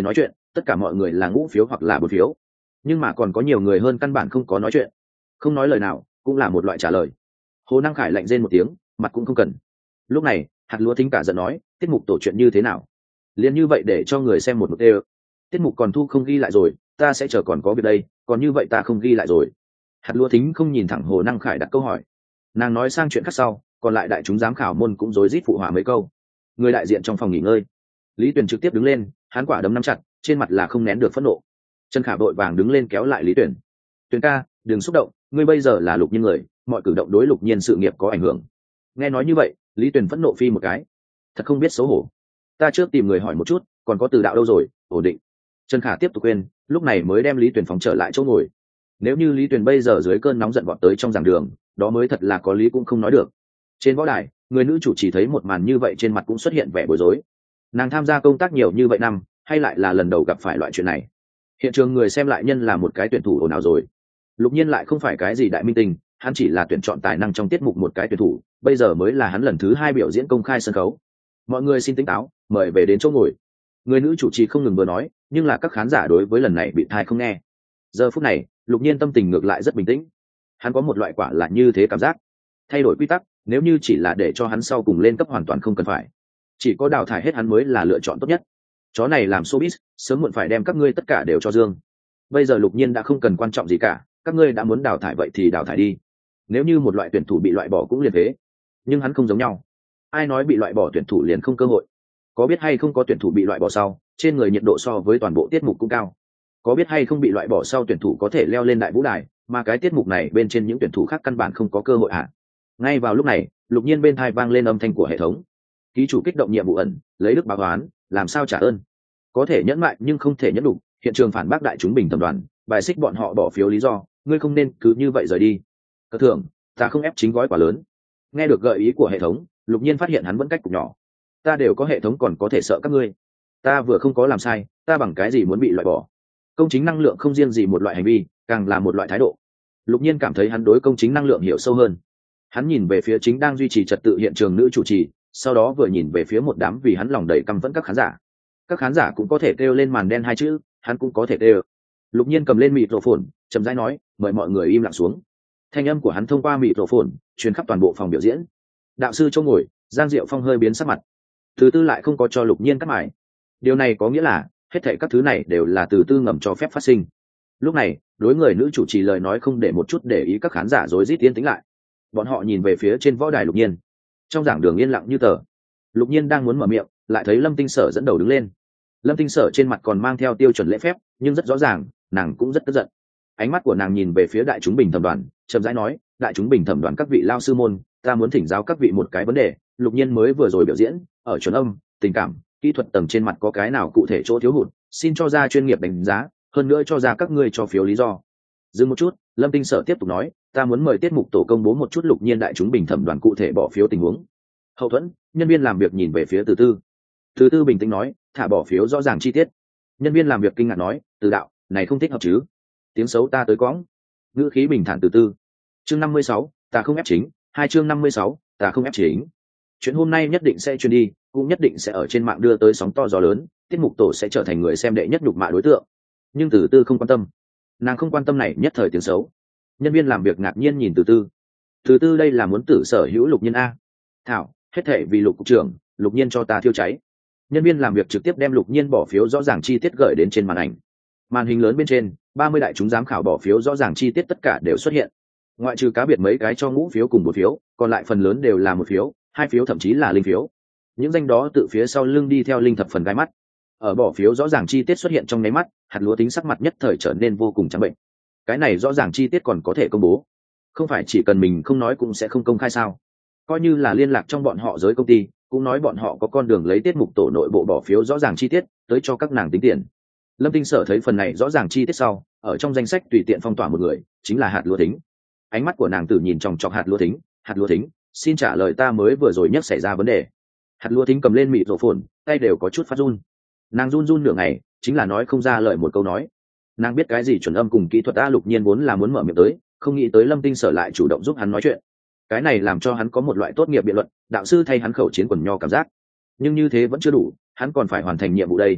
A: tất cả mọi người là ngũ phiếu hoặc là bốn phiếu, nhưng mà còn có nhiều người hơn căn bản không có nói chuyện, không nói lời nào cũng là một loại trả lời. Hồ Năng Khải lạnh rên một tiếng, mặt cũng không cần. Lúc này hạt lúa thính cả giận nói, tiết mục tổ chuyện như thế nào, liền như vậy để cho người xem một một đều. Tiết mục còn thu không ghi lại rồi, ta sẽ chờ còn có việc đây, còn như vậy ta không ghi lại rồi. Hạt lúa thính không nhìn thẳng Hồ Năng Khải đặt câu hỏi. Nàng nói sang chuyện khác sau, còn lại đại chúng giám khảo môn cũng rối rít phụ họa mấy câu. Người đại diện trong phòng nghỉ ngơi, Lý Tuyền trực tiếp đứng lên, hắn quả đấm nắm chặt, trên mặt là không nén được phẫn nộ. Trần Khả vội vàng đứng lên kéo lại Lý Tuyền. Tuyền ca, đừng xúc động, ngươi bây giờ là Lục Nhiên người, mọi cử động đối Lục Nhiên sự nghiệp có ảnh hưởng. Nghe nói như vậy, Lý Tuyền phẫn nộ phi một cái. Thật không biết xấu hổ. Ta trước tìm người hỏi một chút, còn có Từ Đạo đâu rồi? Ổn định. Trần Khả tiếp tục quên, lúc này mới đem Lý Tuyền phóng trở lại chỗ ngồi. Nếu như Lý Tuyền bây giờ dưới cơn nóng giận vọt tới trong giảng đường, đó mới thật là có lý cũng không nói được. Trên võ đài, người nữ chủ chỉ thấy một màn như vậy trên mặt cũng xuất hiện vẻ bối rối. Nàng tham gia công tác nhiều như vậy năm, hay lại là lần đầu gặp phải loại chuyện này. Hiện trường người xem lại nhân là một cái tuyển thủ ồn ào rồi. Lục Nhiên lại không phải cái gì đại minh tinh, hắn chỉ là tuyển chọn tài năng trong tiết mục một cái tuyển thủ, bây giờ mới là hắn lần thứ hai biểu diễn công khai sân khấu. Mọi người xin tỉnh táo, mời về đến chỗ ngồi. Người nữ chủ trì không ngừng vừa nói, nhưng là các khán giả đối với lần này bị thai không nghe. Giờ phút này, Lục Nhiên tâm tình ngược lại rất bình tĩnh. Hắn có một loại quả là như thế cảm giác. Thay đổi quy tắc, nếu như chỉ là để cho hắn sau cùng lên cấp hoàn toàn không cần phải. Chỉ có đào thải hết hắn mới là lựa chọn tốt nhất. Chó này làm showbiz, sớm muộn phải đem các ngươi tất cả đều cho dương. Bây giờ Lục Nhiên đã không cần quan trọng gì cả, các ngươi đã muốn đào thải vậy thì đào thải đi. Nếu như một loại tuyển thủ bị loại bỏ cũng liền thế, nhưng hắn không giống nhau. Ai nói bị loại bỏ tuyển thủ liền không cơ hội? Có biết hay không có tuyển thủ bị loại bỏ sau, trên người nhiệt độ so với toàn bộ tiết mục cũng cao. Có biết hay không bị loại bỏ sau tuyển thủ có thể leo lên đại vũ đài, mà cái tiết mục này bên trên những tuyển thủ khác căn bản không có cơ hội ạ. À? Ngay vào lúc này, Lục Nhiên bên tai vang lên âm thanh của hệ thống. Ký chủ kích động nhiệm vụ ẩn, lấy đức báo oán, làm sao trả ơn? Có thể nhẫn mại nhưng không thể nhẫn đủ, hiện trường phản bác đại chúng bình thẩm đoàn, bài xích bọn họ bỏ phiếu lý do, ngươi không nên cứ như vậy rời đi. Cờ thưởng, ta không ép chính gói quá lớn. Nghe được gợi ý của hệ thống, Lục Nhiên phát hiện hắn vẫn cách cục nhỏ. Ta đều có hệ thống còn có thể sợ các ngươi. Ta vừa không có làm sai, ta bằng cái gì muốn bị loại bỏ? Công chính năng lượng không riêng gì một loại hành vi, càng là một loại thái độ. Lục Nhiên cảm thấy hắn đối công chính năng lượng hiểu sâu hơn. Hắn nhìn về phía chính đang duy trì trật tự hiện trường nữ chủ trì, sau đó vừa nhìn về phía một đám vì hắn lòng đầy căm phẫn các khán giả. Các khán giả cũng có thể kêu lên màn đen hai chữ, hắn cũng có thể kêu. Lục Nhiên cầm lên microphone, chậm rãi nói, mời mọi người im lặng xuống. Thanh âm của hắn thông qua microphone truyền khắp toàn bộ phòng biểu diễn. Đạo sư chỗ ngồi, Giang Diệu Phong hơi biến sắc mặt. Từ Tư lại không có cho Lục Nhiên cắt mải. Điều này có nghĩa là hết thảy các thứ này đều là Từ Tư ngầm cho phép phát sinh. Lúc này, đối người nữ chủ trì lời nói không để một chút để ý các khán giả rối rít yên tĩnh lại. Bọn họ nhìn về phía trên võ đài Lục Nhiên. Trong giảng đường yên lặng như tờ. Lục Nhiên đang muốn mở miệng, lại thấy Lâm Tinh Sở dẫn đầu đứng lên. Lâm Tinh Sở trên mặt còn mang theo tiêu chuẩn lễ phép, nhưng rất rõ ràng, nàng cũng rất tức giận. Ánh mắt của nàng nhìn về phía đại chúng bình thẩm đoàn, chậm rãi nói, đại chúng bình thẩm đoàn các vị lao sư môn, ta muốn thỉnh giáo các vị một cái vấn đề. Lục Nhiên mới vừa rồi biểu diễn, ở chuẩn âm, tình cảm, kỹ thuật tầng trên mặt có cái nào cụ thể chỗ thiếu hụt, xin cho ra chuyên nghiệp đánh giá, hơn nữa cho ra các ngươi cho phiếu lý do. Dừng một chút, Lâm Tinh Sở tiếp tục nói, ta muốn mời tiết mục tổ công bố một chút Lục Nhiên đại chúng bình thẩm đoàn cụ thể bỏ phiếu tình huống. Hậu thuẫn, nhân viên làm việc nhìn về phía Từ Tư. Từ Tư bình tĩnh nói, thả bỏ phiếu rõ ràng chi tiết. Nhân viên làm việc kinh ngạc nói, Từ đạo, này không thích hợp chứ? Tiếng xấu ta tới quõng. Ngữ khí bình thản Từ Tư. Chương năm mươi sáu, ta không ép chính, hai chương năm mươi sáu, ta không ép chính. Chuyện hôm nay nhất định sẽ truyền đi, cũng nhất định sẽ ở trên mạng đưa tới sóng to gió lớn, tiết mục tổ sẽ trở thành người xem đệ nhất nhục mạ đối tượng. Nhưng Từ Tư không quan tâm. Nàng không quan tâm này nhất thời tiếng xấu. Nhân viên làm việc ngạc nhiên nhìn Từ Tư. Từ Tư đây là muốn tử sở hữu Lục Nhiên a. Thảo, hết thể vì Lục cục trưởng, Lục Nhiên cho ta thiêu cháy. Nhân viên làm việc trực tiếp đem Lục Nhiên bỏ phiếu rõ ràng chi tiết gửi đến trên màn ảnh. Màn hình lớn bên trên, ba mươi đại chúng giám khảo bỏ phiếu rõ ràng chi tiết tất cả đều xuất hiện. Ngoại trừ cá biệt mấy cái cho ngũ phiếu cùng một phiếu, còn lại phần lớn đều là một phiếu, hai phiếu thậm chí là linh phiếu. Những danh đó tự phía sau lưng đi theo linh thập phần gai mắt. Ở bỏ phiếu rõ ràng chi tiết xuất hiện trong nháy mắt, hạt lúa tính sắc mặt nhất thời trở nên vô cùng trắng bệnh. Cái này rõ ràng chi tiết còn có thể công bố, không phải chỉ cần mình không nói cũng sẽ không công khai sao? Coi như là liên lạc trong bọn họ giới công ty, cũng nói bọn họ có con đường lấy tiết mục tổ nội bộ bỏ phiếu rõ ràng chi tiết tới cho các nàng tính tiền. Lâm Tinh Sở thấy phần này rõ ràng chi tiết sau, ở trong danh sách tùy tiện phong tỏa một người, chính là hạt lúa thính. Ánh mắt của nàng tử nhìn chòng chọc hạt lúa thính, hạt lúa thính, xin trả lời ta mới vừa rồi nhất xảy ra vấn đề. Hạt lúa thính cầm lên mịt rổ phồn, tay đều có chút phát run. Nàng run run nửa ngày, chính là nói không ra lời một câu nói. Nàng biết cái gì chuẩn âm cùng kỹ thuật ta Lục Nhiên vốn là muốn mở miệng tới, không nghĩ tới Lâm Tinh Sở lại chủ động giúp hắn nói chuyện. Cái này làm cho hắn có một loại tốt nghiệp biện luận, đạo sư thay hắn khẩu chiến quần nho cảm giác. Nhưng như thế vẫn chưa đủ, hắn còn phải hoàn thành nhiệm vụ đây.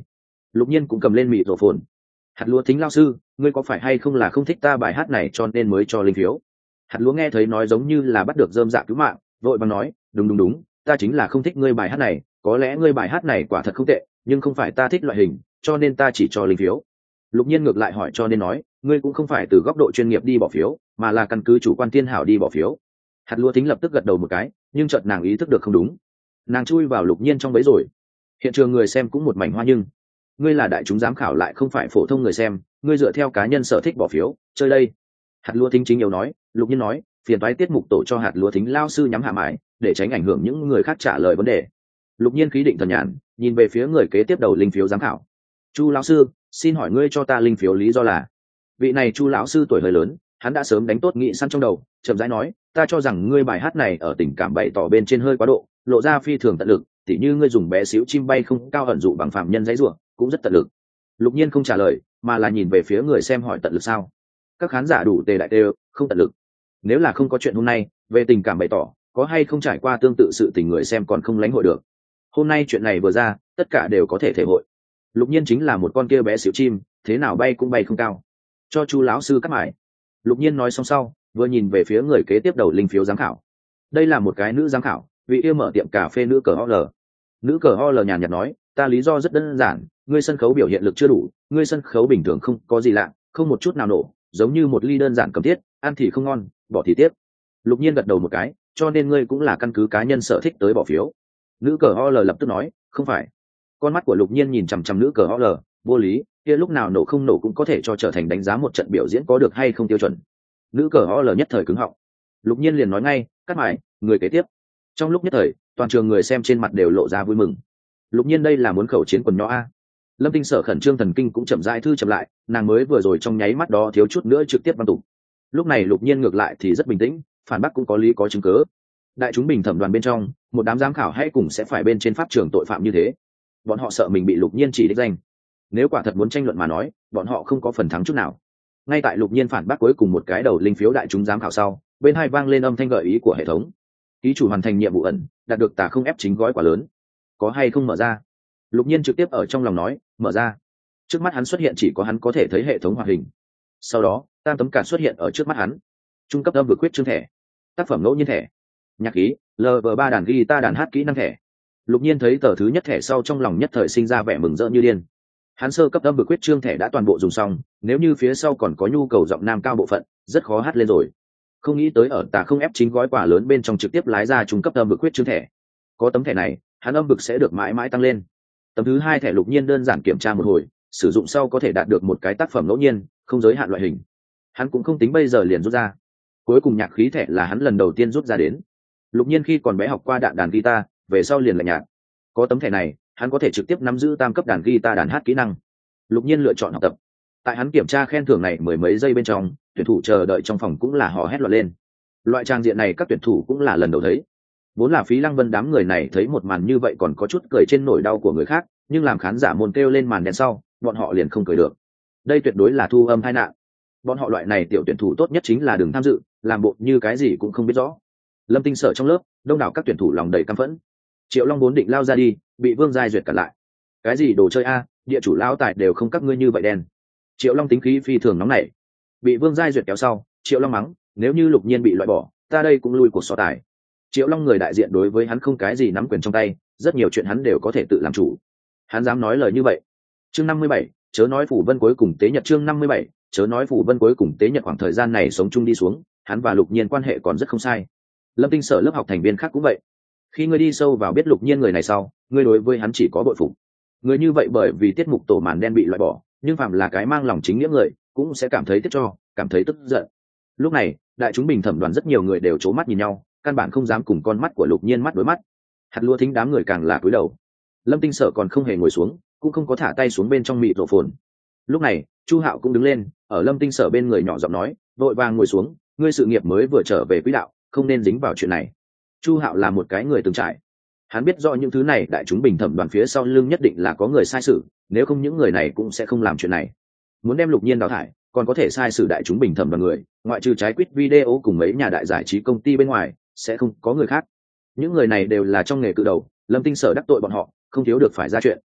A: Lục nhiên cũng cầm lên mịt rổ phồn. Hạt lúa thính lao sư, ngươi có phải hay không là không thích ta bài hát này cho nên mới cho linh phiếu? Hạt lúa nghe thấy nói giống như là bắt được dơm dạ cứu mạng, vội vàng nói, đúng đúng đúng, ta chính là không thích ngươi bài hát này, có lẽ ngươi bài hát này quả thật không tệ, nhưng không phải ta thích loại hình, cho nên ta chỉ cho linh phiếu. Lục nhiên ngược lại hỏi cho nên nói, ngươi cũng không phải từ góc độ chuyên nghiệp đi bỏ phiếu, mà là căn cứ chủ quan thiên hảo đi bỏ phiếu. Hạt lúa thính lập tức gật đầu một cái, nhưng chợt nàng ý thức được không đúng, nàng chui vào Lục nhiên trong bẫy rồi. Hiện trường người xem cũng một mảnh hoa, nhưng ngươi là đại chúng giám khảo lại không phải phổ thông người xem, ngươi dựa theo cá nhân sở thích bỏ phiếu chơi đây. Hạt lúa thính chính yếu nói. Lục nhiên nói, phiền toái tiết mục tổ cho hạt lúa thính lao sư nhắm hạ mãi để tránh ảnh hưởng những người khác trả lời vấn đề. Lục nhiên khí định thần nhàn nhìn về phía người kế tiếp đầu linh phiếu giám khảo. Chu lão sư, xin hỏi ngươi cho ta linh phiếu lý do là? Vị này Chu lão sư tuổi hơi lớn, hắn đã sớm đánh tốt nghị săn trong đầu, chậm rãi nói, ta cho rằng ngươi bài hát này ở tình cảm bày tỏ bên trên hơi quá độ, lộ ra phi thường tận lực, tỉ như ngươi dùng bé xíu chim bay không cao ẩn dụ bằng phạm nhân dãy rủa, cũng rất tận lực. Lục nhiên không trả lời, mà là nhìn về phía người xem hỏi tận lực sao? Các khán giả đủ tề đại tê, không tận lực. Nếu là không có chuyện hôm nay, về tình cảm bày tỏ, có hay không trải qua tương tự sự tình người xem còn không lãnh hội được. Hôm nay chuyện này vừa ra, tất cả đều có thể thể hội. Lục nhiên chính là một con kia bé xíu chim, thế nào bay cũng bay không cao. Cho Chu lão sư cắt mải. Lục nhiên nói xong sau, vừa nhìn về phía người kế tiếp đầu linh phiếu giám khảo. Đây là một cái nữ giám khảo, vị yêu mở tiệm cà phê nữ cờ o lờ. Nữ cờ o lờ nhàn nhạt nói, ta lý do rất đơn giản, ngươi sân khấu biểu hiện lực chưa đủ, ngươi sân khấu bình thường không có gì lạ, không một chút nào nổ, giống như một ly đơn giản cầm thiết, ăn thì không ngon, bỏ thì tiếp. Lục nhiên gật đầu một cái, cho nên ngươi cũng là căn cứ cá nhân sở thích tới bỏ phiếu. Nữ cờ o lờ lập tức nói, không phải. Con mắt của Lục nhiên nhìn chằm chằm nữ cờ o lờ, vô lý, kia lúc nào nổ không nổ cũng có thể cho trở thành đánh giá một trận biểu diễn có được hay không tiêu chuẩn. Nữ cờ o lờ nhất thời cứng họng. Lục nhiên liền nói ngay, cắt mải, người kế tiếp. Trong lúc nhất thời, toàn trường người xem trên mặt đều lộ ra vui mừng. Lục nhiên đây là muốn khẩu chiến quần nhỏ a. Lâm Tinh Sở khẩn trương thần kinh cũng chậm rãi thư chậm lại, nàng mới vừa rồi trong nháy mắt đó thiếu chút nữa trực tiếp văn tục. Lúc này Lục nhiên ngược lại thì rất bình tĩnh, phản bác cũng có lý có chứng cứ. Đại chúng bình thẩm đoàn bên trong, một đám giám khảo hãy cùng sẽ phải bên trên pháp trường tội phạm như thế. Bọn họ sợ mình bị Lục nhiên chỉ đích danh. Nếu quả thật muốn tranh luận mà nói, bọn họ không có phần thắng chút nào. Ngay tại Lục nhiên phản bác cuối cùng một cái đầu linh phiếu đại chúng giám khảo sau, bên hai vang lên âm thanh gợi ý của hệ thống. Ký chủ hoàn thành nhiệm vụ ẩn, đạt được tà không ép chính gói quả lớn. Có hay không mở ra? Lục nhiên trực tiếp ở trong lòng nói, mở ra. Trước mắt hắn xuất hiện chỉ có hắn có thể thấy hệ thống hoạt hình. Sau đó, tam tấm card xuất hiện ở trước mắt hắn. Trung cấp âm vực quyết chương thẻ, tác phẩm ngẫu nhiên thẻ, nhạc khí, lv ba đàn guitar đàn hát kỹ năng thẻ. Lục nhiên thấy tờ thứ nhất thẻ sau trong lòng nhất thời sinh ra vẻ mừng rỡ như điên. Hắn sơ cấp âm vực quyết chương thẻ đã toàn bộ dùng xong, nếu như phía sau còn có nhu cầu giọng nam cao bộ phận, rất khó hát lên rồi. Không nghĩ tới ở tà không ép chính gói quả lớn bên trong trực tiếp lái ra trung cấp âm vực quyết chương thẻ. Có tấm thẻ này, hắn âm vực sẽ được mãi mãi tăng lên. Tấm thứ hai thẻ Lục nhiên đơn giản kiểm tra một hồi, sử dụng sau có thể đạt được một cái tác phẩm ngẫu nhiên, không giới hạn loại hình. Hắn cũng không tính bây giờ liền rút ra. Cuối cùng nhạc khí thẻ là hắn lần đầu tiên rút ra đến. Lục nhiên khi còn bé học qua đạn đàn guitar, về sau liền là nhạc. Có tấm thẻ này, hắn có thể trực tiếp nắm giữ tam cấp đàn guitar đàn hát kỹ năng. Lục nhiên lựa chọn học tập. Tại hắn kiểm tra khen thưởng này mười mấy giây bên trong, tuyển thủ chờ đợi trong phòng cũng là hò hét loạn lên. Loại trang diện này các tuyển thủ cũng là lần đầu thấy. Vốn là Phí Lăng Vân đám người này thấy một màn như vậy còn có chút cười trên nỗi đau của người khác, nhưng làm khán giả môn kêu lên màn đen sau, bọn họ liền không cười được. Đây tuyệt đối là thu âm tai nạn. Bọn họ loại này tiểu tuyển thủ tốt nhất chính là đừng tham dự, làm bộ như cái gì cũng không biết rõ. Lâm Tinh Sở trong lớp, đông đảo các tuyển thủ lòng đầy căm phẫn. Triệu Long vốn định lao ra đi, bị Vương Giai Duyệt cản lại. Cái gì đồ chơi a, địa chủ lão tài đều không các ngươi như vậy đen. Triệu Long tính khí phi thường nóng nảy. Bị Vương Giai Duyệt kéo sau, Triệu Long mắng, nếu như Lục Nhiên bị loại bỏ, ta đây cũng lui cuộc so tài. Triệu Long người đại diện đối với hắn không cái gì nắm quyền trong tay, rất nhiều chuyện hắn đều có thể tự làm chủ. Hắn dám nói lời như vậy. Chương năm mươi bảy, chớ nói Phủ Vân cuối cùng tế nhật chương năm mươi bảy, chớ nói Phủ Vân cuối cùng tế nhật khoảng thời gian này sống chung đi xuống, hắn và Lục Nhiên quan hệ còn rất không sai. Lâm Tinh Sở lớp học thành viên khác cũng vậy. Khi ngươi đi sâu vào biết Lục Nhiên người này sau, ngươi đối với hắn chỉ có bội phục. Người như vậy bởi vì tiết mục tổ màn đen bị loại bỏ, nhưng phạm là cái mang lòng chính nghĩa người, cũng sẽ cảm thấy tiếc cho, cảm thấy tức giận. Lúc này, đại chúng bình thẩm đoàn rất nhiều người đều c mắt nhìn nhau, căn bản không dám cùng con mắt của Lục Nhiên mắt đối mắt. Hạt lúa thính đám người càng là cúi đầu. Lâm Tinh Sở còn không hề ngồi xuống, cũng không có thả tay xuống bên trong mịt rổ phồn. Lúc này, Chu Hạo cũng đứng lên, ở Lâm Tinh Sở bên người nhỏ giọng nói, vội vàng ngồi xuống, ngươi sự nghiệp mới vừa trở về quỹ đạo, không nên dính vào chuyện này. Chu Hạo là một cái người từng trải, hắn biết rõ những thứ này đại chúng bình thẩm đoàn phía sau lưng nhất định là có người sai sự, nếu không những người này cũng sẽ không làm chuyện này. Muốn đem Lục Nhiên đào thải, còn có thể sai sự đại chúng bình thẩm đoàn người, ngoại trừ trái quýt video cùng mấy nhà đại giải trí công ty bên ngoài, sẽ không có người khác. Những người này đều là trong nghề cự đầu, Lâm Tinh Sở đắc tội bọn họ, không thiếu được phải ra chuyện.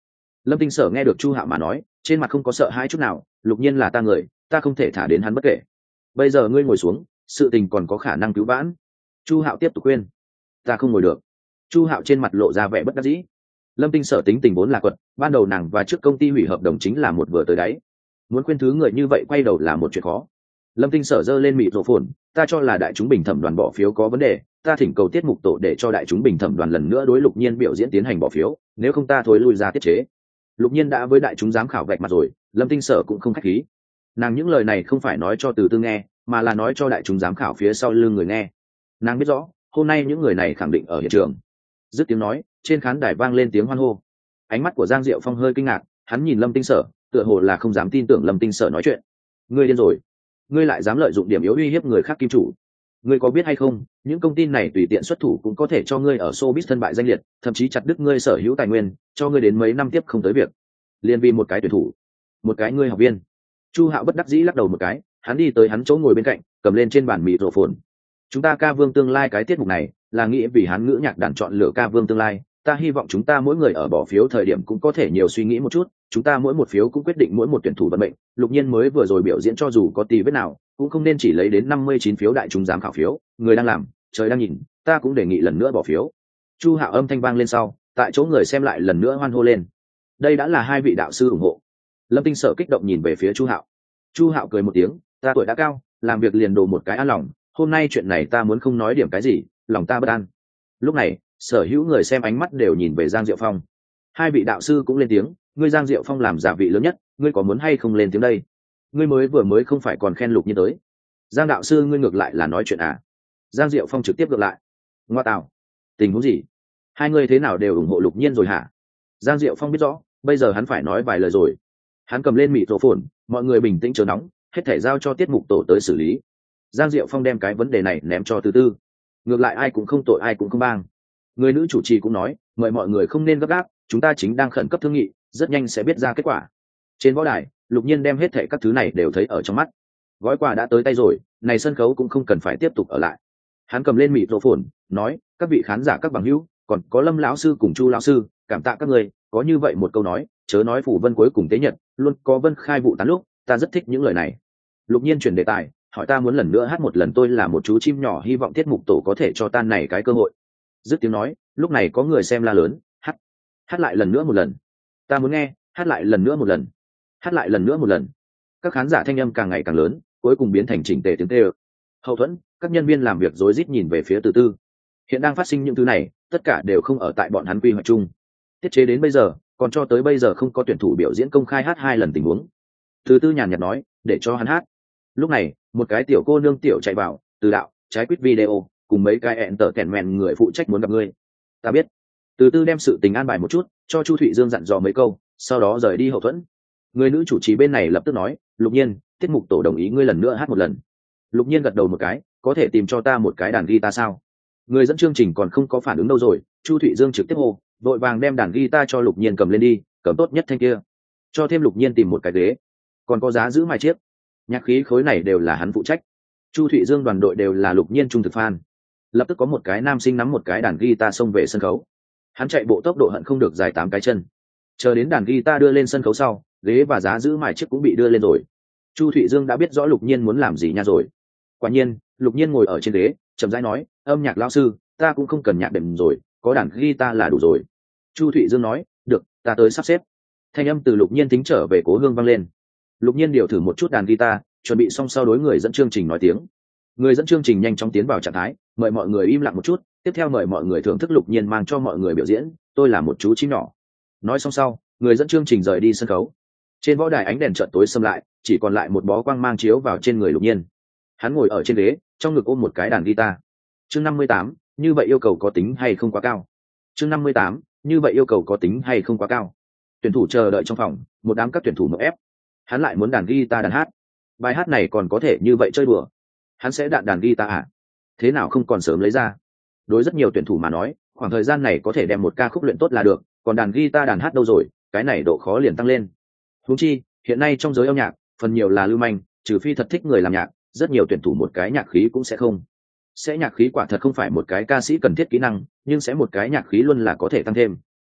A: Lâm Tinh Sở nghe được Chu Hạo mà nói, trên mặt không có sợ hãi chút nào, Lục Nhiên là ta người, ta không thể thả đến hắn bất kể. Bây giờ ngươi ngồi xuống, sự tình còn có khả năng cứu vãn. Chu Hạo tiếp tục khuyên. Ta không ngồi được. Chu Hạo trên mặt lộ ra vẻ bất đắc dĩ. Lâm Tinh Sở tính tình vốn là quật, ban đầu nàng và trước công ty hủy hợp đồng chính là một vừa tới đáy. Muốn khuyên thứ người như vậy quay đầu là một chuyện khó. Lâm Tinh Sở giơ lên mịt rộ phồn, ta cho là đại chúng bình thẩm đoàn bỏ phiếu có vấn đề, ta thỉnh cầu tiết mục tổ để cho đại chúng bình thẩm đoàn lần nữa đối Lục Nhiên biểu diễn tiến hành bỏ phiếu, nếu không ta thối lui ra tiết chế. Lục Nhiên đã với đại chúng giám khảo vạch mặt rồi, Lâm Tinh Sở cũng không khách khí. Nàng những lời này không phải nói cho Từ Tư nghe, mà là nói cho đại chúng giám khảo phía sau lưng người nghe. Nàng biết rõ, hôm nay những người này khẳng định ở hiện trường. Dứt tiếng nói, trên khán đài vang lên tiếng hoan hô. Ánh mắt của Giang Diệu Phong hơi kinh ngạc, hắn nhìn Lâm Tinh Sở, tựa hồ là không dám tin tưởng Lâm Tinh Sở nói chuyện. Ngươi điên rồi, ngươi lại dám lợi dụng điểm yếu uy hiếp người khác kim chủ. Ngươi có biết hay không, những công ty này tùy tiện xuất thủ cũng có thể cho ngươi ở showbiz thân bại danh liệt, thậm chí chặt đứt ngươi sở hữu tài nguyên, cho ngươi đến mấy năm tiếp không tới việc. Liên vì một cái tuyển thủ, một cái ngươi học viên. Chu Hạo bất đắc dĩ lắc đầu một cái, hắn đi tới hắn chỗ ngồi bên cạnh, cầm lên trên bàn mịt rộ phồn. Chúng ta ca vương tương lai cái tiết mục này là nghĩ vì hắn ngữ nhạc đàn chọn lựa ca vương tương lai, ta hy vọng chúng ta mỗi người ở bỏ phiếu thời điểm cũng có thể nhiều suy nghĩ một chút, chúng ta mỗi một phiếu cũng quyết định mỗi một tuyển thủ vận mệnh. Lục Nhiên mới vừa rồi biểu diễn cho dù có tì vết nào cũng không nên chỉ lấy đến năm mươi chín phiếu đại chúng giám khảo phiếu, người đang làm trời đang nhìn, ta cũng đề nghị lần nữa bỏ phiếu. Chu Hạo âm thanh vang lên sau, tại chỗ người xem lại lần nữa hoan hô lên. Đây đã là hai vị đạo sư ủng hộ. Lâm Tinh Sở kích động nhìn về phía Chu Hạo. Chu Hạo cười một tiếng, ta tuổi đã cao, làm việc liền đồ một cái an lòng, hôm nay chuyện này ta muốn không nói điểm cái gì, lòng ta bất an. Lúc này sở hữu người xem ánh mắt đều nhìn về Giang Diệu Phong. Hai vị đạo sư cũng lên tiếng, ngươi Giang Diệu Phong làm giả vị lớn nhất, ngươi có muốn hay không lên tiếng đây? Ngươi mới vừa mới không phải còn khen Lục Nhiên tới. Giang đạo sư ngươi ngược lại là nói chuyện à? Giang Diệu Phong trực tiếp ngược lại. Ngoa tạo, tình huống gì? Hai người thế nào đều ủng hộ Lục Nhiên rồi hả? Giang Diệu Phong biết rõ, bây giờ hắn phải nói vài lời rồi. Hắn cầm lên mịt rộ phồn, mọi người bình tĩnh chờ nóng, hết thể giao cho tiết mục tổ tới xử lý. Giang Diệu Phong đem cái vấn đề này ném cho Từ Tư. Ngược lại ai cũng không tội ai cũng không bang. Người nữ chủ trì cũng nói, mời mọi người không nên gấp gáp, chúng ta chính đang khẩn cấp thương nghị, rất nhanh sẽ biết ra kết quả. Trên võ đài, Lục Nhiên đem hết thảy các thứ này đều thấy ở trong mắt. Gói quà đã tới tay rồi, này sân khấu cũng không cần phải tiếp tục ở lại. Hắn cầm lên mịt rộ phồn, nói, các vị khán giả các bằng hữu, còn có Lâm lão sư cùng Chu lão sư, cảm tạ các người, có như vậy một câu nói, chớ nói phủ vân cuối cùng tế nhật, luôn có vân khai vụ tán lúc, ta rất thích những lời này. Lục Nhiên chuyển đề tài, hỏi ta muốn lần nữa hát một lần tôi là một chú chim nhỏ, hy vọng tiết mục tổ có thể cho tan này cái cơ hội. Dứt tiếng nói, lúc này có người xem la lớn, hát, hát lại lần nữa một lần, ta muốn nghe, hát lại lần nữa một lần, hát lại lần nữa một lần. Các khán giả thanh âm càng ngày càng lớn, cuối cùng biến thành chỉnh tề tiếng tê ơ. Hậu thuẫn, các nhân viên làm việc rối rít nhìn về phía Từ Tư. Hiện đang phát sinh những thứ này, tất cả đều không ở tại bọn hắn quy hoạch chung. Tiết chế đến bây giờ, còn cho tới bây giờ không có tuyển thủ biểu diễn công khai hát hai lần tình huống. Từ Tư nhàn nhạt nói, để cho hắn hát. Lúc này, một cái tiểu cô nương tiểu chạy vào, Từ đạo, trái quýt video, cùng mấy cái ẹn tở kèn mèn người phụ trách muốn gặp ngươi. Ta biết. Từ Tư đem sự tình an bài một chút, cho Chu Thụy Dương dặn dò mấy câu, sau đó rời đi hậu thuẫn. Người nữ chủ trì bên này lập tức nói, Lục Nhiên, tiết mục tổ đồng ý ngươi lần nữa hát một lần. Lục Nhiên gật đầu một cái, có thể tìm cho ta một cái đàn guitar sao? Người dẫn chương trình còn không có phản ứng đâu rồi, Chu Thụy Dương trực tiếp hô, vội vàng đem đàn guitar cho Lục Nhiên cầm lên đi, cầm tốt nhất thanh kia. Cho thêm Lục Nhiên tìm một cái ghế, còn có giá giữ mai chiếc. Nhạc khí khối này đều là hắn phụ trách. Chu Thụy Dương đoàn đội đều là Lục Nhiên trung thực fan. Lập tức có một cái nam sinh nắm một cái đàn guitar xông về sân khấu. Hắn chạy bộ tốc độ hận không được dài tám cái chân. Chờ đến đàn guitar đưa lên sân khấu sau, ghế và giá giữ mài chiếc cũng bị đưa lên rồi. Chu Thụy Dương đã biết rõ Lục Nhiên muốn làm gì nha rồi. Quả nhiên, Lục Nhiên ngồi ở trên ghế, chậm rãi nói, âm nhạc lão sư, ta cũng không cần nhạc đệm rồi, có đàn guitar là đủ rồi. Chu Thụy Dương nói, được, ta tới sắp xếp. Thanh âm từ Lục Nhiên tính trở về cố hương vang lên. Lục Nhiên điều thử một chút đàn guitar, chuẩn bị xong sau đối người dẫn chương trình nói tiếng. Người dẫn chương trình nhanh chóng tiến vào trạng thái, mời mọi người im lặng một chút, tiếp theo mời mọi người thưởng thức Lục Nhiên mang cho mọi người biểu diễn, tôi là một chú chim nhỏ. Nói xong sau, người dẫn chương trình rời đi sân khấu. Trên võ đài ánh đèn chợt tối xâm lại, chỉ còn lại một bó quang mang chiếu vào trên người Lục Nhiên. Hắn ngồi ở trên ghế, trong ngực ôm một cái đàn guitar. Chương năm mươi tám, như vậy yêu cầu có tính hay không quá cao? Chương năm mươi tám, như vậy yêu cầu có tính hay không quá cao? Tuyển thủ chờ đợi trong phòng, một đám các tuyển thủ nộp ép. Hắn lại muốn đàn guitar đàn hát. Bài hát này còn có thể như vậy chơi đùa? Hắn sẽ đạn đàn guitar à? Thế nào không còn sớm lấy ra? Đối rất nhiều tuyển thủ mà nói, khoảng thời gian này có thể đem một ca khúc luyện tốt là được, còn đàn guitar đàn hát đâu rồi, cái này độ khó liền tăng lên. Huống chi, hiện nay trong giới âm nhạc, phần nhiều là lưu manh, trừ phi thật thích người làm nhạc, rất nhiều tuyển thủ một cái nhạc khí cũng sẽ không. Sẽ nhạc khí quả thật không phải một cái ca sĩ cần thiết kỹ năng, nhưng sẽ một cái nhạc khí luôn là có thể tăng thêm.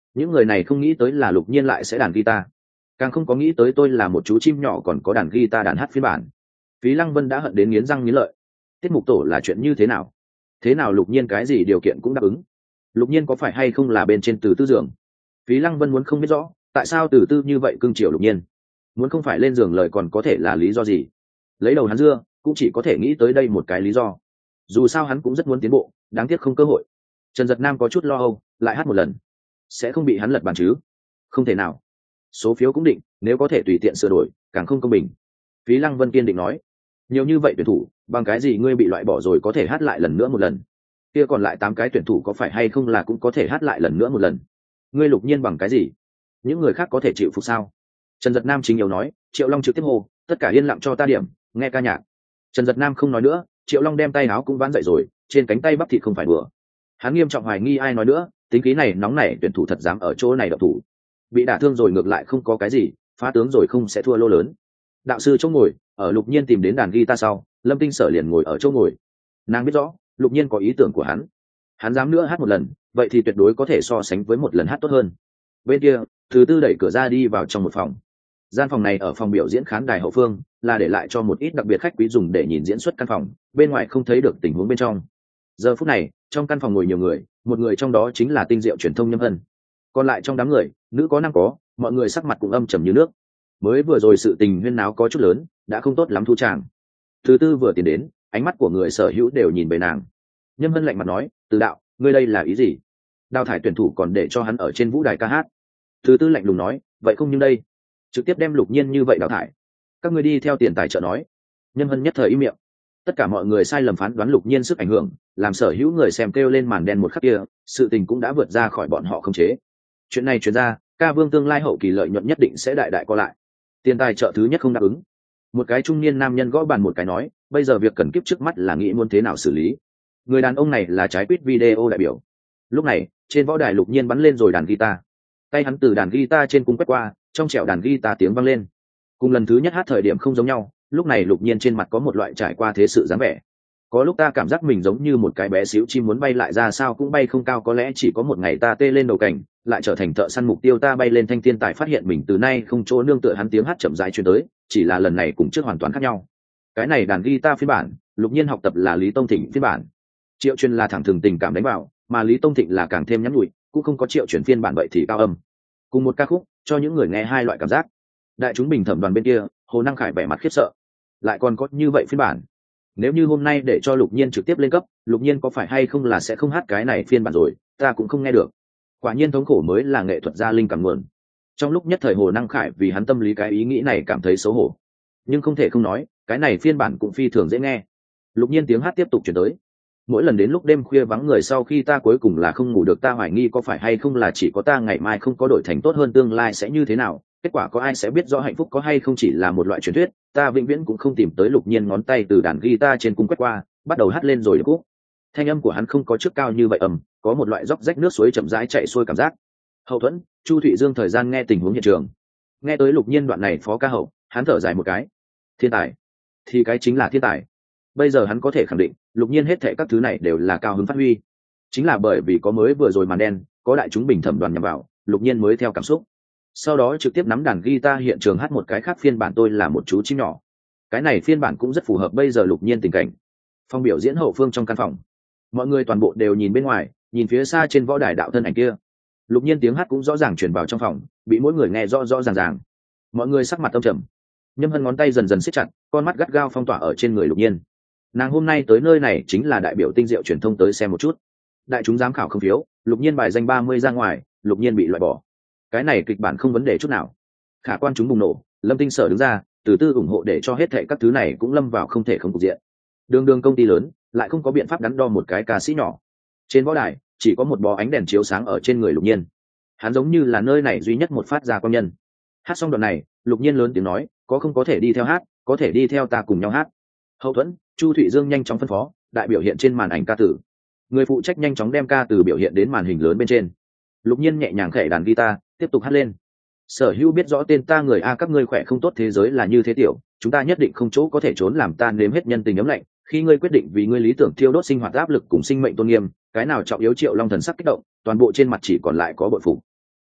A: những người này không nghĩ tới là Lục Nhiên lại sẽ đàn guitar, càng không có nghĩ tới tôi là một chú chim nhỏ còn có đàn guitar đàn hát phiên bản. Phí Lăng Vân đã hận đến nghiến răng nghiến lợi. Tiết mục tổ là chuyện như thế nào? Thế nào Lục Nhiên cái gì điều kiện cũng đáp ứng? Lục Nhiên có phải hay không là bên trên Từ Tư giường? Phí Lăng Vân muốn không biết rõ tại sao Từ Tư như vậy cưng chiều Lục Nhiên, muốn không phải lên giường lời còn có thể là lý do gì? Lấy đầu hắn dưa cũng chỉ có thể nghĩ tới đây một cái lý do. Dù sao hắn cũng rất muốn tiến bộ, đáng tiếc không cơ hội. Trần Giật Nam có chút lo âu, lại hát một lần sẽ không bị hắn lật bàn chứ? Không thể nào, số phiếu cũng định, nếu có thể tùy tiện sửa đổi càng không công bình. Phí Lăng Vân kiên định nói, nhiều như vậy tuyển thủ, bằng cái gì ngươi bị loại bỏ rồi có thể hát lại lần nữa một lần? Kia còn lại tám cái tuyển thủ có phải hay không là cũng có thể hát lại lần nữa một lần? Ngươi Lục Nhiên bằng cái gì? Những người khác có thể chịu phục sao? Trần Giật Nam chính yếu nói. Triệu Long trực tiếp hô, tất cả yên lặng cho ta điểm, nghe ca nhạc. Trần Giật Nam không nói nữa, Triệu Long đem tay áo cũng ván dậy rồi, trên cánh tay bắp thịt không phải đùa. Hắn nghiêm trọng hoài nghi ai nói nữa, tính khí này nóng này tuyển thủ thật dám ở chỗ này độc thủ. Bị đả thương rồi ngược lại không có cái gì, phá tướng rồi không sẽ thua lô lớn. Đạo sư chỗ ngồi, ở Lục Nhiên tìm đến đàn guitar sau, Lâm Tinh Sở liền ngồi ở chỗ ngồi. Nàng biết rõ, Lục Nhiên có ý tưởng của hắn. Hắn dám nữa hát một lần, vậy thì tuyệt đối có thể so sánh với một lần hát tốt hơn. Bên kia, Thứ Tư đẩy cửa ra đi vào trong một phòng. Gian phòng này ở phòng biểu diễn khán đài hậu phương, là để lại cho một ít đặc biệt khách quý dùng để nhìn diễn xuất căn phòng, bên ngoài không thấy được tình huống bên trong. Giờ phút này, trong căn phòng ngồi nhiều người, một người trong đó chính là Tinh Diệu truyền thông Nhâm Hân. Còn lại trong đám người, nữ có nam có, mọi người sắc mặt cũng âm trầm như nước. Mới vừa rồi sự tình huyên náo có chút lớn, đã không tốt lắm thu tràng. Thứ Tư vừa tiến đến, ánh mắt của người sở hữu đều nhìn về nàng. Nhâm Hân lạnh mặt nói, Từ đạo, ngươi đây là ý gì? Đào thải tuyển thủ còn để cho hắn ở trên vũ đài ca hát. Thứ Tư lạnh lùng nói, vậy không nhưng đây, trực tiếp đem Lục Nhiên như vậy đào thải. Các ngươi đi theo tiền tài trợ nói. Nhâm Hân nhất thời im miệng. Tất cả mọi người sai lầm phán đoán Lục Nhiên sức ảnh hưởng, làm sở hữu người xem kêu lên màn đen một khắc kia, sự tình cũng đã vượt ra khỏi bọn họ khống chế. Chuyện này truyền ra, ca vương tương lai hậu kỳ lợi nhuận nhất định sẽ đại đại co lại. Tiền tài trợ thứ nhất không đáp ứng. Một cái trung niên nam nhân gõ bàn một cái nói, bây giờ việc cần kiếp trước mắt là nghĩ muốn thế nào xử lý. Người đàn ông này là trái quýt video đại biểu. Lúc này, trên võ đài Lục Nhiên bắn lên rồi đàn guitar. Tay hắn từ đàn guitar trên cung quét qua, trong trẻo đàn guitar tiếng vang lên. Cùng lần thứ nhất hát thời điểm không giống nhau, lúc này Lục Nhiên trên mặt có một loại trải qua thế sự dáng vẻ. Có lúc ta cảm giác mình giống như một cái bé xíu chim muốn bay lại ra sao cũng bay không cao, có lẽ chỉ có một ngày ta tê lên đầu cảnh, lại trở thành thợ săn mục tiêu ta bay lên thanh thiên tài phát hiện mình từ nay không chỗ nương tựa. Hắn tiếng hát chậm rãi truyền tới, chỉ là lần này cùng trước hoàn toàn khác nhau. Cái này đàn guitar phiên bản, Lục Nhiên học tập là Lý Tông Thịnh phiên bản. Triệu Truyền là thẳng thừng tình cảm đánh vào, mà Lý Tông Thịnh là càng thêm nhắn nhủi, cũng không có Triệu Truyền phiên bản vậy thì cao âm. Cùng một ca khúc, cho những người nghe hai loại cảm giác. Đại chúng bình thẩm đoàn bên kia, Hồ Năng Khải vẻ mặt khiếp sợ. Lại còn có như vậy phiên bản. Nếu như hôm nay để cho Lục Nhiên trực tiếp lên cấp, Lục Nhiên có phải hay không là sẽ không hát cái này phiên bản rồi, ta cũng không nghe được. Quả nhiên thống khổ mới là nghệ thuật gia linh cảm nguồn. Trong lúc nhất thời Hồ Năng Khải vì hắn tâm lý cái ý nghĩ này cảm thấy xấu hổ, nhưng không thể không nói, cái này phiên bản cũng phi thường dễ nghe. Lục Nhiên tiếng hát tiếp tục chuyển tới. Mỗi lần đến lúc đêm khuya vắng người sau khi ta cuối cùng là không ngủ được, ta hoài nghi có phải hay không là chỉ có ta ngày mai không có đổi thành tốt hơn tương lai sẽ như thế nào, kết quả có ai sẽ biết rõ hạnh phúc có hay không chỉ là một loại truyền thuyết, ta vĩnh viễn cũng không tìm tới. Lục Nhiên ngón tay từ đàn guitar trên cung quét qua, bắt đầu hát lên rồi điệp khúc. Thanh âm của hắn không có trước cao như vậy ầm, có một loại róc rách nước suối chậm rãi chạy xuôi cảm giác. Hậu thuẫn, Chu Thụy Dương thời gian nghe tình huống hiện trường. Nghe tới Lục Nhiên đoạn này phó ca hậu, hắn thở dài một cái. Thiên tài, thì cái chính là thiên tài. Bây giờ hắn có thể khẳng định, Lục Nhiên hết thảy các thứ này đều là cao hứng phát huy. Chính là bởi vì có mới vừa rồi màn đen, có đại chúng bình thẩm đoàn nhằm vào, Lục Nhiên mới theo cảm xúc. Sau đó trực tiếp nắm đàn guitar hiện trường hát một cái khác phiên bản tôi là một chú chim nhỏ. Cái này phiên bản cũng rất phù hợp bây giờ Lục Nhiên tình cảnh. Phòng biểu diễn hậu phương trong căn phòng, mọi người toàn bộ đều nhìn bên ngoài, nhìn phía xa trên võ đài đạo thân ảnh kia. Lục Nhiên tiếng hát cũng rõ ràng truyền vào trong phòng, bị mỗi người nghe rõ rõ ràng ràng. Mọi người sắc mặt âm trầm. Nhâm Hân ngón tay dần dần siết chặt, con mắt gắt gao phong tỏa ở trên người Lục Nhiên. Nàng hôm nay tới nơi này chính là đại biểu Tinh Diệu truyền thông tới xem một chút. Đại chúng giám khảo không phiếu, Lục Nhiên bài danh ba mươi ra ngoài, Lục Nhiên bị loại bỏ. Cái này kịch bản không vấn đề chút nào. Khả quan chúng bùng nổ, Lâm Tinh Sở đứng ra, từ tư ủng hộ để cho hết thảy các thứ này cũng lâm vào không thể không cục diện. Đường đường công ty lớn, lại không có biện pháp đắn đo một cái ca sĩ nhỏ. Trên võ đài, chỉ có một bó ánh đèn chiếu sáng ở trên người Lục Nhiên. Hắn giống như là nơi này duy nhất một phát ra quang nhân. Hát xong đoạn này, Lục Nhiên lớn tiếng nói, có không có thể đi theo hát, có thể đi theo ta cùng nhau hát. Hậu thuẫn, Chu Thụy Dương nhanh chóng phân phó, đại biểu hiện trên màn ảnh ca tử. Người phụ trách nhanh chóng đem ca từ biểu hiện đến màn hình lớn bên trên. Lục Nhiên nhẹ nhàng khẽ đàn guitar, tiếp tục hát lên. Sở hữu biết rõ tên ta người a, các ngươi khỏe không tốt, thế giới là như thế tiểu, chúng ta nhất định không chỗ có thể trốn, làm ta nếm hết nhân tình ấm lạnh. Khi ngươi quyết định vì ngươi lý tưởng thiêu đốt sinh hoạt áp lực cùng sinh mệnh tôn nghiêm, cái nào trọng yếu. Triệu Long thần sắc kích động, toàn bộ trên mặt chỉ còn lại có bội phục.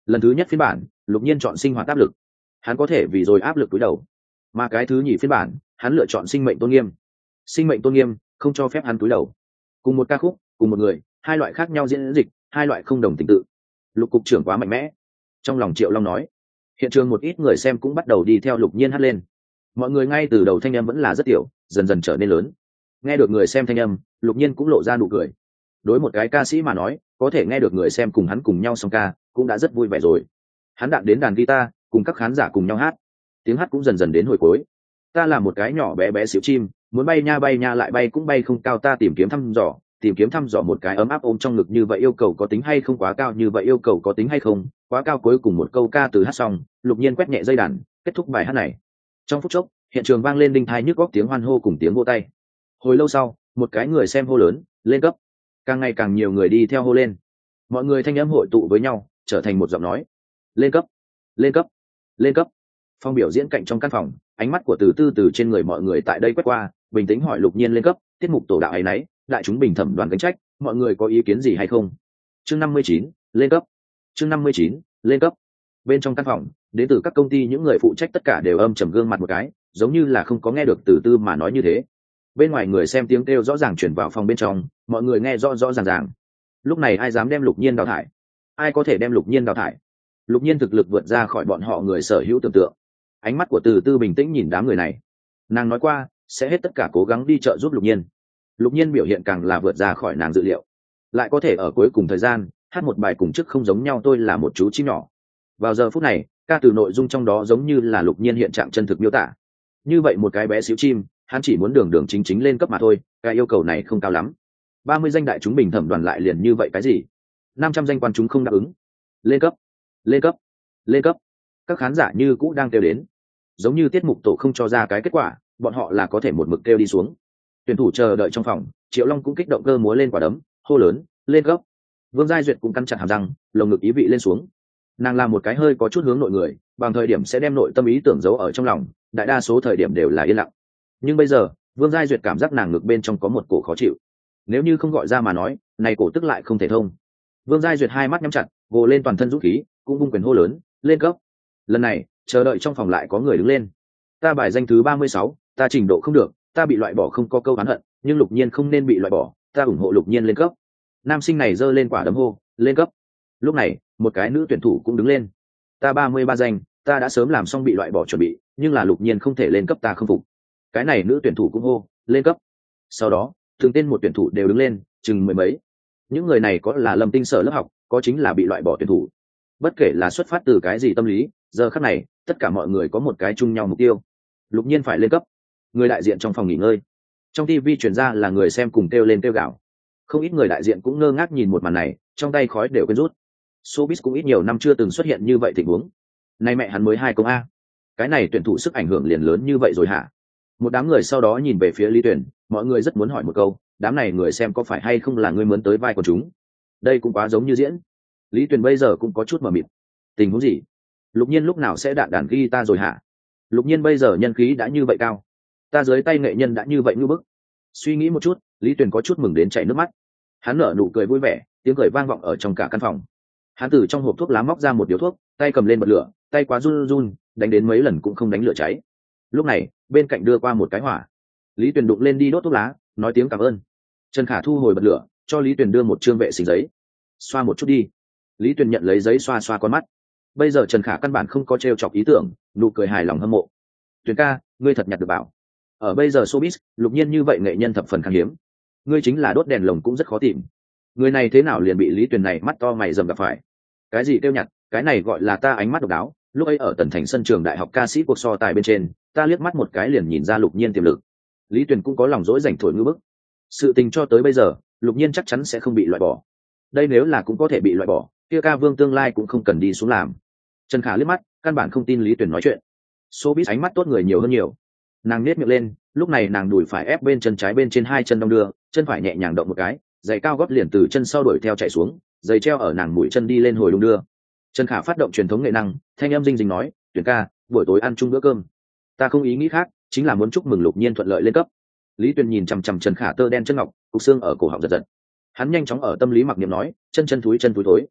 A: lần thứ nhất phiên bản lục nhiên chọn sinh hoạt áp lực, hắn có thể vì rồi áp lực túi đầu. Mà cái thứ nhì phiên bản hắn lựa chọn sinh mệnh tôn nghiêm, sinh mệnh tôn nghiêm không cho phép hắn túi đầu. Cùng một ca khúc, cùng một người, hai loại khác nhau diễn dịch, hai loại không đồng tình tự. Lục cục trưởng quá mạnh mẽ, trong lòng Triệu Long nói. Hiện trường một ít người xem cũng bắt đầu đi theo Lục Nhiên hát lên. Mọi người ngay từ đầu thanh âm vẫn là rất tiểu, dần dần trở nên lớn. Nghe được người xem thanh âm, Lục Nhiên cũng lộ ra nụ cười. Đối một cái ca sĩ mà nói, có thể nghe được người xem cùng hắn cùng nhau song ca, cũng đã rất vui vẻ rồi. Hắn đạn đến đàn guitar, cùng các khán giả cùng nhau hát. Tiếng hát cũng dần dần đến hồi cuối. Ta là một cái nhỏ bé bé xíu chim, muốn bay nha bay nha lại bay cũng bay không cao, ta tìm kiếm thăm dò, tìm kiếm thăm dò một cái ấm áp ôm trong ngực, như vậy yêu cầu có tính hay không, quá cao như vậy yêu cầu có tính hay không, quá cao. Cuối cùng một câu ca từ hát xong, Lục Nhiên quét nhẹ dây đàn, kết thúc bài hát này. Trong phút chốc, hiện trường vang lên đinh thai nhức góc tiếng hoan hô cùng tiếng vỗ tay. Hồi lâu sau, một cái người xem hô lớn, lên cấp. Càng ngày càng nhiều người đi theo hô lên. Mọi người thanh âm hội tụ với nhau, trở thành một giọng nói. Lên cấp, lên cấp, lên cấp. Phong biểu diễn cạnh trong căn phòng, ánh mắt của Từ Tư từ trên người mọi người tại đây quét qua, bình tĩnh hỏi Lục Nhiên lên cấp, tiết mục tổ đạo ấy nấy, đại chúng bình thẩm đoàn gánh trách, mọi người có ý kiến gì hay không? Chương năm mươi chín, lên cấp. Chương năm mươi chín, lên cấp. Bên trong căn phòng, đến từ các công ty những người phụ trách tất cả đều âm trầm gương mặt một cái, giống như là không có nghe được Từ Tư mà nói như thế. Bên ngoài người xem tiếng kêu rõ ràng truyền vào phòng bên trong, mọi người nghe rõ rõ ràng ràng. Lúc này ai dám đem Lục Nhiên đào thải? Ai có thể đem Lục Nhiên đào thải? Lục Nhiên thực lực vượt ra khỏi bọn họ người sở hữu tưởng tượng. Ánh mắt của Từ Tư bình tĩnh nhìn đám người này. Nàng nói qua, sẽ hết tất cả cố gắng đi trợ giúp Lục Nhiên. Lục Nhiên biểu hiện càng là vượt ra khỏi nàng dự liệu, lại có thể ở cuối cùng thời gian hát một bài cùng chức không giống nhau. Tôi là một chú chim nhỏ. Vào giờ phút này, ca từ nội dung trong đó giống như là Lục Nhiên hiện trạng chân thực miêu tả. Như vậy một cái bé xíu chim, hắn chỉ muốn đường đường chính chính lên cấp mà thôi, cái yêu cầu này không cao lắm. Ba mươi danh đại chúng bình thẩm đoàn lại liền như vậy cái gì? Năm trăm danh quan chúng không đáp ứng. Lên cấp, lên cấp, lên cấp. Các khán giả như cũ đang kêu đến, giống như tiết mục tổ không cho ra cái kết quả, bọn họ là có thể một mực kêu đi xuống. Tuyển thủ chờ đợi trong phòng, Triệu Long cũng kích động cơ múa lên quả đấm, hô lớn, lên cấp. Vương Giai Duyệt cũng cắn chặt hàm răng, lồng ngực ý vị lên xuống. Nàng làm một cái hơi có chút hướng nội người, bằng thời điểm sẽ đem nội tâm ý tưởng giấu ở trong lòng, đại đa số thời điểm đều là yên lặng. Nhưng bây giờ, Vương Giai Duyệt cảm giác nàng ngực bên trong có một cổ khó chịu. Nếu như không gọi ra mà nói, này cổ tức lại không thể thông. Vương Giai Duyệt hai mắt nhắm chặt, gồ lên toàn thân dũng khí, cũng vung quyền hô lớn, lên cấp. Lần này, chờ đợi trong phòng lại có người đứng lên. Ta bài danh thứ ba mươi sáu, ta trình độ không được, ta bị loại bỏ không có câu oán hận, nhưng Lục Nhiên không nên bị loại bỏ, ta ủng hộ Lục Nhiên lên cấp. Nam sinh này giơ lên quả đấm hô, lên cấp. Lúc này, một cái nữ tuyển thủ cũng đứng lên. Ta ba mươi ba danh, ta đã sớm làm xong bị loại bỏ chuẩn bị, nhưng là Lục Nhiên không thể lên cấp, ta không phục. Cái này nữ tuyển thủ cũng hô, lên cấp. Sau đó, từng tên một tuyển thủ đều đứng lên, chừng mười mấy. Những người này có là Lâm Tinh sở lớp học, có chính là bị loại bỏ tuyển thủ. Bất kể là xuất phát từ cái gì tâm lý, giờ khắc này, tất cả mọi người có một cái chung nhau mục tiêu. Lục Nhiên phải lên cấp. Người đại diện trong phòng nghỉ ngơi, trong ti vi chuyển ra là người xem cùng kêu lên kêu gào. Không ít người đại diện cũng ngơ ngác nhìn một màn này, trong tay khói đều quên rút. Showbiz cũng ít nhiều năm chưa từng xuất hiện như vậy tình huống. Nay mẹ hắn mới hai công a, cái này tuyển thủ sức ảnh hưởng liền lớn như vậy rồi hả? Một đám người sau đó nhìn về phía Lý Tuyển, mọi người rất muốn hỏi một câu, đám này người xem có phải hay không là người mướn tới vai của chúng? Đây cũng quá giống như diễn. Lý Tuyển bây giờ cũng có chút mờ mịt. Tình huống gì? Lục Nhiên lúc nào sẽ đạn đàn guitar rồi hả? Lục Nhiên bây giờ nhân khí đã như vậy cao, ta dưới tay nghệ nhân đã như vậy như bức. Suy nghĩ một chút, Lý Tuyền có chút mừng đến chảy nước mắt. Hắn nở nụ cười vui vẻ, tiếng cười vang vọng ở trong cả căn phòng. Hắn từ trong hộp thuốc lá móc ra một điếu thuốc, tay cầm lên bật lửa, tay quá run run, đánh đến mấy lần cũng không đánh lửa cháy. Lúc này, bên cạnh đưa qua một cái hỏa. Lý Tuyền đụng lên đi đốt thuốc lá, nói tiếng cảm ơn. Trần Khả thu hồi bật lửa, cho Lý Tuyền đưa một trương vệ sinh giấy. Xoa một chút đi. Lý Tuyền nhận lấy giấy xoa xoa con mắt. Bây giờ Trần Khả căn bản không có trêu chọc ý tưởng, nụ cười hài lòng hâm mộ. Tuyền ca, ngươi thật nhặt được bảo. Ở bây giờ showbiz, Lục Nhiên như vậy nghệ nhân thập phần khan hiếm. Ngươi chính là đốt đèn lồng cũng rất khó tìm. Người này thế nào liền bị Lý Tuyền này mắt to mày rậm gặp phải? Cái gì kêu nhặt, cái này gọi là ta ánh mắt độc đáo. Lúc ấy ở Tần Thành sân trường đại học ca sĩ cuộc so tài bên trên, ta liếc mắt một cái liền nhìn ra Lục Nhiên tiềm lực. Lý Tuyền cũng có lòng dỗi rảnh thổi ngư bức. Sự tình cho tới bây giờ, Lục Nhiên chắc chắn sẽ không bị loại bỏ. Đây nếu là cũng có thể bị loại bỏ, kia ca vương tương lai cũng không cần đi xuống làm. Trần Khả liếc mắt, căn bản không tin Lý Tuyền nói chuyện. Showbiz ánh mắt tốt người nhiều hơn nhiều. Nàng nết miệng lên, lúc này nàng đùi phải ép bên chân trái bên trên hai chân đong đưa, chân phải nhẹ nhàng động một cái, giày cao gót liền từ chân sau đuổi theo chạy xuống, giày treo ở nàng mũi chân đi lên hồi đung đưa. Trần Khả phát động truyền thống nghệ năng, thanh âm dinh dinh nói, Tuyển ca, buổi tối ăn chung bữa cơm. Ta không ý nghĩ khác, chính là muốn chúc mừng Lục Nhiên thuận lợi lên cấp. Lý Tuyền nhìn chằm chằm Trần Khả tơ đen chân ngọc, cục xương ở cổ họng giật giật. Hắn nhanh chóng ở tâm lý mặc niệm nói, chân chân túi chân túi thối.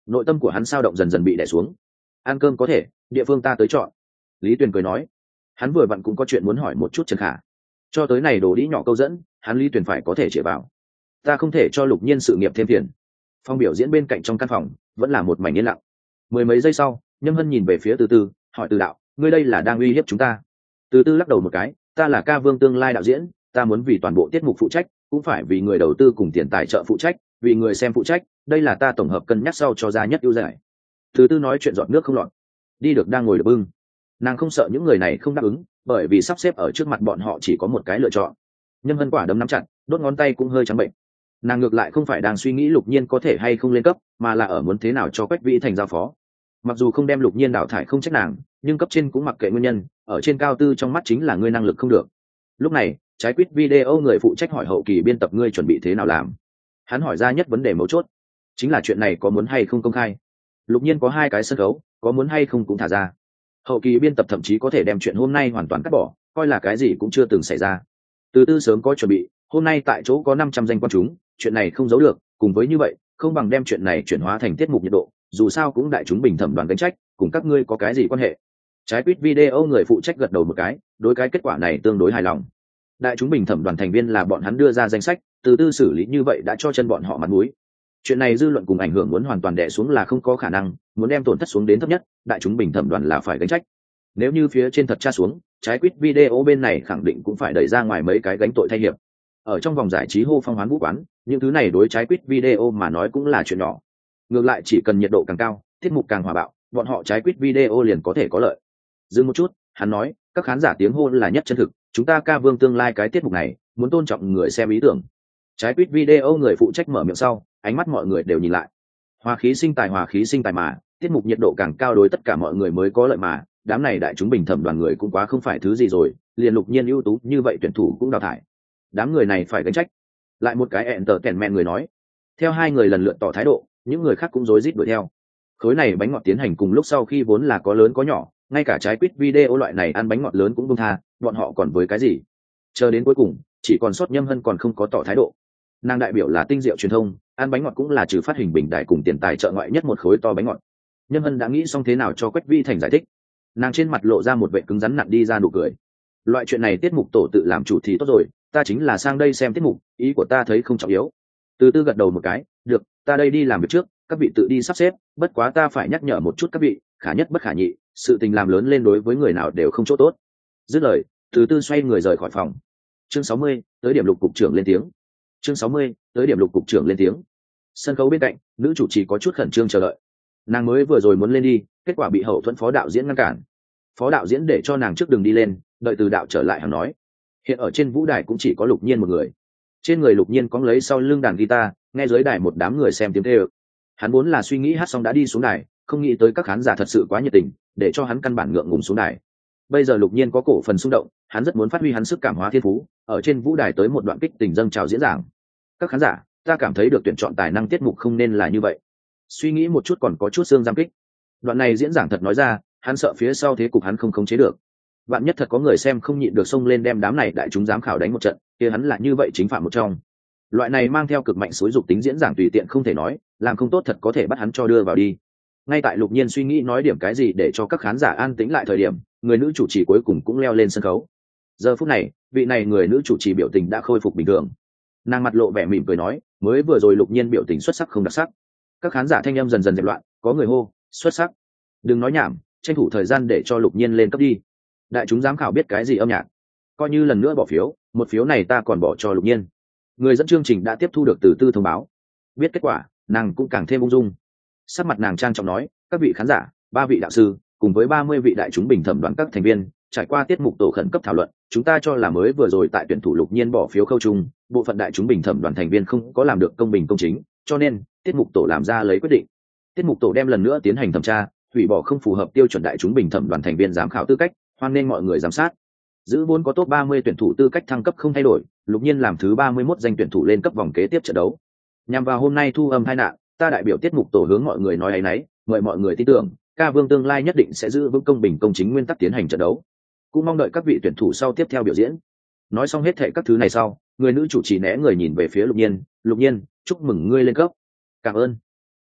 A: nội tâm của hắn sao động dần dần bị đè xuống. Ăn cơm có thể, địa phương ta tới chọn. Lý Tuyền cười nói. Hắn vừa vặn cũng có chuyện muốn hỏi một chút Trần Khả. Cho tới này đồ đĩ nhỏ câu dẫn, hắn Lý Tuyền phải có thể chĩa vào. Ta không thể cho Lục Nhiên sự nghiệp thêm phiền. Phong biểu diễn bên cạnh trong căn phòng vẫn là một mảnh yên lặng. Mười mấy giây sau, Nhâm Hân nhìn về phía Từ Từ, hỏi Từ đạo, ngươi đây là đang uy hiếp chúng ta? Từ Từ lắc đầu một cái, ta là Ca Vương tương lai đạo diễn, ta muốn vì toàn bộ tiết mục phụ trách, cũng phải vì người đầu tư cùng tiền tài trợ phụ trách, vì người xem phụ trách, đây là ta tổng hợp cân nhắc sau cho ra nhất ưu giải. Từ Từ nói chuyện giọt nước không lọt, đi được đang ngồi được bưng. Nàng không sợ những người này không đáp ứng, bởi vì sắp xếp ở trước mặt bọn họ chỉ có một cái lựa chọn. Nhâm Hân quả đấm nắm chặt, đốt ngón tay cũng hơi trắng bệnh. Nàng ngược lại không phải đang suy nghĩ Lục Nhiên có thể hay không lên cấp, mà là ở muốn thế nào cho Quách Vĩ Thành giao phó. Mặc dù không đem Lục Nhiên đào thải không trách nàng, nhưng cấp trên cũng mặc kệ nguyên nhân, ở trên cao tư trong mắt chính là ngươi năng lực không được. Lúc này, trái quýt video người phụ trách hỏi hậu kỳ biên tập ngươi chuẩn bị thế nào làm. Hắn hỏi ra nhất vấn đề mấu chốt, chính là chuyện này có muốn hay không công khai. Lục Nhiên có hai cái sân khấu, có muốn hay không cũng thả ra. Hậu kỳ biên tập thậm chí có thể đem chuyện hôm nay hoàn toàn cắt bỏ, coi là cái gì cũng chưa từng xảy ra. Từ Tư sớm có chuẩn bị, hôm nay tại chỗ có năm trăm danh quan chúng, chuyện này không giấu được, cùng với như vậy, không bằng đem chuyện này chuyển hóa thành tiết mục nhiệt độ, dù sao cũng đại chúng bình thẩm đoàn gánh trách, cùng các ngươi có cái gì quan hệ. Trái quýt video người phụ trách gật đầu một cái, đối cái kết quả này tương đối hài lòng. Đại chúng bình thẩm đoàn thành viên là bọn hắn đưa ra danh sách, Từ Tư xử lý như vậy đã cho chân bọn họ mặt mũi. Chuyện này dư luận cùng ảnh hưởng muốn hoàn toàn đè xuống là không có khả năng, muốn đem tổn thất xuống đến thấp nhất, đại chúng bình thẩm đoàn là phải gánh trách. Nếu như phía trên thật tra xuống, trái quýt video bên này khẳng định cũng phải đẩy ra ngoài mấy cái gánh tội thay hiệp. Ở trong vòng giải trí hô phong hoán vũ quán, những thứ này đối trái quýt video mà nói cũng là chuyện nhỏ. Ngược lại chỉ cần nhiệt độ càng cao, tiết mục càng hòa bạo, bọn họ trái quýt video liền có thể có lợi. Dừng một chút, hắn nói, các khán giả tiếng hô là nhất chân thực, chúng ta Ca Vương tương lai cái tiết mục này, muốn tôn trọng người xem ý tưởng. Trái quýt video người phụ trách mở miệng sau, ánh mắt mọi người đều nhìn lại. Hòa khí sinh tài, hòa khí sinh tài mà, tiết mục nhiệt độ càng cao đối tất cả mọi người mới có lợi mà, đám này đại chúng bình thẩm đoàn người cũng quá không phải thứ gì rồi, liền Lục Nhiên ưu tú như vậy tuyển thủ cũng đào thải. Đám người này phải gánh trách. Lại một cái ẹn tờ kèn mẹn người nói. Theo hai người lần lượt tỏ thái độ, những người khác cũng rối rít đuổi theo. Khối này bánh ngọt tiến hành cùng lúc sau khi vốn là có lớn có nhỏ, ngay cả trái quýt video loại này ăn bánh ngọt lớn cũng buông tha, bọn họ còn với cái gì? Chờ đến cuối cùng, chỉ còn sót Nhâm Hân còn không có tỏ thái độ. Nàng đại biểu là tinh diệu truyền thông, ăn bánh ngọt cũng là trừ phát hình bình đại cùng tiền tài trợ ngoại nhất một khối to bánh ngọt. Nhâm Hân đã nghĩ xong thế nào cho Quách Vĩ Thành giải thích. Nàng trên mặt lộ ra một vẻ cứng rắn nặn đi ra nụ cười. Loại chuyện này tiết mục tổ tự làm chủ thì tốt rồi, ta chính là sang đây xem tiết mục, ý của ta thấy không trọng yếu. Từ Tư gật đầu một cái, được, ta đây đi làm việc trước, các vị tự đi sắp xếp, bất quá ta phải nhắc nhở một chút các vị, khả nhất bất khả nhị, sự tình làm lớn lên đối với người nào đều không chỗ tốt. Dứt lời, Từ Tư xoay người rời khỏi phòng. Chương sáu mươi, tới điểm Lục cục trưởng lên tiếng. Chương sáu mươi, tới điểm Lục cục trưởng lên tiếng. Sân khấu bên cạnh, nữ chủ trì có chút khẩn trương chờ đợi. Nàng mới vừa rồi muốn lên đi, kết quả bị hậu thuẫn phó đạo diễn ngăn cản. Phó đạo diễn để cho nàng trước đường đi lên, đợi Từ đạo trở lại hắn nói. Hiện ở trên vũ đài cũng chỉ có Lục Nhiên một người. Trên người Lục Nhiên cóng lấy sau lưng đàn guitar, nghe dưới đài một đám người xem tiếng kêu. Hắn vốn là suy nghĩ hát xong đã đi xuống đài, không nghĩ tới các khán giả thật sự quá nhiệt tình, để cho hắn căn bản ngượng ngùng xuống đài. Bây giờ Lục Nhiên có cổ phần xung động, hắn rất muốn phát huy hắn sức cảm hóa thiên phú, ở trên vũ đài tới một đoạn kích tình dâng trào diễn giảng. Các khán giả, ta cảm thấy được tuyển chọn tài năng tiết mục không nên là như vậy. Suy nghĩ một chút còn có chút xương giam kích. Đoạn này diễn giảng thật nói ra, hắn sợ phía sau thế cục hắn không khống chế được. Bạn nhất thật có người xem không nhịn được xông lên đem đám này đại chúng giám khảo đánh một trận, kia hắn là như vậy chính phạm một trong. Loại này mang theo cực mạnh xúi dục tính diễn giảng tùy tiện không thể nói, làm không tốt thật có thể bắt hắn cho đưa vào đi. Ngay tại Lục Nhiên suy nghĩ nói điểm cái gì để cho các khán giả an tĩnh lại thời điểm, người nữ chủ trì cuối cùng cũng leo lên sân khấu. Giờ phút này, vị này người nữ chủ trì biểu tình đã khôi phục bình thường. Nàng mặt lộ vẻ mỉm cười nói, mới vừa rồi Lục Nhiên biểu tình xuất sắc không đặc sắc. Các khán giả thanh âm dần dần dẹp loạn, có người hô, xuất sắc. Đừng nói nhảm, tranh thủ thời gian để cho Lục Nhiên lên cấp đi. Đại chúng giám khảo biết cái gì âm nhạc, coi như lần nữa bỏ phiếu, một phiếu này ta còn bỏ cho Lục Nhiên. Người dẫn chương trình đã tiếp thu được Từ Tư thông báo. Biết kết quả, nàng cũng càng thêm ung dung. Sắc mặt nàng trang trọng nói, các vị khán giả, ba vị đạo sư cùng với ba mươi vị đại chúng bình thẩm đoàn các thành viên, trải qua tiết mục tổ khẩn cấp thảo luận, chúng ta cho là mới vừa rồi tại tuyển thủ Lục Nhiên bỏ phiếu khâu chung, bộ phận đại chúng bình thẩm đoàn thành viên không có làm được công bình công chính, cho nên tiết mục tổ làm ra lấy quyết định. Tiết mục tổ đem lần nữa tiến hành thẩm tra, hủy bỏ không phù hợp tiêu chuẩn đại chúng bình thẩm đoàn thành viên giám khảo tư cách, hoan nên mọi người giám sát. Giữ vốn có top ba mươi tuyển thủ tư cách thăng cấp không thay đổi, Lục Nhiên làm thứ ba mươi mốt danh tuyển thủ lên cấp vòng kế tiếp trận đấu. Nhằm vào hôm nay thu âm tai nạn, ta đại biểu tiết mục tổ hướng mọi người nói ấy nấy, mời mọi người tin tưởng, Ca Vương tương lai nhất định sẽ giữ vững công bình công chính nguyên tắc tiến hành trận đấu. Cũng mong đợi các vị tuyển thủ sau tiếp theo biểu diễn. Nói xong hết thảy các thứ này sau, người nữ chủ trì né người nhìn về phía Lục Nhiên, "Lục Nhiên, chúc mừng ngươi lên cấp." "Cảm ơn."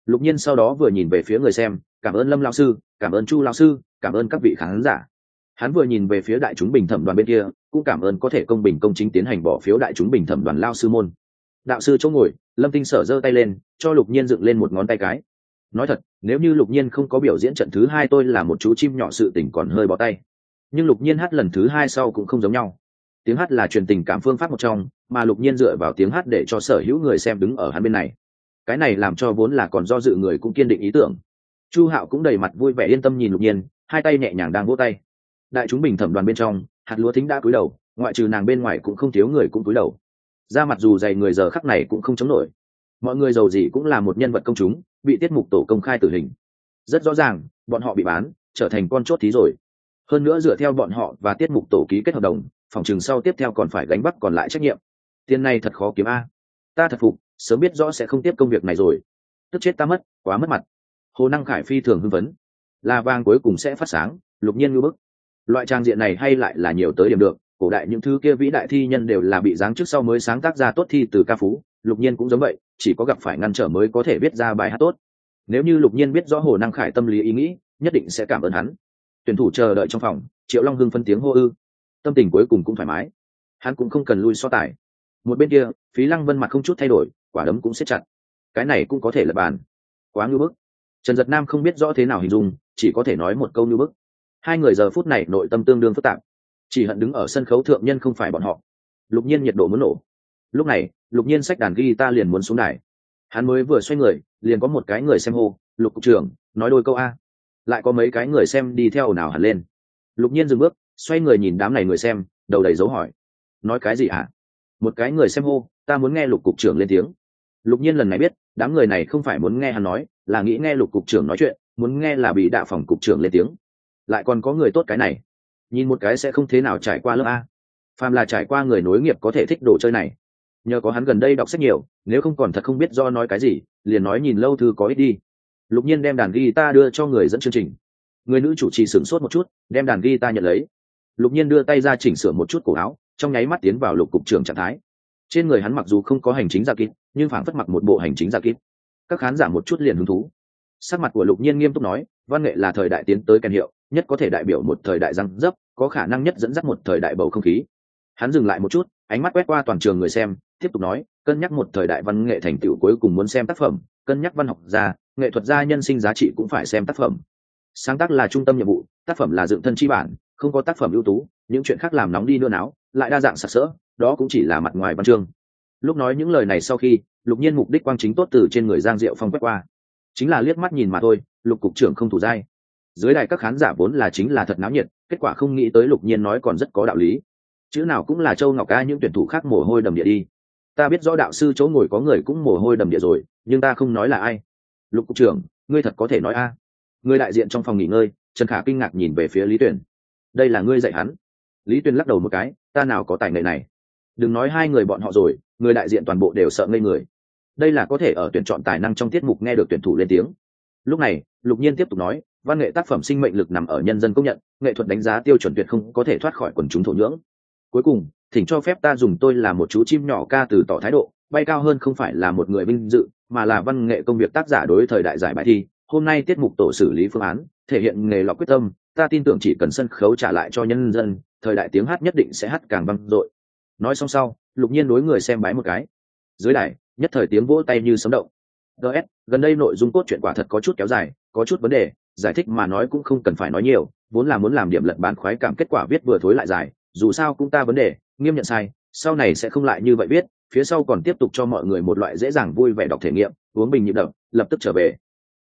A: Lục Nhiên sau đó vừa nhìn về phía người xem, cảm ơn Lâm lão sư, cảm ơn Chu lão sư, cảm ơn các vị khán giả. Hắn vừa nhìn về phía đại chúng bình thẩm đoàn bên kia, cũng cảm ơn có thể công bình công chính tiến hành bỏ phiếu đại chúng bình thẩm đoàn lao sư môn. Đạo sư chỗ ngồi, Lâm Tinh Sở giơ tay lên, cho Lục Nhiên dựng lên một ngón tay cái. Nói thật, nếu như Lục Nhiên không có biểu diễn trận thứ hai, tôi là một chú chim nhỏ sự tình còn hơi bó tay. Nhưng Lục Nhiên hát lần thứ hai sau cũng không giống nhau. Tiếng hát là truyền tình cảm phương pháp một trong, mà Lục Nhiên dựa vào tiếng hát để cho sở hữu người xem đứng ở hắn bên này. Cái này làm cho vốn là còn do dự người cũng kiên định ý tưởng. Chu Hạo cũng đầy mặt vui vẻ yên tâm nhìn Lục Nhiên, hai tay nhẹ nhàng đang vỗ tay. Đại chúng bình thẩm đoàn bên trong, hạt lúa thính đã cúi đầu, ngoại trừ nàng bên ngoài cũng không thiếu người cũng cúi đầu. Ra mặt dù dày người giờ khắc này cũng không chống nổi. Mọi người giàu gì cũng là một nhân vật công chúng, bị tiết mục tổ công khai tử hình. Rất rõ ràng, bọn họ bị bán, trở thành con chốt thí rồi. Hơn nữa dựa theo bọn họ và tiết mục tổ ký kết hợp đồng, phòng trường sau tiếp theo còn phải gánh vác còn lại trách nhiệm. Tiền này thật khó kiếm a. Ta thật phục, sớm biết rõ sẽ không tiếp công việc này rồi. Tức chết ta mất, quá mất mặt. Hồ Năng Khải phi thường hưng phấn. Là vàng cuối cùng sẽ phát sáng, Lục Nhiên ngư bức. Loại trang diện này hay lại là nhiều tới điểm được, cổ đại những thứ kia vĩ đại thi nhân đều là bị giáng trước sau mới sáng tác ra tốt thi từ ca phú, Lục Nhiên cũng giống vậy, chỉ có gặp phải ngăn trở mới có thể viết ra bài hát tốt. Nếu như Lục Nhiên biết rõ Hồ Năng Khải tâm lý ý nghĩ, nhất định sẽ cảm ơn hắn. Tuyển thủ chờ đợi trong phòng, Triệu Long hưng phân tiếng hô ư, tâm tình cuối cùng cũng thoải mái, hắn cũng không cần lui so tài. Một bên kia, Phí Lăng Vân mặt không chút thay đổi, quả đấm cũng siết chặt. Cái này cũng có thể là bàn, quá ngưu bức. Trần Dật Nam không biết rõ thế nào hình dung, chỉ có thể nói một câu ngưu bức. Hai người giờ phút này nội tâm tương đương phức tạp, chỉ hận đứng ở sân khấu thượng nhân không phải bọn họ. Lục Nhiên nhiệt độ muốn nổ. Lúc này, Lục Nhiên xách đàn guitar liền muốn xuống đài. Hắn mới vừa xoay người, liền có một cái người xem hô, "Lục cục trưởng, nói đôi câu a." Lại có mấy cái người xem đi theo nào hẳn lên. Lục Nhiên dừng bước, xoay người nhìn đám này người xem, đầu đầy dấu hỏi. "Nói cái gì hả?" Một cái người xem hô, "Ta muốn nghe Lục cục trưởng lên tiếng." Lục Nhiên lần này biết, đám người này không phải muốn nghe hắn nói, là nghĩ nghe Lục cục trưởng nói chuyện, muốn nghe là bị đạ phòng cục trưởng lên tiếng. Lại còn có người tốt cái này, nhìn một cái sẽ không thế nào trải qua lớp a. Phàm là trải qua người nối nghiệp có thể thích đồ chơi này. Nhờ có hắn gần đây đọc sách nhiều, nếu không còn thật không biết do nói cái gì, liền nói nhìn lâu thư có ích đi. Lục Nhiên đem đàn guitar đưa cho người dẫn chương trình. Người nữ chủ trì sửng sốt một chút, đem đàn guitar nhận lấy. Lục Nhiên đưa tay ra chỉnh sửa một chút cổ áo, trong nháy mắt tiến vào Lục cục trưởng trạng thái. Trên người hắn mặc dù không có hành chính gia kín, nhưng phảng phất mặc một bộ hành chính gia kín. Các khán giả một chút liền hứng thú. Sắc mặt của Lục Nhiên nghiêm túc nói, văn nghệ là thời đại tiến tới kèn hiệu, nhất có thể đại biểu một thời đại răng dấp, có khả năng nhất dẫn dắt một thời đại bầu không khí. Hắn dừng lại một chút, ánh mắt quét qua toàn trường người xem, tiếp tục nói, cân nhắc một thời đại văn nghệ thành tựu cuối cùng muốn xem tác phẩm, cân nhắc văn học gia, nghệ thuật gia nhân sinh giá trị cũng phải xem tác phẩm. Sáng tác là trung tâm nhiệm vụ, tác phẩm là dựng thân chi bản, không có tác phẩm ưu tú, những chuyện khác làm nóng đi nưa náo, lại đa dạng sặc sỡ, đó cũng chỉ là mặt ngoài văn chương. Lúc nói những lời này sau khi, Lục Nhiên mục đích quang chính tốt từ trên người Giang Diệu Phong quét qua, chính là liếc mắt nhìn mà thôi. Lục cục trưởng không thủ dai. Dưới đài các khán giả vốn là chính là thật náo nhiệt, kết quả không nghĩ tới Lục Nhiên nói còn rất có đạo lý. Chữ nào cũng là Châu Ngọc ca, những tuyển thủ khác mồ hôi đầm địa đi. Ta biết rõ đạo sư chỗ ngồi có người cũng mồ hôi đầm địa rồi, nhưng ta không nói là ai. Lục cục trưởng, ngươi thật có thể nói a? Người đại diện trong phòng nghỉ ngơi, Trần Khả kinh ngạc nhìn về phía Lý Tuyền. Đây là ngươi dạy hắn? Lý Tuyền lắc đầu một cái, ta nào có tài nghệ này. Đừng nói hai người bọn họ rồi, người đại diện toàn bộ đều sợ ngây người. Đây là có thể ở tuyển chọn tài năng trong tiết mục nghe được tuyển thủ lên tiếng. Lúc này, Lục Nhiên tiếp tục nói, văn nghệ tác phẩm sinh mệnh lực nằm ở nhân dân công nhận, nghệ thuật đánh giá tiêu chuẩn tuyệt không có thể thoát khỏi quần chúng thổ nhưỡng. Cuối cùng, thỉnh cho phép ta dùng tôi là một chú chim nhỏ ca từ tỏ thái độ, bay cao hơn không phải là một người vinh dự, mà là văn nghệ công việc tác giả đối thời đại giải bài thi. Hôm nay tiết mục tổ xử lý phương án, thể hiện nghề lọc quyết tâm, ta tin tưởng chỉ cần sân khấu trả lại cho nhân dân, thời đại tiếng hát nhất định sẽ hát càng vang dội. Nói xong sau, Lục Nhiên đối người xem bái một cái. Dưới đài, nhất thời tiếng vỗ tay như sấm động. đê ét, gần đây nội dung cốt truyện quả thật có chút kéo dài, có chút vấn đề, giải thích mà nói cũng không cần phải nói nhiều, vốn là muốn làm điểm lật bán khoái cảm, kết quả viết vừa thối lại dài, dù sao cũng ta vấn đề, nghiêm nhận sai, sau này sẽ không lại như vậy viết, phía sau còn tiếp tục cho mọi người một loại dễ dàng vui vẻ đọc thể nghiệm, uống bình nhịp đập, lập tức trở về,